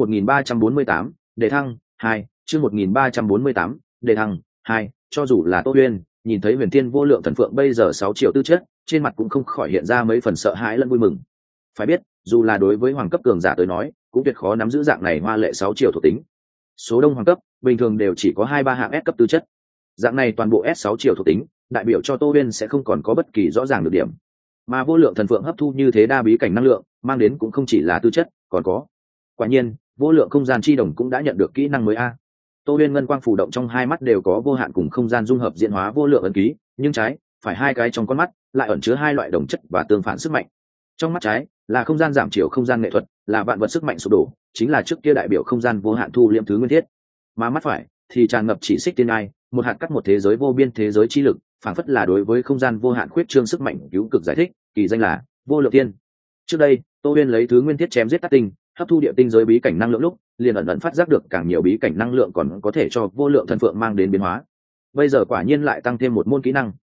1348, đề thăng 2, chương 1348, đề thăng 2, cho dù là Tô Uyên, nhìn thấy huyền thiên vô lượng thần phượng bây giờ 6 chiều tư chất, trên mặt cũng không khỏi hiện ra mấy phần sợ hãi lẫn vui mừng. Phải biết, dù là đối với hoàng cấp cường giả tới nói, cũng tuyệt khó nắm giữ dạng này hoa lệ 6 chiều thuộc tính. Số đông hoàng cấp, bình thường đều chỉ có 2-3 hạng S cấp tư chất. Dạng này toàn bộ S6 chiều thuộc tính, đại biểu cho Tô Uyên sẽ không còn có bất kỳ rõ ràng được điểm. Mà vô lượng thần phượng hấp thu như thế đa bí cảnh năng lượng, mang đến cũng không chỉ là tư chất, còn có. Quả nhiên, vô lượng không gian chi đồng cũng đã nhận được kỹ năng mới a. Tô Uyên ngân quang phù động trong hai mắt đều có vô hạn cùng không gian dung hợp diễn hóa vô lượng ấn ký, nhưng trái, phải hai cái trong con mắt lại ẩn chứa hai loại đồng chất và tương phản sức mạnh. Trong mắt trái là không gian giảm chiều không gian nghệ thuật, là vạn vật sức mạnh sụp đổ, chính là trước kia đại biểu không gian vô hạn thu liễm thứ nguyên thiết. Mà mắt phải thì tràn ngập chỉ xích tiên ai, một hạt cắt một thế giới vô biên thế giới chi lực, phảng phất là đối với không gian vô hạn khuyết trương sức mạnh cứu cực giải thích, kỳ danh là vô lượng tiên. Trước đây, Tô Uyên lấy thứ nguyên thiết chém giết tát tinh, hấp thu địa tinh giới bí cảnh năng lượng lúc, liền ẩn ẩn phát giác được càng nhiều bí cảnh năng lượng còn có thể cho vô lượng thần phượng mang đến biến hóa. Bây giờ quả nhiên lại tăng thêm một môn kỹ năng.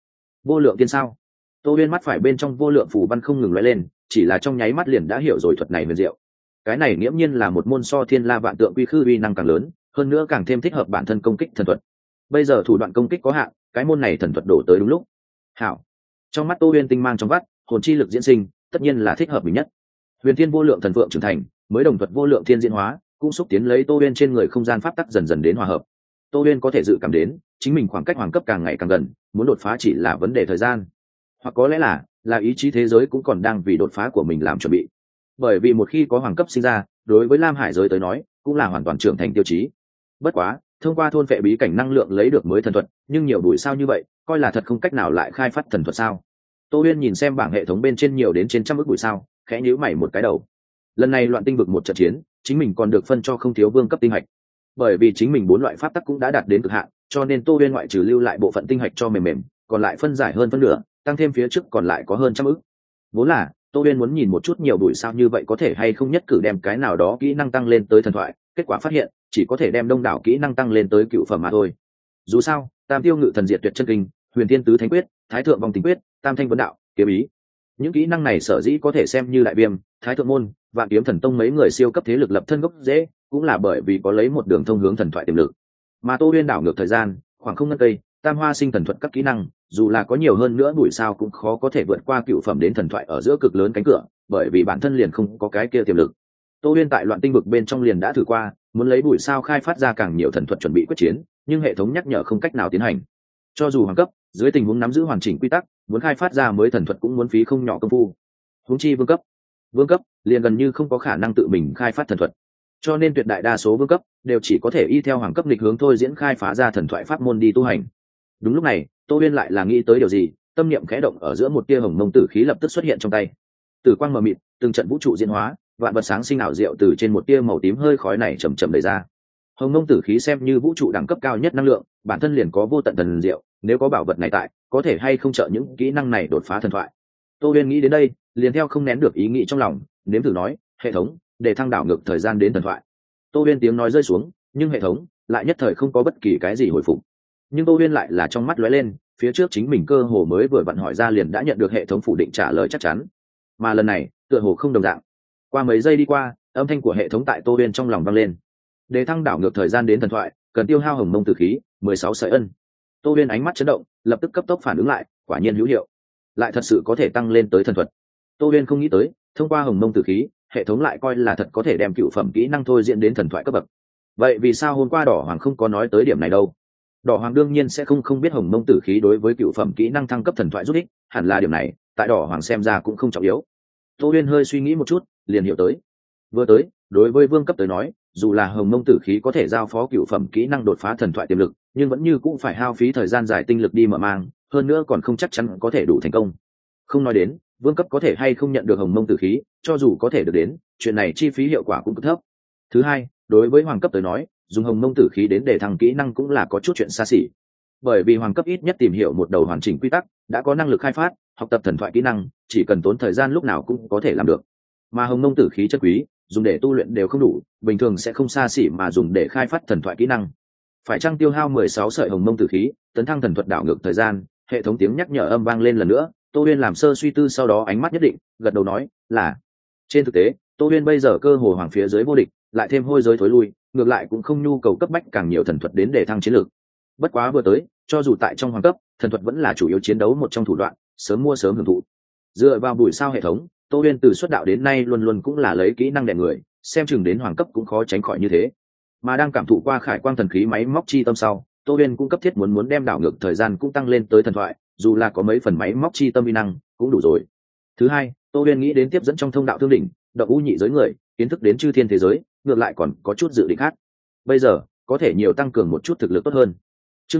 Vô lượng tiên sao? Tô Uyên mắt phải bên trong vô lượng phù văn không ngừng lóe lên, chỉ là trong nháy mắt liền đã hiểu rồi thuật này huyền diệu. Cái này nghiễm nhiên là một môn so thiên la vạn tượng quy khư uy năng càng lớn, hơn nữa càng thêm thích hợp bản thân công kích thần thuật. Bây giờ thủ đoạn công kích có hạn, cái môn này thần thuật đổ tới đúng lúc. Hảo. Trong mắt Tô Uyên tinh mang trong vắt, hồn chi lực diễn sinh, tất nhiên là thích hợp mình nhất. Huyền Thiên vô lượng thần phượng trưởng thành, mới đồng thuật vô lượng thiên diễn hóa, cũng xúc tiến lấy Tô Uyên trên người không gian pháp tắc dần dần đến hòa hợp. Tô Uyên có thể dự cảm đến, chính mình khoảng cách hoàng cấp càng ngày càng gần, muốn đột phá chỉ là vấn đề thời gian, hoặc có lẽ là ý chí thế giới cũng còn đang vì đột phá của mình làm chuẩn bị. Bởi vì một khi có hoàng cấp sinh ra, đối với Lam Hải giới tới nói, cũng là hoàn toàn trưởng thành tiêu chí. Bất quá, thông qua thôn vệ bí cảnh năng lượng lấy được mới thần thuật, nhưng nhiều đuổi sao như vậy, coi là thật không cách nào lại khai phát thần thuật sao? Tô Uyên nhìn xem bảng hệ thống bên trên nhiều đến trên trăm ức bụi sao, khẽ nhíu mày một cái đầu. Lần này loạn tinh vực một trận chiến, chính mình còn được phân cho không thiếu vương cấp tinh hạch. Bởi vì chính mình bốn loại pháp tắc cũng đã đạt đến cực hạn, cho nên Tô Uyên ngoại trừ lưu lại bộ phận tinh hạch cho mềm mềm, còn lại phân giải hơn phân nửa, tăng thêm phía trước còn lại có hơn trăm ức. Vốn là Tô Uyên muốn nhìn một chút nhiều đuổi sao như vậy có thể hay không nhất cử đem cái nào đó kỹ năng tăng lên tới thần thoại, kết quả phát hiện chỉ có thể đem đông đảo kỹ năng tăng lên tới cựu phẩm mà thôi. Dù sao, Tam Tiêu Ngự Thần Diệt Tuyệt Chân Kinh, Huyền Thiên Tứ Thánh Quyết, Thái Thượng Vong Tình Quyết, Tam Thanh Vấn Đạo, Kiếm Ý, những kỹ năng này sở dĩ có thể xem như Đại Viêm, Thái Thượng Môn, Vạn Kiếm Thần Tông mấy người siêu cấp thế lực lập thân gốc rễ, cũng là bởi vì có lấy một đường thông hướng thần thoại tiềm lực. Mà Tô Uyên đảo ngược thời gian, khoảng không ngân cây, Tam Hoa Sinh thần thuật các kỹ năng, dù là có nhiều hơn nữa đuổi sao cũng khó có thể vượt qua cựu phẩm đến thần thoại ở giữa cực lớn cánh cửa, bởi vì bản thân liền không có cái kia tiềm lực. Tô Uyên tại loạn tinh vực bên trong liền đã thử qua, muốn lấy đuổi sao khai phát ra càng nhiều thần thuật chuẩn bị quyết chiến, nhưng hệ thống nhắc nhở không cách nào tiến hành. Cho dù hoàng cấp, dưới tình huống nắm giữ hoàn chỉnh quy tắc, muốn khai phát ra mới thần thuật cũng muốn phí không nhỏ công phu. Huống chi vương cấp liền gần như không có khả năng tự mình khai phát thần thuật, cho nên tuyệt đại đa số vương cấp đều chỉ có thể y theo hoàng cấp lịch hướng thôi diễn khai phá ra thần thoại pháp môn đi tu hành. Đúng lúc này, Tô Uyên lại là nghĩ tới điều gì, tâm niệm khẽ động ở giữa một tia hồng mông tử khí lập tức xuất hiện trong tay. Tử quang mờ mịt, từng trận vũ trụ diễn hóa, vạn vật sáng sinh ảo diệu từ trên một tia màu tím hơi khói này chậm chậm đẩy ra. Hồng mông tử khí xem như vũ trụ đẳng cấp cao nhất năng lượng, bản thân liền có vô tận thần diệu, nếu có bảo vật này tại, có thể hay không trợ những kỹ năng này đột phá thần thoại. Tô Uyên nghĩ đến đây, liền theo không nén được ý nghĩ trong lòng, nếm thử nói, hệ thống, để thăng đảo ngược thời gian đến thần thoại. Tô Uyên tiếng nói rơi xuống, nhưng hệ thống lại nhất thời không có bất kỳ cái gì hồi phục. Nhưng Tô Uyên lại là trong mắt lóe lên, phía trước chính mình cơ hồ mới vừa vặn hỏi ra liền đã nhận được hệ thống phủ định trả lời chắc chắn. Mà lần này, tựa hồ không đồng dạng. Qua mấy giây đi qua, âm thanh của hệ thống tại Tô Uyên trong lòng vang lên. Để thăng đảo ngược thời gian đến thần thoại, cần tiêu hao hồng mông tử khí 16 sợi ân. Tô Uyên ánh mắt chấn động, lập tức cấp tốc phản ứng lại, quả nhiên hữu hiệu, lại thật sự có thể tăng lên tới thần thuật. Tô Uyên không nghĩ tới, thông qua hồng mông tử khí, hệ thống lại coi là thật có thể đem cựu phẩm kỹ năng thôi diễn đến thần thoại cấp bậc. Vậy vì sao hôm qua Đỏ Hoàng không có nói tới điểm này đâu? Đỏ Hoàng đương nhiên sẽ không biết hồng mông tử khí đối với cựu phẩm kỹ năng thăng cấp thần thoại giúp ích, hẳn là điểm này, tại Đỏ Hoàng xem ra cũng không trọng yếu. Tô Uyên hơi suy nghĩ một chút, liền hiểu tới. Vừa tới, đối với vương cấp tới nói, dù là hồng mông tử khí có thể giao phó cựu phẩm kỹ năng đột phá thần thoại tiềm lực, nhưng vẫn như cũng phải hao phí thời gian dài tinh lực đi mở mang, hơn nữa còn không chắc chắn có thể đủ thành công. Không nói đến vương cấp có thể hay không nhận được hồng mông tử khí, cho dù có thể được đến, chuyện này chi phí hiệu quả cũng cực thấp. Thứ hai, đối với hoàng cấp tới nói, dùng hồng mông tử khí đến để thăng kỹ năng cũng là có chút chuyện xa xỉ. Bởi vì hoàng cấp ít nhất tìm hiểu một đầu hoàn chỉnh quy tắc, đã có năng lực khai phát, học tập thần thoại kỹ năng, chỉ cần tốn thời gian lúc nào cũng có thể làm được. Mà hồng mông tử khí chất quý, dùng để tu luyện đều không đủ, bình thường sẽ không xa xỉ mà dùng để khai phát thần thoại kỹ năng. Phải chăng tiêu hao 16 sợi hồng mông tử khí, tấn thăng thần thuật đảo ngược thời gian, hệ thống tiếng nhắc nhở âm vang lên lần nữa. Tô Uyên làm sơ suy tư sau đó ánh mắt nhất định, gật đầu nói là. Trên thực tế, Tô Uyên bây giờ cơ hồ hoàng phía dưới vô địch, lại thêm hôi giới thối lui, ngược lại cũng không nhu cầu cấp bách càng nhiều thần thuật đến để thăng chiến lược. Bất quá vừa tới, cho dù tại trong hoàng cấp, thần thuật vẫn là chủ yếu chiến đấu một trong thủ đoạn, sớm mua sớm hưởng thụ. Dựa vào đuổi sao hệ thống, Tô Uyên từ xuất đạo đến nay luôn luôn cũng là lấy kỹ năng đè người, xem chừng đến hoàng cấp cũng khó tránh khỏi như thế. Mà đang cảm thụ qua khải quang thần khí máy móc chi tâm sau, Tô Uyên cũng cấp thiết muốn đem đảo ngược thời gian cũng tăng lên tới thần thoại, dù là có mấy phần máy móc chi tâm uy năng cũng đủ rồi. Thứ hai, Tô Uyên nghĩ đến tiếp dẫn trong thông đạo thương đỉnh, động u nhị giới người, kiến thức đến chư thiên thế giới, ngược lại còn có chút dự định khác. Bây giờ, có thể nhiều tăng cường một chút thực lực tốt hơn. Chương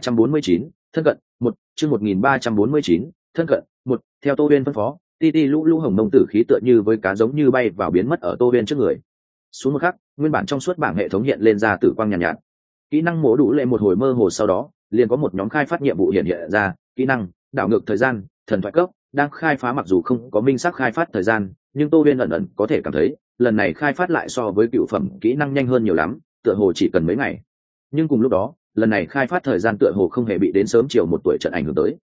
1349, thân cận, 1, chương 1349, thân cận, 1, theo Tô Uyên phân phó, ti ti lũ lũ hồng mông tử khí tựa như với cá giống như bay vào biến mất ở Tô Uyên trước người. Xuống một khắc, nguyên bản trong suốt bảng hệ thống hiện lên ra tử quang nhàn nhạt. Kỹ năng mổ đủ lệ một hồi mơ hồ sau đó, liền có một nhóm khai phát nhiệm vụ hiện ra, kỹ năng đảo ngược thời gian, thần thoại cấp, đang khai phá. Mặc dù không có minh xác khai phát thời gian, nhưng Tô Uyên ẩn ẩn có thể cảm thấy, lần này khai phát lại so với cựu phẩm kỹ năng nhanh hơn nhiều lắm, tựa hồ chỉ cần mấy ngày. Nhưng cùng lúc đó, lần này khai phát thời gian tựa hồ không hề bị đến sớm chiều một tuổi trận ảnh hưởng tới.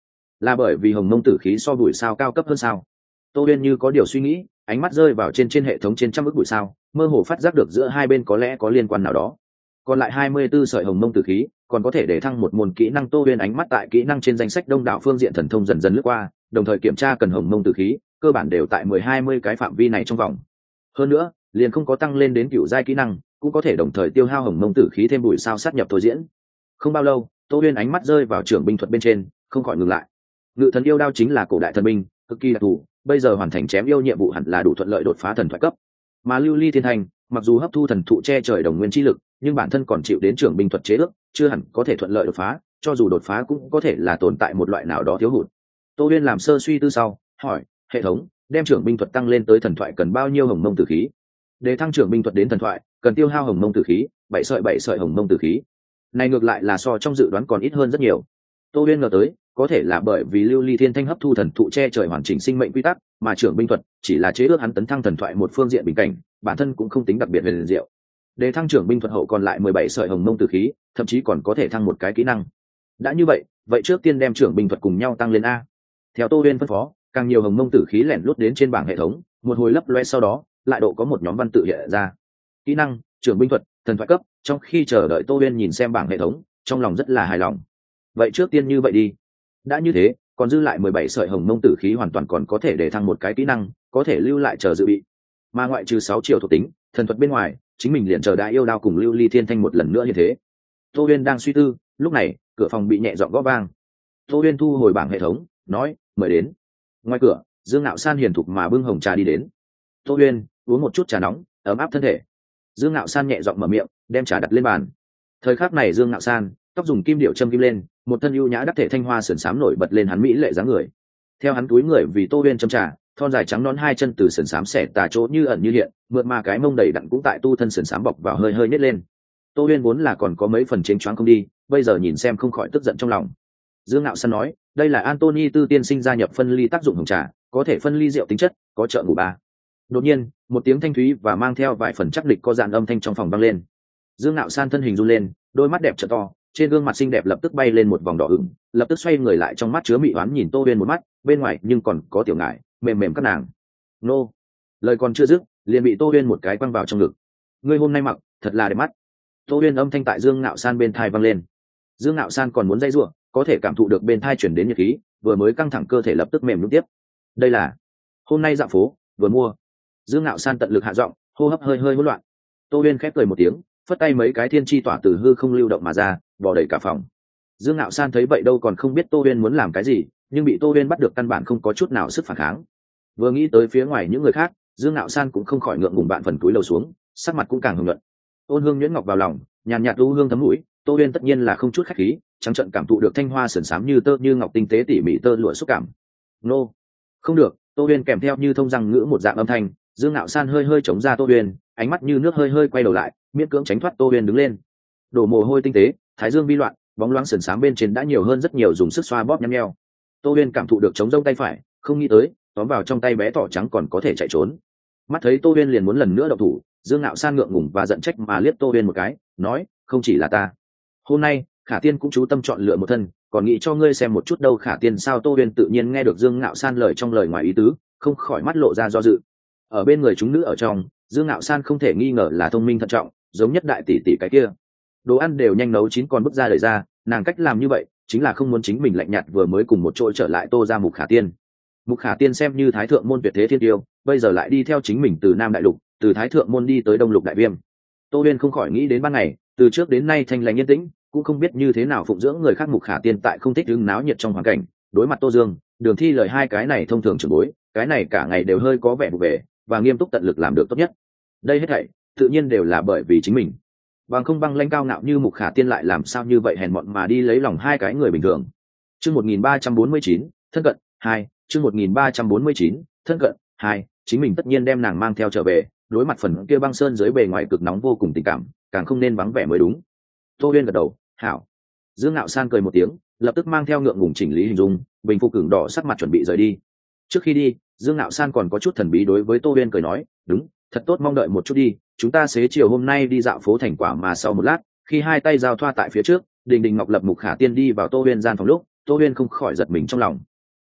là bởi vì hồng mông tử khí so bụi sao cao cấp hơn sao? Tô Uyên như có điều suy nghĩ, ánh mắt rơi vào trên hệ thống trên trăm ức bụi sao, mơ hồ phát giác được giữa hai bên có lẽ có liên quan nào đó. Còn lại 24 sợi hồng mông tử khí, còn có thể để thăng một môn kỹ năng. Tô Uyên ánh mắt tại kỹ năng trên danh sách đông đảo phương diện thần thông dần dần lướt qua, đồng thời kiểm tra cần hồng mông tử khí, cơ bản đều tại 10-20 cái phạm vi này trong vòng. Hơn nữa, liền không có tăng lên đến cửu giai kỹ năng, cũng có thể đồng thời tiêu hao hồng mông tử khí thêm bụi sao sát nhập thôi diễn. Không bao lâu, Tô Uyên ánh mắt rơi vào trưởng binh thuật bên trên, không khỏi ngừng lại. Ngự thần yêu đao chính là cổ đại thần binh, cực kỳ đặc thù, bây giờ hoàn thành chém yêu nhiệm vụ hẳn là đủ thuận lợi đột phá thần thoại cấp. Mà lưu ly thiên thành, mặc dù hấp thu thần thụ che trời đồng nguyên chi lực, nhưng bản thân còn chịu đến trưởng binh thuật chế ước, chưa hẳn có thể thuận lợi đột phá, cho dù đột phá cũng có thể là tồn tại một loại nào đó thiếu hụt. Tô Uyên làm sơ suy tư sau, hỏi hệ thống, đem trưởng binh thuật tăng lên tới thần thoại cần bao nhiêu hồng mông tử khí? Để thăng trưởng binh thuật đến thần thoại, cần tiêu hao hồng mông tử khí, 7 sợi hồng mông tử khí. Này ngược lại là so trong dự đoán còn ít hơn rất nhiều. Tô Uyên ngờ tới, có thể là bởi vì lưu ly thiên thanh hấp thu thần thụ che trời hoàn chỉnh sinh mệnh quy tắc, mà trưởng binh thuật chỉ là chế ước hắn tấn thăng thần thoại một phương diện bình cảnh, bản thân cũng không tính đặc biệt huyền diệu. Để thăng trưởng binh thuật hậu còn lại 17 sợi hồng mông tử khí, thậm chí còn có thể thăng một cái kỹ năng. Đã như vậy trước tiên đem trưởng binh thuật cùng nhau tăng lên a. Theo Tô Uyên phân phó, càng nhiều hồng mông tử khí lẻn lút đến trên bảng hệ thống, một hồi lấp loe sau đó, lại độ có một nhóm văn tự hiện ra. Kỹ năng, trưởng binh thuật, thần thoại cấp. Trong khi chờ đợi Tô Uyên nhìn xem bảng hệ thống, trong lòng rất là hài lòng. Vậy trước tiên như vậy đi. Đã như thế, còn dư lại 17 sợi hồng mông tử khí hoàn toàn còn có thể để thăng một cái kỹ năng, có thể lưu lại chờ dự bị. Mà ngoại trừ 6 triệu thuộc tính, thần thuật bên ngoài, chính mình liền chờ đại yêu đao cùng lưu ly thiên thanh một lần nữa như thế. Tô Uyên đang suy tư, lúc này, cửa phòng bị nhẹ giọng gõ vang. Tô Uyên thu hồi bảng hệ thống, nói, mời đến. Ngoài cửa, Dương Nạo San hiền thục mà bưng hồng trà đi đến. Tô Uyên, uống một chút trà nóng, ấm áp thân thể. Dương Nạo San nhẹ giọng mở miệng, đem trà đặt lên bàn. Thời khắc này Dương Nạo San, tóc dùng kim điệu châm kim lên, một thân ưu nhã đắc thể thanh hoa sườn xám nổi bật lên hắn mỹ lệ dáng người. Theo hắn túi người vì Tô Uyên châm trà, thon dài trắng nón hai chân từ sườn xám xẻ tà chỗ như ẩn như hiện, mượt mà cái mông đầy đặn cũng tại tu thân sườn xám bọc vào hơi hơi nhếch lên. Tô Uyên vốn là còn có mấy phần chênh choáng không đi, bây giờ nhìn xem không khỏi tức giận trong lòng. Dương Nạo San nói, đây là Anthony Tư tiên sinh gia nhập phân ly tác dụng hồng trà, có thể phân ly rượu tính chất, có trợ ngủ ba. Đột nhiên, một tiếng thanh thúy và mang theo vài phần chắc địch có dàn âm thanh trong phòng vang lên. Dương Nạo San thân hình run lên, đôi mắt đẹp trợ to, trên gương mặt xinh đẹp lập tức bay lên một vòng đỏ ửng, lập tức xoay người lại, trong mắt chứa mị oán nhìn Tô Uyên một mắt, bên ngoài nhưng còn có tiểu ngải, mềm mềm các nàng. Nô, lời còn chưa dứt, liền bị Tô Uyên một cái quăng vào trong ngực. Ngươi hôm nay mặc thật là đẹp mắt. Tô Uyên âm thanh tại Dương Nạo San bên tai vang lên. Dương Nạo San còn muốn dây rủa, có thể cảm thụ được bên tai chuyển đến nhiệt khí, vừa mới căng thẳng cơ thể lập tức mềm nhũn tiếp. Đây là hôm nay dạo phố vừa mua. Dương Nạo San tận lực hạ giọng, hô hấp hơi hơi hỗn loạn. Tô Uyên khép cười một tiếng, phất tay mấy cái thiên chi tỏa từ hư không lưu động mà ra, bò đầy cả phòng. Dương Nạo San thấy vậy đâu còn không biết Tô Uyên muốn làm cái gì, nhưng bị Tô Uyên bắt được căn bản không có chút nào sức phản kháng. Vừa nghĩ tới phía ngoài những người khác, Dương Nạo San cũng không khỏi ngượng ngùng bạn phần túi lầu xuống, sắc mặt cũng càng hồng nhuận. Ôn hương nhuyễn ngọc vào lòng, nhàn nhạt u hương thấm mũi, Tô Uyên tất nhiên là không chút khách khí, trắng trợn cảm thụ được thanh hoa sườn xám như tơ như ngọc tinh tế tỉ mỉ tơ lụa xúc cảm. Nô, không được. Tô Uyên kèm theo như thông răng ngữ một dạng âm thanh. Dương Nạo San hơi hơi chống ra Tô Uyên, ánh mắt như nước hơi hơi quay đầu lại, miễn cưỡng tránh thoát Tô Uyên đứng lên. Đổ mồ hôi tinh tế, thái dương vi loạn, bóng loáng sườn xám bên trên đã nhiều hơn rất nhiều dùng sức xoa bóp nhăn nheo. Tô Uyên cảm thụ được chống rông tay phải, không nghĩ tới tóm vào trong tay bé thỏ trắng còn có thể chạy trốn. Mắt thấy Tô Uyên liền muốn lần nữa động thủ, Dương Nạo San ngượng ngùng và giận trách mà liếc Tô Uyên một cái, nói, không chỉ là ta. Hôm nay, Khả Tiên cũng chú tâm chọn lựa một thân, còn nghĩ cho ngươi xem một chút đâu. Khả Tiên sao? Tô Uyên tự nhiên nghe được Dương Nạo San lời trong lời ngoài ý tứ, không khỏi mắt lộ ra do dự. Ở bên người chúng nữ ở trong, Dương Nạo San không thể nghi ngờ là thông minh thận trọng, giống nhất đại tỷ tỷ cái kia. Đồ ăn đều nhanh nấu chín còn bước ra đẩy ra, nàng cách làm như vậy chính là không muốn chính mình lạnh nhạt vừa mới cùng một chỗ trở lại Tô ra Mục Khả Tiên. Mục Khả Tiên xem như thái thượng môn tuyệt thế thiên tiêu, bây giờ lại đi theo chính mình từ Nam Đại Lục, từ thái thượng môn đi tới Đông Lục Đại Viêm. Tô Uyên không khỏi nghĩ đến ban ngày, từ trước đến nay thanh lãnh yên tĩnh, cũng không biết như thế nào phụng dưỡng người khác. Mục Khả Tiên tại không thích đứng náo nhiệt trong hoàn cảnh, đối mặt Tô Dương, Đường Thi lời hai cái này thông thường trưởng bối, cái này cả ngày đều hơi có vẻ vụ về và nghiêm túc tận lực làm được tốt nhất. Đây hết thảy tự nhiên đều là bởi vì chính mình. Bằng không băng lãnh cao ngạo như Mục Khả Tiên lại làm sao như vậy hèn mọn mà đi lấy lòng hai cái người bình thường. Chương 1349, thân cận 2, chương 1349, thân cận 2, chính mình tất nhiên đem nàng mang theo trở về, đối mặt phần kia băng sơn dưới bề ngoài cực nóng vô cùng tình cảm, càng không nên vắng vẻ mới đúng. Tô Uyên gật đầu, hảo. Dương Nạo San cười một tiếng, lập tức mang theo ngượng ngùng chỉnh lý hình dung, bình phục cứng đỏ sắc mặt chuẩn bị rời đi. Trước khi đi, Dương Nạo San còn có chút thần bí đối với Tô Uyên cười nói, đúng, thật tốt, mong đợi một chút đi, chúng ta xế chiều hôm nay đi dạo phố thành quả. Mà sau một lát, khi hai tay giao thoa tại phía trước, Đình Đình Ngọc Lập Mục Khả Tiên đi vào Tô Uyên gian phòng lúc, Tô Uyên không khỏi giật mình trong lòng,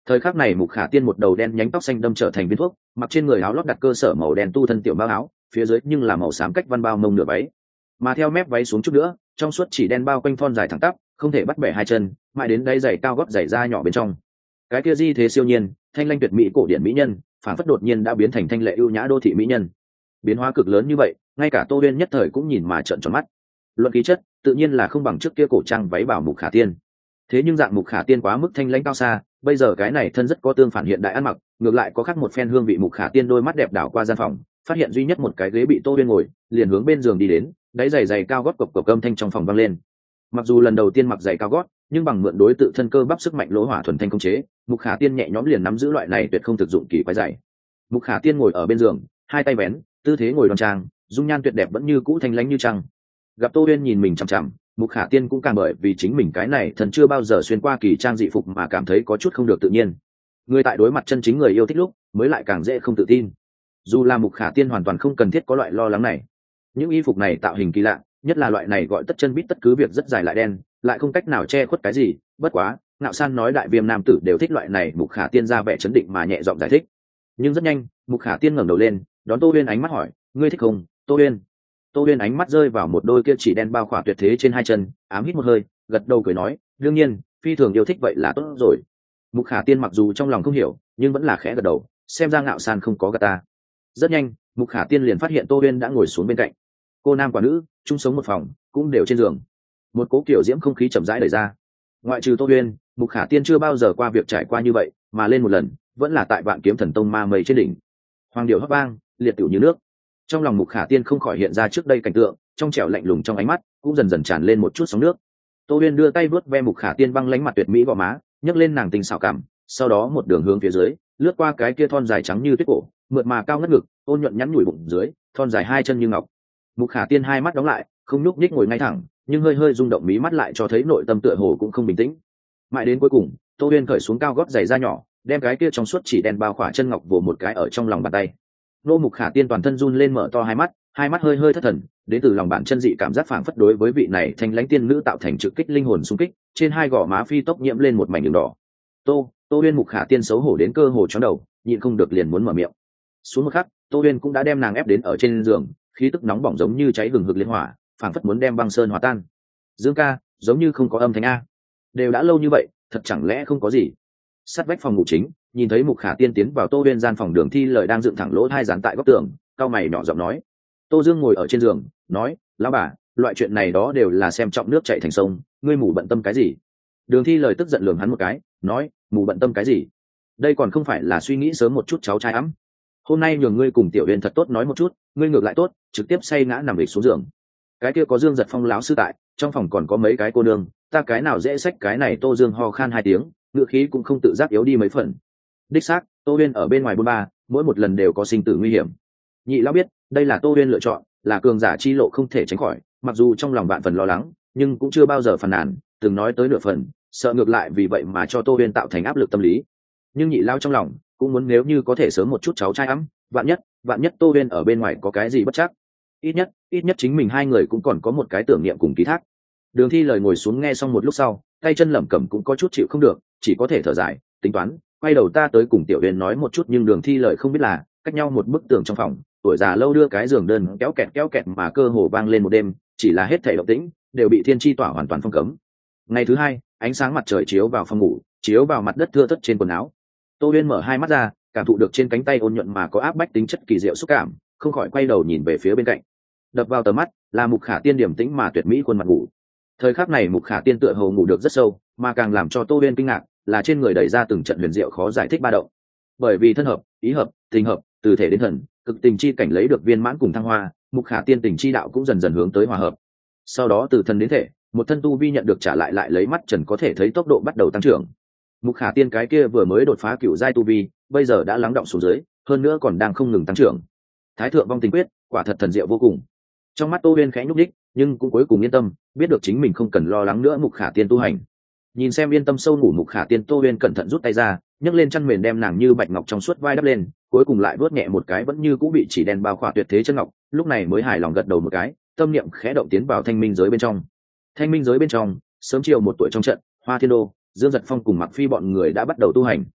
Thời khắc này Mục Khả Tiên một đầu đen nhánh tóc xanh đâm trở thành viên thuốc, mặc trên người áo lót đặt cơ sở màu đen tu thân tiểu bao áo, phía dưới nhưng là màu xám cách văn bao mông nửa váy, mà theo mép váy xuống chút nữa, trong suốt chỉ đen bao quanh thon dài thẳng tắp, không thể bắt bẻ hai chân, mãi đến đáy giày cao gót giày da nhỏ bên trong. Cái kia di thế siêu nhiên, thanh lanh tuyệt mỹ cổ điển mỹ nhân, phản phất đột nhiên đã biến thành thanh lệ ưu nhã đô thị mỹ nhân. Biến hóa cực lớn như vậy, ngay cả Tô Uyên nhất thời cũng nhìn mà trợn tròn mắt. Luận khí chất, tự nhiên là không bằng trước kia cổ trang váy bảo Mục Khả Tiên. Thế nhưng dạng Mục Khả Tiên quá mức thanh lãnh cao xa, bây giờ cái này thân rất có tương phản hiện đại ăn mặc, ngược lại có khác một phen hương vị. Mục Khả Tiên đôi mắt đẹp đảo qua gian phòng, phát hiện duy nhất một cái ghế bị Tô Uyên ngồi, liền hướng bên giường đi đến, đáy giày giày cao gót cộc cộc âm thanh trong phòng vang lên. Mặc dù lần đầu tiên mặc giày cao gót, nhưng bằng mượn đối tự thân cơ bắp sức mạnh lỗ hỏa thuần thanh công chế, Mục Khả Tiên nhẹ nhõm liền nắm giữ loại này tuyệt không thực dụng kỳ quái giày. Mục Khả Tiên ngồi ở bên giường, hai tay vén, tư thế ngồi đoan trang, dung nhan tuyệt đẹp vẫn như cũ thanh lãnh như trăng. Gặp Tô Uyên nhìn mình chằm chằm, Mục Khả Tiên cũng càng bởi vì chính mình cái này thần chưa bao giờ xuyên qua kỳ trang dị phục mà cảm thấy có chút không được tự nhiên. Người tại đối mặt chân chính người yêu thích lúc, mới lại càng dễ không tự tin. Dù là Mục Khả Tiên hoàn toàn không cần thiết có loại lo lắng này. Những y phục này tạo hình kỳ lạ, nhất là loại này gọi tất chân bít tất cứ việc rất dài lại đen, lại không cách nào che khuất cái gì. Bất quá, Ngạo San nói đại viêm nam tử đều thích loại này. Mục Khả Tiên ra vẻ chấn định mà nhẹ giọng giải thích. Nhưng rất nhanh, Mục Khả Tiên ngẩng đầu lên, đón Tô Uyên ánh mắt hỏi, ngươi thích không, Tô Uyên? Tô Uyên ánh mắt rơi vào một đôi kia chỉ đen bao khỏa tuyệt thế trên hai chân, ám hít một hơi, gật đầu cười nói, đương nhiên, phi thường yêu thích vậy là tốt rồi. Mục Khả Tiên mặc dù trong lòng không hiểu, nhưng vẫn là khẽ gật đầu, xem ra Ngạo San không có gạt ta. Rất nhanh, Mục Khả Tiên liền phát hiện Tô Uyên đã ngồi xuống bên cạnh. Cô nam quả nữ, chung sống một phòng, cũng đều trên giường. Một cố kiểu diễm không khí chậm rãi đẩy ra. Ngoại trừ Tô Uyên, Mục Khả Tiên chưa bao giờ qua việc trải qua như vậy, mà lên một lần, vẫn là tại Vạn Kiếm Thần Tông ma mây trên đỉnh. Hoàng điệu hấp vang, liệt tiểu như nước. Trong lòng Mục Khả Tiên không khỏi hiện ra trước đây cảnh tượng, trong trẻo lạnh lùng trong ánh mắt cũng dần dần tràn lên một chút sóng nước. Tô Uyên đưa tay vuốt ve Mục Khả Tiên băng lãnh mặt tuyệt mỹ gò má, nhấc lên nàng tình xảo cảm, sau đó một đường hướng phía dưới, lướt qua cái kia thon dài trắng như tuyết cổ, mượt mà cao ngất ngực, ôn nhuận nhắn nhủi bụng dưới, thon dài hai chân như ngọc. Mục Khả Tiên hai mắt đóng lại, không nhúc nhích ngồi ngay thẳng, nhưng hơi hơi rung động mí mắt lại cho thấy nội tâm tựa hồ cũng không bình tĩnh. Mãi đến cuối cùng, Tô Uyên cởi xuống cao gót giày da nhỏ, đem cái kia trong suốt chỉ đen bao khỏa chân ngọc vồ một cái ở trong lòng bàn tay. Nô Mục Khả Tiên toàn thân run lên mở to hai mắt hơi hơi thất thần, đến từ lòng bản chân dị cảm giác phảng phất đối với vị này thanh lãnh tiên nữ tạo thành trực kích linh hồn xung kích, trên hai gò má phi tốc nhiễm lên một mảnh đường đỏ. Tô Uyên Mục Khả Tiên xấu hổ đến cơ hồ chóng đầu, nhịn không được liền muốn mở miệng. Xuống một khắc, Tô Uyên cũng đã đem nàng ép đến ở trên giường, khí tức nóng bỏng giống như cháy hừng hực liên hỏa, phảng phất muốn đem băng sơn hòa tan. Dương ca, giống như không có âm thanh a. Đều đã lâu như vậy, thật chẳng lẽ không có gì? Sát vách phòng ngủ chính, nhìn thấy Mục Khả Tiên tiến vào Tô Uyên gian phòng Đường Thi Lợi đang dựng thẳng lỗ hai dán tại góc tường, cao mày nhỏ giọng nói. Tô Dương ngồi ở trên giường, nói, lão bà, loại chuyện này đó đều là xem trọng nước chảy thành sông, ngươi mù bận tâm cái gì? Đường Thi Lợi tức giận lườm hắn một cái, nói, mù bận tâm cái gì? Đây còn không phải là suy nghĩ sớm một chút cháu trai ấm. Hôm nay nhường ngươi cùng Tiểu Uyên thật tốt nói một chút, ngươi ngược lại tốt, trực tiếp say ngã nằm lịch xuống giường. Cái kia có Dương Giật Phong lão sư tại, trong phòng còn có mấy cái cô nương, ta cái nào dễ xách cái này. Tô Dương ho khan hai tiếng, ngựa khí cũng không tự giác yếu đi mấy phần. Đích xác, Tô Uyên ở bên ngoài bôn ba, mỗi một lần đều có sinh tử nguy hiểm. Nhị lão biết, đây là Tô Uyên lựa chọn, là cường giả chi lộ không thể tránh khỏi, mặc dù trong lòng vạn phần lo lắng, nhưng cũng chưa bao giờ phàn nàn, từng nói tới nửa phần, sợ ngược lại vì vậy mà cho Tô Uyên tạo thành áp lực tâm lý. Nhưng nhị lão trong lòng cũng muốn nếu như có thể sớm một chút cháu trai ấm, vạn nhất Tô Uyên ở bên ngoài có cái gì bất chắc, ít nhất chính mình hai người cũng còn có một cái tưởng niệm cùng ký thác. Đường Thi Lời ngồi xuống nghe xong một lúc sau, tay chân lẩm cẩm cũng có chút chịu không được, chỉ có thể thở dài, tính toán, quay đầu ta tới cùng Tiểu Uyên nói một chút. Nhưng Đường Thi Lời không biết là, cách nhau một bức tường trong phòng, tuổi già lâu đưa cái giường đơn kéo kẹt mà cơ hồ vang lên một đêm, chỉ là hết thảy động tĩnh đều bị thiên chi tỏa hoàn toàn phong cấm. Ngày thứ hai, ánh sáng mặt trời chiếu vào phòng ngủ, chiếu vào mặt đất thưa thớt trên quần áo. Tô Uyên mở hai mắt ra, cảm thụ được trên cánh tay ôn nhuận mà có áp bách tính chất kỳ diệu xúc cảm, không khỏi quay đầu nhìn về phía bên cạnh. Đập vào tầm mắt là Mục Khả Tiên điềm tĩnh mà tuyệt mỹ khuôn mặt ngủ. Thời khắc này Mục Khả Tiên tựa hồ ngủ được rất sâu, mà càng làm cho Tô Uyên kinh ngạc là trên người đẩy ra từng trận huyền diệu khó giải thích ba động. Bởi vì thân hợp, ý hợp, tình hợp, từ thể đến thần, cực tình chi cảnh lấy được viên mãn cùng thăng hoa, Mục Khả Tiên tình chi đạo cũng dần dần hướng tới hòa hợp. Sau đó từ thân đến thể, một thân tu vi nhận được trả lại lấy mắt trần có thể thấy tốc độ bắt đầu tăng trưởng. Mục Khả Tiên cái kia vừa mới đột phá cựu giai tu vi, bây giờ đã lắng động xuống dưới, hơn nữa còn đang không ngừng tăng trưởng. Thái thượng vong tình quyết, quả thật thần diệu vô cùng. Trong mắt Tô Uyên khẽ nhúc nhích, nhưng cũng cuối cùng yên tâm, biết được chính mình không cần lo lắng nữa Mục Khả Tiên tu hành. Nhìn xem yên tâm sâu ngủ Mục Khả Tiên, Tô Uyên cẩn thận rút tay ra, nhấc lên chăn mền đem nàng như bạch ngọc trong suốt vai đắp lên, cuối cùng lại vuốt nhẹ một cái vẫn như cũ bị chỉ đen bao khỏa tuyệt thế chân ngọc, lúc này mới hài lòng gật đầu một cái, tâm niệm khẽ động tiến vào thanh minh giới bên trong. Thanh minh giới bên trong, sớm chiều một tuổi trong trận, Hoa Thiên Đô, Dương Giật Phong cùng Mặc Phi bọn người đã bắt đầu tu hành.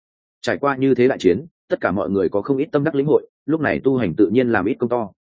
Trải qua như thế đại chiến, tất cả mọi người có không ít tâm đắc lĩnh hội, lúc này tu hành tự nhiên làm ít công to.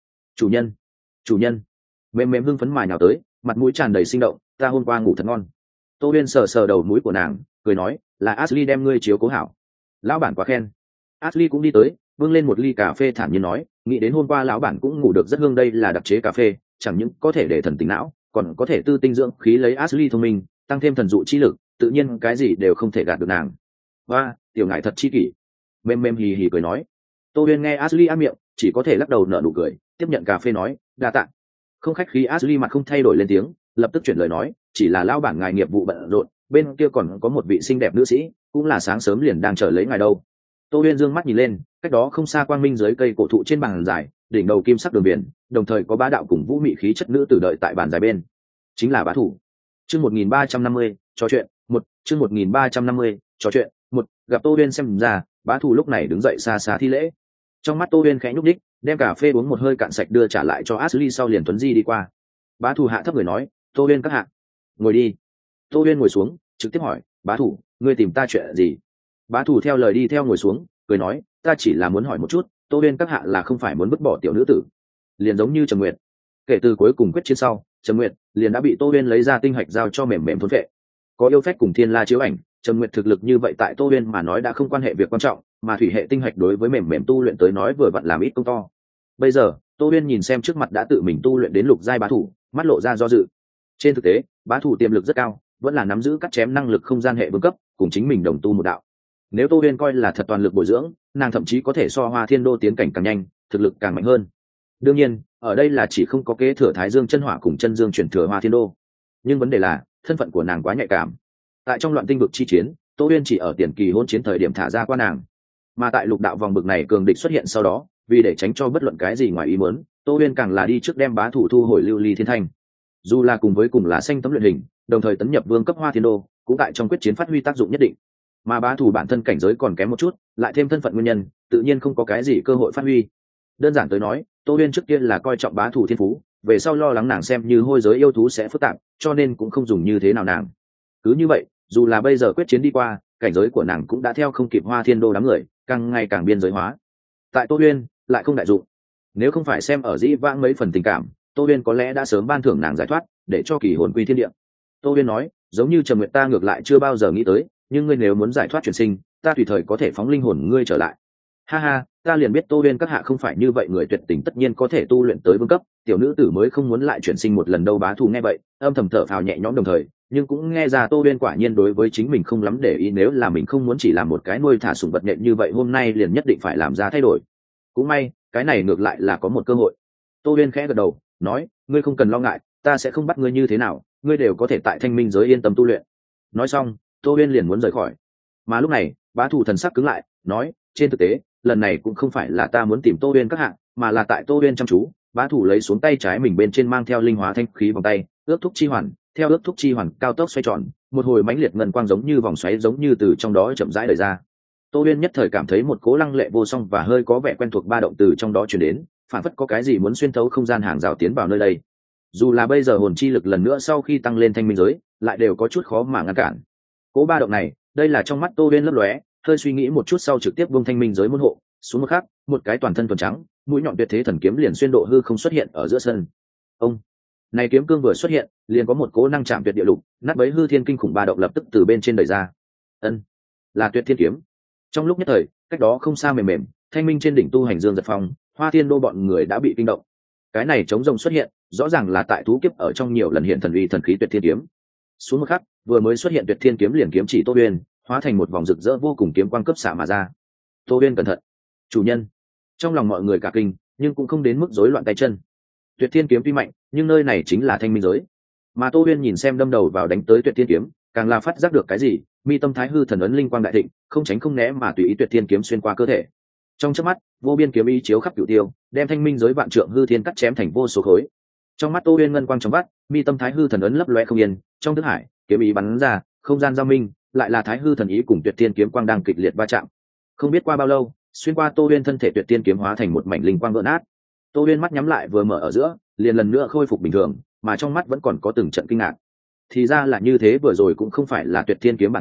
Chủ nhân mềm mềm hưng phấn mà nhào tới, mặt mũi tràn đầy sinh động. Ta hôm qua ngủ thật ngon. Tô Uyên sờ sờ đầu mũi của nàng, cười nói, là Ashley đem ngươi chiếu cố hảo. Lão bản quá khen. Ashley cũng đi tới, bưng lên một ly cà phê thản nhiên nói, nghĩ đến hôm qua lão bản cũng ngủ được rất hương, đây là đặc chế cà phê, chẳng những có thể để thần tỉnh não, còn có thể tư tinh dưỡng khí, lấy Ashley thông minh, tăng thêm thần dụ chi lực, tự nhiên cái gì đều không thể gạt được nàng. Và tiểu ngải thật chi kỷ. Mềm mềm hì hì cười nói. Tô Uyên nghe Ashley á miệng, chỉ có thể lắc đầu nở nụ cười, tiếp nhận cà phê nói, đa tạ. Không khách khí, Ashley mặt không thay đổi lên tiếng, lập tức chuyển lời nói, chỉ là lão bản ngài nghiệp vụ bận rộn, bên kia còn có một vị xinh đẹp nữ sĩ, cũng là sáng sớm liền đang chờ lấy ngài đâu. Tô Uyên dương mắt nhìn lên, cách đó không xa quang minh dưới cây cổ thụ trên bàn dài, đỉnh đầu kim sắc đường biển, đồng thời có bá đạo cùng vũ mị khí chất nữ tử đợi tại bàn dài bên, chính là bá thủ. Chương 1350, trò chuyện, chương 1350, trò chuyện, gặp Tô Uyên xem ra, bá thủ lúc này đứng dậy xa xa thi lễ. Trong mắt Tô Uyên khẽ nhúc nhích, đem cà phê uống một hơi cạn sạch đưa trả lại cho Ashley, sau liền tuấn di đi qua. Bá thủ hạ thấp người nói, Tô Uyên các hạ, ngồi đi. Tô Uyên ngồi xuống, trực tiếp hỏi, bá thủ, ngươi tìm ta chuyện gì? Bá thủ theo lời đi theo ngồi xuống, cười nói, ta chỉ là muốn hỏi một chút, Tô Uyên các hạ là không phải muốn vứt bỏ tiểu nữ tử? Liền giống như Trầm Nguyệt, kể từ cuối cùng quyết chiến sau, Trầm Nguyệt liền đã bị Tô Uyên lấy ra tinh hạch giao cho mềm mềm thôn vệ. Có yêu phách cùng thiên la chiếu ảnh, Trầm Nguyệt thực lực như vậy tại Tô Uyên mà nói đã không quan hệ việc quan trọng, mà thủy hệ tinh hạch đối với mềm mềm tu luyện tới nói vừa vặn làm ít công to. Bây giờ, Tô Uyên nhìn xem trước mặt đã tự mình tu luyện đến lục giai bá thủ, mắt lộ ra do dự. Trên thực tế, bá thủ tiềm lực rất cao, vẫn là nắm giữ cắt chém năng lực không gian hệ vương cấp, cùng chính mình đồng tu một đạo. Nếu Tô Uyên coi là thật toàn lực bồi dưỡng, nàng thậm chí có thể so Hoa Thiên Đô tiến cảnh càng nhanh, thực lực càng mạnh hơn. Đương nhiên, ở đây là chỉ không có kế thừa Thái Dương chân hỏa cùng chân dương chuyển thừa Hoa Thiên Đô. Nhưng vấn đề là, thân phận của nàng quá nhạy cảm. Tại trong loạn tinh vực chi chiến, Tô Uyên chỉ ở tiền kỳ hôn chiến thời điểm thả ra qua nàng, mà tại lục đạo vòng bực này cường địch xuất hiện sau đó, vì để tránh cho bất luận cái gì ngoài ý muốn, Tô Uyên càng là đi trước đem bá thủ thu hồi lưu ly thiên thanh. Dù là cùng với cùng là xanh tấm luyện hình, đồng thời tấn nhập vương cấp Hoa Thiên Đô, cũng tại trong quyết chiến phát huy tác dụng nhất định. Mà bá thủ bản thân cảnh giới còn kém một chút, lại thêm thân phận nguyên nhân, tự nhiên không có cái gì cơ hội phát huy. Đơn giản tới nói, Tô Uyên trước kia là coi trọng bá thủ thiên phú, về sau lo lắng nàng xem như hôi giới yêu thú sẽ phức tạp, cho nên cũng không dùng như thế nào nàng. Cứ như vậy, dù là bây giờ quyết chiến đi qua, cảnh giới của nàng cũng đã theo không kịp Hoa Thiên Đô đám người, càng ngày càng biên giới hóa. Tại Tô Uyên lại không đại dụng. Nếu không phải xem ở dĩ vãng mấy phần tình cảm, Tô Uyên có lẽ đã sớm ban thưởng nàng giải thoát, để cho kỳ hồn quy thiên địa. Tô Uyên nói, giống như Trầm Nguyệt ta ngược lại chưa bao giờ nghĩ tới, nhưng ngươi nếu muốn giải thoát chuyển sinh, ta tùy thời có thể phóng linh hồn ngươi trở lại. Ha ha, ta liền biết Tô Uyên các hạ không phải như vậy người tuyệt tình, tất nhiên có thể tu luyện tới vương cấp, tiểu nữ tử mới không muốn lại chuyển sinh một lần đâu. Bá thủ nghe vậy, âm thầm thở phào nhẹ nhõm, đồng thời nhưng cũng nghe ra Tô Uyên quả nhiên đối với chính mình không lắm để ý, nếu là mình không muốn chỉ làm một cái nuôi thả sủng vật nhện như vậy, hôm nay liền nhất định phải làm ra thay đổi. Cũng may, cái này ngược lại là có một cơ hội. Tô Uyên khẽ gật đầu, nói, ngươi không cần lo ngại, ta sẽ không bắt ngươi như thế nào, ngươi đều có thể tại Thanh Minh giới yên tâm tu luyện. Nói xong, Tô Uyên liền muốn rời khỏi. Mà lúc này, bá thủ thần sắc cứng lại, nói, trên thực tế, lần này cũng không phải là ta muốn tìm Tô Uyên các hạng, mà là tại Tô Uyên chăm chú. Bá thủ lấy xuống tay trái mình bên trên mang theo linh hóa thanh khí vòng tay, ước thúc chi hoàn, theo ước thúc chi hoàn cao tốc xoay tròn, một hồi mãnh liệt ngân quang giống như vòng xoáy giống như từ trong đó chậm rãi đẩy ra. Tô Uyên nhất thời cảm thấy một cố lăng lệ vô song và hơi có vẻ quen thuộc ba động từ trong đó truyền đến, phản phất có cái gì muốn xuyên thấu không gian hàng rào tiến vào nơi đây. Dù là bây giờ hồn chi lực lần nữa sau khi tăng lên thanh minh giới, lại đều có chút khó mà ngăn cản. Cố ba động này, đây là trong mắt Tô Uyên lấp lóe, hơi suy nghĩ một chút sau trực tiếp vung thanh minh giới môn hộ, xuống một khắc, một cái toàn thân thuần trắng, mũi nhọn tuyệt thế thần kiếm liền xuyên độ hư không xuất hiện ở giữa sân. Ông, này kiếm cương vừa xuất hiện, liền có một cố năng chạm tuyệt địa lục, nát bấy hư thiên kinh khủng ba động lập tức từ bên trên đẩy ra. Ân, là Tuyệt Thiên kiếm. Trong lúc nhất thời, cách đó không xa mềm mềm, thanh minh trên đỉnh tu hành Dương Giật Phong, Hoa Thiên Đô bọn người đã bị kinh động. Cái này chống rồng xuất hiện, rõ ràng là tại thú kiếp ở trong nhiều lần hiện thần uy thần khí Tuyệt Thiên kiếm. Xuống một khắc, vừa mới xuất hiện Tuyệt Thiên kiếm liền kiếm chỉ Tô Uyên, hóa thành một vòng rực rỡ vô cùng kiếm quang cấp xạ mà ra. Tô Uyên cẩn thận, chủ nhân. Trong lòng mọi người cả kinh, nhưng cũng không đến mức rối loạn tay chân. Tuyệt Thiên kiếm tuy mạnh, nhưng nơi này chính là thanh minh giới. Mà Tô Uyên nhìn xem đâm đầu vào đánh tới Tuyệt Thiên kiếm, càng là phát giác được cái gì, mi tâm thái hư thần ấn linh quang đại thịnh, không tránh không né mà tùy ý Tuyệt Thiên kiếm xuyên qua cơ thể. Trong chớp mắt, vô biên kiếm ý chiếu khắp cửu tiêu, đem thanh minh giới vạn trượng hư thiên cắt chém thành vô số khối. Trong mắt Tô Uyên ngân quang trong vắt, mi tâm thái hư thần ấn lấp loé không yên, trong thức hải, kiếm ý bắn ra, không gian giao minh, lại là thái hư thần ý cùng Tuyệt Thiên kiếm quang đang kịch liệt va chạm. Không biết qua bao lâu, xuyên qua Tô Uyên thân thể Tuyệt Thiên kiếm hóa thành một mảnh linh quang vỡ nát. Tô Uyên mắt nhắm lại vừa mở ở giữa, liền lần nữa khôi phục bình thường, mà trong mắt vẫn còn có từng trận kinh ngạc. Thì ra là như thế, vừa rồi cũng không phải là Tuyệt Thiên kiếm bản thể,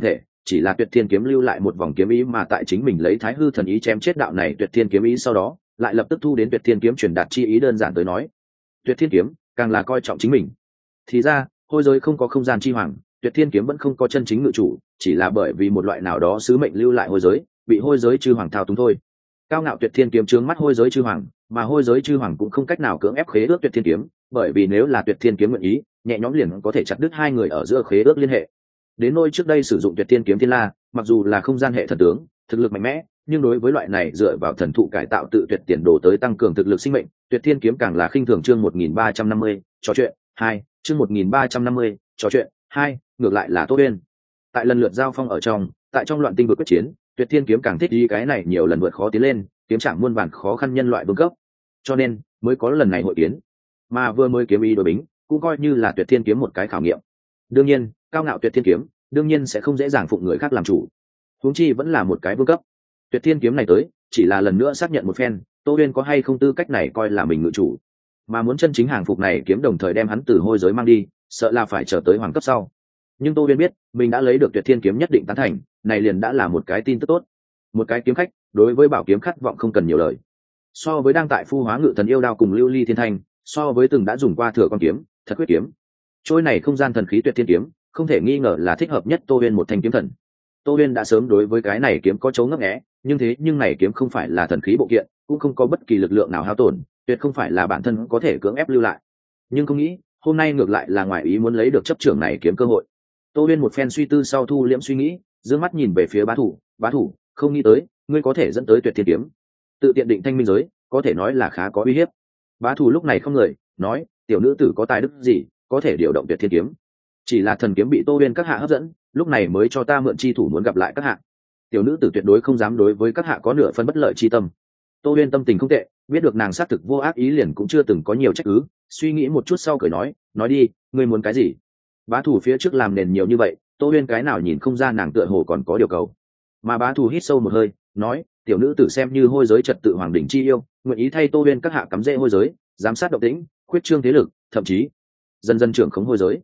chỉ là Tuyệt Thiên kiếm lưu lại một vòng kiếm ý mà tại chính mình lấy Thái Hư thần ý chém chết đạo này Tuyệt Thiên kiếm ý sau đó lại lập tức thu đến Tuyệt Thiên kiếm truyền đạt chi ý. Đơn giản tới nói, Tuyệt Thiên kiếm càng là coi trọng chính mình. Thì ra hôi giới không có không gian chi hoàng, Tuyệt Thiên kiếm vẫn không có chân chính ngự chủ, chỉ là bởi vì một loại nào đó sứ mệnh lưu lại hôi giới, bị hôi giới chư hoàng thao túng thôi. Cao ngạo Tuyệt Thiên kiếm trướng mắt hôi giới chư hoàng, mà hôi giới chư hoàng cũng không cách nào cưỡng ép khế ước Tuyệt Thiên kiếm, bởi vì nếu là Tuyệt Thiên kiếm nguyện ý, nhẹ nhõm liền có thể chặt đứt hai người ở giữa khế ước liên hệ. Đến nôi trước đây sử dụng Tuyệt Thiên kiếm Thiên La, mặc dù là không gian hệ thần tướng, thực lực mạnh mẽ, nhưng đối với loại này dựa vào thần thụ cải tạo tự tuyệt tiền đồ tới tăng cường thực lực sinh mệnh, Tuyệt Thiên kiếm càng là khinh thường. Chương 1350, trò chuyện 2, chương 1350, trò chuyện 2, ngược lại là Tô Uyên. Tại lần lượt giao phong ở tại trong loạn tinh vực quyết chiến, Tuyệt Thiên kiếm càng thích đi cái này nhiều lần vượt khó tiến lên, kiếm chẳng muôn vàn khó khăn nhân loại vương cấp, cho nên mới có lần này hội kiến. Mà vừa mới kiếm ý đối bính, cũng coi như là Tuyệt Thiên kiếm một cái khảo nghiệm. Đương nhiên, cao ngạo Tuyệt Thiên kiếm, đương nhiên sẽ không dễ dàng phụng người khác làm chủ. Huống chi vẫn là một cái vương cấp. Tuyệt Thiên kiếm này tới, chỉ là lần nữa xác nhận một phen, Tô Uyên có hay không tư cách này coi là mình ngự chủ. Mà muốn chân chính hàng phục này kiếm đồng thời đem hắn từ hôi giới mang đi, sợ là phải chờ tới hoàng cấp sau. Nhưng Tô Uyên biết, mình đã lấy được Tuyệt Thiên kiếm nhất định tán thành, này liền đã là một cái tin tức tốt. Một cái kiếm khách, đối với bảo kiếm khát vọng không cần nhiều lời. So với đang tại phu hóa ngự thần yêu đao cùng lưu ly thiên thanh, so với từng đã dùng qua thừa con kiếm, thật quyết kiếm. Trôi này không gian thần khí Tuyệt Thiên kiếm, không thể nghi ngờ là thích hợp nhất Tô Uyên một thanh kiếm thần. Tô Uyên đã sớm đối với cái này kiếm có chấu ngấp nghé, nhưng này kiếm không phải là thần khí bộ kiện, cũng không có bất kỳ lực lượng nào hao tổn, tuyệt không phải là bản thân có thể cưỡng ép lưu lại. Nhưng không nghĩ, hôm nay ngược lại là ngoài ý muốn lấy được chấp trưởng này kiếm cơ hội. Tô Uyên một phen suy tư sau thu liễm suy nghĩ, dương mắt nhìn về phía bá thủ, không nghĩ tới, ngươi có thể dẫn tới Tuyệt Thiên kiếm. Tự tiện định thanh minh giới, có thể nói là khá có uy hiếp. Bá thủ lúc này không người, nói, tiểu nữ tử có tài đức gì, có thể điều động Tuyệt Thiên kiếm. Chỉ là thần kiếm bị Tô Uyên các hạ hấp dẫn, lúc này mới cho ta mượn chi thủ muốn gặp lại các hạ. Tiểu nữ tử tuyệt đối không dám đối với các hạ có nửa phân bất lợi chi tâm. Tô Uyên tâm tình không tệ, biết được nàng xác thực vô ác ý liền cũng chưa từng có nhiều trách cứ, suy nghĩ một chút sau cười nói đi, ngươi muốn cái gì? Bá thủ phía trước làm nền nhiều như vậy, Tô Uyên cái nào nhìn không ra nàng tựa hồ còn có điều cầu. Mà bá thủ hít sâu một hơi, nói, tiểu nữ tử xem như hôi giới trật tự hoàng đỉnh chi yêu, nguyện ý thay Tô Uyên các hạ cắm rễ hôi giới, giám sát động tĩnh, khuyết trương thế lực, thậm chí dần dần trưởng khống hôi giới.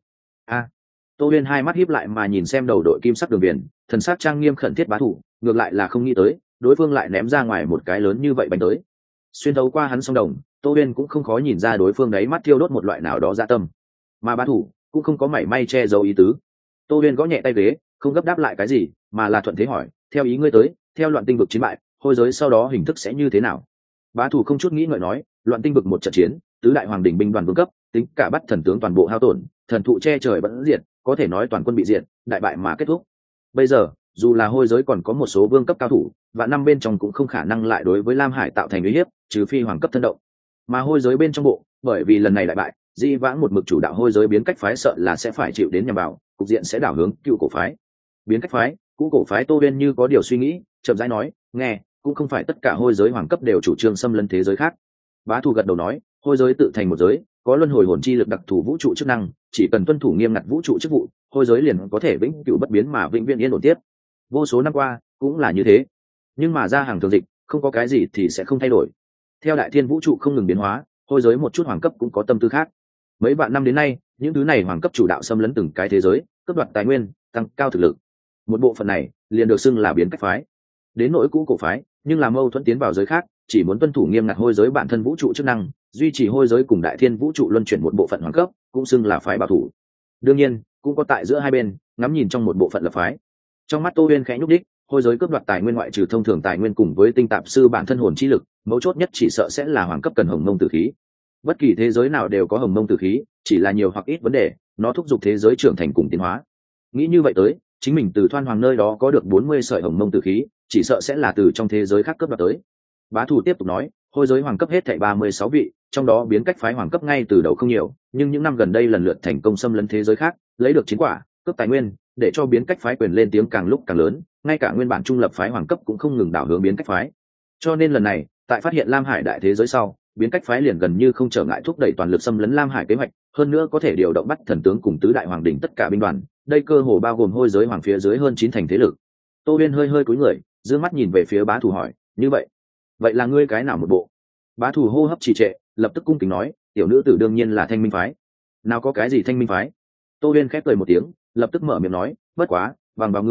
Tô Uyên hai mắt híp lại mà nhìn xem đầu đội kim sắc đường viền, thần sắc trang nghiêm khẩn thiết bá thủ, ngược lại là không nghĩ tới, đối phương lại ném ra ngoài một cái lớn như vậy bánh tới. Xuyên thấu qua hắn song đồng, Tô Uyên cũng không khó nhìn ra đối phương đáy mắt thiêu đốt một loại nào đó dạ tâm. Mà bá thủ cũng không có mảy may che giấu ý tứ. Tô Uyên gõ nhẹ tay ghế, không gấp đáp lại cái gì, mà là thuận thế hỏi, theo ý ngươi tới, theo loạn tinh vực chiến bại, hôi giới sau đó hình thức sẽ như thế nào? Bá thủ không chút nghĩ ngợi nói, loạn tinh vực một trận chiến, tứ đại hoàng đỉnh binh đoàn vương cấp, tính cả bắt thần tướng toàn bộ hao tổn, thần thụ che trời vẫn diệt, có thể nói toàn quân bị diệt, đại bại mà kết thúc. Bây giờ, dù là hôi giới còn có một số vương cấp cao thủ, và năm bên trong cũng không khả năng lại đối với Lam Hải tạo thành uy hiếp, trừ phi hoàng cấp thân động. Mà hôi giới bên trong bộ, bởi vì lần này đại bại, Di Vãng một mực chủ đạo hôi giới biến cách phái sợ là sẽ phải chịu đến nhằm vào, cục diện sẽ đảo hướng cựu cổ phái. Biến cách phái, cũ cổ phái Tô Uyên như có điều suy nghĩ, chậm rãi nói, nghe, cũng không phải tất cả hôi giới hoàng cấp đều chủ trương xâm lấn thế giới khác. Bá thủ gật đầu nói, hôi giới tự thành một giới, có luân hồi hồn chi lực đặc thù vũ trụ chức năng, chỉ cần tuân thủ nghiêm ngặt vũ trụ chức vụ, hôi giới liền có thể vĩnh cửu bất biến mà vĩnh viễn yên ổn tiếp. Vô số năm qua cũng là như thế, nhưng mà ra hàng thường dịch, không có cái gì thì sẽ không thay đổi. Theo đại thiên vũ trụ không ngừng biến hóa, hôi giới một chút hoàng cấp cũng có tâm tư khác. Mấy vạn năm đến nay, những thứ này hoàng cấp chủ đạo xâm lấn từng cái thế giới, cướp đoạt tài nguyên, tăng cao thực lực. Một bộ phận này liền được xưng là biến cách phái. Đến nỗi cũ cổ phái, nhưng là mâu thuẫn tiến vào giới khác, chỉ muốn tuân thủ nghiêm ngặt hôi giới bản thân vũ trụ chức năng, duy trì hôi giới cùng đại thiên vũ trụ luân chuyển một bộ phận hoàng cấp, cũng xưng là phái bảo thủ. Đương nhiên, cũng có tại giữa hai bên, ngắm nhìn trong một bộ phận lập phái. Trong mắt Tô Uyên khẽ nhúc đích, hôi giới cướp đoạt tài nguyên ngoại trừ thông thường tài nguyên cùng với tinh tạp sư bản thân hồn chi lực, mấu chốt nhất chỉ sợ sẽ là hoàng cấp cần hồng mông tử khí. Bất kỳ thế giới nào đều có hồng mông tử khí, chỉ là nhiều hoặc ít vấn đề, nó thúc giục thế giới trưởng thành cùng tiến hóa. Nghĩ như vậy tới, chính mình từ Thoan Hoàng nơi đó có được 40 sợi hồng mông tử khí, chỉ sợ sẽ là từ trong thế giới khác cướp đoạt tới. Bá thủ tiếp tục nói, hôi giới hoàng cấp hết thảy 36 vị, trong đó biến cách phái hoàng cấp ngay từ đầu không nhiều, nhưng những năm gần đây lần lượt thành công xâm lấn thế giới khác, lấy được chiến quả, cướp tài nguyên, để cho biến cách phái quyền lên tiếng càng lúc càng lớn, ngay cả nguyên bản trung lập phái hoàng cấp cũng không ngừng đảo hướng biến cách phái. Cho nên lần này, tại phát hiện Lam Hải đại thế giới sau, biến cách phái liền gần như không trở ngại thúc đẩy toàn lực xâm lấn Lam Hải kế hoạch, hơn nữa có thể điều động bắt thần tướng cùng tứ đại hoàng đỉnh tất cả binh đoàn, đây cơ hồ bao gồm hôi giới hoàng phía dưới hơn 9 thành thế lực. Tô Uyên hơi cúi người, dương mắt nhìn về phía bá thủ hỏi, như vậy là ngươi cái nào một bộ? Bá thủ hô hấp trì trệ, lập tức cung kính nói, tiểu nữ tử đương nhiên là Thanh Minh phái. Nào có cái gì Thanh Minh phái? Tô Uyên khép cười một tiếng, lập tức mở miệng nói, bất quá, bằng vào ngươi,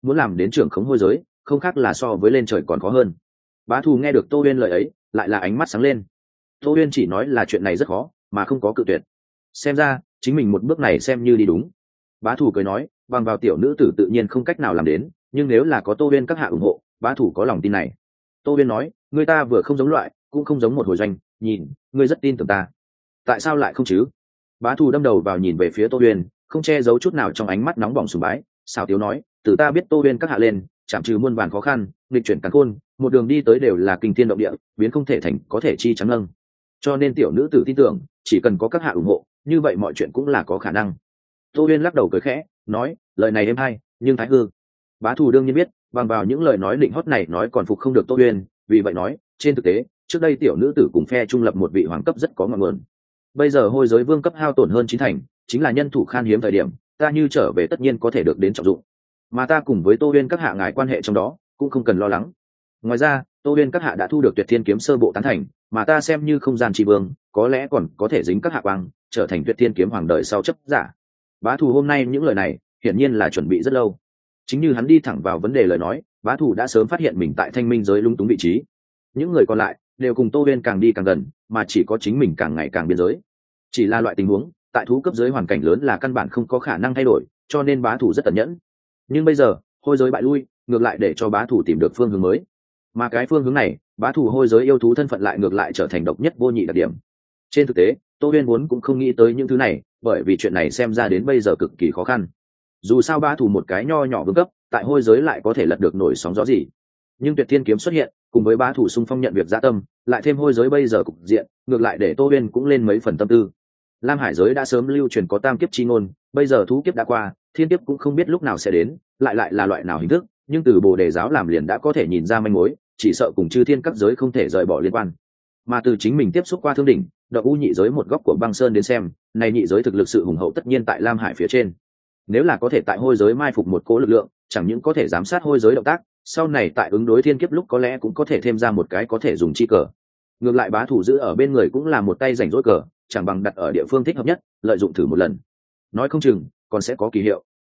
muốn làm đến trưởng khống hôi giới không khác là so với lên trời còn khó hơn. Bá Thù nghe được Tô Uyên lời ấy lại là ánh mắt sáng lên. Tô Uyên chỉ nói là chuyện này rất khó mà không có cự tuyệt, xem ra chính mình một bước này xem như đi đúng. Bá Thù cười nói, bằng vào tiểu nữ tử tự nhiên không cách nào làm đến, nhưng nếu là có Tô Uyên các hạ ủng hộ, Bá Thù có lòng tin này. Tô Uyên nói, người ta vừa không giống loại cũng không giống một hồi doanh, nhìn ngươi rất tin tưởng ta, tại sao lại không chứ? Bá Thù đâm đầu vào nhìn về phía Tô Uyên, không che giấu chút nào trong ánh mắt nóng bỏng sùng bái, xào tiếu nói, từ ta biết Tô Uyên các hạ lên chạm trừ muôn vàn khó khăn, nghịch chuyển càn khôn, một đường đi tới đều là kinh thiên động địa, biến không thể thành có thể chi trắng nâng, cho nên tiểu nữ tử tin tưởng chỉ cần có các hạ ủng hộ, như vậy mọi chuyện cũng là có khả năng. Tô Uyên lắc đầu cười khẽ nói, lời này êm hay nhưng thái hư. Bá Thù đương nhiên biết bằng vào những lời nói định hót này nói còn phục không được Tô Uyên, vì vậy nói, trên thực tế trước đây tiểu nữ tử cùng phe trung lập một vị hoàng cấp rất có ngọn nguồn, bây giờ hôi giới vương cấp hao tổn hơn 9 thành, chính là nhân thủ khan hiếm thời điểm, ta như trở về tất nhiên có thể được đến trọng dụng, mà ta cùng với Tô Uyên các hạ ngài quan hệ trong đó cũng không cần lo lắng. Ngoài ra Tô Uyên các hạ đã thu được Tuyệt Thiên kiếm sơ bộ tán thành, mà ta xem như không gian tri vương, có lẽ còn có thể dính các hạ quang, trở thành Tuyệt Thiên kiếm hoàng đời sau chấp giả. Bá Thù hôm nay những lời này hiển nhiên là chuẩn bị rất lâu. Chính như hắn đi thẳng vào vấn đề lời nói, Bá Thù đã sớm phát hiện mình tại Thanh Minh giới lung túng vị trí. Những người còn lại đều cùng Tô Uyên càng đi càng gần, mà chỉ có chính mình càng ngày càng biên giới. Chỉ là loại tình huống tại thú cấp giới hoàn cảnh lớn là căn bản không có khả năng thay đổi, cho nên Bá Thù rất tận nhẫn. Nhưng bây giờ hôi giới bại lui, ngược lại để cho Bá Thù tìm được phương hướng mới, mà cái phương hướng này Bá Thù hôi giới yêu thú thân phận lại ngược lại trở thành độc nhất vô nhị đặc điểm. Trên thực tế Tô Uyên muốn cũng không nghĩ tới những thứ này, bởi vì chuyện này xem ra đến bây giờ cực kỳ khó khăn. Dù sao Bá Thù một cái nho nhỏ vương cấp tại hôi giới lại có thể lật được nổi sóng gió gì, nhưng Tuyệt Thiên kiếm xuất hiện cùng với Bá Thù xung phong nhận việc dã tâm, lại thêm hôi giới bây giờ cục diện, ngược lại để Tô Uyên cũng lên mấy phần tâm tư. Lam Hải giới đã sớm lưu truyền có tam kiếp chi ngôn, bây giờ thú kiếp đã qua, thiên kiếp cũng không biết lúc nào sẽ đến, lại là loại nào hình thức, nhưng từ Bồ Đề giáo làm liền đã có thể nhìn ra manh mối, chỉ sợ cùng chư thiên các giới không thể rời bỏ liên quan. Mà từ chính mình tiếp xúc qua Thương đỉnh, Độc U nhị giới một góc của băng sơn đến xem, này nhị giới thực lực sự hùng hậu tất nhiên tại Lam Hải phía trên. Nếu là có thể tại hôi giới mai phục một cỗ lực lượng, chẳng những có thể giám sát hôi giới động tác, sau này tại ứng đối thiên kiếp lúc có lẽ cũng có thể thêm ra một cái có thể dùng chi cờ. Ngược lại Bá Thù giữ ở bên người cũng là một tay rảnh rỗi cờ, chẳng bằng đặt ở địa phương thích hợp nhất, lợi dụng thử một lần, nói không chừng còn sẽ có kỳ hiệu.